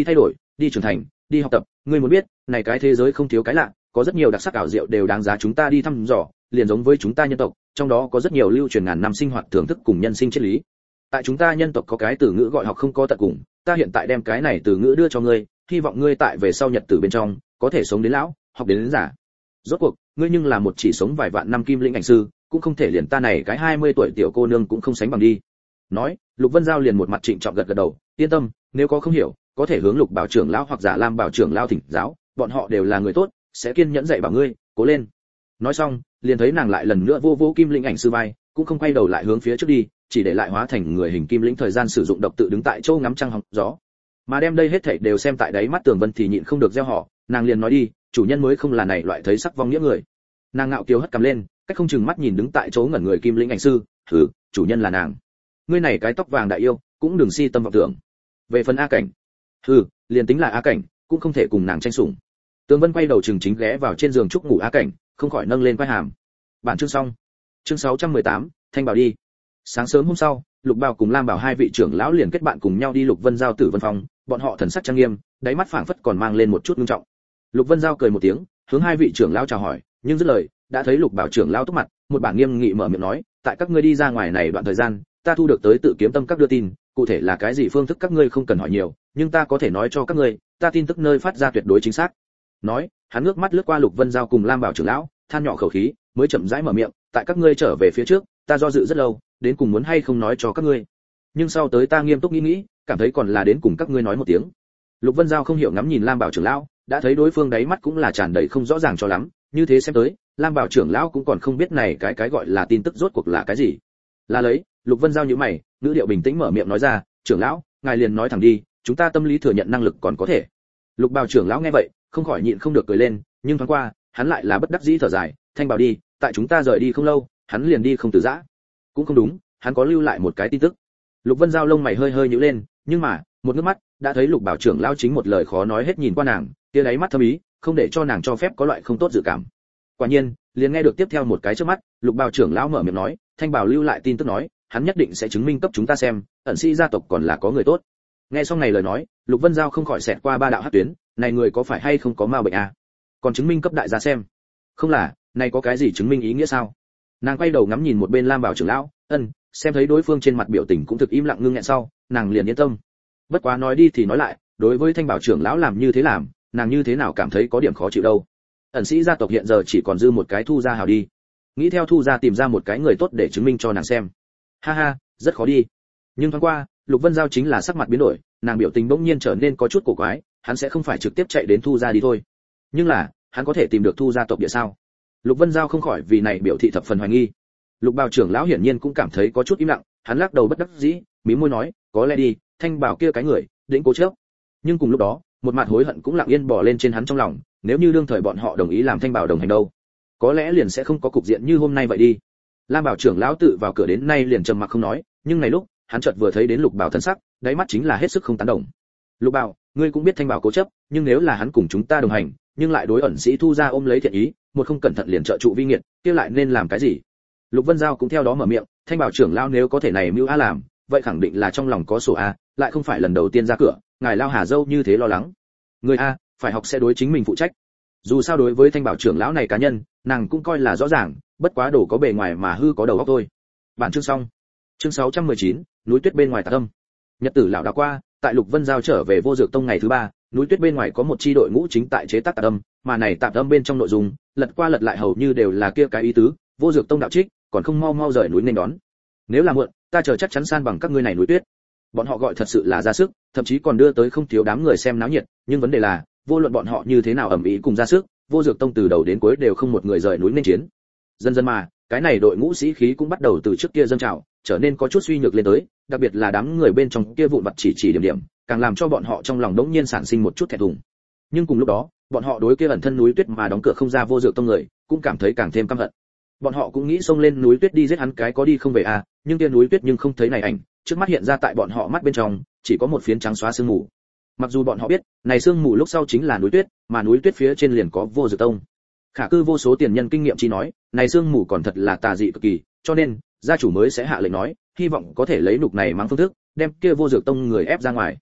đi trưởng thành, đi học tập, ngươi muốn biết, này cái thế giới không thiếu cái lạ, có rất nhiều đặc sắc ảo diệu đều đáng giá chúng ta đi thăm dò, liền giống với chúng ta nhân tộc, trong đó có rất nhiều lưu truyền ngàn năm sinh hoạt thưởng thức cùng nhân sinh triết lý. Tại chúng ta nhân tộc có cái từ ngữ gọi học không có tận cùng, ta hiện tại đem cái này từ ngữ đưa cho ngươi, hy vọng ngươi tại về sau nhật tử bên trong có thể sống đến lão, học đến, đến già. Rốt cuộc, ngươi nhưng là một chỉ sống vài vạn năm kim linh ảnh sư, cũng không thể liền ta này cái hai mươi tuổi tiểu cô nương cũng không sánh bằng đi. Nói, Lục Vân Giao liền một mặt trịnh trọng gật gật đầu, yên tâm, nếu có không hiểu, có thể hướng Lục Bảo trưởng lão hoặc giả Lam Bảo trưởng lão thỉnh giáo, bọn họ đều là người tốt, sẽ kiên nhẫn dạy bảo ngươi, cố lên. Nói xong, liền thấy nàng lại lần nữa vô vô kim linh ảnh sư vai, cũng không quay đầu lại hướng phía trước đi, chỉ để lại hóa thành người hình kim lĩnh thời gian sử dụng độc tự đứng tại chỗ ngắm trăng hóng gió. Mà đem đây hết thảy đều xem tại đáy mắt Tường Vân thì nhịn không được gieo họ, nàng liền nói đi, chủ nhân mới không là này loại thấy sắc vong nghĩa người. Nàng ngạo kiều hất cằm lên, cách không chừng mắt nhìn đứng tại chỗ ngẩn người kim lĩnh ảnh sư, "Hừ, chủ nhân là nàng. Ngươi này cái tóc vàng đại yêu, cũng đừng si tâm vọng tưởng. Về phần A Cảnh, hừ, liền tính là A Cảnh, cũng không thể cùng nàng tranh sủng." Tường Vân quay đầu chừng chính ghé vào trên giường chúc ngủ A Cảnh, không khỏi nâng lên quai hàm. Bản chương xong. Chương sáu trăm mười tám, Thanh Bảo đi. Sáng sớm hôm sau, Lục Bảo cùng Lam Bảo hai vị trưởng lão liền kết bạn cùng nhau đi Lục Vân Giao Tử Vân phòng, bọn họ thần sắc trang nghiêm, đáy mắt phảng phất còn mang lên một chút nghiêm trọng. Lục Vân Giao cười một tiếng, hướng hai vị trưởng lão chào hỏi, nhưng dứt lời, đã thấy Lục Bảo trưởng lão túc mặt, một bản nghiêm nghị mở miệng nói, tại các ngươi đi ra ngoài này đoạn thời gian, ta thu được tới tự kiếm tâm các đưa tin, cụ thể là cái gì phương thức các ngươi không cần hỏi nhiều, nhưng ta có thể nói cho các ngươi, ta tin tức nơi phát ra tuyệt đối chính xác. Nói, hắn ngước mắt lướt qua Lục Vân Giao cùng Lam Bảo trưởng lão, than nhỏ khẩu khí, mới chậm rãi mở miệng, tại các ngươi trở về phía trước, ta do dự rất lâu, đến cùng muốn hay không nói cho các ngươi. Nhưng sau tới ta nghiêm túc nghĩ nghĩ, cảm thấy còn là đến cùng các ngươi nói một tiếng. Lục Vân Giao không hiểu ngắm nhìn Lam Bảo trưởng lão, đã thấy đối phương đáy mắt cũng là tràn đầy không rõ ràng cho lắm, như thế xem tới, Lam Bảo trưởng lão cũng còn không biết này cái cái gọi là tin tức rốt cuộc là cái gì. Là lấy, Lục Vân Giao nhíu mày, ngữ điệu bình tĩnh mở miệng nói ra, "Trưởng lão, ngài liền nói thẳng đi, chúng ta tâm lý thừa nhận năng lực còn có thể." Lục Bảo trưởng lão nghe vậy, không khỏi nhịn không được cười lên, nhưng thoáng qua, hắn lại là bất đắc dĩ thở dài, "Thanh Bảo đi, tại chúng ta rời đi không lâu, hắn liền đi không từ giã." Cũng không đúng, hắn có lưu lại một cái tin tức. Lục Vân Giao lông mày hơi hơi nhíu lên, nhưng mà, một nước mắt, đã thấy Lục Bảo trưởng lão chính một lời khó nói hết nhìn qua nàng, kia đáy mắt thâm ý, không để cho nàng cho phép có loại không tốt dự cảm. Quả nhiên, liền nghe được tiếp theo một cái trước mắt, Lục Bảo trưởng lão mở miệng nói, "Thanh Bảo lưu lại tin tức nói, hắn nhất định sẽ chứng minh cấp chúng ta xem, ẩn sĩ gia tộc còn là có người tốt." Nghe xong này lời nói, Lục Vân Giao không khỏi xẹt qua ba đạo hắc tuyến, này người có phải hay không có ma bệnh à? Còn chứng minh cấp đại gia xem? Không là, này có cái gì chứng minh ý nghĩa sao? Nàng quay đầu ngắm nhìn một bên Lam Bảo trưởng lão, ân, xem thấy đối phương trên mặt biểu tình cũng thực im lặng ngưng nghẹn sau, nàng liền yên tâm. Bất quá nói đi thì nói lại, đối với Thanh Bảo trưởng lão làm như thế làm, nàng như thế nào cảm thấy có điểm khó chịu đâu. Ẩn sĩ gia tộc hiện giờ chỉ còn dư một cái Thu gia hào đi. Nghĩ theo Thu gia tìm ra một cái người tốt để chứng minh cho nàng xem. Ha ha, rất khó đi. Nhưng thoáng qua, Lục Vân Giao chính là sắc mặt biến đổi, nàng biểu tình bỗng nhiên trở nên có chút cổ quái, hắn sẽ không phải trực tiếp chạy đến Thu gia đi thôi. Nhưng là, hắn có thể tìm được Thu gia tộc địa sao? Lục Vân Giao không khỏi vì này biểu thị thập phần hoài nghi. Lục Bảo trưởng lão hiển nhiên cũng cảm thấy có chút im lặng, hắn lắc đầu bất đắc dĩ, mím môi nói, có lẽ đi, Thanh Bảo kia cái người, định cố chấp. Nhưng cùng lúc đó, một mặt hối hận cũng lặng yên bò lên trên hắn trong lòng, nếu như đương thời bọn họ đồng ý làm Thanh Bảo đồng hành đâu, có lẽ liền sẽ không có cục diện như hôm nay vậy đi. Lam Bảo trưởng lão tự vào cửa đến nay liền trầm mặc không nói, nhưng này lúc, hắn chợt vừa thấy đến Lục Bảo thân sắc, đáy mắt chính là hết sức không tán đồng. Lục Bảo, ngươi cũng biết Thanh Bảo cố chấp, nhưng nếu là hắn cùng chúng ta đồng hành, nhưng lại đối ẩn sĩ Thu gia ôm lấy thiện ý, một không cẩn thận liền trợ trụ vi nghiệt, kia lại nên làm cái gì? Lục Vân Giao cũng theo đó mở miệng, Thanh Bảo trưởng lão nếu có thể này mưu a làm, vậy khẳng định là trong lòng có sổ a, lại không phải lần đầu tiên ra cửa, ngài lao Hà dâu như thế lo lắng. Người a, phải học sẽ đối chính mình phụ trách. Dù sao đối với Thanh Bảo trưởng lão này cá nhân, nàng cũng coi là rõ ràng, bất quá đổ có bề ngoài mà hư có đầu óc thôi. Bản chương xong. Chương sáu trăm mười chín, núi tuyết bên ngoài Tạc Âm. Nhật tử lão đã qua, tại Lục Vân Giao trở về Vô Dược Tông ngày thứ ba, núi tuyết bên ngoài có một chi đội ngũ chính tại chế tác Tạc Âm, mà này Tạc Âm bên trong nội dung, lật qua lật lại hầu như đều là kia cái ý tứ, Vô Dược Tông đạo trích, còn không mau mau rời núi nên đón. Nếu là muộn, ta chờ chắc chắn san bằng các ngươi này núi tuyết. Bọn họ gọi thật sự là ra sức, thậm chí còn đưa tới không thiếu đám người xem náo nhiệt, nhưng vấn đề là, vô luận bọn họ như thế nào ầm ĩ cùng ra sức, Vô Dược Tông từ đầu đến cuối đều không một người rời núi nên chiến. Dần dần mà, cái này đội ngũ sĩ khí cũng bắt đầu từ trước kia dâng trào, trở nên có chút suy nhược lên tới, đặc biệt là đám người bên trong kia vụn vặt chỉ chỉ điểm điểm, càng làm cho bọn họ trong lòng đống nhiên sản sinh một chút thẹn thùng. Nhưng cùng lúc đó, bọn họ đối kia ẩn thân núi tuyết mà đóng cửa không ra Vô Dược Tông người, cũng cảm thấy càng thêm căm hận. Bọn họ cũng nghĩ xông lên núi tuyết đi giết hắn cái có đi không về à, nhưng kia núi tuyết nhưng không thấy này ảnh, trước mắt hiện ra tại bọn họ mắt bên trong, chỉ có một phiến trắng xóa sương mù. Mặc dù bọn họ biết, này sương mù lúc sau chính là núi tuyết, mà núi tuyết phía trên liền có Vô Dược Tông. Khả cư vô số tiền nhân kinh nghiệm chỉ nói, này sương mù còn thật là tà dị cực kỳ, cho nên gia chủ mới sẽ hạ lệnh nói, hy vọng có thể lấy nục này mang phương thức, đem kia Vô Dược Tông người ép ra ngoài.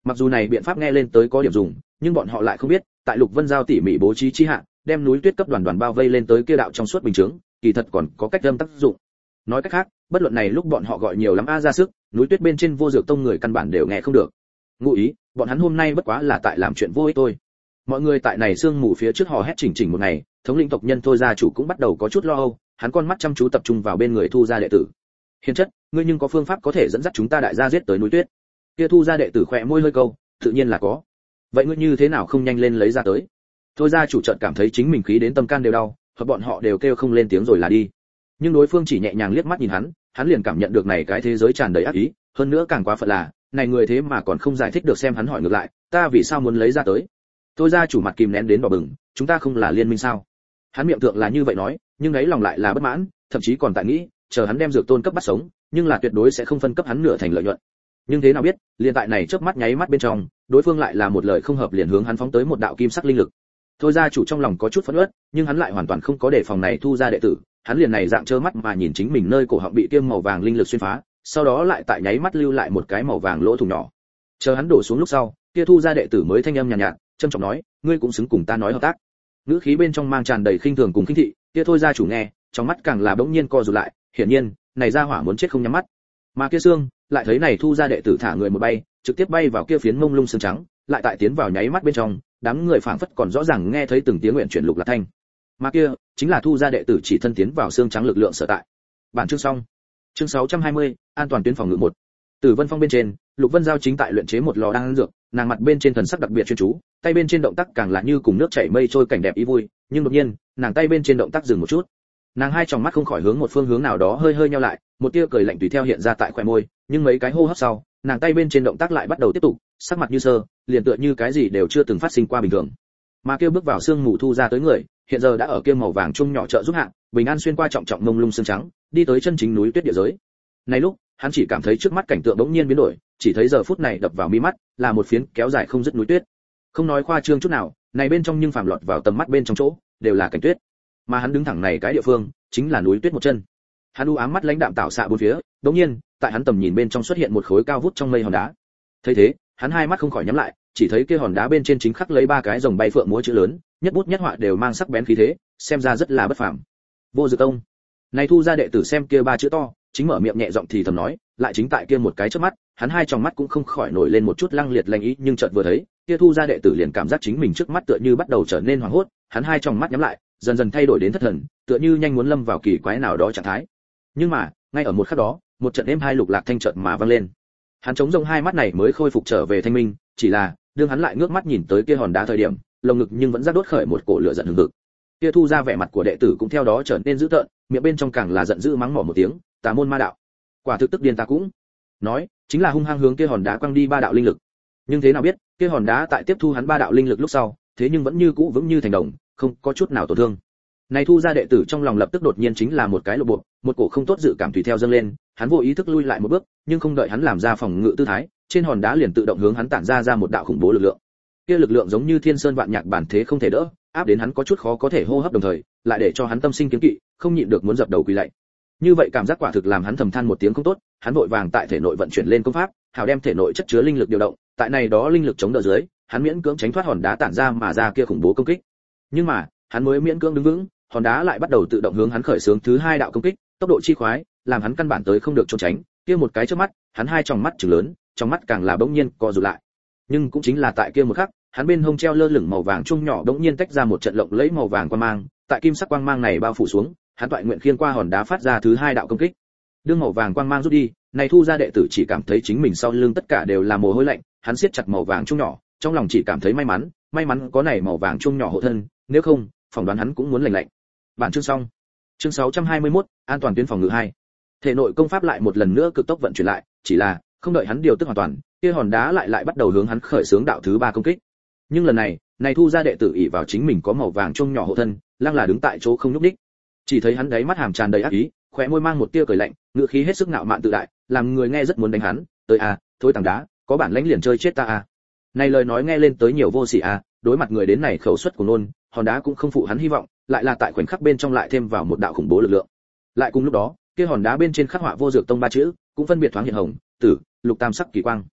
Mặc dù này biện pháp nghe lên tới có điểm dùng, nhưng bọn họ lại không biết, tại Lục Vân Giao tỉ mỉ bố trí chi hạ, đem núi tuyết cấp đoàn đoàn bao vây lên tới kia đạo trong suốt bình chứng, kỳ thật còn có cách âm tác dụng. Nói cách khác, bất luận này lúc bọn họ gọi nhiều lắm a ra sức, núi tuyết bên trên vô dược tông người căn bản đều nghe không được. Ngụ ý, bọn hắn hôm nay bất quá là tại làm chuyện vô ích thôi. Mọi người tại này sương mù phía trước hò hét chỉnh chỉnh một ngày, thống lĩnh tộc nhân Thôi gia chủ cũng bắt đầu có chút lo âu, hắn con mắt chăm chú tập trung vào bên người Thu gia đệ tử. Hiền chất, ngươi nhưng có phương pháp có thể dẫn dắt chúng ta đại gia giết tới núi tuyết? Kia Thu gia đệ tử khẽ môi hơi câu, tự nhiên là có. Vậy ngươi như thế nào không nhanh lên lấy ra tới? Thôi gia chủ chợt cảm thấy chính mình khí đến tâm can đều đau, hoặc bọn họ đều kêu không lên tiếng rồi là đi. Nhưng đối phương chỉ nhẹ nhàng liếc mắt nhìn hắn, hắn liền cảm nhận được này cái thế giới tràn đầy ác ý, hơn nữa càng quá phận là, này người thế mà còn không giải thích được, xem hắn hỏi ngược lại, ta vì sao muốn lấy ra tới? Thôi gia chủ mặt kìm nén đến đỏ bừng, chúng ta không là liên minh sao? Hắn miệng thượng là như vậy nói, nhưng ấy lòng lại là bất mãn, thậm chí còn tại nghĩ, chờ hắn đem dược tôn cấp bắt sống, nhưng là tuyệt đối sẽ không phân cấp hắn nửa thành lợi nhuận. Nhưng thế nào biết, liền tại này chớp mắt nháy mắt bên trong, đối phương lại là một lời không hợp liền hướng hắn phóng tới một đạo kim sắc linh lực. Thôi gia chủ trong lòng có chút phẫn uất, nhưng hắn lại hoàn toàn không có đề phòng này Thu gia đệ tử, hắn liền này dạng trơ mắt mà nhìn chính mình nơi cổ họng bị tiêm màu vàng linh lực xuyên phá, sau đó lại tại nháy mắt lưu lại một cái màu vàng lỗ thủng nhỏ. Chờ hắn đổ xuống lúc sau, kia Thu gia đệ tử mới thanh âm nhàn nhạt, nhạt, trầm trọng nói, ngươi cũng xứng cùng ta nói hợp tác. Ngữ khí bên trong mang tràn đầy khinh thường cùng khinh thị, kia Thôi gia chủ nghe, trong mắt càng là bỗng nhiên co rụt lại, hiển nhiên, này gia hỏa muốn chết không nhắm mắt. Mà kia xương, lại thấy này Thu gia đệ tử thả người một bay, trực tiếp bay vào kia phiến mông lung xương trắng, lại tại tiến vào nháy mắt bên trong, đám người phảng phất còn rõ ràng nghe thấy từng tiếng nguyện chuyển lục lạc thanh. Mà kia, chính là Thu gia đệ tử chỉ thân tiến vào xương trắng lực lượng sở tại. Bản chương xong. Chương sáu trăm hai mươi, an toàn tuyến phòng ngự một. Từ Vân Phong bên trên, Lục Vân Giao chính tại luyện chế một lò đan dược, nàng mặt bên trên thần sắc đặc biệt chuyên chú, tay bên trên động tác càng là như cùng nước chảy mây trôi cảnh đẹp ý vui, nhưng đột nhiên, nàng tay bên trên động tác dừng một chút. Nàng hai tròng mắt không khỏi hướng một phương hướng nào đó hơi hơi nheo lại, một tia cười lạnh tùy theo hiện ra tại khóe môi, nhưng mấy cái hô hấp sau, nàng tay bên trên động tác lại bắt đầu tiếp tục, sắc mặt như sơ, liền tựa như cái gì đều chưa từng phát sinh qua bình thường. Mà kêu bước vào xương mù Thu ra tới người, hiện giờ đã ở kia màu vàng trung nhỏ trợ giúp hạ, bình an xuyên qua trọng trọng mông lung xương trắng, đi tới chân chính núi tuyết địa giới. Này lúc, hắn chỉ cảm thấy trước mắt cảnh tượng bỗng nhiên biến đổi, chỉ thấy giờ phút này đập vào mi mắt là một phiến kéo dài không dứt núi tuyết. Không nói khoa trương chút nào, này bên trong nhưng phàm lọt vào tầm mắt bên trong chỗ, đều là cảnh tuyết. Mà hắn đứng thẳng này cái địa phương, chính là núi tuyết một chân. Hắn u ám mắt lãnh đạm tạo xạ bốn phía, đột nhiên, tại hắn tầm nhìn bên trong xuất hiện một khối cao vút trong mây hòn đá. Thấy thế, hắn hai mắt không khỏi nhắm lại, chỉ thấy kia hòn đá bên trên chính khắc lấy ba cái rồng bay phượng múa chữ lớn, nhất bút nhất họa đều mang sắc bén khí thế, xem ra rất là bất phàm. Vô Dược Tông. Này Thu gia đệ tử xem kia ba chữ to, chính mở miệng nhẹ giọng thì thầm nói, lại chính tại kia một cái chớp mắt, hắn hai tròng mắt cũng không khỏi nổi lên một chút lăng liệt lanh ý, nhưng chợt vừa thấy, kia Thu gia đệ tử liền cảm giác chính mình trước mắt tựa như bắt đầu trở nên hoảng hốt, hắn hai tròng mắt nhắm lại, dần dần thay đổi đến thất thần, tựa như nhanh muốn lâm vào kỳ quái nào đó trạng thái. Nhưng mà, ngay ở một khắc đó, một trận êm hai lục lạc thanh chợt mà vang lên. Hắn chống rông hai mắt này mới khôi phục trở về thanh minh, chỉ là, đương hắn lại ngước mắt nhìn tới kia hòn đá thời điểm, lồng ngực nhưng vẫn giác đốt khởi một cổ lửa giận hừng hực. Kia Thu gia vẻ mặt của đệ tử cũng theo đó trở nên dữ tợn, miệng bên trong càng là giận dữ mắng mỏ một tiếng, tà môn ma đạo. Quả thực tức điên ta cũng. Nói, chính là hung hăng hướng kia hòn đá quăng đi ba đạo linh lực. Nhưng thế nào biết, kia hòn đá tại tiếp thu hắn ba đạo linh lực lúc sau, thế nhưng vẫn như cũ vững như thành đồng, không có chút nào tổn thương. Này Thu gia đệ tử trong lòng lập tức đột nhiên chính là một cái lộ bộ, một cổ không tốt dự cảm tùy theo dâng lên, hắn vô ý thức lui lại một bước, nhưng không đợi hắn làm ra phòng ngự tư thái, trên hòn đá liền tự động hướng hắn tản ra ra một đạo khủng bố lực lượng. Kia lực lượng giống như thiên sơn vạn nhạc bản thế không thể đỡ, áp đến hắn có chút khó có thể hô hấp đồng thời, lại để cho hắn tâm sinh kiêng kỵ, không nhịn được muốn dập đầu quỳ lạy. Như vậy cảm giác quả thực làm hắn thầm than một tiếng không tốt, hắn vội vàng tại thể nội vận chuyển lên công pháp, hào đem thể nội chất chứa linh lực điều động, tại này đó linh lực chống đỡ dưới, hắn miễn cưỡng tránh thoát hòn đá tản ra mà ra kia khủng bố công kích. Nhưng mà, hắn mới miễn cưỡng đứng vững, hòn đá lại bắt đầu tự động hướng hắn khởi xướng thứ hai đạo công kích, tốc độ chi khoái, làm hắn căn bản tới không được trốn tránh, kia một cái trước mắt, hắn hai tròng mắt trừng lớn, trong mắt càng là bỗng nhiên co rụt lại. Nhưng cũng chính là tại kia một khắc, hắn bên hông treo lơ lửng màu vàng trung nhỏ bỗng nhiên tách ra một trận lộng lẫy màu vàng quang mang, tại kim sắc quang mang này bao phủ xuống, hắn toại nguyện khiên qua hòn đá phát ra thứ hai đạo công kích. Đương màu vàng quang mang rút đi, này Thu gia đệ tử chỉ cảm thấy chính mình sau lưng tất cả đều là mồ hôi lạnh, hắn siết chặt màu vàng trung nhỏ, trong lòng chỉ cảm thấy may mắn, may mắn có này màu vàng trung nhỏ hộ thân, nếu không, phỏng đoán hắn cũng muốn lạnh lạnh. Bản chương xong. Chương sáu trăm hai mươi mốt, an toàn tuyến phòng ngự hai. Thể nội công pháp lại một lần nữa cực tốc vận chuyển lại, chỉ là, không đợi hắn điều tức hoàn toàn, kia hòn đá lại lại bắt đầu hướng hắn khởi xướng đạo thứ ba công kích. Nhưng lần này, này Thu gia đệ tử ỷ vào chính mình có màu vàng trung nhỏ hộ thân, lăng là đứng tại chỗ không nhúc nhích. Chỉ thấy hắn đáy mắt hàm tràn đầy ác ý, khóe môi mang một tia cười lạnh, ngữ khí hết sức ngạo mạn tự đại, làm người nghe rất muốn đánh hắn. Tới à, thối tảng đá, có bản lãnh liền chơi chết ta à. Này lời nói nghe lên tới nhiều vô sỉ à, đối mặt người đến này khẩu suất của nôn, hòn đá cũng không phụ hắn hy vọng, lại là tại khoảnh khắc bên trong lại thêm vào một đạo khủng bố lực lượng. Lại cùng lúc đó, kia hòn đá bên trên khắc họa Vô Dược Tông ba chữ, cũng phân biệt thoáng hiện hồng, tử, lục tam sắc kỳ quang.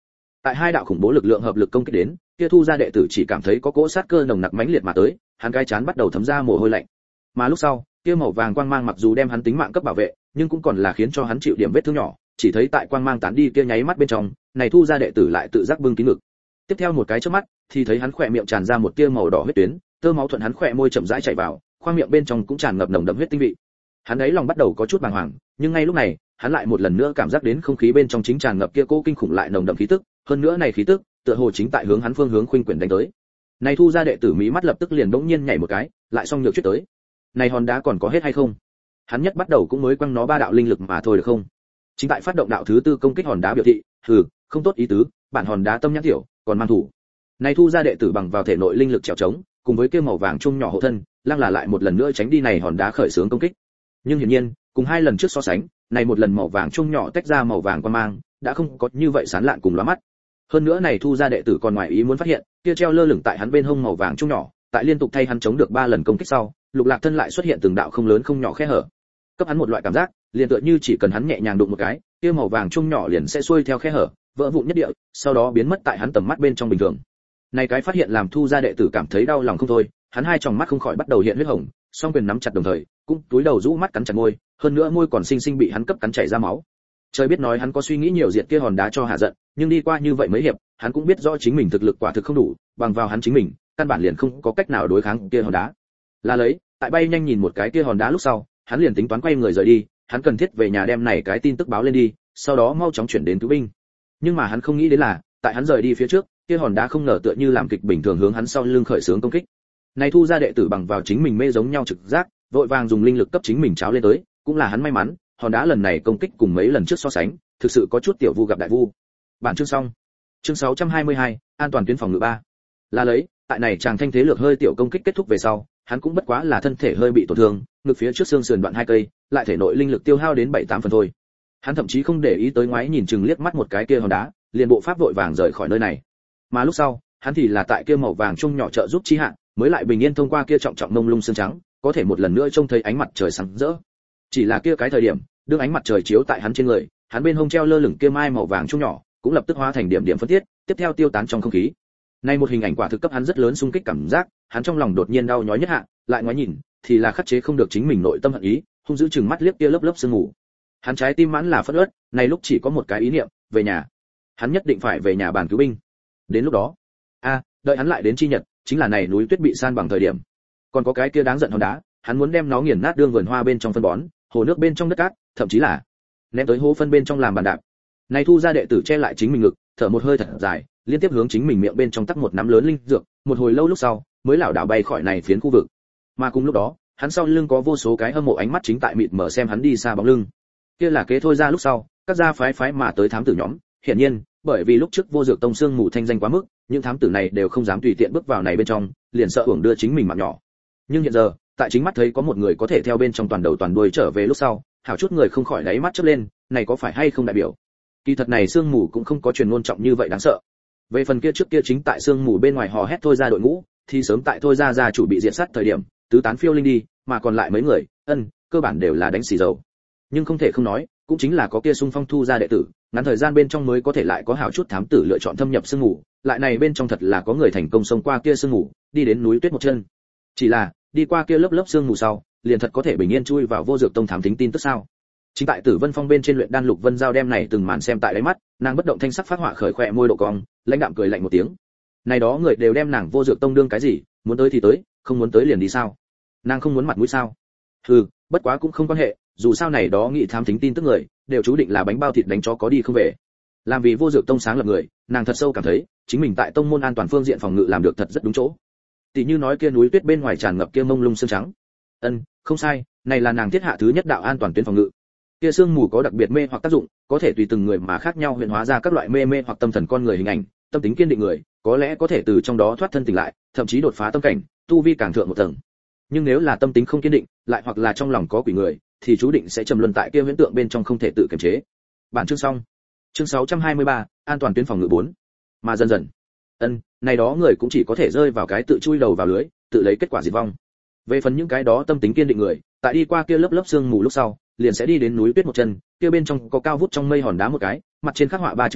Tại hai đạo khủng bố lực lượng hợp lực công kích đến, kia thu ra đệ tử chỉ cảm thấy có cỗ sát cơ nồng nặc mãnh liệt mà tới, hắn cái chán bắt đầu thấm ra mồ hôi lạnh. Mà lúc sau, kia màu vàng quang mang mặc dù đem hắn tính mạng cấp bảo vệ, nhưng cũng còn là khiến cho hắn chịu điểm vết thương nhỏ, chỉ thấy tại quang mang tán đi kia nháy mắt bên trong, này thu ra đệ tử lại tự giác bưng kín ngực. Tiếp theo một cái chớp mắt, thì thấy hắn khỏe miệng tràn ra một tia màu đỏ huyết tuyến, tơ máu thuận hắn khỏe môi chậm rãi chảy vào, khoang miệng bên trong cũng tràn ngập nồng đậm huyết tinh vị. Hắn ấy lòng bắt đầu có chút bàng hoàng, nhưng ngay lúc này, hắn lại một lần nữa cảm giác đến không khí bên trong chính tràn ngập kia cố kinh khủng lại nồng đậm khí tức, hơn nữa này khí tức, tựa hồ chính tại hướng hắn phương hướng khuynh quyển đánh tới. Này thu ra đệ tử mí mắt lập tức liền bỗng nhiên nhảy một cái, lại xong nhược chuyết tới. Này hòn đá còn có hết hay không? Hắn nhất bắt đầu cũng mới quăng nó ba đạo linh lực mà thôi được không? Chính tại phát động đạo thứ tư công kích hòn đá biểu thị, hừ, không tốt ý tứ, bản hòn đá tâm nhãn tiểu, còn mang thủ. Này thu ra đệ tử bằng vào thể nội linh lực trèo trống, cùng với kia màu vàng chung nhỏ hộ thân, lăng là lại một lần nữa tránh đi này hòn đá khởi xướng công kích. Nhưng hiển nhiên, cùng hai lần trước so sánh, này một lần màu vàng chung nhỏ tách ra màu vàng quang mang, đã không có như vậy sáng lạn cùng lóa mắt. Hơn nữa này thu ra đệ tử còn ngoài ý muốn phát hiện, kia treo lơ lửng tại hắn bên hông màu vàng chung nhỏ, tại liên tục thay hắn chống được ba lần công kích sau, Lục Lạc thân lại xuất hiện từng đạo không lớn không nhỏ khe hở. Cấp hắn một loại cảm giác, liền tựa như chỉ cần hắn nhẹ nhàng đụng một cái, kia màu vàng chung nhỏ liền sẽ xuôi theo khe hở, vỡ vụn nhất địa, sau đó biến mất tại hắn tầm mắt bên trong bình thường. Này cái phát hiện làm thu ra đệ tử cảm thấy đau lòng không thôi, hắn hai tròng mắt không khỏi bắt đầu hiện huyết hồng, song quyền nắm chặt đồng thời, cũng túi đầu rũ mắt cắn chặt môi, hơn nữa môi còn xinh xinh bị hắn cấp cắn chảy ra máu. Trời biết nói hắn có suy nghĩ nhiều diệt kia hòn đá cho hạ giận, nhưng đi qua như vậy mấy hiệp, hắn cũng biết rõ chính mình thực lực quả thực không đủ, bằng vào hắn chính mình, căn bản liền không có cách nào đối kháng kia hòn đá. Là lấy, tại bay nhanh nhìn một cái kia hòn đá lúc sau, hắn liền tính toán quay người rời đi, hắn cần thiết về nhà đem này cái tin tức báo lên đi, sau đó mau chóng chuyển đến cứu binh. Nhưng mà hắn không nghĩ đến là, tại hắn rời đi phía trước, kia hòn đá không ngờ tựa như làm kịch bình thường hướng hắn sau lưng khởi xướng công kích. Này thu ra đệ tử bằng vào chính mình mê giống nhau trực giác, vội vàng dùng linh lực cấp chính mình cháo lên tới, cũng là hắn may mắn, hòn đá lần này công kích cùng mấy lần trước so sánh, thực sự có chút tiểu vu gặp đại vu. Bản chương xong. Chương sáu trăm hai mươi hai, an toàn tuyến phòng ngự ba. Là lấy, tại này chàng thanh thế lược hơi tiểu công kích kết thúc về sau, hắn cũng bất quá là thân thể hơi bị tổn thương, ngực phía trước xương sườn đoạn hai cây, lại thể nội linh lực tiêu hao đến bảy tám phần thôi. Hắn thậm chí không để ý tới ngoái nhìn chừng liếc mắt một cái kia hòn đá, liền bộ pháp vội vàng rời khỏi nơi này. Mà lúc sau, hắn thì là tại kia màu vàng chung nhỏ trợ giúp chi hạ, mới lại bình yên thông qua kia trọng trọng mông lung sương trắng, có thể một lần nữa trông thấy ánh mặt trời sáng rỡ. Chỉ là kia cái thời điểm, đương ánh mặt trời chiếu tại hắn trên người, hắn bên hông treo lơ lửng kia mai màu vàng chung nhỏ, cũng lập tức hóa thành điểm điểm phân tiết, tiếp theo tiêu tán trong không khí. Nay một hình ảnh quả thực cấp hắn rất lớn xung kích cảm giác, hắn trong lòng đột nhiên đau nhói nhất hạ, lại ngoái nhìn, thì là khắc chế không được chính mình nội tâm hận ý, hung dữ chừng mắt liếc kia lớp lớp sương mù. Hắn trái tim mãn là phẫn uất, này lúc chỉ có một cái ý niệm, về nhà. Hắn nhất định phải về nhà bàn cứu binh. Đến lúc đó, a, đợi hắn lại đến chi nhật, chính là này núi tuyết bị san bằng thời điểm. Còn có cái kia đáng giận hòn đá, hắn muốn đem nó nghiền nát đương vườn hoa bên trong phân bón, hồ nước bên trong đất cát, thậm chí là ném tới hố phân bên trong làm bàn đạp. Này thu ra đệ tử che lại chính mình ngực, thở một hơi thật dài, liên tiếp hướng chính mình miệng bên trong tắc một nắm lớn linh dược, một hồi lâu lúc sau, mới lảo đảo bay khỏi này phiến khu vực. Mà cùng lúc đó, hắn sau lưng có vô số cái hâm mộ ánh mắt chính tại mịt mở xem hắn đi xa bóng lưng. Kia là kế thôi ra lúc sau, các gia phái phái mà tới thám tử nhóm, hiển nhiên, bởi vì lúc trước vô dược tông xương mù thanh danh quá mức, những thám tử này đều không dám tùy tiện bước vào này bên trong, liền sợ hưởng đưa chính mình mạng nhỏ. Nhưng hiện giờ, tại chính mắt thấy có một người có thể theo bên trong toàn đầu toàn đuôi trở về lúc sau, hảo chút người không khỏi đáy mắt chớp lên, này có phải hay không đại biểu? Kỳ thật này xương mù cũng không có truyền ngôn trọng như vậy đáng sợ. Về phần kia trước kia chính tại xương mù bên ngoài hò hét thôi ra đội ngũ, thì sớm tại thôi ra gia chủ bị diệt sát thời điểm, tứ tán phiêu linh đi, mà còn lại mấy người, ân, cơ bản đều là đánh xì dầu. Nhưng không thể không nói, cũng chính là có kia xung phong thu ra đệ tử, ngắn thời gian bên trong mới có thể lại có hảo chút thám tử lựa chọn thâm nhập xương mù, lại này bên trong thật là có người thành công xông qua kia xương mù, đi đến núi tuyết một chân. Chỉ là, đi qua kia lớp lớp xương mù sau, liền thật có thể bình yên chui vào vô dược tông thám thính tin tức sao? Chính tại Tử Vân Phong bên trên luyện đan Lục Vân Giao đem này từng màn xem tại đáy mắt, nàng bất động thanh sắc phát họa khởi khóe môi độ cong, lãnh đạm cười lạnh một tiếng. Này đó người đều đem nàng vô dược tông đương cái gì, muốn tới thì tới, không muốn tới liền đi sao? Nàng không muốn mặt mũi sao? Hừ, bất quá cũng không quan hệ, dù sao này đó nghị thám thính tin tức người, đều chú định là bánh bao thịt đánh chó có đi không về. Làm vì vô dược tông sáng lập người, nàng thật sâu cảm thấy, chính mình tại tông môn an toàn phương diện phòng ngự làm được thật rất đúng chỗ. Tỷ như nói kia núi tuyết bên ngoài tràn ngập kia mông lung sương trắng. Ân, không sai, này là nàng thiết hạ thứ nhất đạo an toàn tuyến phòng ngự. Kia sương mù có đặc biệt mê hoặc tác dụng, có thể tùy từng người mà khác nhau hiện hóa ra các loại mê mê hoặc tâm thần con người hình ảnh, tâm tính kiên định người, có lẽ có thể từ trong đó thoát thân tỉnh lại, thậm chí đột phá tâm cảnh, tu vi càng thượng một tầng. Nhưng nếu là tâm tính không kiên định, lại hoặc là trong lòng có quỷ người, thì chú định sẽ trầm luân tại kia huyễn tượng bên trong không thể tự kiềm chế. Bản chương xong. Chương sáu trăm hai mươi ba, an toàn tuyến phòng ngự bốn. Mà dần dần, ân, này đó người cũng chỉ có thể rơi vào cái tự chui đầu vào lưới, tự lấy kết quả diệt vong. Về phần những cái đó tâm tính kiên định người, tại đi qua kia lớp lớp sương mù lúc sau, liền sẽ đi đến núi tuyết một chân, kia bên trong có cao vút trong mây hòn đá một cái, mặt trên khắc họa ba chữ to,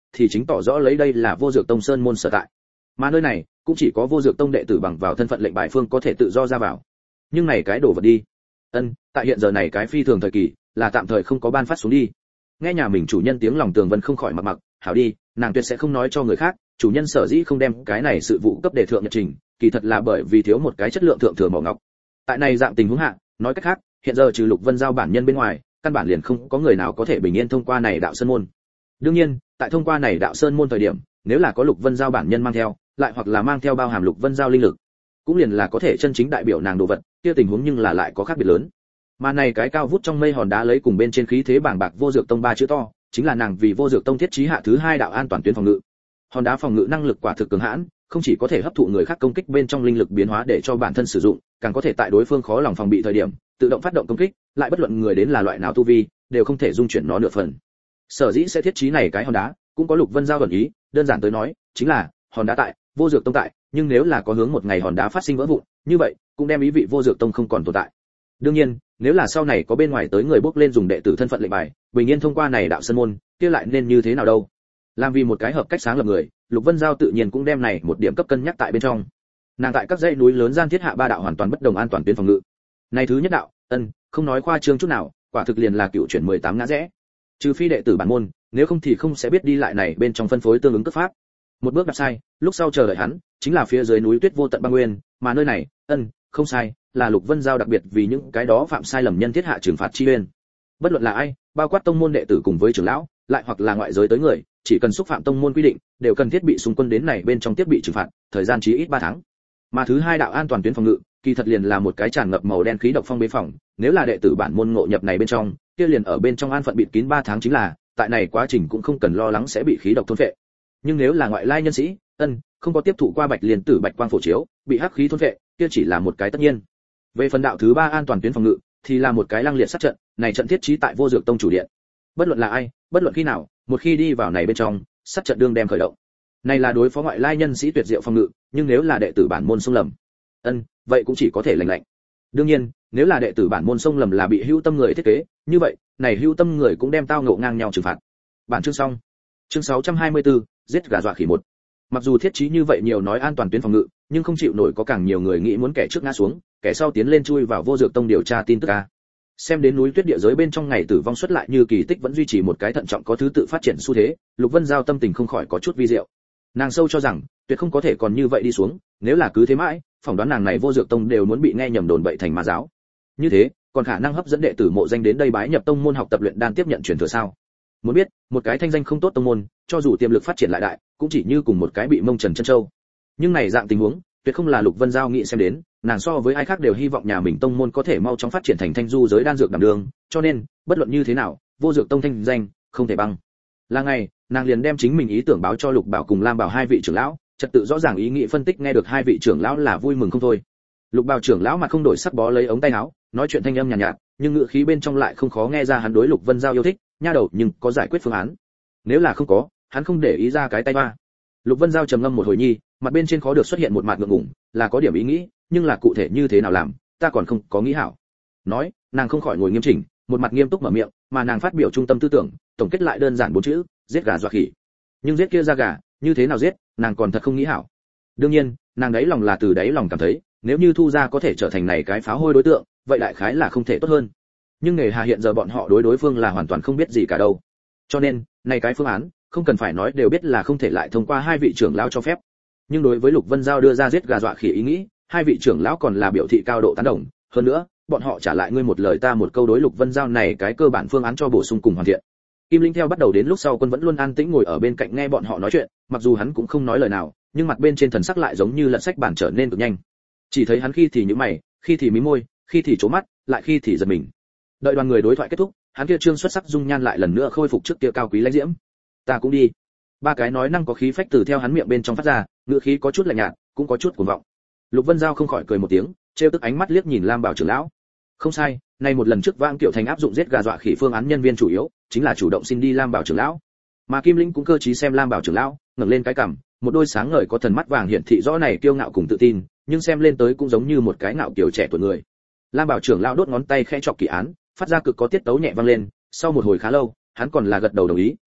thì chính tỏ rõ lấy đây là Vô Dược Tông sơn môn sở tại. Mà nơi này cũng chỉ có Vô Dược Tông đệ tử bằng vào thân phận lệnh bài phương có thể tự do ra vào. Nhưng này cái đồ vật đi. Ân, tại hiện giờ này cái phi thường thời kỳ, là tạm thời không có ban phát xuống đi. Nghe nhà mình chủ nhân tiếng lòng Tường Vân không khỏi mặc mặc, hảo đi, nàng tuyệt sẽ không nói cho người khác, chủ nhân sở dĩ không đem cái này sự vụ cấp đề thượng nhật trình, kỳ thật là bởi vì thiếu một cái chất lượng thượng thừa mỏ ngọc. Tại này dạng tình huống hạ, nói cách khác, hiện giờ trừ Lục Vân Giao bản nhân bên ngoài, căn bản liền không có người nào có thể bình yên thông qua này đạo sơn môn. Đương nhiên, tại thông qua này đạo sơn môn thời điểm, nếu là có Lục Vân Giao bản nhân mang theo, lại hoặc là mang theo bao hàm Lục Vân Giao linh lực, cũng liền là có thể chân chính đại biểu nàng đồ vật, kia tình huống nhưng là lại có khác biệt lớn. Mà này cái cao vút trong mây hòn đá lấy cùng bên trên khí thế bảng bạc Vô Dược Tông ba chữ to, chính là nàng vì Vô Dược Tông thiết trí hạ thứ hai đạo an toàn tuyến phòng ngự. Hòn đá phòng ngự năng lực quả thực cường hãn, không chỉ có thể hấp thụ người khác công kích bên trong linh lực biến hóa để cho bản thân sử dụng, càng có thể tại đối phương khó lòng phòng bị thời điểm, tự động phát động công kích, lại bất luận người đến là loại nào tu vi, đều không thể dung chuyển nó nửa phần. Sở dĩ sẽ thiết trí này cái hòn đá, cũng có Lục Vân Giao ẩn ý, đơn giản tới nói, chính là hòn đá tại, Vô Dược Tông tại, nhưng nếu là có hướng một ngày hòn đá phát sinh vỡ vụn, như vậy, cũng đem ý vị Vô Dược Tông không còn tồn tại. Đương nhiên, nếu là sau này có bên ngoài tới người bước lên dùng đệ tử thân phận lệnh bài, bình yên thông qua này đạo sơn môn, kia lại nên như thế nào đâu? Làm vì một cái hợp cách sáng lập người, Lục Vân Giao tự nhiên cũng đem này một điểm cấp cân nhắc tại bên trong. Nàng tại các dãy núi lớn gian thiết hạ ba đạo hoàn toàn bất đồng an toàn tuyến phòng ngự. Này thứ nhất đạo, ân, không nói khoa trương chút nào, quả thực liền là cựu chuyển mười tám ngã rẽ. Trừ phi đệ tử bản môn, nếu không thì không sẽ biết đi lại này bên trong phân phối tương ứng cấp pháp. Một bước đạp sai, lúc sau chờ đợi hắn, chính là phía dưới núi tuyết vô tận băng nguyên, mà nơi này, ân, không sai, là Lục Vân Giao đặc biệt vì những cái đó phạm sai lầm nhân thiết hạ trừng phạt chi uyên. Bất luận là ai, bao quát tông môn đệ tử cùng với trưởng lão, lại hoặc là ngoại giới tới người, chỉ cần xúc phạm tông môn quy định, đều cần thiết bị xung quân đến này bên trong tiếp bị trừng phạt, thời gian chí ít ba tháng. Mà thứ hai đạo an toàn tuyến phòng ngự, kỳ thật liền là một cái tràn ngập màu đen khí độc phong bế phòng, nếu là đệ tử bản môn ngộ nhập này bên trong, kia liền ở bên trong an phận bịt kín ba tháng chính là, tại này quá trình cũng không cần lo lắng sẽ bị khí độc thôn phệ. Nhưng nếu là ngoại lai nhân sĩ, ân, không có tiếp thụ qua bạch liên tử bạch quang phổ chiếu, bị hắc khí thôn phệ, kia chỉ là một cái tất nhiên. Về phần đạo thứ ba an toàn tuyến phòng ngự, thì là một cái lăng liệt sát trận, này trận thiết trí tại Vô Dược Tông chủ điện. Bất luận là ai, bất luận khi nào, một khi đi vào này bên trong, sát trận đương đem khởi động. Này là đối phó ngoại lai nhân sĩ tuyệt diệu phòng ngự, nhưng nếu là đệ tử bản môn xông lầm, ân, vậy cũng chỉ có thể lạnh lạnh. Đương nhiên, nếu là đệ tử bản môn xông lầm là bị hữu tâm người thiết kế, như vậy, này hữu tâm người cũng đem tao ngộ ngang nhau trừng phạt. Bản chương xong. Chương sáu trăm hai mươi tư, giết gà dọa khỉ một. Mặc dù thiết trí như vậy nhiều nói an toàn tuyến phòng ngự, nhưng không chịu nổi có càng nhiều người nghĩ muốn kẻ trước ngã xuống, kẻ sau tiến lên chui vào Vô Dược Tông điều tra tin tức a. Xem đến núi tuyết địa giới bên trong ngày tử vong xuất lại như kỳ tích vẫn duy trì một cái thận trọng có thứ tự phát triển xu thế, Lục Vân Giao tâm tình không khỏi có chút vi diệu. Nàng sâu cho rằng, tuyệt không có thể còn như vậy đi xuống, nếu là cứ thế mãi, phỏng đoán nàng này Vô Dược Tông đều muốn bị nghe nhầm đồn bậy thành ma giáo. Như thế, còn khả năng hấp dẫn đệ tử mộ danh đến đây bái nhập tông môn học tập luyện đan tiếp nhận truyền thừa sao? Muốn biết, một cái thanh danh không tốt tông môn, cho dù tiềm lực phát triển lại đại, cũng chỉ như cùng một cái bị mông trần chân châu. Nhưng này dạng tình huống, tuyệt không là Lục Vân Giao nghĩ xem đến, nàng so với ai khác đều hy vọng nhà mình tông môn có thể mau chóng phát triển thành thanh du giới đan dược đảm đường, cho nên, bất luận như thế nào, Vô Dược Tông thanh danh không thể băng. Là ngày, nàng liền đem chính mình ý tưởng báo cho Lục Bảo cùng Lam Bảo hai vị trưởng lão, trật tự rõ ràng ý nghĩ phân tích nghe được hai vị trưởng lão là vui mừng không thôi. Lục Bảo trưởng lão mặt không đổi sắc bó lấy ống tay áo, nói chuyện thanh âm nhàn nhạt, nhạt, nhưng ngữ khí bên trong lại không khó nghe ra hắn đối Lục Vân Giao yêu thích, nha đầu nhưng có giải quyết phương án. Nếu là không có, hắn không để ý ra cái tay ba. Lục Vân Giao trầm ngâm một hồi nhi, mặt bên trên khó được xuất hiện một mặt ngượng ngùng, là có điểm ý nghĩ, nhưng là cụ thể như thế nào làm, ta còn không có nghĩ hảo. Nói, nàng không khỏi ngồi nghiêm chỉnh, một mặt nghiêm túc mở miệng, mà nàng phát biểu trung tâm tư tưởng, tổng kết lại đơn giản bốn chữ, giết gà dọa khỉ. Nhưng giết kia ra gà, như thế nào giết, nàng còn thật không nghĩ hảo. Đương nhiên, nàng đấy lòng là từ đấy lòng cảm thấy, nếu như Thu gia có thể trở thành này cái pháo hôi đối tượng, vậy đại khái là không thể tốt hơn. Nhưng nghề hà hiện giờ bọn họ đối đối phương là hoàn toàn không biết gì cả đâu. Cho nên, này cái phương án, không cần phải nói đều biết là không thể lại thông qua hai vị trưởng lão cho phép. Nhưng đối với Lục Vân Giao đưa ra giết gà dọa khỉ ý nghĩ, hai vị trưởng lão còn là biểu thị cao độ tán đồng, hơn nữa, bọn họ trả lại ngươi một lời ta một câu đối Lục Vân Giao này cái cơ bản phương án cho bổ sung cùng hoàn thiện. Kim Linh theo bắt đầu đến lúc sau quân vẫn luôn an tĩnh ngồi ở bên cạnh nghe bọn họ nói chuyện, mặc dù hắn cũng không nói lời nào, nhưng mặt bên trên thần sắc lại giống như lật sách bản trở nên cực nhanh. Chỉ thấy hắn khi thì nhíu mày, khi thì mím môi, khi thì trố mắt, lại khi thì giật mình. Đợi đoàn người đối thoại kết thúc, hắn kia trương xuất sắc dung nhan lại lần nữa khôi phục trước kia cao quý lãnh diễm. Ta cũng đi. Ba cái nói năng có khí phách từ theo hắn miệng bên trong phát ra, ngữ khí có chút lạnh nhạt, cũng có chút cuồng vọng. Lục Vân Giao không khỏi cười một tiếng, trêu tức ánh mắt liếc nhìn Lam Bảo trưởng lão. Không sai, nay một lần trước Vãng Kiệu Thành áp dụng giết gà dọa khỉ phương án nhân viên chủ yếu, chính là chủ động xin đi Lam Bảo trưởng lão. Mà Kim Linh cũng cơ trí xem Lam Bảo trưởng lão, ngẩng lên cái cằm, một đôi sáng ngời có thần mắt vàng hiển thị rõ này kiêu ngạo cùng tự tin, nhưng xem lên tới cũng giống như một cái ngạo kiều trẻ tuổi người. Lam Bảo trưởng lão đốt ngón tay khẽ chọc kỳ án, phát ra cực có tiết tấu nhẹ vang lên, sau một hồi khá lâu, hắn còn là gật đầu đồng ý,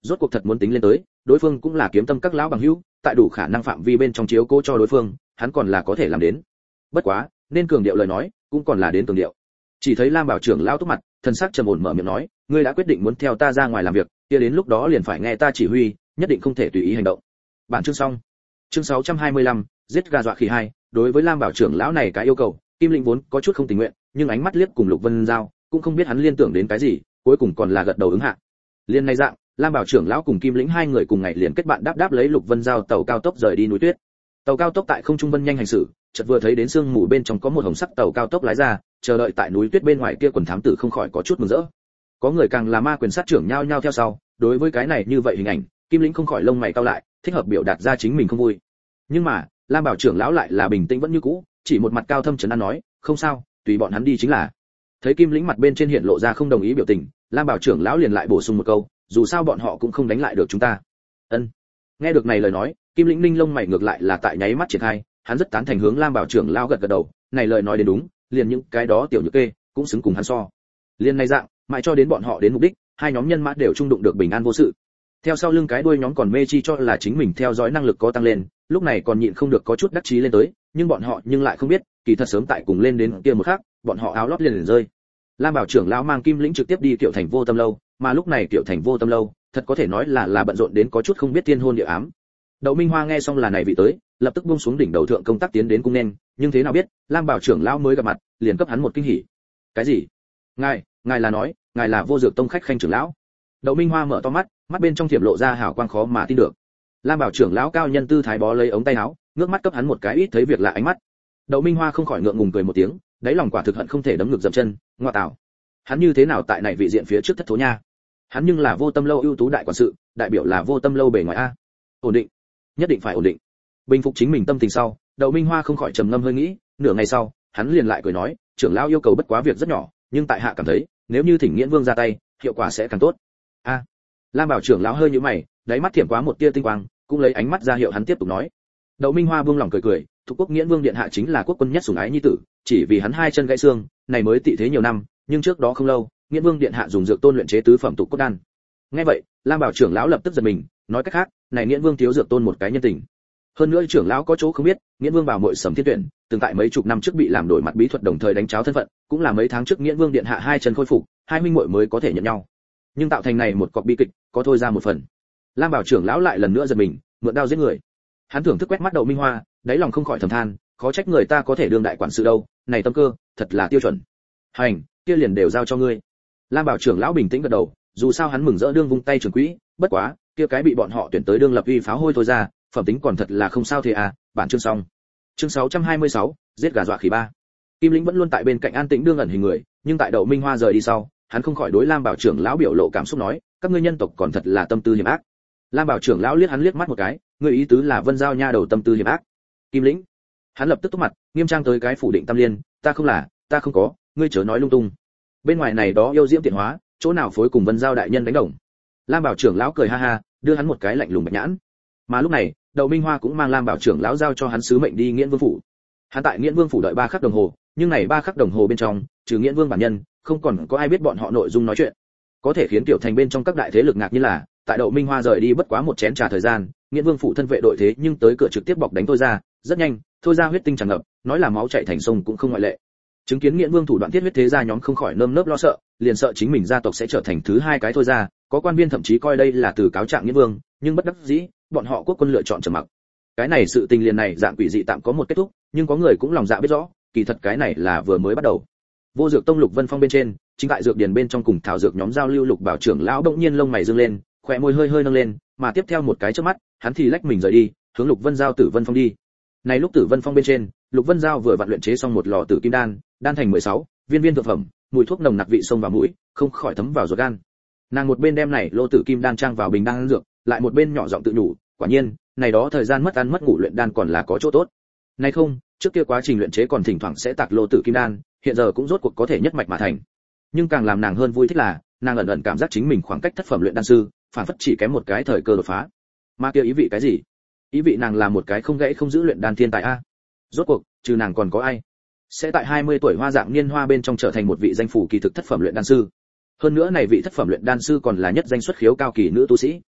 rốt cuộc thật muốn tính lên tới, đối phương cũng là kiếm tâm các lão bằng hữu, tại đủ khả năng phạm vi bên trong chiếu cố cho đối phương, hắn còn là có thể làm đến. Bất quá, nên cường điệu lời nói, cũng còn là đến cường điệu. Chỉ thấy Lam Bảo trưởng lão túc mặt, thần sắc trầm ổn mở miệng nói, ngươi đã quyết định muốn theo ta ra ngoài làm việc, kia đến lúc đó liền phải nghe ta chỉ huy, nhất định không thể tùy ý hành động. Bản chương xong. Chương sáu trăm hai mươi lăm, giết gà dọa khỉ hai. Đối với Lam Bảo trưởng lão này cái yêu cầu, Kim Lĩnh vốn có chút không tình nguyện, nhưng ánh mắt liếc cùng Lục Vân Giao, cũng không biết hắn liên tưởng đến cái gì, cuối cùng còn là gật đầu ứng hạ. Liên này dạng, Lam Bảo trưởng lão cùng Kim Lĩnh hai người cùng ngày liền kết bạn đáp đáp lấy Lục Vân Giao tàu cao tốc rời đi núi tuyết. Tàu cao tốc tại không trung vân nhanh hành xử, chợt vừa thấy đến sương mù bên trong có một hồng sắc tàu cao tốc lái ra, chờ đợi tại núi tuyết bên ngoài kia quần thám tử không khỏi có chút mừng rỡ. Có người càng là ma quyền sát trưởng nhao nhao theo sau, đối với cái này như vậy hình ảnh, Kim Lĩnh không khỏi lông mày cau lại, thích hợp biểu đạt ra chính mình không vui. Nhưng mà, Lam Bảo trưởng lão lại là bình tĩnh vẫn như cũ, chỉ một mặt cao thâm trấn an nói, không sao, tùy bọn hắn đi chính là. Thấy Kim Lĩnh mặt bên trên hiện lộ ra không đồng ý biểu tình, Lam Bảo trưởng lão liền lại bổ sung một câu, dù sao bọn họ cũng không đánh lại được chúng ta. Ân. Nghe được này lời nói, Kim Lĩnh ninh lông mày ngược lại là tại nháy mắt triển khai, hắn rất tán thành hướng Lam Bảo trưởng lão gật gật đầu, này lời nói đến đúng, liền những cái đó tiểu nhược kê cũng xứng cùng hắn so. Liên này dạng, mãi cho đến bọn họ đến mục đích, hai nhóm nhân mã đều trung đụng được bình an vô sự. Theo sau lưng cái đuôi nhóm còn mê chi cho là chính mình theo dõi năng lực có tăng lên, lúc này còn nhịn không được có chút đắc chí lên tới, nhưng bọn họ nhưng lại không biết, kỳ thật sớm tại cùng lên đến kia một khắc, bọn họ áo lót liền liền rơi. Lam Bảo trưởng lão mang Kim Lĩnh trực tiếp đi Kiệu Thành Vô Tâm lâu, mà lúc này Kiệu Thành Vô Tâm lâu, thật có thể nói là là bận rộn đến có chút không biết thiên hôn địa ám. Đậu Minh Hoa nghe xong là này vị tới, lập tức buông xuống đỉnh đầu thượng công tác tiến đến cung nên, nhưng thế nào biết, Lam Bảo trưởng lão mới gặp mặt, liền cấp hắn một kinh hỉ. Cái gì? Ngài, ngài là nói, ngài là Vô Dược Tông khách khanh trưởng lão? Đậu Minh Hoa mở to mắt, mắt bên trong thiểm lộ ra hào quang khó mà tin được. Lam Bảo trưởng lão cao nhân tư thái bó lấy ống tay áo, ngước mắt cấp hắn một cái ít thấy việc lạ ánh mắt. Đậu Minh Hoa không khỏi ngượng ngùng cười một tiếng, đáy lòng quả thực hận không thể đấm ngực dậm chân, ngoa tạo. Hắn như thế nào tại này vị diện phía trước thất thố nha? Hắn nhưng là Vô Tâm lâu ưu tú đại quản sự, đại biểu là Vô Tâm lâu bề ngoài a. Ổn định, nhất định phải ổn định. Bình phục chính mình tâm tình sau, Đậu Minh Hoa không khỏi trầm ngâm hơi nghĩ, nửa ngày sau, hắn liền lại cười nói, trưởng lão yêu cầu bất quá việc rất nhỏ, nhưng tại hạ cảm thấy, nếu như Thỉnh Nghiễn Vương ra tay, hiệu quả sẽ càng tốt. A. Lam Bảo trưởng lão hơi nhíu mày, đáy mắt thiểm quá một tia tinh quang, cũng lấy ánh mắt ra hiệu hắn tiếp tục nói. Đậu Minh Hoa buông lòng cười cười, thuộc quốc Nghiễn Vương điện hạ chính là quốc quân nhất sủng ái nhi tử, chỉ vì hắn hai chân gãy xương, này mới tị thế nhiều năm, nhưng trước đó không lâu, Nghiễn Vương điện hạ dùng dược tôn luyện chế tứ phẩm tục cốt đan. Nghe vậy, Lam Bảo trưởng lão lập tức giật mình, nói cách khác, này Nghiễn Vương thiếu dược tôn một cái nhân tình. Hơn nữa trưởng lão có chỗ không biết, Nghiễn Vương bảo muội Sầm Thiên Tuyển, từng tại mấy chục năm trước bị làm đổi mặt bí thuật đồng thời đánh cháo thân phận, cũng là mấy tháng trước Nghiễn Vương điện hạ hai chân khôi phục, hai huynh muội mới có thể nhận nhau. Nhưng tạo thành này một cọc bi kịch, có thôi ra một phần. Lam Bảo trưởng lão lại lần nữa giật mình, mượn đao giết người. Hắn thưởng thức quét mắt Đậu Minh Hoa, đáy lòng không khỏi thầm than, khó trách người ta có thể đương đại quản sự đâu, này tâm cơ, thật là tiêu chuẩn. Hành, kia liền đều giao cho ngươi. Lam Bảo trưởng lão bình tĩnh gật đầu, dù sao hắn mừng rỡ đương vung tay trưởng quỹ, bất quá, kia cái bị bọn họ tuyển tới đương lập uy pháo hôi thôi ra, phẩm tính còn thật là không sao thế à. Bản chương xong. Chương sáu trăm hai mươi sáu, giết gà dọa khỉ ba. Kim Lĩnh vẫn luôn tại bên cạnh an tĩnh đương ẩn hình người, nhưng tại Đậu Minh Hoa rời đi sau, hắn không khỏi đối Lam Bảo trưởng lão biểu lộ cảm xúc nói, các ngươi nhân tộc còn thật là tâm tư hiểm ác. Lam Bảo trưởng lão liếc hắn liếc mắt một cái, ngươi ý tứ là Vân Giao nha đầu tâm tư hiểm ác. Kim Lĩnh, hắn lập tức túc mặt, nghiêm trang tới cái phủ định Tam Liên, ta không là, ta không có, ngươi chớ nói lung tung. Bên ngoài này đó yêu diễm tiện hóa, chỗ nào phối cùng Vân Giao đại nhân đánh đồng. Lam Bảo trưởng lão cười ha ha, đưa hắn một cái lạnh lùng bạch nhãn. Mà lúc này, Đậu Minh Hoa cũng mang Lam Bảo trưởng lão giao cho hắn sứ mệnh đi Nghiễn Vương phủ. Hắn tại Nghiễn Vương phủ đợi ba khắc đồng hồ, nhưng này ba khắc đồng hồ bên trong, trừ Nghiễn Vương bản nhân, không còn có ai biết bọn họ nội dung nói chuyện. Có thể khiến Tiểu Thành bên trong các đại thế lực ngạc như là, tại Đậu Minh Hoa rời đi bất quá một chén trà thời gian, Nghiễn Vương phủ thân vệ đội thế nhưng tới cửa trực tiếp bọc đánh Thôi ra, rất nhanh, Thôi ra huyết tinh tràn ngập, nói là máu chảy thành sông cũng không ngoại lệ. Chứng kiến Nghiễn Vương thủ đoạn thiết huyết thế gia nhóm không khỏi nơm nớp lo sợ, liền sợ chính mình gia tộc sẽ trở thành thứ hai cái Thôi ra, có quan viên thậm chí coi đây là từ cáo trạng Nghiễn Vương, nhưng bất đắc dĩ, bọn họ quốc quân lựa chọn trầm mặc. Cái này sự tình liền này dạng quỷ dị tạm có một kết thúc, nhưng có người cũng lòng dạ biết rõ, kỳ thật cái này là vừa mới bắt đầu. Vô Dược Tông Lục Vân Phong bên trên, chính tại dược điển bên trong cùng thảo dược nhóm giao lưu, Lục Bảo trưởng lão đột nhiên lông mày dương lên, khóe môi hơi hơi nâng lên, mà tiếp theo một cái chớp mắt, hắn thì lách mình rời đi, hướng Lục Vân Giao Tử Vân Phong đi. Này lúc Tử Vân Phong bên trên, Lục Vân Giao vừa vặn luyện chế xong một lò tử kim đan, đan thành mười sáu viên viên thượng phẩm, mùi thuốc nồng nặc vị xông vào mũi, không khỏi thấm vào ruột gan. Nàng một bên đem này lô tử kim đan trang vào bình đan dược, lại một bên nhỏ giọng tự nhủ, quả nhiên, này đó thời gian mất ăn mất ngủ luyện đan còn là có chỗ tốt. Này không, trước kia quá trình luyện chế còn thỉnh thoảng sẽ tạc lô tử kim đan, hiện giờ cũng rốt cuộc có thể nhất mạch mà thành. Nhưng càng làm nàng hơn vui thích là, nàng ẩn ẩn cảm giác chính mình khoảng cách thất phẩm luyện đan sư, phản phất chỉ kém một cái thời cơ đột phá. Mà kia ý vị cái gì? Ý vị nàng là một cái không gãy không giữ luyện đan thiên tài a. Rốt cuộc, trừ nàng còn có ai? Sẽ tại hai mươi tuổi hoa dạng niên hoa bên trong trở thành một vị danh phủ kỳ thực thất phẩm luyện đan sư. Hơn nữa này vị thất phẩm luyện đan sư còn là nhất danh xuất khiếu cao kỳ nữ tu sĩ.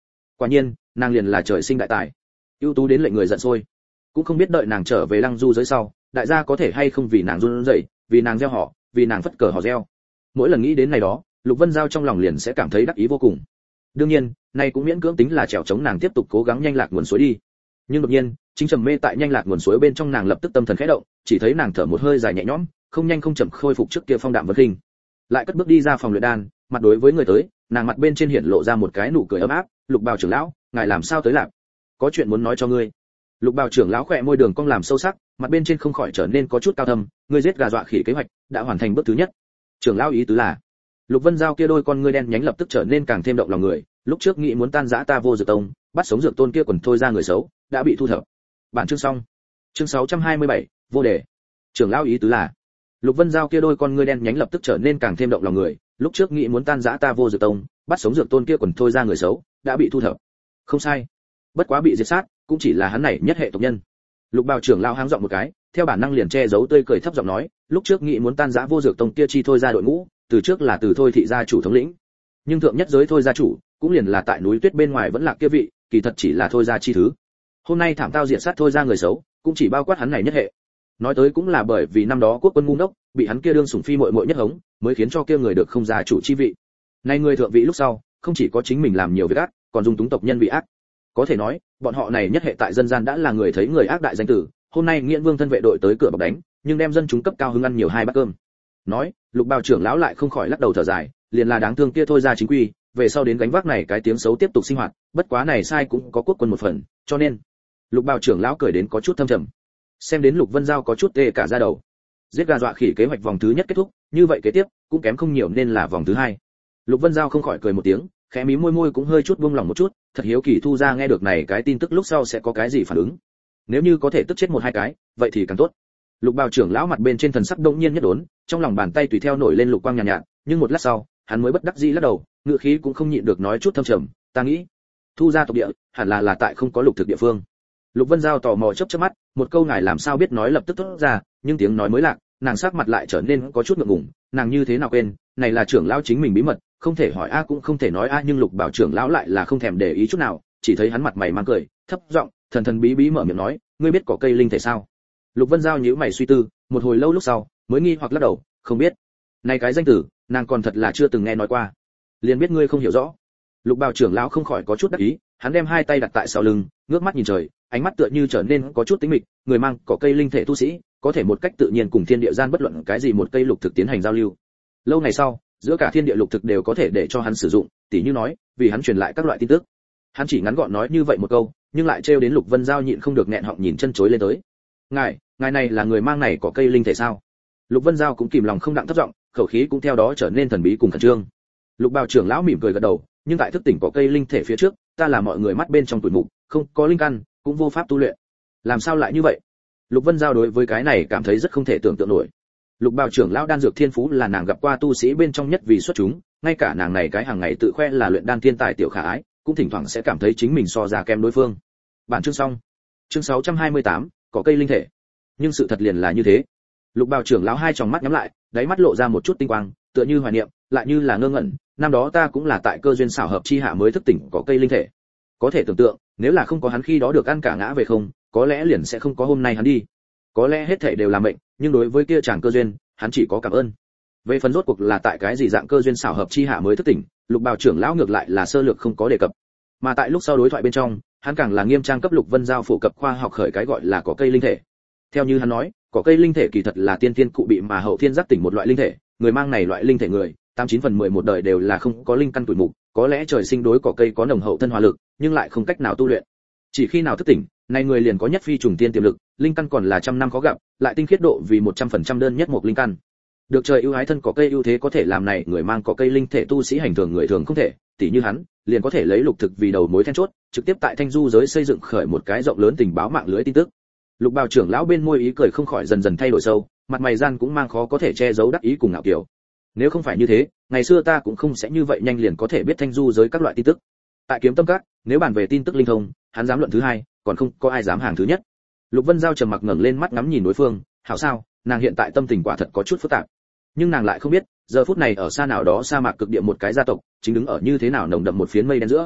Quả nhiên, nàng liền là trời sinh đại tài, ưu tú đến lệnh người giận sôi. Cũng không biết đợi nàng trở về Lăng Du giới sau, đại gia có thể hay không vì nàng run rẩy, vì nàng gieo họ, vì nàng phất cờ họ gieo. Mỗi lần nghĩ đến này đó, Lục Vân Giao trong lòng liền sẽ cảm thấy đắc ý vô cùng. Đương nhiên, này cũng miễn cưỡng tính là trèo chống nàng tiếp tục cố gắng nhanh lạc nguồn suối đi. Nhưng đột nhiên, chính trầm mê tại nhanh lạc nguồn suối bên trong nàng lập tức tâm thần khẽ động, chỉ thấy nàng thở một hơi dài nhẹ nhõm, không nhanh không chậm khôi phục trước kia phong đạm vân khinh. Lại cất bước đi ra phòng luyện đan, mặt đối với người tới, nàng mặt bên trên hiện lộ ra một cái nụ cười ấm áp. Lục Bào trưởng lão, ngài làm sao tới lạc? Có chuyện muốn nói cho ngươi. Lục Bào trưởng lão khẽ môi đường cong làm sâu sắc, mặt bên trên không khỏi trở nên có chút cao thâm. Ngươi giết gà dọa khỉ kế hoạch đã hoàn thành bước thứ nhất. Trưởng lão ý tứ là? Lục Vân Giao kia đôi con ngươi đen nhánh lập tức trở nên càng thêm động lòng người. Lúc trước nghĩ muốn tan rã ta Vô Dược Tông, bắt sống dược tôn kia quần thôi ra người xấu, đã bị thu thập. Bản chương xong. Chương sáu trăm hai mươi bảy, vô đề. Trưởng lão ý tứ là? Lục Vân Giao kia đôi con ngươi đen nhánh lập tức trở nên càng thêm động lòng người. Lúc trước nghĩ muốn tan rã ta Vô Dược Tông, bắt sống dược tôn kia quần thôi ra người xấu, đã bị thu thập. Không sai. Bất quá bị diệt sát, cũng chỉ là hắn này nhất hệ tộc nhân. Lục Bào trưởng lão háng giọng một cái, theo bản năng liền che giấu tươi cười thấp giọng nói, lúc trước nghĩ muốn tan rã Vô Dược Tông kia chi thôi ra đội ngũ, từ trước là từ thôi thị gia chủ thống lĩnh. Nhưng thượng nhất giới thôi gia chủ, cũng liền là tại núi tuyết bên ngoài vẫn là kia vị, kỳ thật chỉ là thôi gia chi thứ. Hôm nay thảm tao diệt sát thôi ra người xấu, cũng chỉ bao quát hắn này nhất hệ. Nói tới cũng là bởi vì năm đó quốc quân ngu ngốc, bị hắn kia đương sủng phi muội muội nhất hống, mới khiến cho kia người được không gia chủ chi vị. Nay người thượng vị lúc sau, không chỉ có chính mình làm nhiều việc ác, còn dung túng tộc nhân bị ác. Có thể nói, bọn họ này nhất hệ tại dân gian đã là người thấy người ác đại danh tử. Hôm nay Nghiễn Vương thân vệ đội tới cửa bọc đánh, nhưng đem dân chúng cấp cao hứng ăn nhiều hai bát cơm. Nói, Lục Bào trưởng lão lại không khỏi lắc đầu thở dài, liền là đáng thương kia thôi ra chính quy, về sau đến gánh vác này cái tiếng xấu tiếp tục sinh hoạt, bất quá này sai cũng có quốc quân một phần, cho nên Lục Bào trưởng lão cười đến có chút thâm trầm. Xem đến Lục Vân Giao có chút tê cả da đầu. Giết gà dọa khỉ kế hoạch vòng thứ nhất kết thúc, như vậy kế tiếp cũng kém không nhiều nên là vòng thứ hai. Lục Vân Giao không khỏi cười một tiếng, khẽ mí môi môi cũng hơi chút buông lỏng một chút, thật hiếu kỳ Thu ra nghe được này cái tin tức lúc sau sẽ có cái gì phản ứng. Nếu như có thể tức chết một hai cái, vậy thì càng tốt. Lục Bào trưởng lão mặt bên trên thần sắc đột nhiên nhất đốn, trong lòng bàn tay tùy theo nổi lên lục quang nhàn nhạt, nhạt, nhưng một lát sau, hắn mới bất đắc dĩ lắc đầu, ngựa khí cũng không nhịn được nói chút thâm trầm, ta nghĩ, Thu ra tộc địa, hẳn là là tại không có lục thực địa phương. Lục Vân Giao tò mò chớp chớp mắt, một câu ngài làm sao biết nói lập tức thốt ra, nhưng tiếng nói mới lạc, nàng sắc mặt lại trở nên có chút ngượng ngùng, nàng như thế nào quên, này là trưởng lão chính mình bí mật, không thể hỏi a cũng không thể nói a, nhưng Lục Bảo trưởng lão lại là không thèm để ý chút nào, chỉ thấy hắn mặt mày mang cười, thấp giọng, thần thần bí bí mở miệng nói, ngươi biết cỏ cây linh thể sao? Lục Vân Giao nhíu mày suy tư, một hồi lâu lúc sau, mới nghi hoặc lắc đầu, không biết. Này cái danh tử, nàng còn thật là chưa từng nghe nói qua. Liền biết ngươi không hiểu rõ. Lục Bảo trưởng lão không khỏi có chút đắc ý, hắn đem hai tay đặt tại sau lưng, ngước mắt nhìn trời, ánh mắt tựa như trở nên có chút tĩnh mịch, người mang cỏ cây linh thể tu sĩ, có thể một cách tự nhiên cùng thiên địa gian bất luận cái gì một cây lục thực tiến hành giao lưu. Lâu ngày sau, giữa cả thiên địa lục thực đều có thể để cho hắn sử dụng, tỉ như nói, vì hắn truyền lại các loại tin tức. Hắn chỉ ngắn gọn nói như vậy một câu, nhưng lại trêu đến Lục Vân Giao nhịn không được nghẹn họng nhìn chân chối lên tới. Ngài, ngài này là người mang này cỏ cây linh thể sao? Lục Vân Giao cũng kìm lòng không đặng thấp giọng, khẩu khí cũng theo đó trở nên thần bí cùng khẩn trương. Lục Bào trưởng lão mỉm cười gật đầu, nhưng tại thức tỉnh cỏ cây linh thể phía trước, ta là mọi người mắt bên trong tuổi mục, không có linh căn, cũng vô pháp tu luyện. Làm sao lại như vậy? Lục Vân Giao đối với cái này cảm thấy rất không thể tưởng tượng nổi. Lục Bào trưởng lão đan dược thiên phú là nàng gặp qua tu sĩ bên trong nhất vì xuất chúng, ngay cả nàng này cái hàng ngày tự khoe là luyện đan thiên tài tiểu khả ái, cũng thỉnh thoảng sẽ cảm thấy chính mình so ra kém đối phương. Bản chương xong. Chương sáu trăm hai mươi tám, có cây linh thể. Nhưng sự thật liền là như thế. Lục Bào trưởng lão hai tròng mắt nhắm lại, đáy mắt lộ ra một chút tinh quang, tựa như hoài niệm, lại như là ngơ ngẩn, năm đó ta cũng là tại cơ duyên xảo hợp chi hạ mới thức tỉnh có cây linh thể. Có thể tưởng tượng, nếu là không có hắn khi đó được ăn cả ngã về không, có lẽ liền sẽ không có hôm nay hắn đi. Có lẽ hết thảy đều là mệnh, nhưng đối với kia chàng cơ duyên, hắn chỉ có cảm ơn. Về phần rốt cuộc là tại cái gì dạng cơ duyên xảo hợp chi hạ mới thức tỉnh, Lục Bào trưởng lão ngược lại là sơ lược không có đề cập. Mà tại lúc sau đối thoại bên trong, hắn càng là nghiêm trang cấp Lục Vân Giao phổ cập khoa học khởi cái gọi là có cây linh thể. Theo như hắn nói, có cây linh thể kỳ thật là tiên tiên cụ bị mà hậu thiên giác tỉnh một loại linh thể, người mang này loại linh thể người, tám chín phần mười một đời đều là không có linh căn tuổi mục, có lẽ trời sinh đối cỏ cây có nồng hậu thân hòa lực, nhưng lại không cách nào tu luyện. Chỉ khi nào thức tỉnh, này người liền có nhất phi trùng tiên tiềm lực, linh căn còn là trăm năm khó gặp, lại tinh khiết độ vì một trăm phần trăm đơn nhất một linh căn. Được trời ưu ái thân cỏ cây ưu thế có thể làm này người mang cỏ cây linh thể tu sĩ hành thường người thường không thể, tỉ như hắn, liền có thể lấy lục thực vì đầu mối then chốt, trực tiếp tại Thanh Du giới xây dựng khởi một cái rộng lớn tình báo mạng lưới tin tức. Lục Bào trưởng lão bên môi ý cười không khỏi dần dần thay đổi sâu, mặt mày gian cũng mang khó có thể che giấu đắc ý cùng ngạo kiều. Nếu không phải như thế, ngày xưa ta cũng không sẽ như vậy nhanh liền có thể biết Thanh Du giới các loại tin tức. Tại Kiếm Tâm Các, nếu bàn về tin tức linh thông, hắn dám luận thứ hai, còn không có ai dám hàng thứ nhất. Lục Vân Giao trầm mặc ngẩng lên mắt ngắm nhìn đối phương, hảo sao, nàng hiện tại tâm tình quả thật có chút phức tạp. Nhưng nàng lại không biết, giờ phút này ở xa nào đó sa mạc cực địa một cái gia tộc, chính đứng ở như thế nào nồng đậm một phiến mây đen giữa.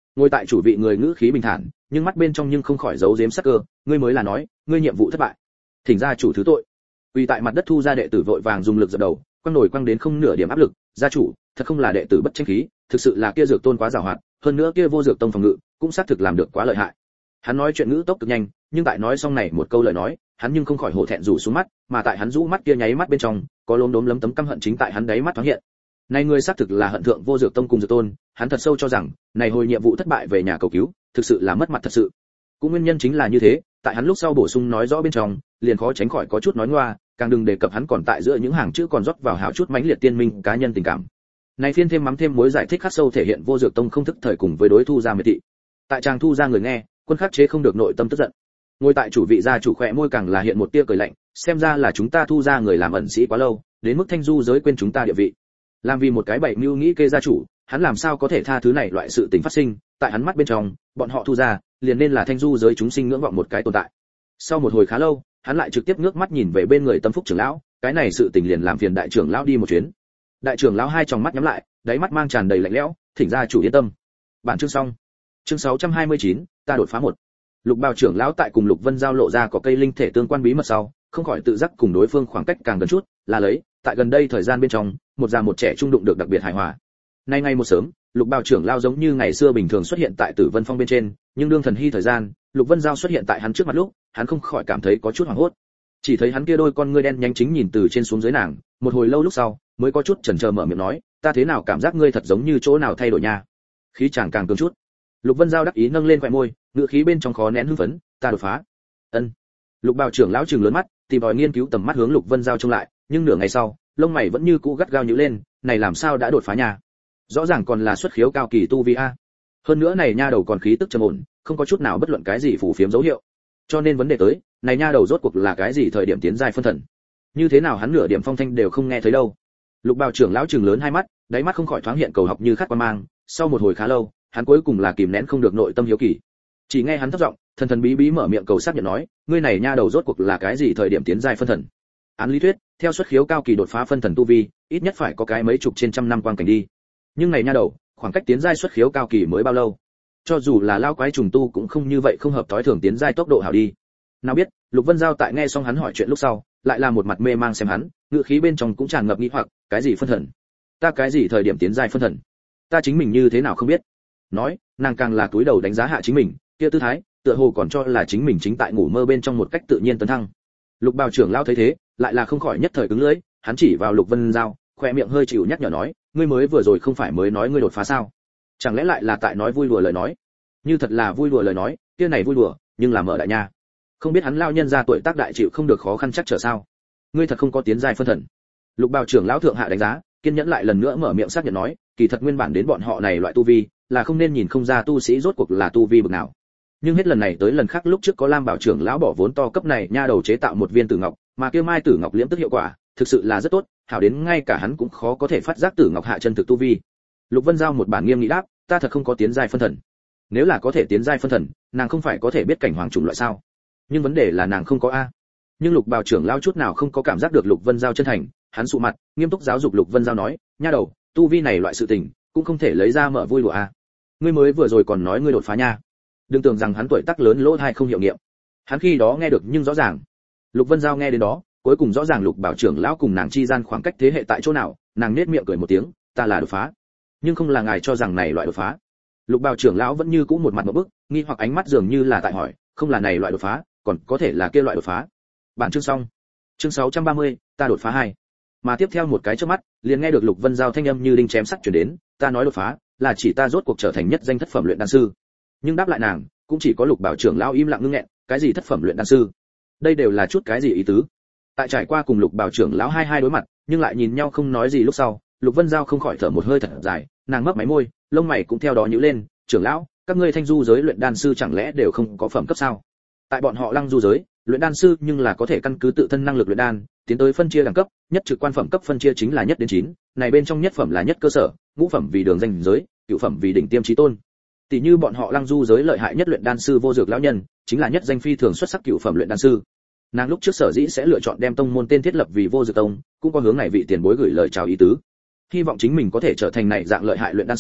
Ngồi tại chủ vị người ngữ khí bình thản, nhưng mắt bên trong nhưng không khỏi giấu giếm sắc cơ, ngươi mới là nói, ngươi nhiệm vụ thất bại. Thỉnh gia chủ thứ tội. Quỳ tại mặt đất Thu gia đệ tử vội vàng dùng lực dập đầu, quăng nổi quăng đến không nửa điểm áp lực, gia chủ, thật không là đệ tử bất tranh khí, thực sự là kia dược tôn quá giàu hoạt, hơn nữa kia vô dược tông phòng ngự, cũng xác thực làm được quá lợi hại. Hắn nói chuyện ngữ tốc cực nhanh, nhưng tại nói xong này một câu lời nói, hắn nhưng không khỏi hổ thẹn rủ xuống mắt, mà tại hắn rũ mắt kia nháy mắt bên trong, có lốm đốm lấm tấm căm hận chính tại hắn đáy mắt thoáng hiện. Này người xác thực là hận thượng vô dược tông cùng dược tôn, hắn thật sâu cho rằng, này hồi nhiệm vụ thất bại về nhà cầu cứu, thực sự là mất mặt thật sự. Cũng nguyên nhân chính là như thế, tại hắn lúc sau bổ sung nói rõ bên trong, liền khó tránh khỏi có chút nói ngoa, càng đừng đề cập hắn còn tại giữa những hàng chữ còn rót vào hào chút mãnh liệt tiên minh cá nhân tình cảm. Này phiên thêm mắm thêm muối giải thích khắc sâu thể hiện vô dược tông không thức thời cùng với đối Thu gia miệt thị. Tại chàng Thu gia người nghe, quân khắc chế không được nội tâm tức giận. Ngồi tại chủ vị gia chủ khỏe môi càng là hiện một tia cười lạnh, xem ra là chúng ta Thu gia người làm ẩn sĩ quá lâu, đến mức thanh du giới quên chúng ta địa vị. Làm vì một cái bảy mưu nghĩ kê gia chủ, hắn làm sao có thể tha thứ này loại sự tình phát sinh, tại hắn mắt bên trong, bọn họ Thu gia liền nên là thanh du giới chúng sinh ngưỡng vọng một cái tồn tại. Sau một hồi khá lâu, hắn lại trực tiếp ngước mắt nhìn về bên người Tâm Phúc trưởng lão, cái này sự tình liền làm phiền đại trưởng lão đi một chuyến. Đại trưởng lão hai tròng mắt nhắm lại, đáy mắt mang tràn đầy lạnh lẽo, thỉnh gia chủ yên tâm. Bản chương xong. Chương sáu trăm hai mươi chín, ta đột phá một. Lục Bào trưởng lão tại cùng Lục Vân giao lộ ra có cây linh thể tương quan bí mật sau, không khỏi tự giác cùng đối phương khoảng cách càng gần chút, là lấy, tại gần đây thời gian bên trong, một già một trẻ trung đụng được đặc biệt hài hòa. Nay ngày một sớm, Lục Bào trưởng lão giống như ngày xưa bình thường xuất hiện tại Tử Vân Phong bên trên, nhưng đương thần hy thời gian, Lục Vân giao xuất hiện tại hắn trước mặt lúc, hắn không khỏi cảm thấy có chút hoảng hốt. Chỉ thấy hắn kia đôi con ngươi đen nhanh chính nhìn từ trên xuống dưới nàng, một hồi lâu lúc sau, mới có chút chần chờ mở miệng nói, ta thế nào cảm giác ngươi thật giống như chỗ nào thay đổi nha. Khí chàng càng cường chút. Lục Vân giao đắc ý nâng lên khóe môi, ngữ khí bên trong khó nén hưng phấn, ta đột phá. Ân. Lục Bào trưởng lão trừng lớn mắt, tìm tòi nghiên cứu tầm mắt hướng Lục Vân giao trông lại, nhưng nửa ngày sau, lông mày vẫn như cũ gắt gao nhíu lên, này làm sao đã đột phá nha? Rõ ràng còn là xuất khiếu cao kỳ tu vi a. Hơn nữa này nha đầu còn khí tức trầm ổn, không có chút nào bất luận cái gì phù phiếm dấu hiệu. Cho nên vấn đề tới, này nha đầu rốt cuộc là cái gì thời điểm tiến giai phân thần? Như thế nào hắn nửa điểm phong thanh đều không nghe thấy đâu. Lục Bào trưởng lão trừng lớn hai mắt, đáy mắt không khỏi thoáng hiện cầu học như khát quan mang, sau một hồi khá lâu, hắn cuối cùng là kìm nén không được nội tâm hiếu kỳ. Chỉ nghe hắn thấp giọng, thần thần bí bí mở miệng cầu xác nhận nói, ngươi này nha đầu rốt cuộc là cái gì thời điểm tiến giai phân thần? Án lý thuyết, theo xuất khiếu cao kỳ đột phá phân thần tu vi, ít nhất phải có cái mấy chục trên trăm năm quang cảnh đi. Nhưng này nha đầu, khoảng cách tiến giai xuất khiếu cao kỳ mới bao lâu? Cho dù là lao quái trùng tu cũng không như vậy không hợp thói thường tiến giai tốc độ hảo đi. Nào biết, Lục Vân Giao tại nghe xong hắn hỏi chuyện lúc sau, lại là một mặt mê mang xem hắn, ngữ khí bên trong cũng tràn ngập nghi hoặc, cái gì phân thần? Ta cái gì thời điểm tiến giai phân thần? Ta chính mình như thế nào không biết? Nói, nàng càng là túi đầu đánh giá hạ chính mình, kia tư thái, tựa hồ còn cho là chính mình chính tại ngủ mơ bên trong một cách tự nhiên tấn thăng. Lục Bào trưởng lão thấy thế, lại là không khỏi nhất thời cứng lưỡi, hắn chỉ vào Lục Vân Giao, khoe miệng hơi chịu nhắc nhở nói, ngươi mới vừa rồi không phải mới nói ngươi đột phá sao? Chẳng lẽ lại là tại nói vui đùa lời nói? Như thật là vui đùa lời nói, kia này vui đùa, nhưng là mở đại nha. Không biết hắn lao nhân ra tuổi tác đại chịu không được khó khăn chắc trở sao? Ngươi thật không có tiến giai phân thần. Lục Bào trưởng lão thượng hạ đánh giá, kiên nhẫn lại lần nữa mở miệng xác nhận nói, kỳ thật nguyên bản đến bọn họ này loại tu vi, là không nên nhìn không ra tu sĩ rốt cuộc là tu vi bậc nào. Nhưng hết lần này tới lần khác lúc trước có Lam Bảo trưởng lão bỏ vốn to cấp này nha đầu chế tạo một viên tử ngọc, mà kia mai tử ngọc liễm tức hiệu quả, thực sự là rất tốt, hảo đến ngay cả hắn cũng khó có thể phát giác tử ngọc hạ chân thực tu vi. Lục Vân Giao một bản nghiêm nghị đáp, ta thật không có tiến giai phân thần. Nếu là có thể tiến giai phân thần, nàng không phải có thể biết cảnh hoàng chủng loại sao? Nhưng vấn đề là nàng không có a. Nhưng Lục Bào trưởng lão chút nào không có cảm giác được Lục Vân Giao chân thành, hắn sụ mặt, nghiêm túc giáo dục Lục Vân Giao nói, nha đầu, tu vi này loại sự tình, cũng không thể lấy ra mở vui đùa a. Ngươi mới vừa rồi còn nói ngươi đột phá nha. Đừng tưởng rằng hắn tuổi tác lớn lỗ tai không hiệu nghiệm. Hắn khi đó nghe được nhưng rõ ràng. Lục Vân Giao nghe đến đó, cuối cùng rõ ràng Lục Bảo trưởng lão cùng nàng chi gian khoảng cách thế hệ tại chỗ nào, nàng nhếch miệng cười một tiếng, ta là đột phá, nhưng không là ngài cho rằng này loại đột phá. Lục Bảo trưởng lão vẫn như cũ một mặt ngộp bức, nghi hoặc ánh mắt dường như là tại hỏi, không là này loại đột phá, còn có thể là kia loại đột phá. Bản chương xong. Chương sáu trăm ba mươi, ta đột phá hai. Mà tiếp theo một cái chớp mắt, liền nghe được Lục Vân Giao thanh âm như đinh chém sắt truyền đến, ta nói đột phá, là chỉ ta rốt cuộc trở thành nhất danh thất phẩm luyện đan sư. Nhưng đáp lại nàng, cũng chỉ có Lục Bảo trưởng lão im lặng ngưng nghẹn, cái gì thất phẩm luyện đan sư? Đây đều là chút cái gì ý tứ? Tại trải qua cùng Lục Bảo trưởng lão hai hai đối mặt, nhưng lại nhìn nhau không nói gì lúc sau, Lục Vân Giao không khỏi thở một hơi thật dài, nàng mấp máy môi, lông mày cũng theo đó nhíu lên, trưởng lão, các ngươi thanh du giới luyện đan sư chẳng lẽ đều không có phẩm cấp sao? Tại bọn họ lăng du giới, luyện đan sư nhưng là có thể căn cứ tự thân năng lực luyện đan, tiến tới phân chia đẳng cấp, nhất trực quan phẩm cấp phân chia chính là nhất đến chín, này bên trong nhất phẩm là nhất cơ sở, ngũ phẩm vì đường danh giới, cửu phẩm vì đỉnh tiêm chí tôn. Tỷ như bọn họ lăng du giới lợi hại nhất luyện đan sư Vô Dược lão nhân, chính là nhất danh phi thường xuất sắc cửu phẩm luyện đan sư. Nàng lúc trước sở dĩ sẽ lựa chọn đem tông môn tên thiết lập vì Vô Dược tông, cũng có hướng này vị tiền bối gửi lời chào ý tứ. Hy vọng chính mình có thể trở thành này dạng lợi hại luyện đan sư,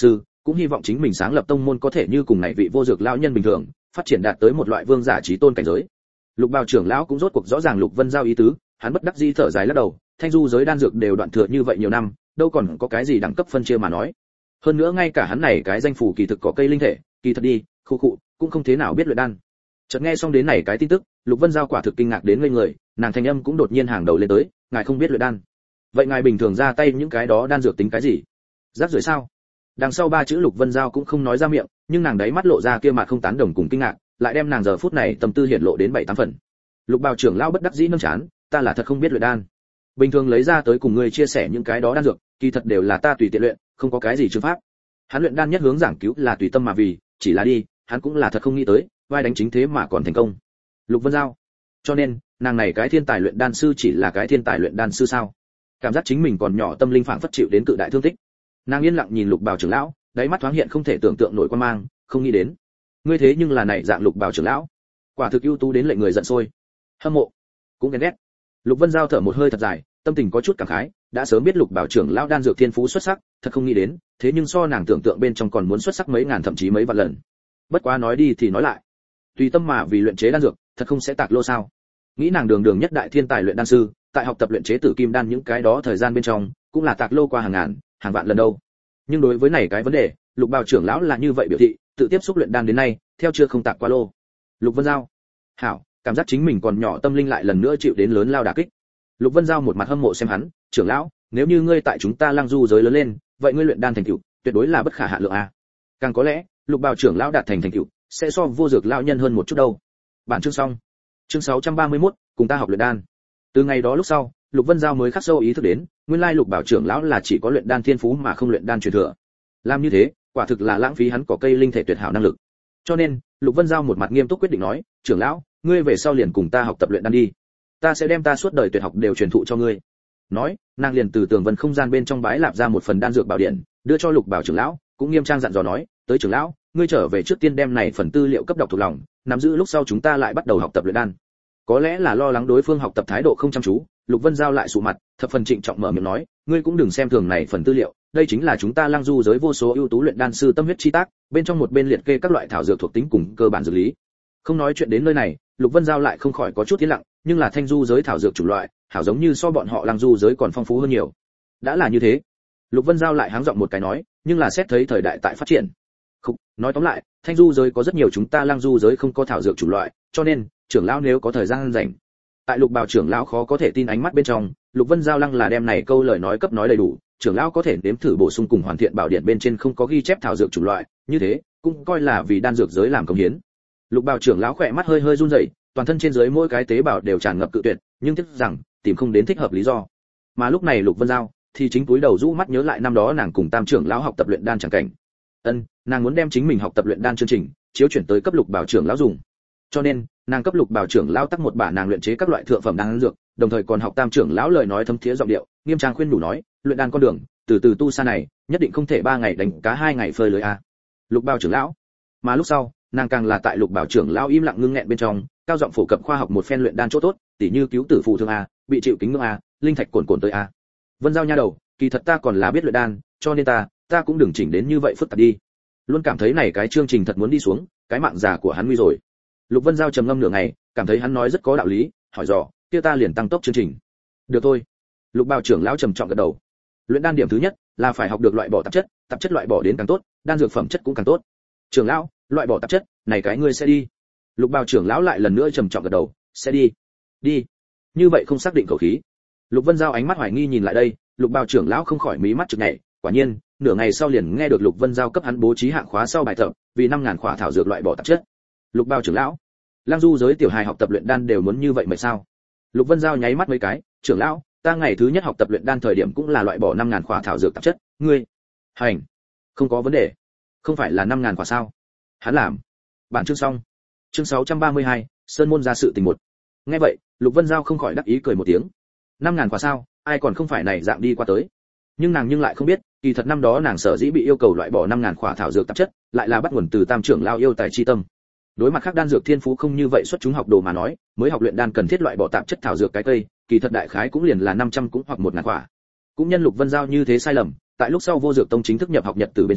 cũng hy vọng chính mình sáng lập tông môn có thể như cùng này vị vô dược lão nhân bình thường, phát triển đạt tới một loại vương giả chí tôn cảnh giới. Lục Bào trưởng lão cũng rốt cuộc rõ ràng Lục Vân Giao ý tứ, hắn bất đắc dĩ thở dài lắc đầu, thanh du giới đan dược đều đoạn thừa như vậy nhiều năm, đâu còn có cái gì đẳng cấp phân chia mà nói. Hơn nữa ngay cả hắn này cái danh phủ kỳ thực có cây linh thể, kỳ thật đi, khu cụ, cũng không thế nào biết luyện đan. Chợt nghe xong đến này cái tin tức, Lục Vân Giao quả thực kinh ngạc đến ngây người, nàng thanh âm cũng đột nhiên hàng đầu lên tới, ngài không biết luyện đan. Vậy ngài bình thường ra tay những cái đó đan dược tính cái gì? Rác rưởi sao? Đằng sau ba chữ Lục Vân Giao cũng không nói ra miệng, nhưng nàng đấy mắt lộ ra kia mặt không tán đồng cùng kinh ngạc, lại đem nàng giờ phút này tâm tư hiển lộ đến bảy tám phần. Lục Bào trưởng lão bất đắc dĩ nâng chán, ta là thật không biết luyện đan. Bình thường lấy ra tới cùng ngươi chia sẻ những cái đó đan dược, kỳ thật đều là ta tùy tiện luyện, không có cái gì chương pháp. Hắn luyện đan nhất hướng giảng cứu là tùy tâm mà vì, chỉ là đi, hắn cũng là thật không nghĩ tới, vai đánh chính thế mà còn thành công. Lục Vân Giao. Cho nên, nàng này cái thiên tài luyện đan sư chỉ là cái thiên tài luyện đan sư sao? Cảm giác chính mình còn nhỏ tâm linh phảng phất chịu đến cự đại thương tích. Nàng yên lặng nhìn Lục Bào trưởng lão, đáy mắt thoáng hiện không thể tưởng tượng nổi quan mang, không nghĩ đến. Ngươi thế nhưng là này dạng Lục Bào trưởng lão, quả thực ưu tú đến lệnh người giận sôi. Hâm mộ, cũng ghen ghét. Lục Vân Giao thở một hơi thật dài, tâm tình có chút cảm khái, đã sớm biết Lục Bảo trưởng lão đan dược thiên phú xuất sắc, thật không nghĩ đến, thế nhưng so nàng tưởng tượng bên trong còn muốn xuất sắc mấy ngàn thậm chí mấy vạn lần. Bất quá nói đi thì nói lại, tùy tâm mà vì luyện chế đan dược, thật không sẽ tạc lô sao? Nghĩ nàng đường đường nhất đại thiên tài luyện đan sư, tại học tập luyện chế tử kim đan những cái đó thời gian bên trong, cũng là tạc lô qua hàng ngàn, hàng vạn lần đâu. Nhưng đối với này cái vấn đề, Lục Bảo trưởng lão là như vậy biểu thị, tự tiếp xúc luyện đan đến nay, theo chưa không tạc qua lô. Lục Vân Giao, hảo, cảm giác chính mình còn nhỏ tâm linh lại lần nữa chịu đến lớn lao đả kích. Lục Vân Giao một mặt hâm mộ xem hắn, trưởng lão, nếu như ngươi tại chúng ta Lăng Du giới lớn lên, vậy ngươi luyện đan thành tựu, tuyệt đối là bất khả hạn lượng a. Càng có lẽ, Lục Bảo trưởng lão đạt thành thành tựu, sẽ so vô dược lão nhân hơn một chút đâu. Bản chương xong. Chương sáu trăm ba mươi mốt, cùng ta học luyện đan. Từ ngày đó lúc sau, Lục Vân Giao mới khắc sâu ý thức đến, nguyên lai Lục Bảo trưởng lão là chỉ có luyện đan thiên phú mà không luyện đan truyền thừa. Làm như thế, quả thực là lãng phí hắn có cây linh thể tuyệt hảo năng lực. Cho nên, Lục Vân Giao một mặt nghiêm túc quyết định nói, trưởng lão, ngươi về sau liền cùng ta học tập luyện đan đi. Ta sẽ đem ta suốt đời tuyệt học đều truyền thụ cho ngươi. Nói, nàng liền từ tường vân không gian bên trong bái lạp ra một phần đan dược bảo điện, đưa cho Lục Bảo trưởng lão, cũng nghiêm trang dặn dò nói, tới trưởng lão, ngươi trở về trước tiên đem này phần tư liệu cấp đọc thuộc lòng, nắm giữ lúc sau chúng ta lại bắt đầu học tập luyện đan. Có lẽ là lo lắng đối phương học tập thái độ không chăm chú, Lục Vân Giao lại sụ mặt, thập phần trịnh trọng mở miệng nói, ngươi cũng đừng xem thường này phần tư liệu, đây chính là chúng ta Lăng Du giới vô số ưu tú luyện đan sư tâm huyết chi tác, bên trong một bên liệt kê các loại thảo dược thuộc tính cùng cơ bản dược lý. Không nói chuyện đến nơi này, Lục Vân Giao lại không khỏi có chút yên lặng, nhưng là Thanh Du giới thảo dược chủ loại, hảo giống như so bọn họ Lăng Du giới còn phong phú hơn nhiều. Đã là như thế, Lục Vân Giao lại háng giọng một cái nói, nhưng là xét thấy thời đại tại phát triển. Không, nói tóm lại, Thanh Du giới có rất nhiều chúng ta Lăng Du giới không có thảo dược chủ loại, cho nên, trưởng lão nếu có thời gian rảnh. Tại Lục Bảo trưởng lão khó có thể tin ánh mắt bên trong, Lục Vân Giao lăng là đem này câu lời nói cấp nói đầy đủ, trưởng lão có thể nếm thử bổ sung cùng hoàn thiện bảo điện bên trên không có ghi chép thảo dược chủng loại, như thế, cũng coi là vì đan dược giới làm công hiến. Lục Bảo trưởng lão khỏe mắt hơi hơi run rẩy, toàn thân trên dưới mỗi cái tế bào đều tràn ngập cự tuyệt, nhưng tiếc rằng tìm không đến thích hợp lý do. Mà lúc này Lục Vân Giao thì chính túi đầu rũ mắt nhớ lại năm đó nàng cùng Tam trưởng lão học tập luyện đan chẳng cảnh. Ân, nàng muốn đem chính mình học tập luyện đan chương trình chiếu chuyển tới cấp Lục Bảo trưởng lão dùng. Cho nên, nàng cấp Lục Bảo trưởng lão tắc một bả nàng luyện chế các loại thượng phẩm đan dược, đồng thời còn học Tam trưởng lão lời nói thấm thía giọng điệu, nghiêm trang khuyên đủ nói, luyện đan con đường, từ từ tu xa này, nhất định không thể ba ngày đánh cá hai ngày phơi lưới a. Lục Bảo trưởng lão. Mà lúc sau, nàng càng là tại Lục Bảo trưởng lão im lặng ngưng nghẹn bên trong, cao giọng phổ cập khoa học một phen luyện đan chỗ tốt, tỉ như cứu tử phụ thương a, bị chịu kính ngưỡng a, linh thạch cuồn cuộn tới a. Vân Giao nha đầu, kỳ thật ta còn là biết luyện đan, cho nên ta, ta cũng đừng chỉnh đến như vậy phức tạp đi. Luôn cảm thấy này cái chương trình thật muốn đi xuống, cái mạng già của hắn nguy rồi. Lục Vân Giao trầm ngâm nửa ngày, cảm thấy hắn nói rất có đạo lý, hỏi dò, kia ta liền tăng tốc chương trình. Được thôi. Lục Bảo trưởng lão trầm trọng gật đầu. Luyện đan điểm thứ nhất là phải học được loại bỏ tạp chất, tạp chất loại bỏ đến càng tốt, đan dược phẩm chất cũng càng tốt. Trưởng lão, loại bỏ tạp chất, này cái ngươi sẽ đi. Lục Bảo trưởng lão lại lần nữa trầm trọng gật đầu, sẽ đi. Đi. Như vậy không xác định khẩu khí. Lục Vân Giao ánh mắt hoài nghi nhìn lại đây, Lục Bảo trưởng lão không khỏi mí mắt chực nhảy, quả nhiên, nửa ngày sau liền nghe được Lục Vân Giao cấp hắn bố trí hạng khóa sau bài tập, vì năm ngàn khóa thảo dược loại bỏ tạp chất. Lục Bảo trưởng lão, Lăng Du giới tiểu hài học tập luyện đan đều muốn như vậy mà sao? Lục Vân Giao nháy mắt mấy cái, trưởng lão, ta ngày thứ nhất học tập luyện đan thời điểm cũng là loại bỏ năm ngàn khóa thảo dược tạp chất, ngươi, hành, không có vấn đề, không phải là năm ngàn khóa sao? Hắn làm. Bản chương xong. Chương sáu trăm ba mươi hai, Sơn môn ra sự tình một. Nghe vậy, Lục Vân Giao không khỏi đắc ý cười một tiếng. năm ngàn khóa sao, ai còn không phải này dạng đi qua tới. Nhưng nàng nhưng lại không biết, kỳ thật năm đó nàng sở dĩ bị yêu cầu loại bỏ năm ngàn khóa thảo dược tạp chất, lại là bắt nguồn từ Tam trưởng lão yêu tài chi tâm. Đối mặt khác đan dược thiên phú không như vậy xuất chúng học đồ mà nói, mới học luyện đan cần thiết loại bỏ tạp chất thảo dược cái cây, kỳ thật đại khái cũng liền là năm trăm cũng hoặc một ngàn quả. Cũng nhân Lục Vân Giao như thế sai lầm, tại lúc sau vô dược tông chính thức nhập học nhật từ bên trong,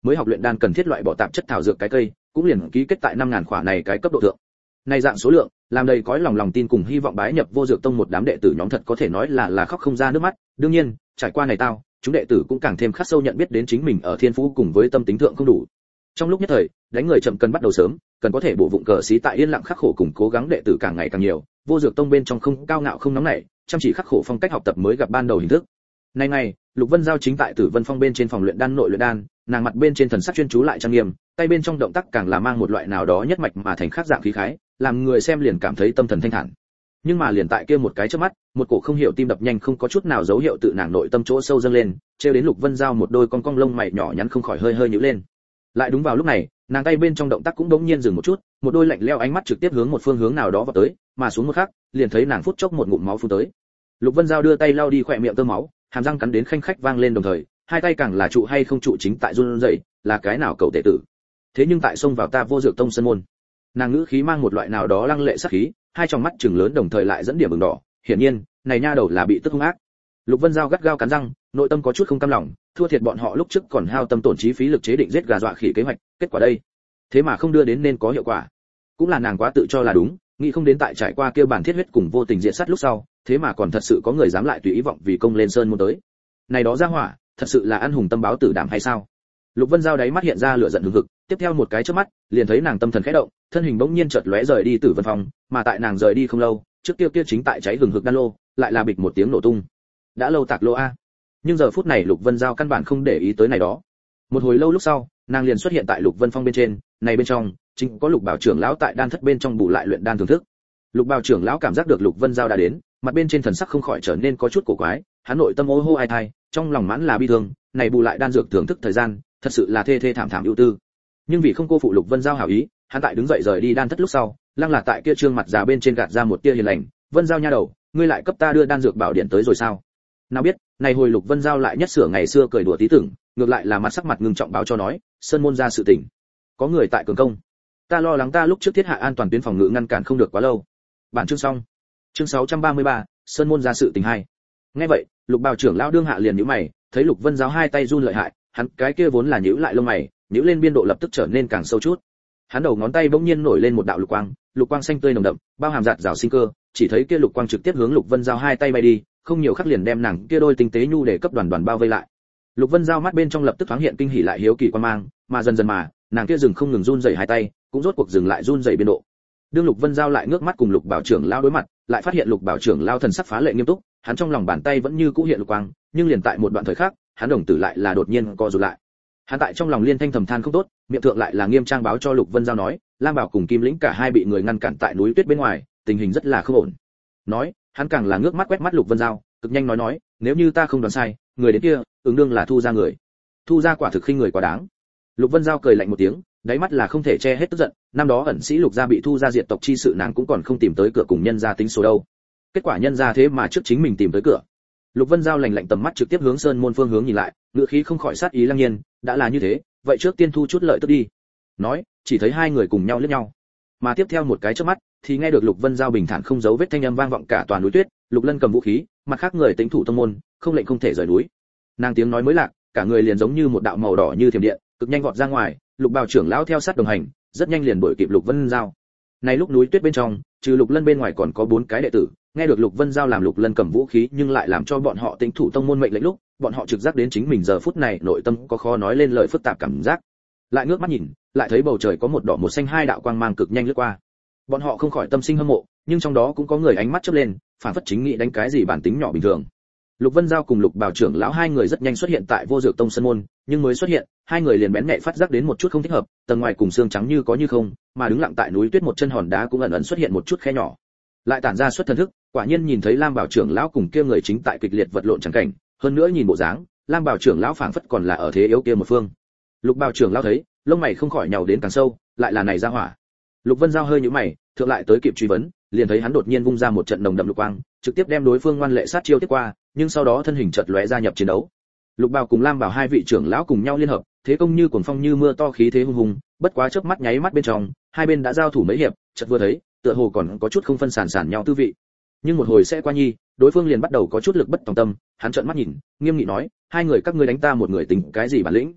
mới học luyện đan cần thiết loại bỏ tạp chất thảo dược cái cây, cũng liền ký kết tại năm ngàn khỏa này cái cấp độ thượng. Này dạng số lượng, làm đầy cõi lòng lòng tin cùng hy vọng bái nhập Vô Dược Tông một đám đệ tử nhóm thật có thể nói là là khóc không ra nước mắt. Đương nhiên, trải qua này tao, chúng đệ tử cũng càng thêm khắc sâu nhận biết đến chính mình ở thiên phú cùng với tâm tính thượng không đủ. Trong lúc nhất thời, đánh người chậm cần bắt đầu sớm, cần có thể bổ vụng cờ xí tại yên lặng khắc khổ cùng cố gắng đệ tử càng ngày càng nhiều. Vô Dược Tông bên trong không cao ngạo không nóng nảy, chăm chỉ khắc khổ phong cách học tập mới gặp ban đầu hình thức. Nay ngày, Lục Vân Giao chính tại Tử Vân Phong bên trên phòng luyện đan nội luyện đan, nàng mặt bên trên thần sắc chuyên chú lại trang nghiêm, tay bên trong động tác càng là mang một loại nào đó nhất mạch mà thành khác dạng khí khái, làm người xem liền cảm thấy tâm thần thanh thản. Nhưng mà liền tại kia một cái chớp mắt, một cổ không hiểu tim đập nhanh không có chút nào dấu hiệu tự nàng nội tâm chỗ sâu dâng lên, treo đến Lục Vân Giao một đôi cong cong lông mày nhỏ nhắn không khỏi hơi hơi nhíu lên. Lại đúng vào lúc này, nàng tay bên trong động tác cũng đống nhiên dừng một chút, một đôi lạnh lẽo ánh mắt trực tiếp hướng một phương hướng nào đó vào tới, mà xuống một khắc, liền thấy nàng phút chốc một ngụm máu phun tới. Lục Vân Giao đưa tay lau đi khỏe miệng tơ máu, hàm răng cắn đến khanh khách vang lên đồng thời, hai tay càng là trụ hay không trụ chính tại run rẩy, là cái nào cậu đệ tử? Thế nhưng tại xông vào ta Vô Dược Tông sân môn. Nàng ngữ khí mang một loại nào đó lăng lệ sát khí, hai tròng mắt trừng lớn đồng thời lại dẫn điểm ửng đỏ, hiển nhiên, này nha đầu là bị tức hung ác. Lục Vân Giao gắt gao cắn răng, nội tâm có chút không cam lòng, thua thiệt bọn họ lúc trước còn hao tâm tổn trí phí lực chế định giết gà dọa khỉ kế hoạch, kết quả đây, thế mà không đưa đến nên có hiệu quả. Cũng là nàng quá tự cho là đúng, nghĩ không đến tại trải qua kêu bản thiết huyết cùng vô tình diện sát lúc sau, thế mà còn thật sự có người dám lại tùy ý vọng vì công lên sơn môn tới. Này đó ra hỏa, thật sự là ăn hùng tâm báo tử đảm hay sao? Lục Vân Giao đáy mắt hiện ra lửa giận hừng hực, tiếp theo một cái chớp mắt, liền thấy nàng tâm thần khẽ động, thân hình bỗng nhiên chợt lóe rời đi Tử Vân Phòng, mà tại nàng rời đi không lâu, trước kia kia chính tại cháy hừng hực đan lô, lại là bịch một tiếng nổ tung. Đã lâu tạc lô a. Nhưng giờ phút này Lục Vân Giao căn bản không để ý tới này đó. Một hồi lâu lúc sau, nàng liền xuất hiện tại Lục Vân Phong bên trên, này bên trong, chính có Lục Bảo trưởng lão tại đan thất bên trong bù lại luyện đan thưởng thức. Lục Bảo trưởng lão cảm giác được Lục Vân Giao đã đến, mặt bên trên thần sắc không khỏi trở nên có chút cổ quái, hắn nội tâm ô hô ai thai, trong lòng mãn là bi thương, này bù lại đan dược thưởng thức thời gian, thật sự là thê thê thảm thảm ưu tư. Nhưng vì không cô phụ Lục Vân Giao hảo ý, hắn tại đứng dậy rời đi đan thất lúc sau, lăng là tại kia trương mặt già bên trên gạt ra một tia hiền lành, "Vân Giao nha đầu, ngươi lại cấp ta đưa đan dược bảo điện tới rồi sao?" Nào biết, này hồi Lục Vân Giao lại nhất sửa ngày xưa cười đùa tí tưởng, ngược lại là mặt sắc mặt ngưng trọng báo cho nói, "Sơn môn ra sự tình, có người tại cường công. Ta lo lắng ta lúc trước thiết hạ an toàn tuyến phòng ngự ngăn cản không được quá lâu." Bản chương xong. Chương sáu trăm ba mươi ba, Sơn môn ra sự tình hai. Nghe vậy, Lục Bảo trưởng lão đương hạ liền nhíu mày, thấy Lục Vân Giao hai tay run lợi hại, hắn cái kia vốn là nhíu lại lông mày, nhíu lên biên độ lập tức trở nên càng sâu chút. Hắn đầu ngón tay bỗng nhiên nổi lên một đạo lục quang, lục quang xanh tươi nồng đậm, bao hàm giạt rào sinh cơ, chỉ thấy kia lục quang trực tiếp hướng Lục Vân Giao hai tay bay đi, không nhiều khắc liền đem nàng kia đôi tinh tế nhu để cấp đoàn đoàn bao vây lại. Lục Vân Giao mắt bên trong lập tức thoáng hiện kinh hỉ lại hiếu kỳ quan mang, mà dần dần mà, nàng kia dừng không ngừng run rẩy hai tay, cũng rốt cuộc dừng lại run rẩy biên độ. Đương Lục Vân Giao lại ngước mắt cùng Lục Bảo trưởng lão đối mặt, lại phát hiện Lục Bảo trưởng lão thần sắc phá lệ nghiêm túc, hắn trong lòng bàn tay vẫn như cũ hiện lục quang, nhưng liền tại một đoạn thời khắc, hắn đồng tử lại là đột nhiên co rụt lại. Hắn tại trong lòng liên thanh thầm than không tốt, miệng thượng lại là nghiêm trang báo cho Lục Vân Giao nói, Lam Bảo cùng Kim Lĩnh cả hai bị người ngăn cản tại núi tuyết bên ngoài, tình hình rất là không ổn. Nói, hắn càng là ngước mắt quét mắt Lục Vân Giao, cực nhanh nói nói, nếu như ta không đoán sai, người đến kia, ứng đương là Thu gia người. Thu gia quả thực khinh người quá đáng. Lục Vân Giao cười lạnh một tiếng, đáy mắt là không thể che hết tức giận, năm đó ẩn sĩ Lục gia bị Thu gia diệt tộc chi sự nàng cũng còn không tìm tới cửa cùng nhân gia tính số đâu. Kết quả nhân gia thế mà trước chính mình tìm tới cửa. Lục Vân Giao lạnh lạnh tầm mắt trực tiếp hướng sơn môn phương hướng nhìn lại, ngữ khí không khỏi sát ý lăng nhiên, đã là như thế, vậy trước tiên thu chút lợi tức đi. Nói, chỉ thấy hai người cùng nhau liếc nhau. Mà tiếp theo một cái chớp mắt, thì nghe được Lục Vân Giao bình thản không giấu vết thanh âm vang vọng cả toàn núi tuyết, Lục Lân cầm vũ khí, mặt khác người tính thủ tông môn, không lệnh không thể rời núi. Nàng tiếng nói mới lạc, cả người liền giống như một đạo màu đỏ như thiểm điện, cực nhanh vọt ra ngoài, Lục Bảo trưởng lão theo sát đồng hành, rất nhanh liền đuổi kịp Lục Vân Giao. Này lúc núi tuyết bên trong, trừ Lục Lân bên ngoài còn có bốn cái đệ tử, nghe được Lục Vân Giao làm Lục Lân cầm vũ khí nhưng lại làm cho bọn họ tính thủ tông môn mệnh lệnh lúc, bọn họ trực giác đến chính mình giờ phút này nội tâm có khó nói lên lời phức tạp cảm giác. Lại ngước mắt nhìn, lại thấy bầu trời có một đỏ một xanh hai đạo quang mang cực nhanh lướt qua. Bọn họ không khỏi tâm sinh hâm mộ, nhưng trong đó cũng có người ánh mắt chớp lên, phản phất chính nghĩ đánh cái gì bản tính nhỏ bình thường. Lục Vân Giao cùng Lục Bảo trưởng lão hai người rất nhanh xuất hiện tại Vô Dược Tông sân môn, nhưng mới xuất hiện, hai người liền bén nhạy phát giác đến một chút không thích hợp, tầng ngoài cùng xương trắng như có như không, mà đứng lặng tại núi tuyết một chân hòn đá cũng ẩn ẩn xuất hiện một chút khe nhỏ. Lại tản ra xuất thần thức, quả nhiên nhìn thấy Lam Bảo trưởng lão cùng kia người chính tại kịch liệt vật lộn chẳng cảnh, hơn nữa nhìn bộ dáng, Lam Bảo trưởng lão phảng phất còn là ở thế yếu kia một phương. Lục Bảo trưởng lão thấy, lông mày không khỏi nhàu đến càng sâu, lại là này ra hỏa. Lục Vân Giao hơi nhíu mày, thượng lại tới kịp truy vấn, liền thấy hắn đột nhiên vung ra một trận nồng đậm lục quang, trực tiếp đem đối phương ngoan lệ sát chiêu tiếp qua, nhưng sau đó thân hình chợt lóe gia nhập chiến đấu. Lục Bảo cùng Lam Bảo hai vị trưởng lão cùng nhau liên hợp, thế công như cuồng phong như mưa to khí thế hung hùng, bất quá chớp mắt nháy mắt bên trong, hai bên đã giao thủ mấy hiệp, chợt vừa thấy, tựa hồ còn có chút không phân sản sản nhau tư vị. Nhưng một hồi sẽ qua nhi, đối phương liền bắt đầu có chút lực bất tòng tâm, hắn trợn mắt nhìn, nghiêm nghị nói, hai người các ngươi đánh ta một người tính cái gì bản lĩnh?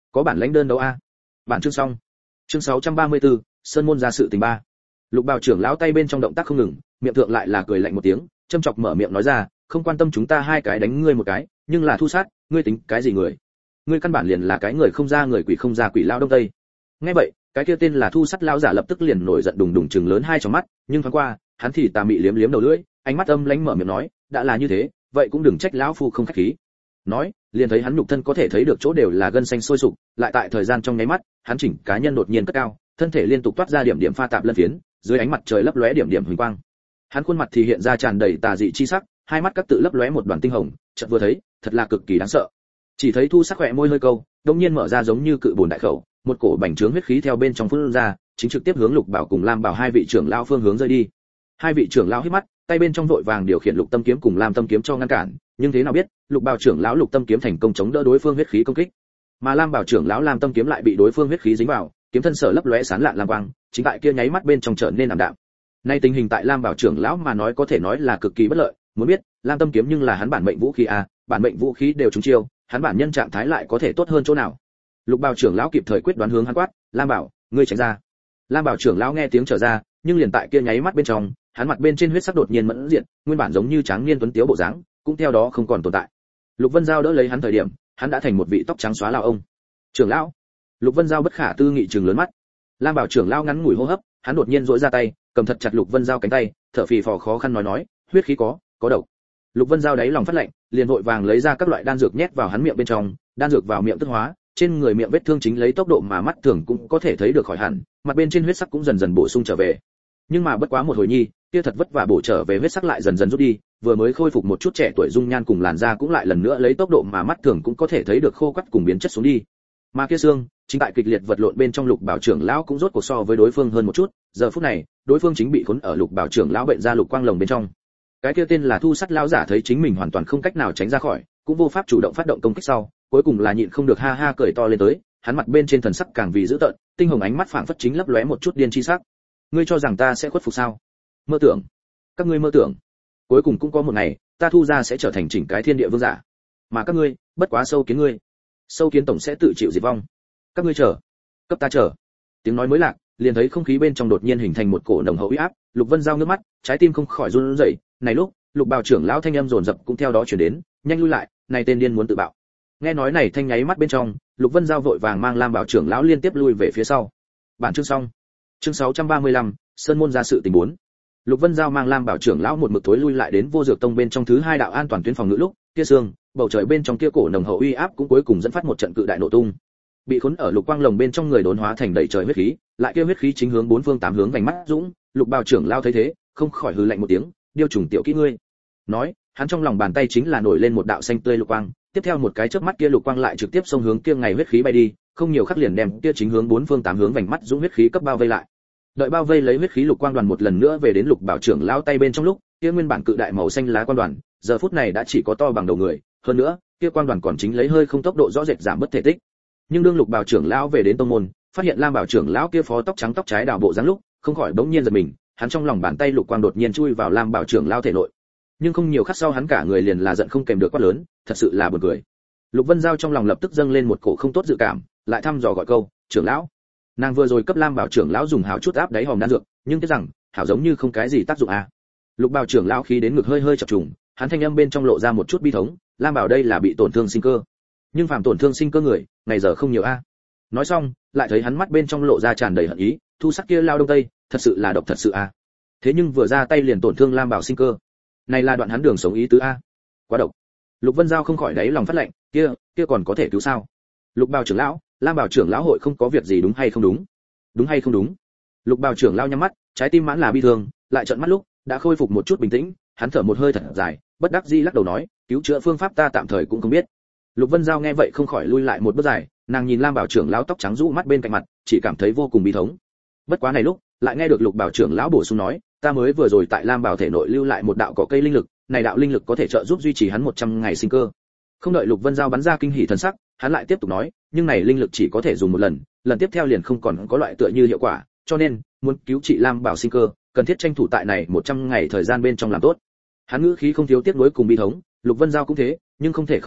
có bản lãnh đơn đấu a. Bản chương xong. Chương sáu trăm ba mươi tư, sơn môn ra sự tình ba. Lục Bào trưởng lão tay bên trong động tác không ngừng, miệng thượng lại là cười lạnh một tiếng, châm chọc mở miệng nói ra, không quan tâm chúng ta hai cái đánh ngươi một cái, nhưng là thu sát, ngươi tính cái gì người? Ngươi căn bản liền là cái người không ra người quỷ không ra quỷ lao đông tây. Nghe vậy, cái kia tên là thu sắt lão giả lập tức liền nổi giận đùng đùng trừng lớn hai tròng mắt, nhưng thoáng qua, hắn thì tà mị liếm liếm đầu lưỡi, ánh mắt âm lãnh mở miệng nói, đã là như thế, vậy cũng đừng trách lão phu không khách khí. Nói, liền thấy hắn nhục thân có thể thấy được chỗ đều là gân xanh sôi sục, lại tại thời gian trong nháy mắt, hắn chỉnh cá nhân đột nhiên cất cao, thân thể liên tục toát ra điểm điểm pha tạp lân phiến, dưới ánh mặt trời lấp lóe điểm điểm huỳnh quang. Hắn khuôn mặt thì hiện ra tràn đầy tà dị chi sắc, hai mắt các tự lấp lóe một đoàn tinh hồng, chợt vừa thấy, thật là cực kỳ đáng sợ. Chỉ thấy thu sắc khỏe môi hơi câu, đột nhiên mở ra giống như cự bồn đại khẩu, một cổ bành trướng huyết khí theo bên trong phun ra, chính trực tiếp hướng Lục Bảo cùng Lam Bảo hai vị trưởng lão phương hướng rơi đi. Hai vị trưởng lão hít mắt, tay bên trong vội vàng điều khiển Lục Tâm kiếm cùng Lam Tâm kiếm cho ngăn cản, nhưng thế nào biết, Lục Bảo trưởng lão Lục Tâm kiếm thành công chống đỡ đối phương huyết khí công kích, mà Lam Bảo trưởng lão Lam Tâm kiếm lại bị đối phương huyết khí dính vào, kiếm thân sở lấp lóe sáng lạn lam quang, chính tại kia nháy mắt bên trong trở nên ảm đạm. Nay tình hình tại Lam Bảo trưởng lão mà nói có thể nói là cực kỳ bất lợi, muốn biết, Lam Tâm kiếm nhưng là hắn bản mệnh vũ khí a, bản mệnh vũ khí đều trúng chiêu, hắn bản nhân trạng thái lại có thể tốt hơn chỗ nào? Lục Bảo trưởng lão kịp thời quyết đoán hướng hắn quát, "Lam Bảo, ngươi tránh ra." Lam Bảo trưởng lão nghe tiếng trở ra, nhưng liền tại kia nháy mắt bên trong, hắn mặt bên trên huyết sắc đột nhiên mẫn diện, nguyên bản giống như tráng niên tuấn tiếu bộ dáng, cũng theo đó không còn tồn tại. Lục Vân Giao đỡ lấy hắn thời điểm, hắn đã thành một vị tóc trắng xóa lão ông. "Trưởng lão." Lục Vân Giao bất khả tư nghị trừng lớn mắt. Lam Bảo trưởng lão ngắn ngủi hô hấp, hắn đột nhiên duỗi ra tay, cầm thật chặt Lục Vân Giao cánh tay, thở phì phò khó khăn nói nói, "Huyết khí có, có độc." Lục Vân Giao đáy lòng phát lạnh, liền vội vàng lấy ra các loại đan dược nhét vào hắn miệng bên trong, đan dược vào miệng tức hóa, trên người miệng vết thương chính lấy tốc độ mà mắt thường cũng có thể thấy được khỏi hẳn, mặt bên trên huyết sắc cũng dần dần bổ sung trở về. Nhưng mà bất quá một hồi nhi, kia thật vất vả bổ trở về huyết sắc lại dần dần rút đi, vừa mới khôi phục một chút trẻ tuổi dung nhan cùng làn da cũng lại lần nữa lấy tốc độ mà mắt thường cũng có thể thấy được khô quắt cùng biến chất xuống đi. Mà kia xương, chính tại kịch liệt vật lộn bên trong Lục Bảo trưởng lão cũng rốt cuộc so với đối phương hơn một chút, giờ phút này, đối phương chính bị khốn ở Lục Bảo trưởng lão bệnh ra lục quang lồng bên trong. Cái kia tên là thu sắt lão giả thấy chính mình hoàn toàn không cách nào tránh ra khỏi, cũng vô pháp chủ động phát động công kích sau, cuối cùng là nhịn không được ha ha cười to lên tới, hắn mặt bên trên thần sắc càng vì dữ tợn, tinh hồng ánh mắt phảng phất chính lấp lóe một chút điên chi sắc. Ngươi cho rằng ta sẽ khuất phục sao? Mơ tưởng. Các ngươi mơ tưởng. Cuối cùng cũng có một ngày, ta thu ra sẽ trở thành chỉnh cái thiên địa vương giả. Mà các ngươi, bất quá sâu kiến ngươi. Sâu kiến tổng sẽ tự chịu diệt vong. Các ngươi chờ, cấp ta chờ. Tiếng nói mới lạc, liền thấy không khí bên trong đột nhiên hình thành một cổ nồng hậu uy áp, Lục Vân Giao nước mắt, trái tim không khỏi run rẩy. Này lúc, Lục Bảo trưởng lão thanh âm dồn dập cũng theo đó truyền đến, nhanh lui lại, này tên điên muốn tự bạo. Nghe nói này thanh nháy mắt bên trong, Lục Vân Giao vội vàng mang Lam Bảo trưởng lão liên tiếp lui về phía sau. Bản chương xong. Chương sáu trăm ba mươi lăm, sơn môn ra sự tình bốn. Lục Vân Giao mang Lam Bảo trưởng lão một mực thối lui lại đến Vô Dược Tông bên trong thứ hai đạo an toàn tuyến phòng ngự lúc, kia sương, bầu trời bên trong kia cổ nồng hậu uy áp cũng cuối cùng dẫn phát một trận cự đại nổ tung. Bị khốn ở lục quang lồng bên trong người đốn hóa thành đầy trời huyết khí, lại kia huyết khí chính hướng bốn phương tám hướng vành mắt dũng, Lục Bảo trưởng lão thấy thế, không khỏi hừ lạnh một tiếng, điêu trùng tiểu kỹ ngươi. Nói, hắn trong lòng bàn tay chính là nổi lên một đạo xanh tươi lục quang, tiếp theo một cái chớp mắt kia lục quang lại trực tiếp xông hướng kia ngày huyết khí bay đi, không nhiều khắc liền đem kia chính hướng bốn phương tám hướng vành mắt dũng huyết khí cấp bao vây lại. Đợi bao vây lấy huyết khí lục quang đoàn một lần nữa về đến Lục Bảo trưởng lão tay bên trong lúc, kia nguyên bản cự đại màu xanh lá quang đoàn, giờ phút này đã chỉ có to bằng đầu người, hơn nữa, kia quang đoàn còn chính lấy hơi không tốc độ rõ rệt giảm bất thể tích. Nhưng đương Lục Bảo trưởng lão về đến tông môn, phát hiện Lam Bảo trưởng lão kia phó tóc trắng tóc trái đào bộ dáng lúc, không khỏi bỗng nhiên giật mình, hắn trong lòng bàn tay lục quang đột nhiên chui vào Lam Bảo trưởng lão thể nội. Nhưng không nhiều khắc sau hắn cả người liền là giận không kèm được quát lớn, thật sự là buồn cười. Lục Vân Giao trong lòng lập tức dâng lên một cổ không tốt dự cảm, lại thăm dò gọi câu, "Trưởng lão." Nàng vừa rồi cấp Lam Bảo trưởng lão dùng hào chút áp đáy hòm đan dược, nhưng tiếc rằng, hảo giống như không cái gì tác dụng à. Lục Bảo trưởng lão khí đến ngực hơi hơi chập trùng, hắn thanh âm bên trong lộ ra một chút bi thống, Lam Bảo đây là bị tổn thương sinh cơ. Nhưng phàm tổn thương sinh cơ người, ngày giờ không nhiều a. À. Nói xong, lại thấy hắn mắt bên trong lộ ra tràn đầy hận ý, thu sắc kia lao đông tây, thật sự là độc thật sự a. À. Thế nhưng vừa ra tay liền tổn thương Lam Bảo sinh cơ. Này là đoạn hắn đường sống ý tứ a. À. Quá độc. Lục Vân Giao không khỏi đáy lòng phát lạnh, kia, kia còn có thể cứu sao? Lục Bảo trưởng lão, Lam Bảo trưởng lão hội không có việc gì đúng hay không đúng? Đúng hay không đúng? Lục Bảo trưởng lão nhắm mắt, trái tim mãn là bi thương, lại trợn mắt lúc, đã khôi phục một chút bình tĩnh, hắn thở một hơi thật dài, bất đắc dĩ lắc đầu nói, cứu chữa phương pháp ta tạm thời cũng không biết. Lục Vân Giao nghe vậy không khỏi lui lại một bước dài, nàng nhìn Lam Bảo trưởng lão tóc trắng rũ mắt bên cạnh mặt, chỉ cảm thấy vô cùng bi thống. Bất quá này lúc, lại nghe được Lục Bảo trưởng lão bổ sung nói, ta mới vừa rồi tại Lam Bảo thể nội lưu lại một đạo cỏ cây linh lực, này đạo linh lực có thể trợ giúp duy trì hắn một trăm ngày sinh cơ. Không đợi Lục Vân Giao bắn ra kinh hỉ thần sắc, hắn lại tiếp tục nói, nhưng này linh lực chỉ có thể dùng một lần, lần tiếp theo liền không còn có loại tựa như hiệu quả, cho nên, muốn cứu trị Lam Bảo sinh cơ, cần thiết tranh thủ tại này một trăm ngày thời gian bên trong làm tốt. Hắn ngữ khí không thiếu tiếc nuối cùng bi thống, Lục Vân Giao cũng thế, nhưng không thể không nói,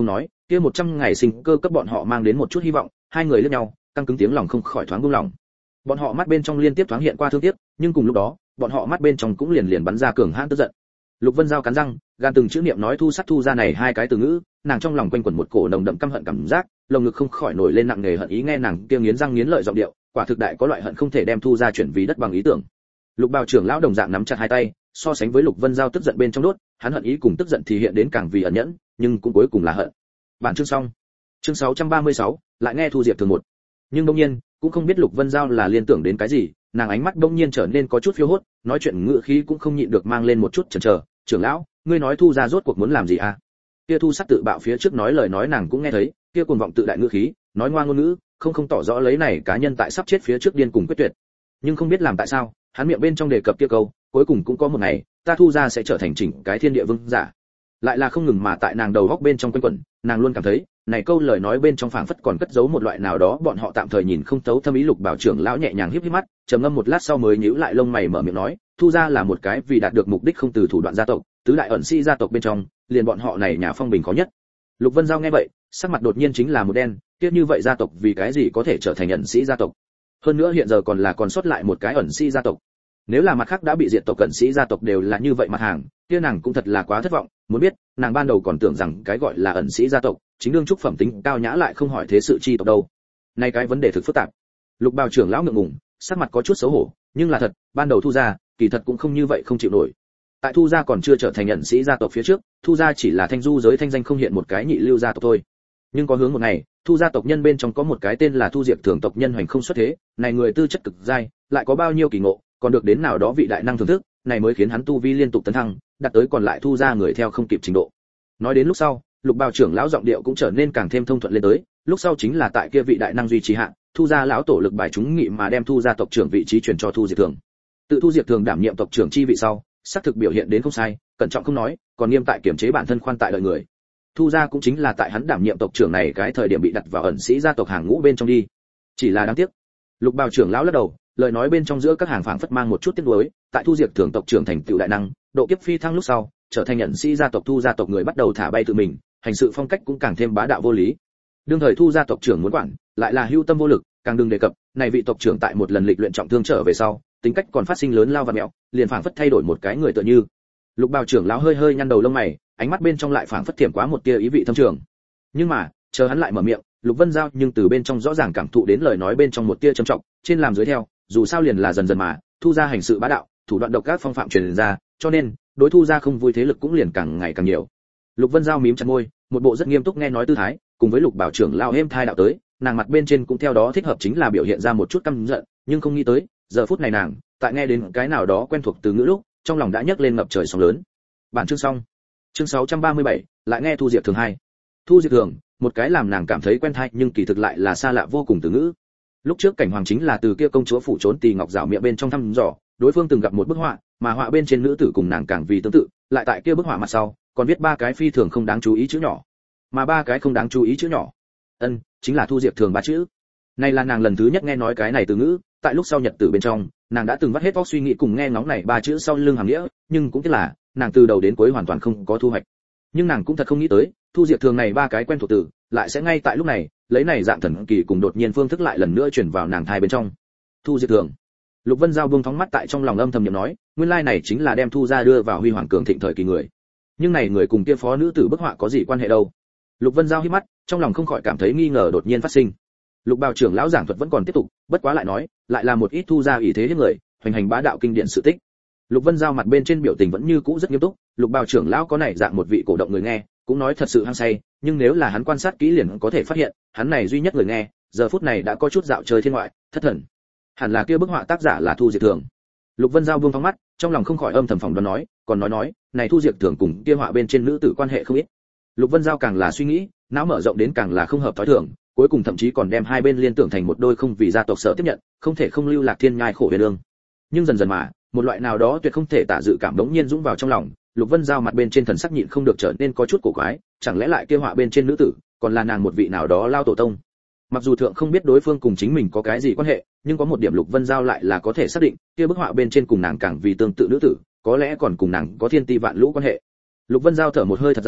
kia một trăm ngày sinh cơ cấp bọn họ mang đến một chút hy vọng, hai người liếc nhau, căng cứng tiếng lòng không khỏi thoáng buông lòng. Bọn họ mắt bên trong liên tiếp thoáng hiện qua thương tiếc, nhưng cùng lúc đó, bọn họ mắt bên trong cũng liền liền bắn ra cường hãn tức giận. Lục Vân Giao cắn răng, gan từng chữ niệm nói thu sắt thu ra này hai cái từ ngữ, nàng trong lòng quanh quẩn một cổ nồng đậm căm hận cảm giác, lồng ngực không khỏi nổi lên nặng nề hận ý, nghe nàng kia nghiến răng nghiến lợi giọng điệu, quả thực đại có loại hận không thể đem thu ra chuyển vì đất bằng ý tưởng. Lục Bào trưởng lão đồng dạng nắm chặt hai tay, so sánh với Lục Vân Giao tức giận bên trong đốt, hắn hận ý cùng tức giận thì hiện đến càng vì ẩn nhẫn, nhưng cũng cuối cùng là hận. Bản chương xong. Chương sáu trăm ba mươi sáu, lại nghe Thu Diệp thường một. Nhưng đương nhiên, cũng không biết Lục Vân Giao là liên tưởng đến cái gì, nàng ánh mắt đương nhiên trở nên có chút phiêu hốt, nói chuyện ngựa khí cũng không nhịn được mang lên một chút chần chờ. Trưởng lão, ngươi nói Thu gia rốt cuộc muốn làm gì à? Kia Thu Sắc tự bạo phía trước nói lời nói nàng cũng nghe thấy, kia cuồng vọng tự đại ngữ khí, nói ngoan ngôn ngữ, không không tỏ rõ lấy này cá nhân tại sắp chết phía trước điên cùng quyết tuyệt. Nhưng không biết làm tại sao, hắn miệng bên trong đề cập kia câu, cuối cùng cũng có một ngày, ta Thu gia sẽ trở thành chỉnh cái thiên địa vương giả. Lại là không ngừng mà tại nàng đầu góc bên trong quanh quẩn, nàng luôn cảm thấy, này câu lời nói bên trong phảng phất còn cất giấu một loại nào đó bọn họ tạm thời nhìn không thấu thâm ý. Lục Bảo trưởng lão nhẹ nhàng híp híp mắt, trầm ngâm một lát sau mới nhíu lại lông mày mở miệng nói, Thu gia là một cái vì đạt được mục đích không từ thủ đoạn gia tộc, tứ đại ẩn sĩ gia tộc bên trong, liền bọn họ này nhà phong bình khó nhất. Lục Vân Giao nghe vậy, sắc mặt đột nhiên chính là một đen, tiếc như vậy gia tộc vì cái gì có thể trở thành ẩn sĩ gia tộc? Hơn nữa hiện giờ còn là còn sót lại một cái ẩn sĩ gia tộc. Nếu là mặt khác đã bị diệt tộc ẩn sĩ gia tộc đều là như vậy mặt hàng, kia nàng cũng thật là quá thất vọng, muốn biết, nàng ban đầu còn tưởng rằng cái gọi là ẩn sĩ gia tộc, chính đương trúc phẩm tính cao nhã lại không hỏi thế sự chi tộc đâu. Này cái vấn đề thực phức tạp. Lục Bào trưởng lão ngượng ngùng, sắc mặt có chút xấu hổ, nhưng là thật, ban đầu Thu gia, kỳ thật cũng không như vậy không chịu nổi. Tại Thu gia còn chưa trở thành ẩn sĩ gia tộc phía trước, Thu gia chỉ là thanh du giới thanh danh không hiện một cái nhị lưu gia tộc thôi. Nhưng có hướng một ngày, Thu gia tộc nhân bên trong có một cái tên là Thu Diệp thường tộc nhân hoành không xuất thế, này người tư chất cực giai, lại có bao nhiêu kỳ ngộ, còn được đến nào đó vị đại năng thưởng thức, này mới khiến hắn tu vi liên tục tấn thăng, đạt tới còn lại Thu gia người theo không kịp trình độ. Nói đến lúc sau, Lục Bào trưởng lão giọng điệu cũng trở nên càng thêm thông thuận lên tới, lúc sau chính là tại kia vị đại năng duy trì hạ, Thu gia lão tổ lực bài chúng nghị mà đem Thu gia tộc trưởng vị trí chuyển cho Thu Diệp thường. Tự Thu Diệp thường đảm nhiệm tộc trưởng chi vị sau, xác thực biểu hiện đến không sai, cẩn trọng không nói, còn nghiêm tại kiểm chế bản thân khoan tại đợi người. Thu gia cũng chính là tại hắn đảm nhiệm tộc trưởng này cái thời điểm bị đặt vào ẩn sĩ gia tộc hàng ngũ bên trong đi. Chỉ là đáng tiếc. Lục Bào trưởng lão lắc đầu, lời nói bên trong giữa các hàng phảng phất mang một chút tiếc nuối, tại Thu Diệp thường tộc trưởng thành tựu đại năng, độ kiếp phi thăng lúc sau, trở thành ẩn sĩ gia tộc Thu gia tộc người bắt đầu thả bay tự mình, hành sự phong cách cũng càng thêm bá đạo vô lý. Đương thời Thu gia tộc trưởng muốn quản, lại là hưu tâm vô lực, càng đừng đề cập, này vị tộc trưởng tại một lần lịch luyện trọng thương trở về sau, tính cách còn phát sinh lớn lao và mẹo, liền phảng phất thay đổi một cái người tựa như. Lục Bào trưởng lão hơi hơi nhăn đầu lông mày, ánh mắt bên trong lại phảng phất tiềm quá một tia ý vị thâm trường. Nhưng mà, chờ hắn lại mở miệng, Lục Vân Giao nhưng từ bên trong rõ ràng cảm thụ đến lời nói bên trong một tia trầm trọng, trên làm dưới theo, dù sao liền là dần dần mà, Thu gia hành sự bá đạo, thủ đoạn độc ác phong phạm truyền ra, cho nên, đối Thu gia không vui thế lực cũng liền càng ngày càng nhiều. Lục Vân Giao mím chặt môi, một bộ rất nghiêm túc nghe nói tư thái, cùng với Lục Bảo trưởng lão êm thai đạo tới, nàng mặt bên trên cũng theo đó thích hợp chính là biểu hiện ra một chút căm giận, nhưng không nghĩ tới, giờ phút này nàng, tại nghe đến cái nào đó quen thuộc từ ngữ lúc, trong lòng đã nhấc lên ngập trời sóng lớn. Bản chương xong. Chương sáu trăm ba mươi bảy, lại nghe Thu Diệp thường hai. Thu Diệp thường, một cái làm nàng cảm thấy quen tai nhưng kỳ thực lại là xa lạ vô cùng từ ngữ. Lúc trước Cảnh Hoàng chính là từ kia công chúa phủ trốn tì ngọc rảo miệng bên trong thăm dò, đối phương từng gặp một bức họa, mà họa bên trên nữ tử cùng nàng càng vì tương tự, lại tại kia bức họa mặt sau, còn viết ba cái phi thường không đáng chú ý chữ nhỏ. Mà ba cái không đáng chú ý chữ nhỏ, ân, chính là Thu Diệp thường ba chữ. Này là nàng lần thứ nhất nghe nói cái này từ ngữ, tại lúc sau nhật tử bên trong, nàng đã từng vắt hết óc suy nghĩ cùng nghe ngóng này ba chữ sau lưng hàm nghĩa, nhưng cũng tiếc là, nàng từ đầu đến cuối hoàn toàn không có thu hoạch. Nhưng nàng cũng thật không nghĩ tới, Thu Diệp thường này ba cái quen thuộc từ, lại sẽ ngay tại lúc này, lấy này dạng thần kỳ cùng đột nhiên phương thức lại lần nữa chuyển vào nàng thai bên trong. Thu Diệp thường. Lục Vân Giao buông thóng mắt tại trong lòng âm thầm niệm nói, nguyên lai này chính là đem Thu gia đưa vào huy hoàng cường thịnh thời kỳ người. Nhưng này người cùng kia phó nữ tử bức họa có gì quan hệ đâu? Lục Vân Giao hí mắt, trong lòng không khỏi cảm thấy nghi ngờ đột nhiên phát sinh. Lục Bào trưởng lão giảng thuật vẫn còn tiếp tục, bất quá lại nói, lại là một ít Thu gia ủy thế hiếp người, hoành hành bá đạo kinh điển sự tích. Lục Vân Giao mặt bên trên biểu tình vẫn như cũ rất nghiêm túc, Lục Bào trưởng lão có này dạng một vị cổ động người nghe, cũng nói thật sự hăng say, nhưng nếu là hắn quan sát kỹ liền có thể phát hiện, hắn này duy nhất người nghe, giờ phút này đã có chút dạo chơi thiên ngoại, thất thần. Hẳn là kia bức họa tác giả là Thu Diệp thường. Lục Vân Giao buông phóng mắt, trong lòng không khỏi âm thầm phỏng đoán nói, còn nói nói, này Thu Diệp thường cùng kia họa bên trên nữ tử quan hệ không ít. Lục Vân Giao càng là suy nghĩ, não mở rộng đến càng là không hợp thói thường, cuối cùng thậm chí còn đem hai bên liên tưởng thành một đôi không vì gia tộc sở tiếp nhận, không thể không lưu lạc thiên nhai khổ về đường. Nhưng dần dần mà, một loại nào đó tuyệt không thể tả dự cảm đống nhiên dũng vào trong lòng, Lục Vân Giao mặt bên trên thần sắc nhịn không được trở nên có chút cổ quái, chẳng lẽ lại kia họa bên trên nữ tử, còn là nàng một vị nào đó lao tổ tông. Mặc dù thượng không biết đối phương cùng chính mình có cái gì quan hệ, nhưng có một điểm Lục Vân Giao lại là có thể xác định, kia bức họa bên trên cùng nàng càng vì tương tự nữ tử, có lẽ còn cùng nàng có thiên ti vạn lũ quan hệ. Lục Vân Giao thở một hơi thật dài,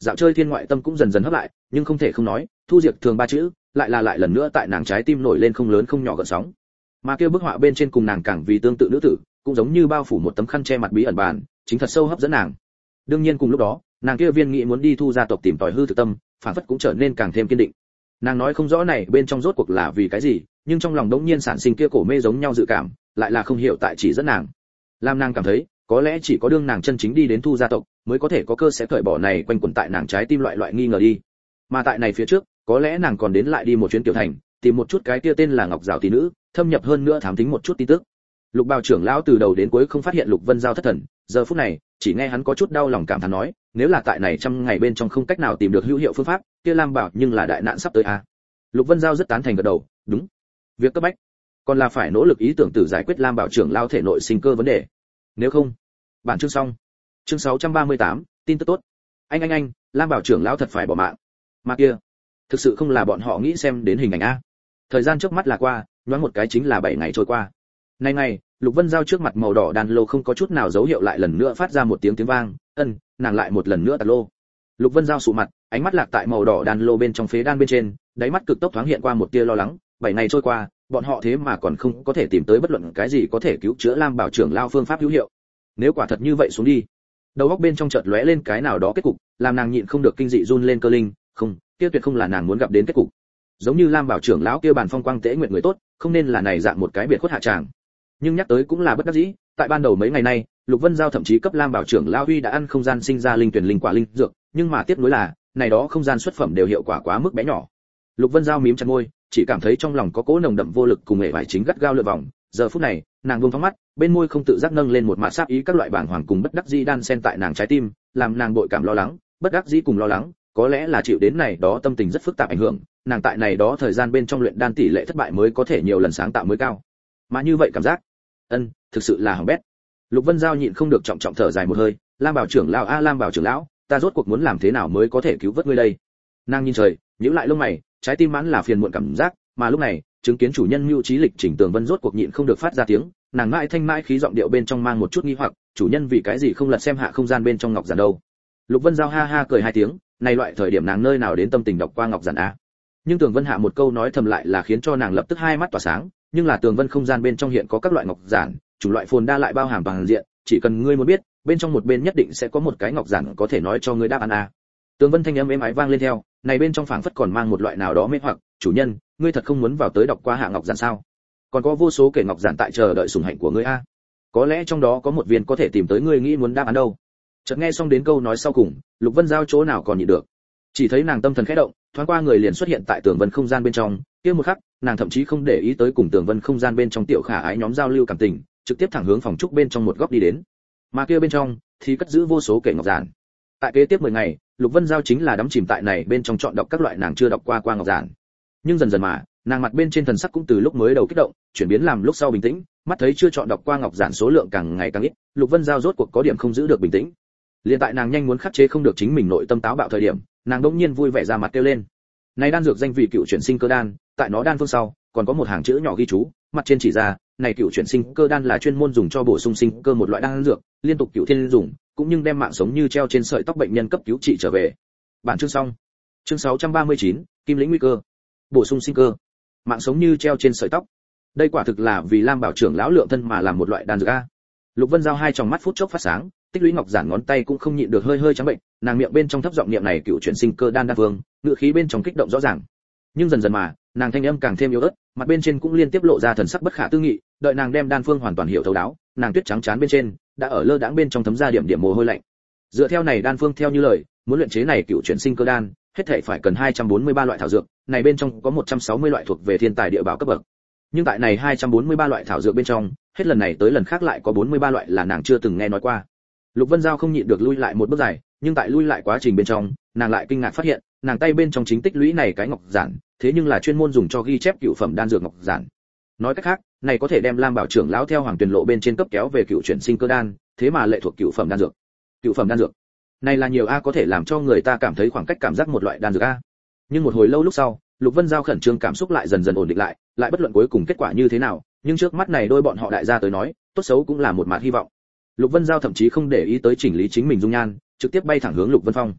dạo chơi thiên ngoại tâm cũng dần dần hấp lại, nhưng không thể không nói, Thu Diệp thường ba chữ, lại là lại lần nữa tại nàng trái tim nổi lên không lớn không nhỏ gợn sóng. Mà kia bức họa bên trên cùng nàng càng vì tương tự nữ tử, cũng giống như bao phủ một tấm khăn che mặt bí ẩn bàn, chính thật sâu hấp dẫn nàng. Đương nhiên cùng lúc đó, nàng kia viên nghĩ muốn đi Thu gia tộc tìm tòi hư thực tâm, phản phất cũng trở nên càng thêm kiên định. Nàng nói không rõ này bên trong rốt cuộc là vì cái gì, nhưng trong lòng đống nhiên sản sinh kia cổ mê giống nhau dự cảm, lại là không hiểu tại chỉ dẫn nàng. Lam nàng cảm thấy, có lẽ chỉ có đương nàng chân chính đi đến Thu gia tộc, mới có thể có cơ sẽ cởi bỏ này quanh quẩn tại nàng trái tim loại loại nghi ngờ đi. Mà tại này phía trước, có lẽ nàng còn đến lại đi một chuyến tiểu thành, tìm một chút cái kia tên là Ngọc Giảo tỷ nữ, thâm nhập hơn nữa thám thính một chút tin tức. Lục Bào trưởng lão từ đầu đến cuối không phát hiện Lục Vân Giao thất thần, giờ phút này, chỉ nghe hắn có chút đau lòng cảm thán nói, nếu là tại này trăm ngày bên trong không cách nào tìm được hữu hiệu phương pháp, kia Lam Bảo nhưng là đại nạn sắp tới a. À. Lục Vân Giao rất tán thành gật đầu, đúng. Việc cấp bách, còn là phải nỗ lực ý tưởng từ giải quyết Lam Bảo trưởng lão thể nội sinh cơ vấn đề. Nếu không, bản chương xong. Chương sáu trăm ba mươi tám, tin tức tốt. Anh anh anh, Lam Bảo trưởng lão thật phải bỏ mạng. Mà kia, thực sự không là bọn họ nghĩ xem đến hình ảnh a. Thời gian trước mắt là qua, nhoáng một cái chính là bảy ngày trôi qua. Nay ngày, Lục Vân Giao trước mặt màu đỏ đàn lô không có chút nào dấu hiệu lại lần nữa phát ra một tiếng tiếng vang, ân, nàng lại một lần nữa tạt lô. Lục Vân Giao sụ mặt, ánh mắt lạc tại màu đỏ đàn lô bên trong phế đan bên trên, đáy mắt cực tốc thoáng hiện qua một tia lo lắng, bảy ngày trôi qua, bọn họ thế mà còn không có thể tìm tới bất luận cái gì có thể cứu chữa Lam Bảo trưởng lao phương pháp hữu hiệu. Nếu quả thật như vậy xuống đi, đầu óc bên trong chợt lóe lên cái nào đó kết cục, làm nàng nhịn không được kinh dị run lên cơ linh, không, kia tuyệt không là nàng muốn gặp đến kết cục. Giống như Lam Bảo trưởng lão kia bàn phong quang tế nguyện người tốt, không nên là này dạng một cái biệt khuất hạ tràng. Nhưng nhắc tới cũng là bất đắc dĩ, tại ban đầu mấy ngày nay, Lục Vân Giao thậm chí cấp Lam Bảo trưởng lão Huy đã ăn không gian sinh ra linh tuyển linh quả linh dược, nhưng mà tiếc nuối là, này đó không gian xuất phẩm đều hiệu quả quá mức bé nhỏ. Lục Vân Giao mím chặt môi, chỉ cảm thấy trong lòng có cỗ nồng đậm vô lực cùng mệt mỏi chính gắt gao lượn vòng, giờ phút này, nàng buông phóng mắt, bên môi không tự giác nâng lên một mạt sáp ý các loại bảng hoàng cùng bất đắc dĩ đan xen tại nàng trái tim, làm nàng bội cảm lo lắng, bất đắc dĩ cùng lo lắng, có lẽ là chịu đến này đó tâm tình rất phức tạp ảnh hưởng, nàng tại này đó thời gian bên trong luyện đan tỷ lệ thất bại mới có thể nhiều lần sáng tạo mới cao. Mà như vậy cảm giác, ân, thực sự là hỏng bét. Lục Vân Giao nhịn không được trọng trọng thở dài một hơi, Lam Bảo trưởng lão a Lam Bảo trưởng lão, ta rốt cuộc muốn làm thế nào mới có thể cứu vớt ngươi đây? Nàng nhìn trời, nhíu lại lông mày, trái tim mãn là phiền muộn cảm giác, mà lúc này, chứng kiến chủ nhân Mưu Chí Lịch Trình Tường Vân rốt cuộc nhịn không được phát ra tiếng, nàng mãi thanh mãi khí giọng điệu bên trong mang một chút nghi hoặc, chủ nhân vì cái gì không lật xem hạ không gian bên trong ngọc giản đâu? Lục Vân Giao ha ha cười hai tiếng, này loại thời điểm nàng nơi nào đến tâm tình đọc qua ngọc giản a. Nhưng Tường Vân hạ một câu nói thầm lại là khiến cho nàng lập tức hai mắt tỏa sáng, nhưng là Tường Vân không gian bên trong hiện có các loại ngọc giản, chủng loại phồn đa lại bao hàm bằng diện, chỉ cần ngươi muốn biết, bên trong một bên nhất định sẽ có một cái ngọc giản có thể nói cho ngươi đáp án a. Tường Vân thanh âm êm ái vang lên theo, này bên trong phảng phất còn mang một loại nào đó mê hoặc, chủ nhân, ngươi thật không muốn vào tới đọc qua hạ ngọc giản sao? Còn có vô số kể ngọc giản tại chờ đợi sủng hạnh của ngươi a. Có lẽ trong đó có một viên có thể tìm tới ngươi nghĩ muốn đáp án đâu. Chợt nghe xong đến câu nói sau cùng, Lục Vân Giao chỗ nào còn nhịn được. Chỉ thấy nàng tâm thần khẽ động, thoáng qua người liền xuất hiện tại Tường Vân không gian bên trong, kia một khắc, nàng thậm chí không để ý tới cùng Tường Vân không gian bên trong tiểu khả ái nhóm giao lưu cảm tình, trực tiếp thẳng hướng phòng trúc bên trong một góc đi đến. Mà kia bên trong thì cất giữ vô số kể ngọc giản. Tại kế tiếp mười ngày, Lục Vân Giao chính là đắm chìm tại này bên trong chọn đọc các loại nàng chưa đọc qua qua ngọc giản. Nhưng dần dần mà, nàng mặt bên trên thần sắc cũng từ lúc mới đầu kích động, chuyển biến làm lúc sau bình tĩnh, mắt thấy chưa chọn đọc qua ngọc giản số lượng càng ngày càng ít, Lục Vân Giao rốt cuộc có điểm không giữ được bình tĩnh. Liên tại nàng nhanh muốn khắc chế không được chính mình nội tâm táo bạo thời điểm, nàng đột nhiên vui vẻ ra mặt kêu lên. Này đan dược danh vị cựu chuyển sinh cơ đan, tại nó đan phương sau, còn có một hàng chữ nhỏ ghi chú, mặt trên chỉ ra, này cựu chuyển sinh cơ đan là chuyên môn dùng cho bổ sung sinh cơ một loại đan dược, liên tục cựu thiên dùng, cũng nhưng đem mạng sống như treo trên sợi tóc bệnh nhân cấp cứu trị trở về. Bản chương xong. Chương sáu trăm ba mươi chín, Kim lĩnh nguy cơ. Bổ sung sinh cơ. Mạng sống như treo trên sợi tóc. Đây quả thực là vì Lam Bảo trưởng lão lượng thân mà làm một loại đan dược a. Lục Vân Giao hai tròng mắt phút chốc phát sáng, tích lũy ngọc giản ngón tay cũng không nhịn được hơi hơi trắng bệnh, nàng miệng bên trong thấp giọng niệm này cựu chuyển sinh cơ đan đan vương, ngữ khí bên trong kích động rõ ràng. Nhưng dần dần mà, nàng thanh âm càng thêm yếu ớt, mặt bên trên cũng liên tiếp lộ ra thần sắc bất khả tư nghị, đợi nàng đem đan phương hoàn toàn hiểu thấu đáo, nàng tuyết trắng chán bên trên đã ở lơ đãng bên trong thấm ra điểm điểm mồ hôi lạnh. Dựa theo này đan phương theo như lời, muốn luyện chế này cựu chuyển sinh cơ đan, hết thảy phải cần hai trăm bốn mươi ba loại thảo dược, này bên trong có một trăm sáu mươi loại thuộc về thiên tài địa bảo cấp bậc. Nhưng tại này hai trăm bốn mươi ba loại thảo dược bên trong, hết lần này tới lần khác lại có bốn mươi ba loại là nàng chưa từng nghe nói qua. Lục Vân Giao không nhịn được lui lại một bước dài, nhưng tại lui lại quá trình bên trong, nàng lại kinh ngạc phát hiện, nàng tay bên trong chính tích lũy này cái ngọc giản, thế nhưng là chuyên môn dùng cho ghi chép cựu phẩm đan dược ngọc giản. Nói cách khác, này có thể đem Lam Bảo trưởng lão theo Hoàng Tuyền Lộ bên trên cấp kéo về cựu chuyển sinh cơ đan, thế mà lệ thuộc cựu phẩm đan dược. Cựu phẩm đan dược. Này là nhiều a có thể làm cho người ta cảm thấy khoảng cách cảm giác một loại đan dược a. Nhưng một hồi lâu lúc sau, Lục Vân Giao khẩn trương cảm xúc lại dần dần ổn định lại, lại bất luận cuối cùng kết quả như thế nào, nhưng trước mắt này đôi bọn họ đại gia tới nói, tốt xấu cũng là một mạt hy vọng. Lục Vân Giao thậm chí không để ý tới chỉnh lý chính mình dung nhan, trực tiếp bay thẳng hướng Lục Vân Phong.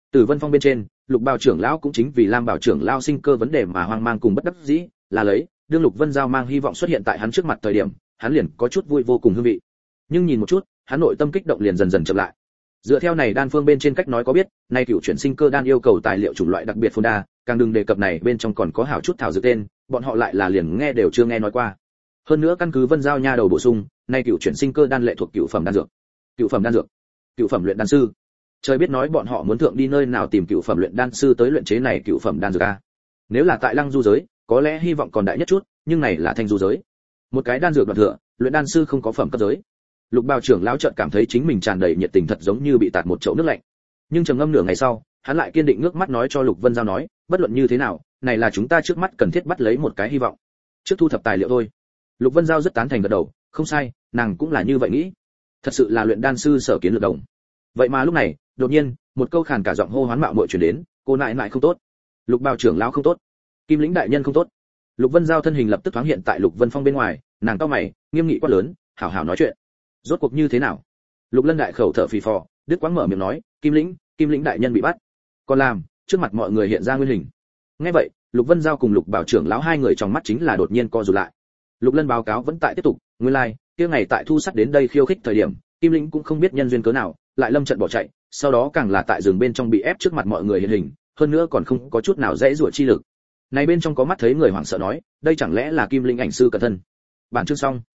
Tử Vân Phong bên trên, Lục Bảo trưởng lão cũng chính vì Lam Bảo trưởng lão sinh cơ vấn đề mà hoang mang cùng bất đắc dĩ, là lấy, đương Lục Vân Giao mang hy vọng xuất hiện tại hắn trước mặt thời điểm, hắn liền có chút vui vô cùng hương vị. Nhưng nhìn một chút, hắn nội tâm kích động liền dần dần chậm lại. Dựa theo này đan phương bên trên cách nói có biết, nay cựu chuyển sinh cơ đan yêu cầu tài liệu chủng loại đặc biệt phồn đa, càng đừng đề cập này bên trong còn có hảo chút thảo dược tên, bọn họ lại là liền nghe đều chưa nghe nói qua. Hơn nữa căn cứ Vân Giao nha đầu bổ sung, nay cựu chuyển sinh cơ đan lệ thuộc cựu phẩm đan dược. Cựu phẩm đan dược, cựu phẩm luyện đan sư. Trời biết nói bọn họ muốn thượng đi nơi nào tìm cựu phẩm luyện đan sư tới luyện chế này cựu phẩm đan dược a. Nếu là tại Lăng Du giới, có lẽ hy vọng còn đại nhất chút, nhưng này là Thanh Du giới. Một cái đan dược đoạn thừa, luyện đan sư không có phẩm cấp giới. Lục Bào trưởng lão chợt cảm thấy chính mình tràn đầy nhiệt tình thật giống như bị tạt một chậu nước lạnh. Nhưng trầm ngâm nửa ngày sau, hắn lại kiên định ngước mắt nói cho Lục Vân Giao nói, bất luận như thế nào, này là chúng ta trước mắt cần thiết bắt lấy một cái hy vọng. Trước thu thập tài liệu thôi. Lục Vân Giao rất tán thành gật đầu, không sai, nàng cũng là như vậy nghĩ. Thật sự là luyện đan sư sở kiến lược đồng. Vậy mà lúc này, đột nhiên, một câu khàn cả giọng hô hoán mạo muội truyền đến, cô nại nại không tốt, Lục Bào trưởng lão không tốt, Kim Lĩnh đại nhân không tốt. Lục Vân Giao thân hình lập tức thoáng hiện tại Lục Vân Phong bên ngoài, nàng cau mày, nghiêm nghị quát lớn, hảo hảo nói chuyện. Rốt cuộc như thế nào? Lục Lân đại khẩu thở phì phò, đứt quãng mở miệng nói, Kim Lĩnh, Kim Lĩnh đại nhân bị bắt. Còn làm, trước mặt mọi người hiện ra nguyên hình. Nghe vậy, Lục Vân Giao cùng Lục Bảo trưởng lão hai người trong mắt chính là đột nhiên co rụt lại. Lục Lân báo cáo vẫn tại tiếp tục, nguyên lai, like, kia ngày tại thu sắt đến đây khiêu khích thời điểm, Kim Lĩnh cũng không biết nhân duyên cớ nào, lại lâm trận bỏ chạy, sau đó càng là tại rừng bên trong bị ép trước mặt mọi người hiện hình, hơn nữa còn không có chút nào dễ dụa chi lực. Này bên trong có mắt thấy người hoảng sợ nói, đây chẳng lẽ là Kim Linh ảnh sư cẩn thân. Bản chương xong.